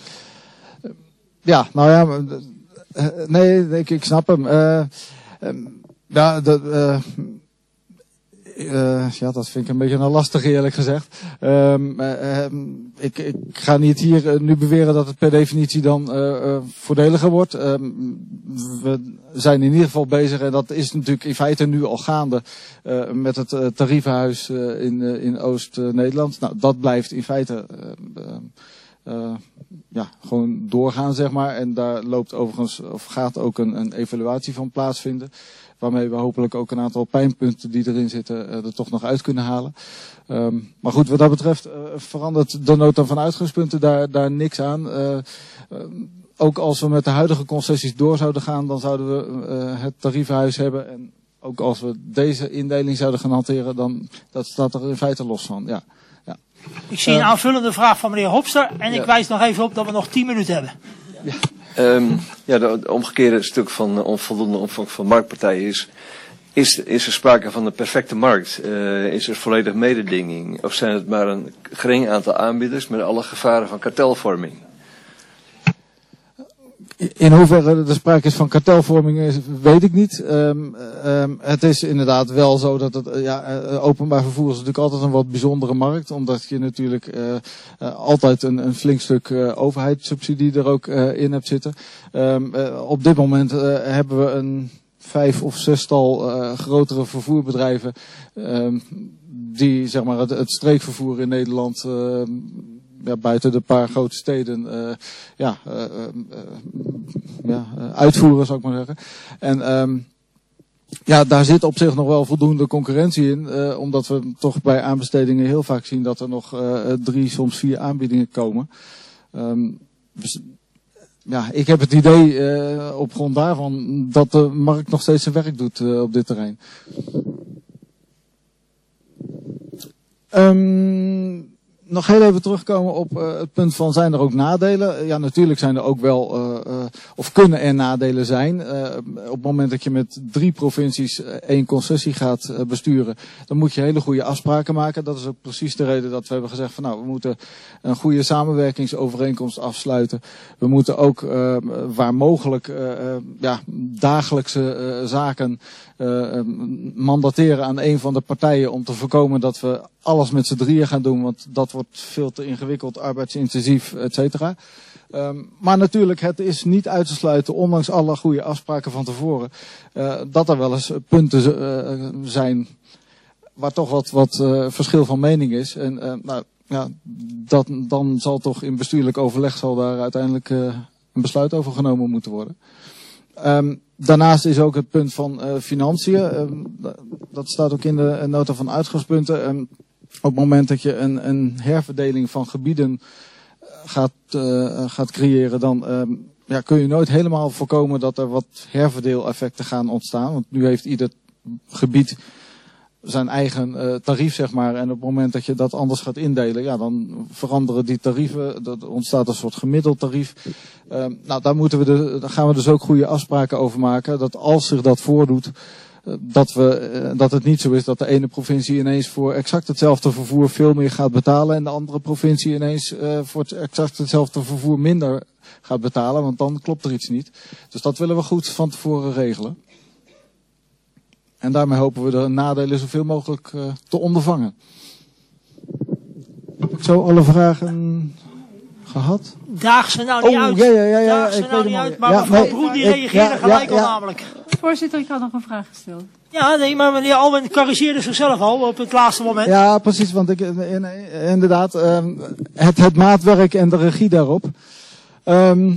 Ja, nou ja, uh, nee, ik, ik snap hem. Uh, um, ja, de, uh, uh, ja, dat vind ik een beetje een lastige, eerlijk gezegd. Um, uh, um, ik, ik ga niet hier uh, nu beweren dat het per definitie dan uh, uh, voordeliger wordt. Um, we zijn in ieder geval bezig, en dat is natuurlijk in feite nu al gaande, uh, met het uh, tarievenhuis uh, in, uh, in Oost-Nederland. Nou, dat blijft in feite Uh, uh, Uh, ja, gewoon doorgaan, zeg maar. En daar loopt overigens, of gaat ook een, een evaluatie van plaatsvinden. Waarmee we hopelijk ook een aantal pijnpunten die erin zitten uh, er toch nog uit kunnen halen. Um, maar goed, wat dat betreft uh, verandert de nota van uitgangspunten daar, daar niks aan. Uh, uh, ook als we met de huidige concessies door zouden gaan, dan zouden we uh, het tarievenhuis hebben. En ook als we deze indeling zouden gaan hanteren, dan dat staat er in feite los van. Ja. Ja. Ik zie een aanvullende vraag van meneer Hopster en ik ja. wijs nog even op dat we nog tien minuten hebben. Ja, um, ja de, de omgekeerde stuk van uh, onvoldoende omvang van marktpartijen is, is, is er sprake van een perfecte markt? Uh, is er volledig mededinging? Of zijn het maar een gering aantal aanbieders met alle gevaren van kartelvorming? In hoeverre er sprake is van kartelvorming is, weet ik niet. Um, um, het is inderdaad wel zo dat het uh, ja, uh, openbaar vervoer is natuurlijk altijd een wat bijzondere markt. Omdat je natuurlijk uh, uh, altijd een, een flink stuk uh, overheidssubsidie er ook uh, in hebt zitten. Um, uh, op dit moment uh, hebben we een vijf of zestal uh, grotere vervoerbedrijven um, die zeg maar het, het streekvervoer in Nederland Uh, Ja, buiten de paar grote steden uh, ja, uh, uh, ja, uh, uitvoeren, zou ik maar zeggen. En um, ja, daar zit op zich nog wel voldoende concurrentie in. Uh, omdat we toch bij aanbestedingen heel vaak zien dat er nog uh, drie, soms vier aanbiedingen komen. Um, dus, ja, ik heb het idee uh, op grond daarvan dat de markt nog steeds zijn werk doet uh, op dit terrein. Um, Nog heel even terugkomen op uh, het punt van, zijn er ook nadelen? Ja, natuurlijk zijn er ook wel, uh, uh, of kunnen er nadelen zijn. Uh, op het moment dat je met drie provincies uh, één concessie gaat uh, besturen, dan moet je hele goede afspraken maken. Dat is ook precies de reden dat we hebben gezegd van, nou, we moeten een goede samenwerkingsovereenkomst afsluiten. We moeten ook, uh, waar mogelijk, uh, uh, ja, dagelijkse uh, zaken uh, mandateren aan een van de partijen om te voorkomen dat we alles met z'n drieën gaan doen, want dat wordt veel te ingewikkeld, arbeidsintensief, et cetera. Um, maar natuurlijk, het is niet uit te sluiten, ondanks alle goede afspraken van tevoren, uh, dat er wel eens punten uh, zijn waar toch wat, wat uh, verschil van mening is. En uh, nou, ja, dat, dan zal toch in bestuurlijk overleg zal daar uiteindelijk uh, een besluit over genomen moeten worden. Um, daarnaast is ook het punt van uh, financiën. Um, dat staat ook in de nota van uitgangspunten. Um, op het moment dat je een, een herverdeling van gebieden gaat, uh, gaat creëren, dan um, ja, kun je nooit helemaal voorkomen dat er wat herverdeeleffecten gaan ontstaan. Want nu heeft ieder gebied zijn eigen uh, tarief, zeg maar. En op het moment dat je dat anders gaat indelen, ja, dan veranderen die tarieven. Er ontstaat een soort gemiddeld tarief. Uh, nou, daar moeten we de, daar gaan we dus ook goede afspraken over maken. Dat als zich dat voordoet, uh, dat we, uh, dat het niet zo is dat de ene provincie ineens voor exact hetzelfde vervoer veel meer gaat betalen en de andere provincie ineens uh, voor het exact hetzelfde vervoer minder gaat betalen. Want dan klopt er iets niet. Dus dat willen we goed van tevoren regelen. En daarmee hopen we de nadelen zoveel mogelijk uh, te ondervangen. Heb ik zo alle vragen gehad? Daag ze nou niet oh, uit. Ja, ja, ja, ja, Daag ze ik nou weet niet het uit. Maar ja, mevrouw nee, Broen die ik, reageerde ja, gelijk ja, ja. al namelijk. Voorzitter, ik had nog een vraag gesteld. Ja, nee, maar meneer Almen corrigeerde zichzelf al op het laatste moment. Ja, precies, want ik, in, inderdaad, um, het, het maatwerk en de regie daarop. Um,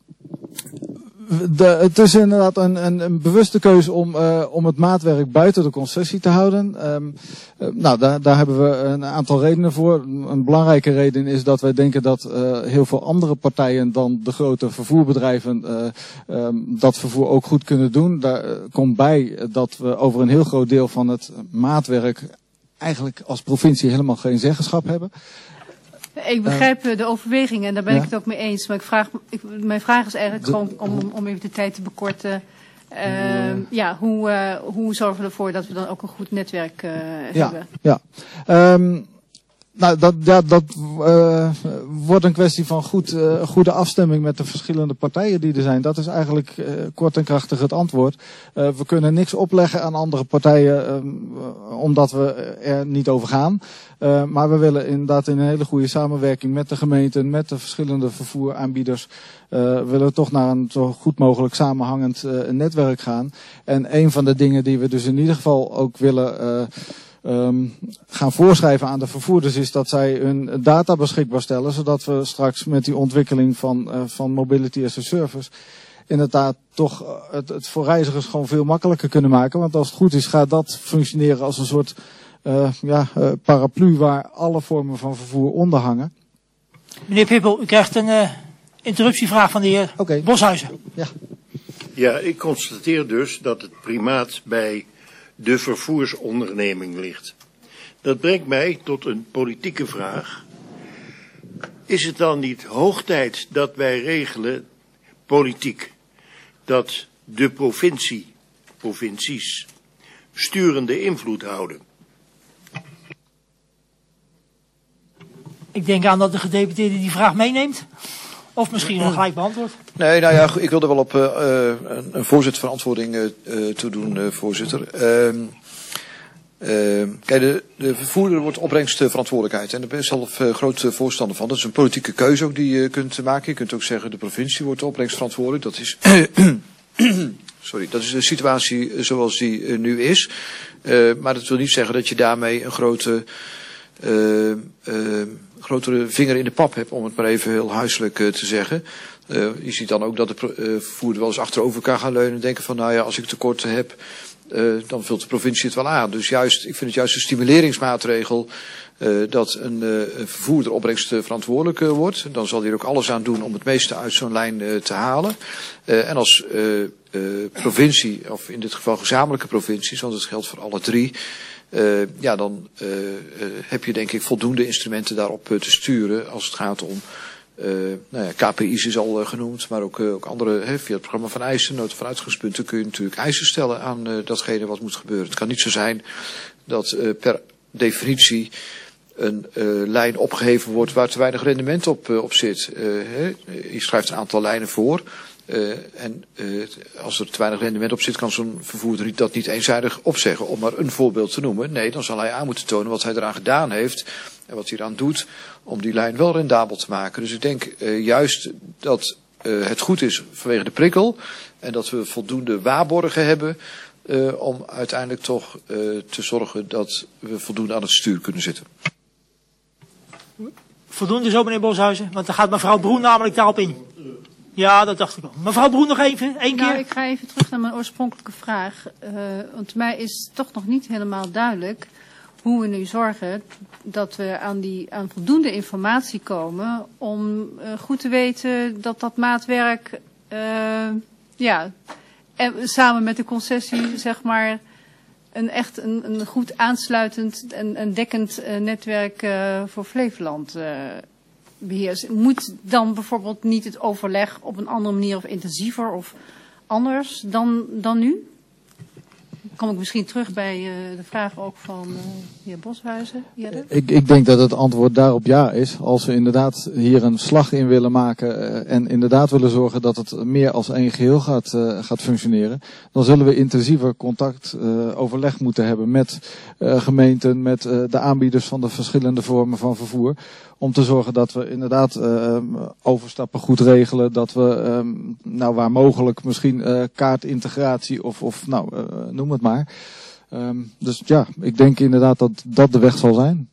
De, het is inderdaad een, een, een bewuste keuze om, uh, om het maatwerk buiten de concessie te houden. Um, uh, nou, daar, daar hebben we een aantal redenen voor. Een belangrijke reden is dat wij denken dat uh, heel veel andere partijen dan de grote vervoerbedrijven uh, um, dat vervoer ook goed kunnen doen. Daar uh, komt bij dat we over een heel groot deel van het maatwerk eigenlijk als provincie helemaal geen zeggenschap hebben. Ik begrijp uh, de overwegingen en daar ben ja? ik het ook mee eens. Maar ik vraag, ik, mijn vraag is eigenlijk de, gewoon om, om even de tijd te bekorten. Uh, ja. ja, hoe, uh, hoe zorgen we ervoor dat we dan ook een goed netwerk uh, ja, hebben? Ja, um, nou, dat, ja, dat uh, wordt een kwestie van goed, uh, goede afstemming met de verschillende partijen die er zijn. Dat is eigenlijk uh, kort en krachtig het antwoord. Uh, we kunnen niks opleggen aan andere partijen um, uh, omdat we er niet over gaan. Uh, maar we willen inderdaad in een hele goede samenwerking met de gemeenten, met de verschillende vervoeraanbieders, uh, willen we toch naar een zo goed mogelijk samenhangend uh, netwerk gaan. En een van de dingen die we dus in ieder geval ook willen uh, Um, gaan voorschrijven aan de vervoerders is dat zij hun data beschikbaar stellen, zodat we straks met die ontwikkeling van, uh, van Mobility as a Service inderdaad toch uh, het, het voor reizigers gewoon veel makkelijker kunnen maken. Want als het goed is gaat dat functioneren als een soort uh, ja, uh, paraplu waar alle vormen van vervoer onder hangen. Meneer Pippel, u krijgt een uh, interruptievraag van de heer okay. Boshuizen. Ja. Ja, ik constateer dus dat het primaat bij de vervoersonderneming ligt. Dat brengt mij tot een politieke vraag. Is het dan niet hoog tijd dat wij regelen, politiek, dat de provincie, provincies, sturende invloed houden? Ik denk aan dat de gedeputeerde die vraag meeneemt. Of misschien nog gelijk beantwoord. Nee, nou ja, ik wil er wel op uh, een, een voorzitterverantwoording uh, toe doen, uh, voorzitter. Uh, uh, kijk, de, de vervoerder wordt opbrengstverantwoordelijkheid. En daar ben ik zelf uh, groot voorstander van. Dat is een politieke keuze ook die je kunt maken. Je kunt ook zeggen, de provincie wordt opbrengstverantwoordelijk. Dat is, sorry, dat is de situatie zoals die uh, nu is. Uh, maar dat wil niet zeggen dat je daarmee een grote... Uh, uh, grotere vinger in de pap hebt, om het maar even heel huiselijk uh, te zeggen. Uh, je ziet dan ook dat de uh, vervoerder wel eens achterover kan gaan leunen en denken van, nou ja, als ik tekorten heb, uh, dan vult de provincie het wel aan. Dus juist, ik vind het juist een stimuleringsmaatregel uh, dat een, uh, een vervoerder opbrengstverantwoordelijk uh, wordt. Dan zal hij er ook alles aan doen om het meeste uit zo'n lijn uh, te halen. Uh, en als uh, uh, provincie, of in dit geval gezamenlijke provincies, want het geldt voor alle drie, Uh, ja, dan uh, uh, heb je denk ik voldoende instrumenten daarop uh, te sturen als het gaat om, uh, nou ja, K P I's is al uh, genoemd, maar ook, uh, ook andere, hè, via het programma van eisen, nood van uitgangspunten kun je natuurlijk eisen stellen aan uh, datgene wat moet gebeuren. Het kan niet zo zijn dat uh, per definitie een uh, lijn opgeheven wordt waar te weinig rendement op, uh, op zit. Uh, hè. Je schrijft een aantal lijnen voor. Uh, en uh, als er te weinig rendement op zit, kan zo'n vervoerder dat niet eenzijdig opzeggen. Om maar een voorbeeld te noemen. Nee, dan zal hij aan moeten tonen wat hij eraan gedaan heeft. En wat hij eraan doet om die lijn wel rendabel te maken. Dus ik denk uh, juist dat uh, het goed is vanwege de prikkel. En dat we voldoende waarborgen hebben uh, om uiteindelijk toch uh, te zorgen dat we voldoende aan het stuur kunnen zitten. Voldoende zo, meneer Boshuizen? Want dan gaat mevrouw Broen namelijk daarop in. Ja, dat dacht ik al. Mevrouw Broen nog even, één keer. Nou, ik ga even terug naar mijn oorspronkelijke vraag. Uh, want mij is toch nog niet helemaal duidelijk hoe we nu zorgen dat we aan, die, aan voldoende informatie komen om uh, goed te weten dat dat maatwerk, uh, ja, en samen met de concessie, zeg maar, een echt een, een goed aansluitend en een dekkend uh, netwerk uh, voor Flevoland uh, beheerst. Moet dan bijvoorbeeld niet het overleg op een andere manier of intensiever of anders dan, dan nu? Dan kom ik misschien terug bij uh, de vraag ook van uh, de heer Boshuizen. Ik, ik denk dat het antwoord daarop ja is. Als we inderdaad hier een slag in willen maken uh, en inderdaad willen zorgen dat het meer als één geheel gaat, uh, gaat functioneren, dan zullen we intensiever contact, uh, overleg moeten hebben met uh, gemeenten, met uh, de aanbieders van de verschillende vormen van vervoer. Om te zorgen dat we inderdaad uh, overstappen goed regelen. Dat we, um, nou waar mogelijk, misschien uh, kaartintegratie of, of nou, uh, noem het maar. Um, dus ja, ik denk inderdaad dat dat de weg zal zijn.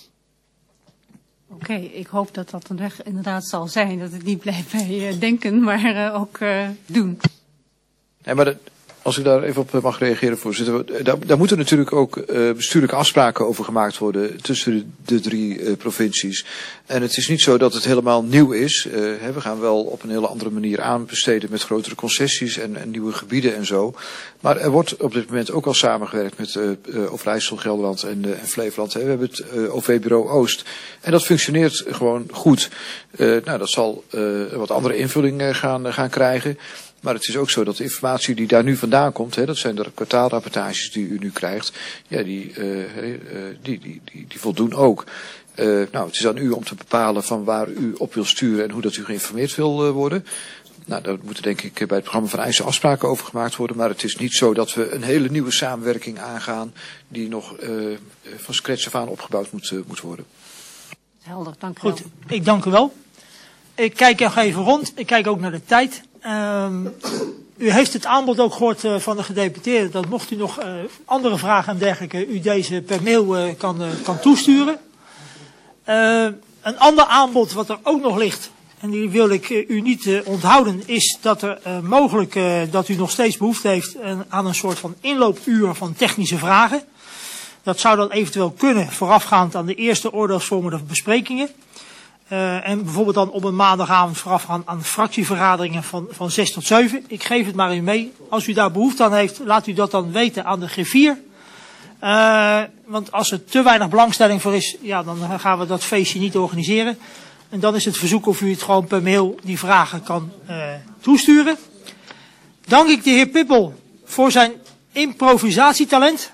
Oké, okay, ik hoop dat dat een weg inderdaad zal zijn. Dat het niet blijft bij uh, denken, maar uh, ook uh, doen. Nee, maar de, Als ik daar even op mag reageren, voorzitter. Daar, daar moeten natuurlijk ook uh, bestuurlijke afspraken over gemaakt worden tussen de, de drie uh, provincies. En het is niet zo dat het helemaal nieuw is. Uh, hè, we gaan wel op een hele andere manier aanbesteden met grotere concessies en, en nieuwe gebieden en zo. Maar er wordt op dit moment ook al samengewerkt met uh, uh, Overijssel, Gelderland en, uh, en Flevoland. Hè. We hebben het uh, O V-bureau Oost. En dat functioneert gewoon goed. Uh, nou, dat zal uh, wat andere invulling uh, gaan, uh, gaan krijgen. Maar het is ook zo dat de informatie die daar nu vandaan komt, hè, dat zijn de kwartaalrapportages die u nu krijgt, ja, die, uh, uh, die, die, die, die voldoen ook. Uh, nou, het is aan u om te bepalen van waar u op wil sturen en hoe dat u geïnformeerd wil uh, worden. Nou, daar moeten denk ik bij het programma van eisen afspraken over gemaakt worden. Maar het is niet zo dat we een hele nieuwe samenwerking aangaan die nog uh, van scratch af aan opgebouwd moet, uh, moet worden. Helder, dank u Goed, wel. ik dank u wel. Ik kijk nog even rond. Ik kijk ook naar de tijd. Um, u heeft het aanbod ook gehoord uh, van de gedeputeerde. Dat mocht u nog uh, andere vragen en dergelijke, u deze per mail uh, kan, uh, kan toesturen. Uh, een ander aanbod wat er ook nog ligt, en die wil ik uh, u niet uh, onthouden, is dat er uh, mogelijk uh, dat u nog steeds behoefte heeft uh, aan een soort van inloopuur van technische vragen. Dat zou dan eventueel kunnen voorafgaand aan de eerste oordeelsvormende besprekingen. Uh, en bijvoorbeeld dan op een maandagavond voorafgaan aan fractievergaderingen van, van zes tot zeven. Ik geef het maar u mee. Als u daar behoefte aan heeft, laat u dat dan weten aan de griffier. Uh, want als er te weinig belangstelling voor is, ja, dan gaan we dat feestje niet organiseren. En dan is het verzoek of u het gewoon per mail die vragen kan uh, toesturen. Dank ik de heer Pippel voor zijn improvisatietalent.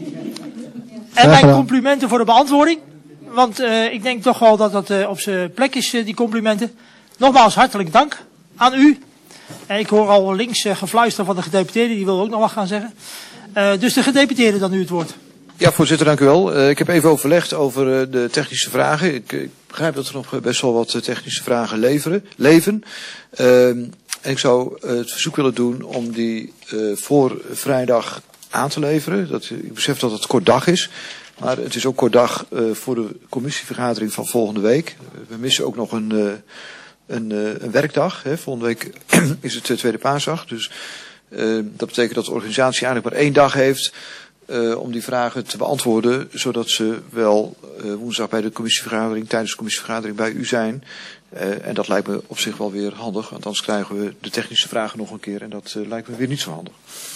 En mijn complimenten voor de beantwoording. Want uh, ik denk toch wel dat dat uh, op zijn plek is, uh, die complimenten. Nogmaals hartelijk dank aan u. En ik hoor al links uh, gefluister van de gedeputeerde, die wil ook nog wat gaan zeggen. Uh, dus de gedeputeerde dan nu het woord. Ja, voorzitter, dank u wel. Uh, ik heb even overlegd over uh, de technische vragen. Ik, ik begrijp dat er nog best wel wat uh, technische vragen leveren, leven. Uh, en ik zou uh, het verzoek willen doen om die uh, voor vrijdag aan te leveren. Dat, ik besef dat het kort dag is. Maar het is ook kort dag uh, voor de commissievergadering van volgende week. We missen ook nog een, uh, een, uh, een werkdag. Hè. Volgende week is het uh, tweede paasdag. Dus uh, dat betekent dat de organisatie eigenlijk maar één dag heeft uh, om die vragen te beantwoorden. Zodat ze wel uh, woensdag bij de commissievergadering, tijdens de commissievergadering bij u zijn. Uh, en dat lijkt me op zich wel weer handig. Want anders krijgen we de technische vragen nog een keer. En dat uh, lijkt me weer niet zo handig.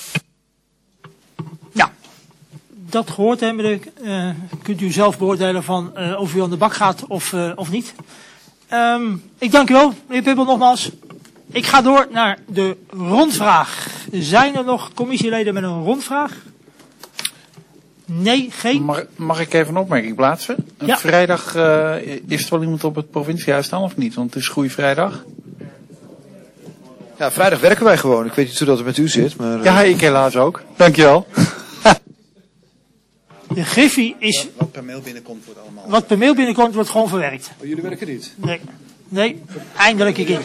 Dat gehoord hebben, uh, kunt u zelf beoordelen van uh, of u aan de bak gaat of, uh, of niet. Um, ik dank u wel, meneer Pippel, nogmaals. Ik ga door naar de rondvraag. Zijn er nog commissieleden met een rondvraag? Nee, geen. Mag, mag ik even een opmerking plaatsen? Ja. Vrijdag uh, is er wel iemand op het provinciehuis staan of niet? Want het is Goeie Vrijdag. Ja, vrijdag werken wij gewoon. Ik weet niet hoe dat het met u zit. Maar, uh... Ja, ik helaas ook. Dankjewel. De griffie is... Wat per mail binnenkomt wordt allemaal... Wat per mail binnenkomt wordt gewoon verwerkt. Oh, jullie werken niet? Nee, nee, eindelijk een keer.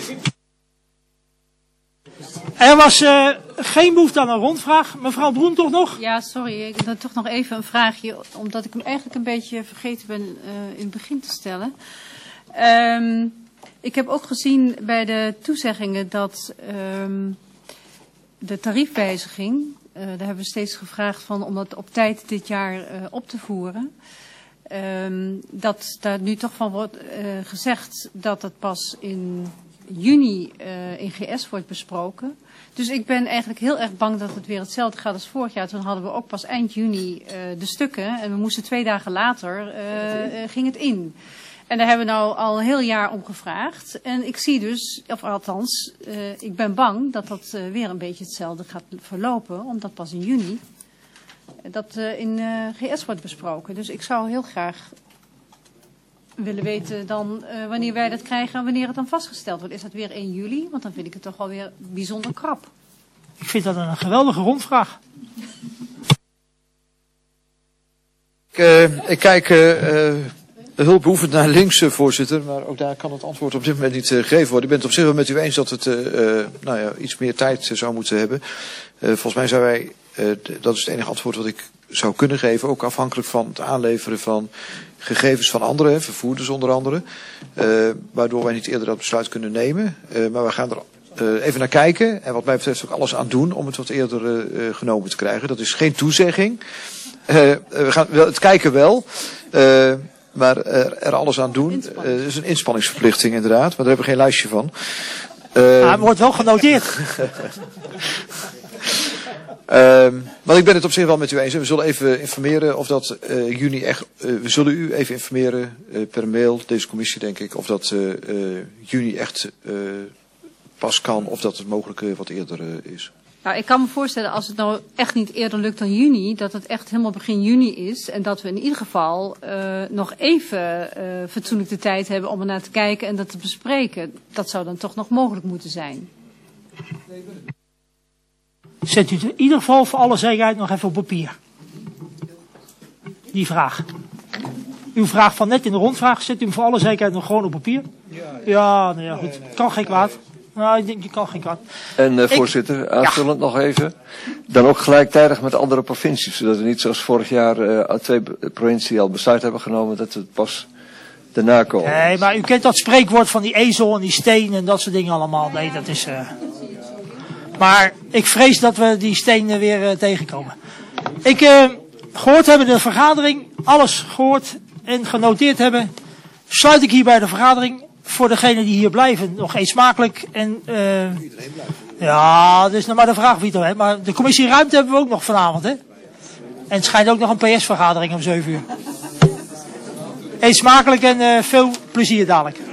Er was uh, geen behoefte aan een rondvraag. Mevrouw Broen toch nog? Ja, sorry. Ik heb toch nog even een vraagje. Omdat ik hem eigenlijk een beetje vergeten ben uh, in het begin te stellen. Um, ik heb ook gezien bij de toezeggingen dat um, de tariefwijziging... Uh, daar hebben we steeds gevraagd van om dat op tijd dit jaar uh, op te voeren. Um, dat daar nu toch van wordt uh, gezegd dat het pas in juni uh, in G S wordt besproken. Dus ik ben eigenlijk heel erg bang dat het weer hetzelfde gaat als vorig jaar. Toen hadden we ook pas eind juni uh, de stukken en we moesten twee dagen later uh, uh, ging het in. En daar hebben we nou al een heel jaar om gevraagd. En ik zie dus, of althans, uh, ik ben bang dat dat uh, weer een beetje hetzelfde gaat verlopen. Omdat pas in juni dat uh, in uh, G S wordt besproken. Dus ik zou heel graag willen weten dan uh, wanneer wij dat krijgen en wanneer het dan vastgesteld wordt. Is dat weer één juli? Want dan vind ik het toch wel weer bijzonder krap. Ik vind dat een geweldige rondvraag. Ik, uh, ik kijk... Uh, uh... hulpbehoevend naar links, voorzitter, maar ook daar kan het antwoord op dit moment niet uh, gegeven worden. Ik ben het op zich wel met u eens dat het uh, uh, nou ja, iets meer tijd uh, zou moeten hebben. Uh, volgens mij zijn wij, uh, dat is het enige antwoord wat ik zou kunnen geven, ook afhankelijk van het aanleveren van gegevens van anderen, vervoerders onder andere, uh, waardoor wij niet eerder dat besluit kunnen nemen. Uh, maar we gaan er uh, even naar kijken. En wat mij betreft ook alles aan doen om het wat eerder uh, genomen te krijgen. Dat is geen toezegging. Uh, we gaan wel, het kijken wel. Uh, maar er, er alles aan doen. Het uh, is een inspanningsverplichting inderdaad. Maar daar hebben we geen lijstje van. Uh, ah, het wordt wel genoteerd. Um, maar ik ben het op zich wel met u eens. We zullen even informeren of dat uh, juni echt... Uh, we zullen u even informeren uh, per mail, deze commissie denk ik, of dat uh, uh, juni echt uh, pas kan of dat het mogelijk uh, wat eerder uh, is. Nou, ik kan me voorstellen als het nou echt niet eerder lukt dan juni, dat het echt helemaal begin juni is. En dat we in ieder geval uh, nog even uh, fatsoenlijk de tijd hebben om er naar te kijken en dat te bespreken. Dat zou dan toch nog mogelijk moeten zijn. Zet u het in ieder geval voor alle zekerheid nog even op papier. Die vraag. Uw vraag van net in de rondvraag, zet u hem voor alle zekerheid nog gewoon op papier? Ja, nou ja, goed. Kan geen kwaad. Nou, ik denk, je kan geen kwaad. En uh, voorzitter, ik, aanvullend ja. nog even. Dan ook gelijktijdig met andere provincies. Zodat we niet zoals vorig jaar uh, twee provincies al besluit hebben genomen dat we het pas daarna komen. Nee, maar u kent dat spreekwoord van die ezel en die steen en dat soort dingen allemaal. Nee, dat is... Uh... Maar ik vrees dat we die stenen weer uh, tegenkomen. Ik uh, gehoord hebben de vergadering, alles gehoord en genoteerd hebben. Sluit ik hier bij de vergadering. Voor degenen die hier blijven nog eens smakelijk. En, uh, ja, dat is nog maar de vraag wie het heeft. Maar de commissie ruimte hebben we ook nog vanavond. Hè? En het schijnt ook nog een P S-vergadering om zeven uur. Eet smakelijk en uh, veel plezier dadelijk.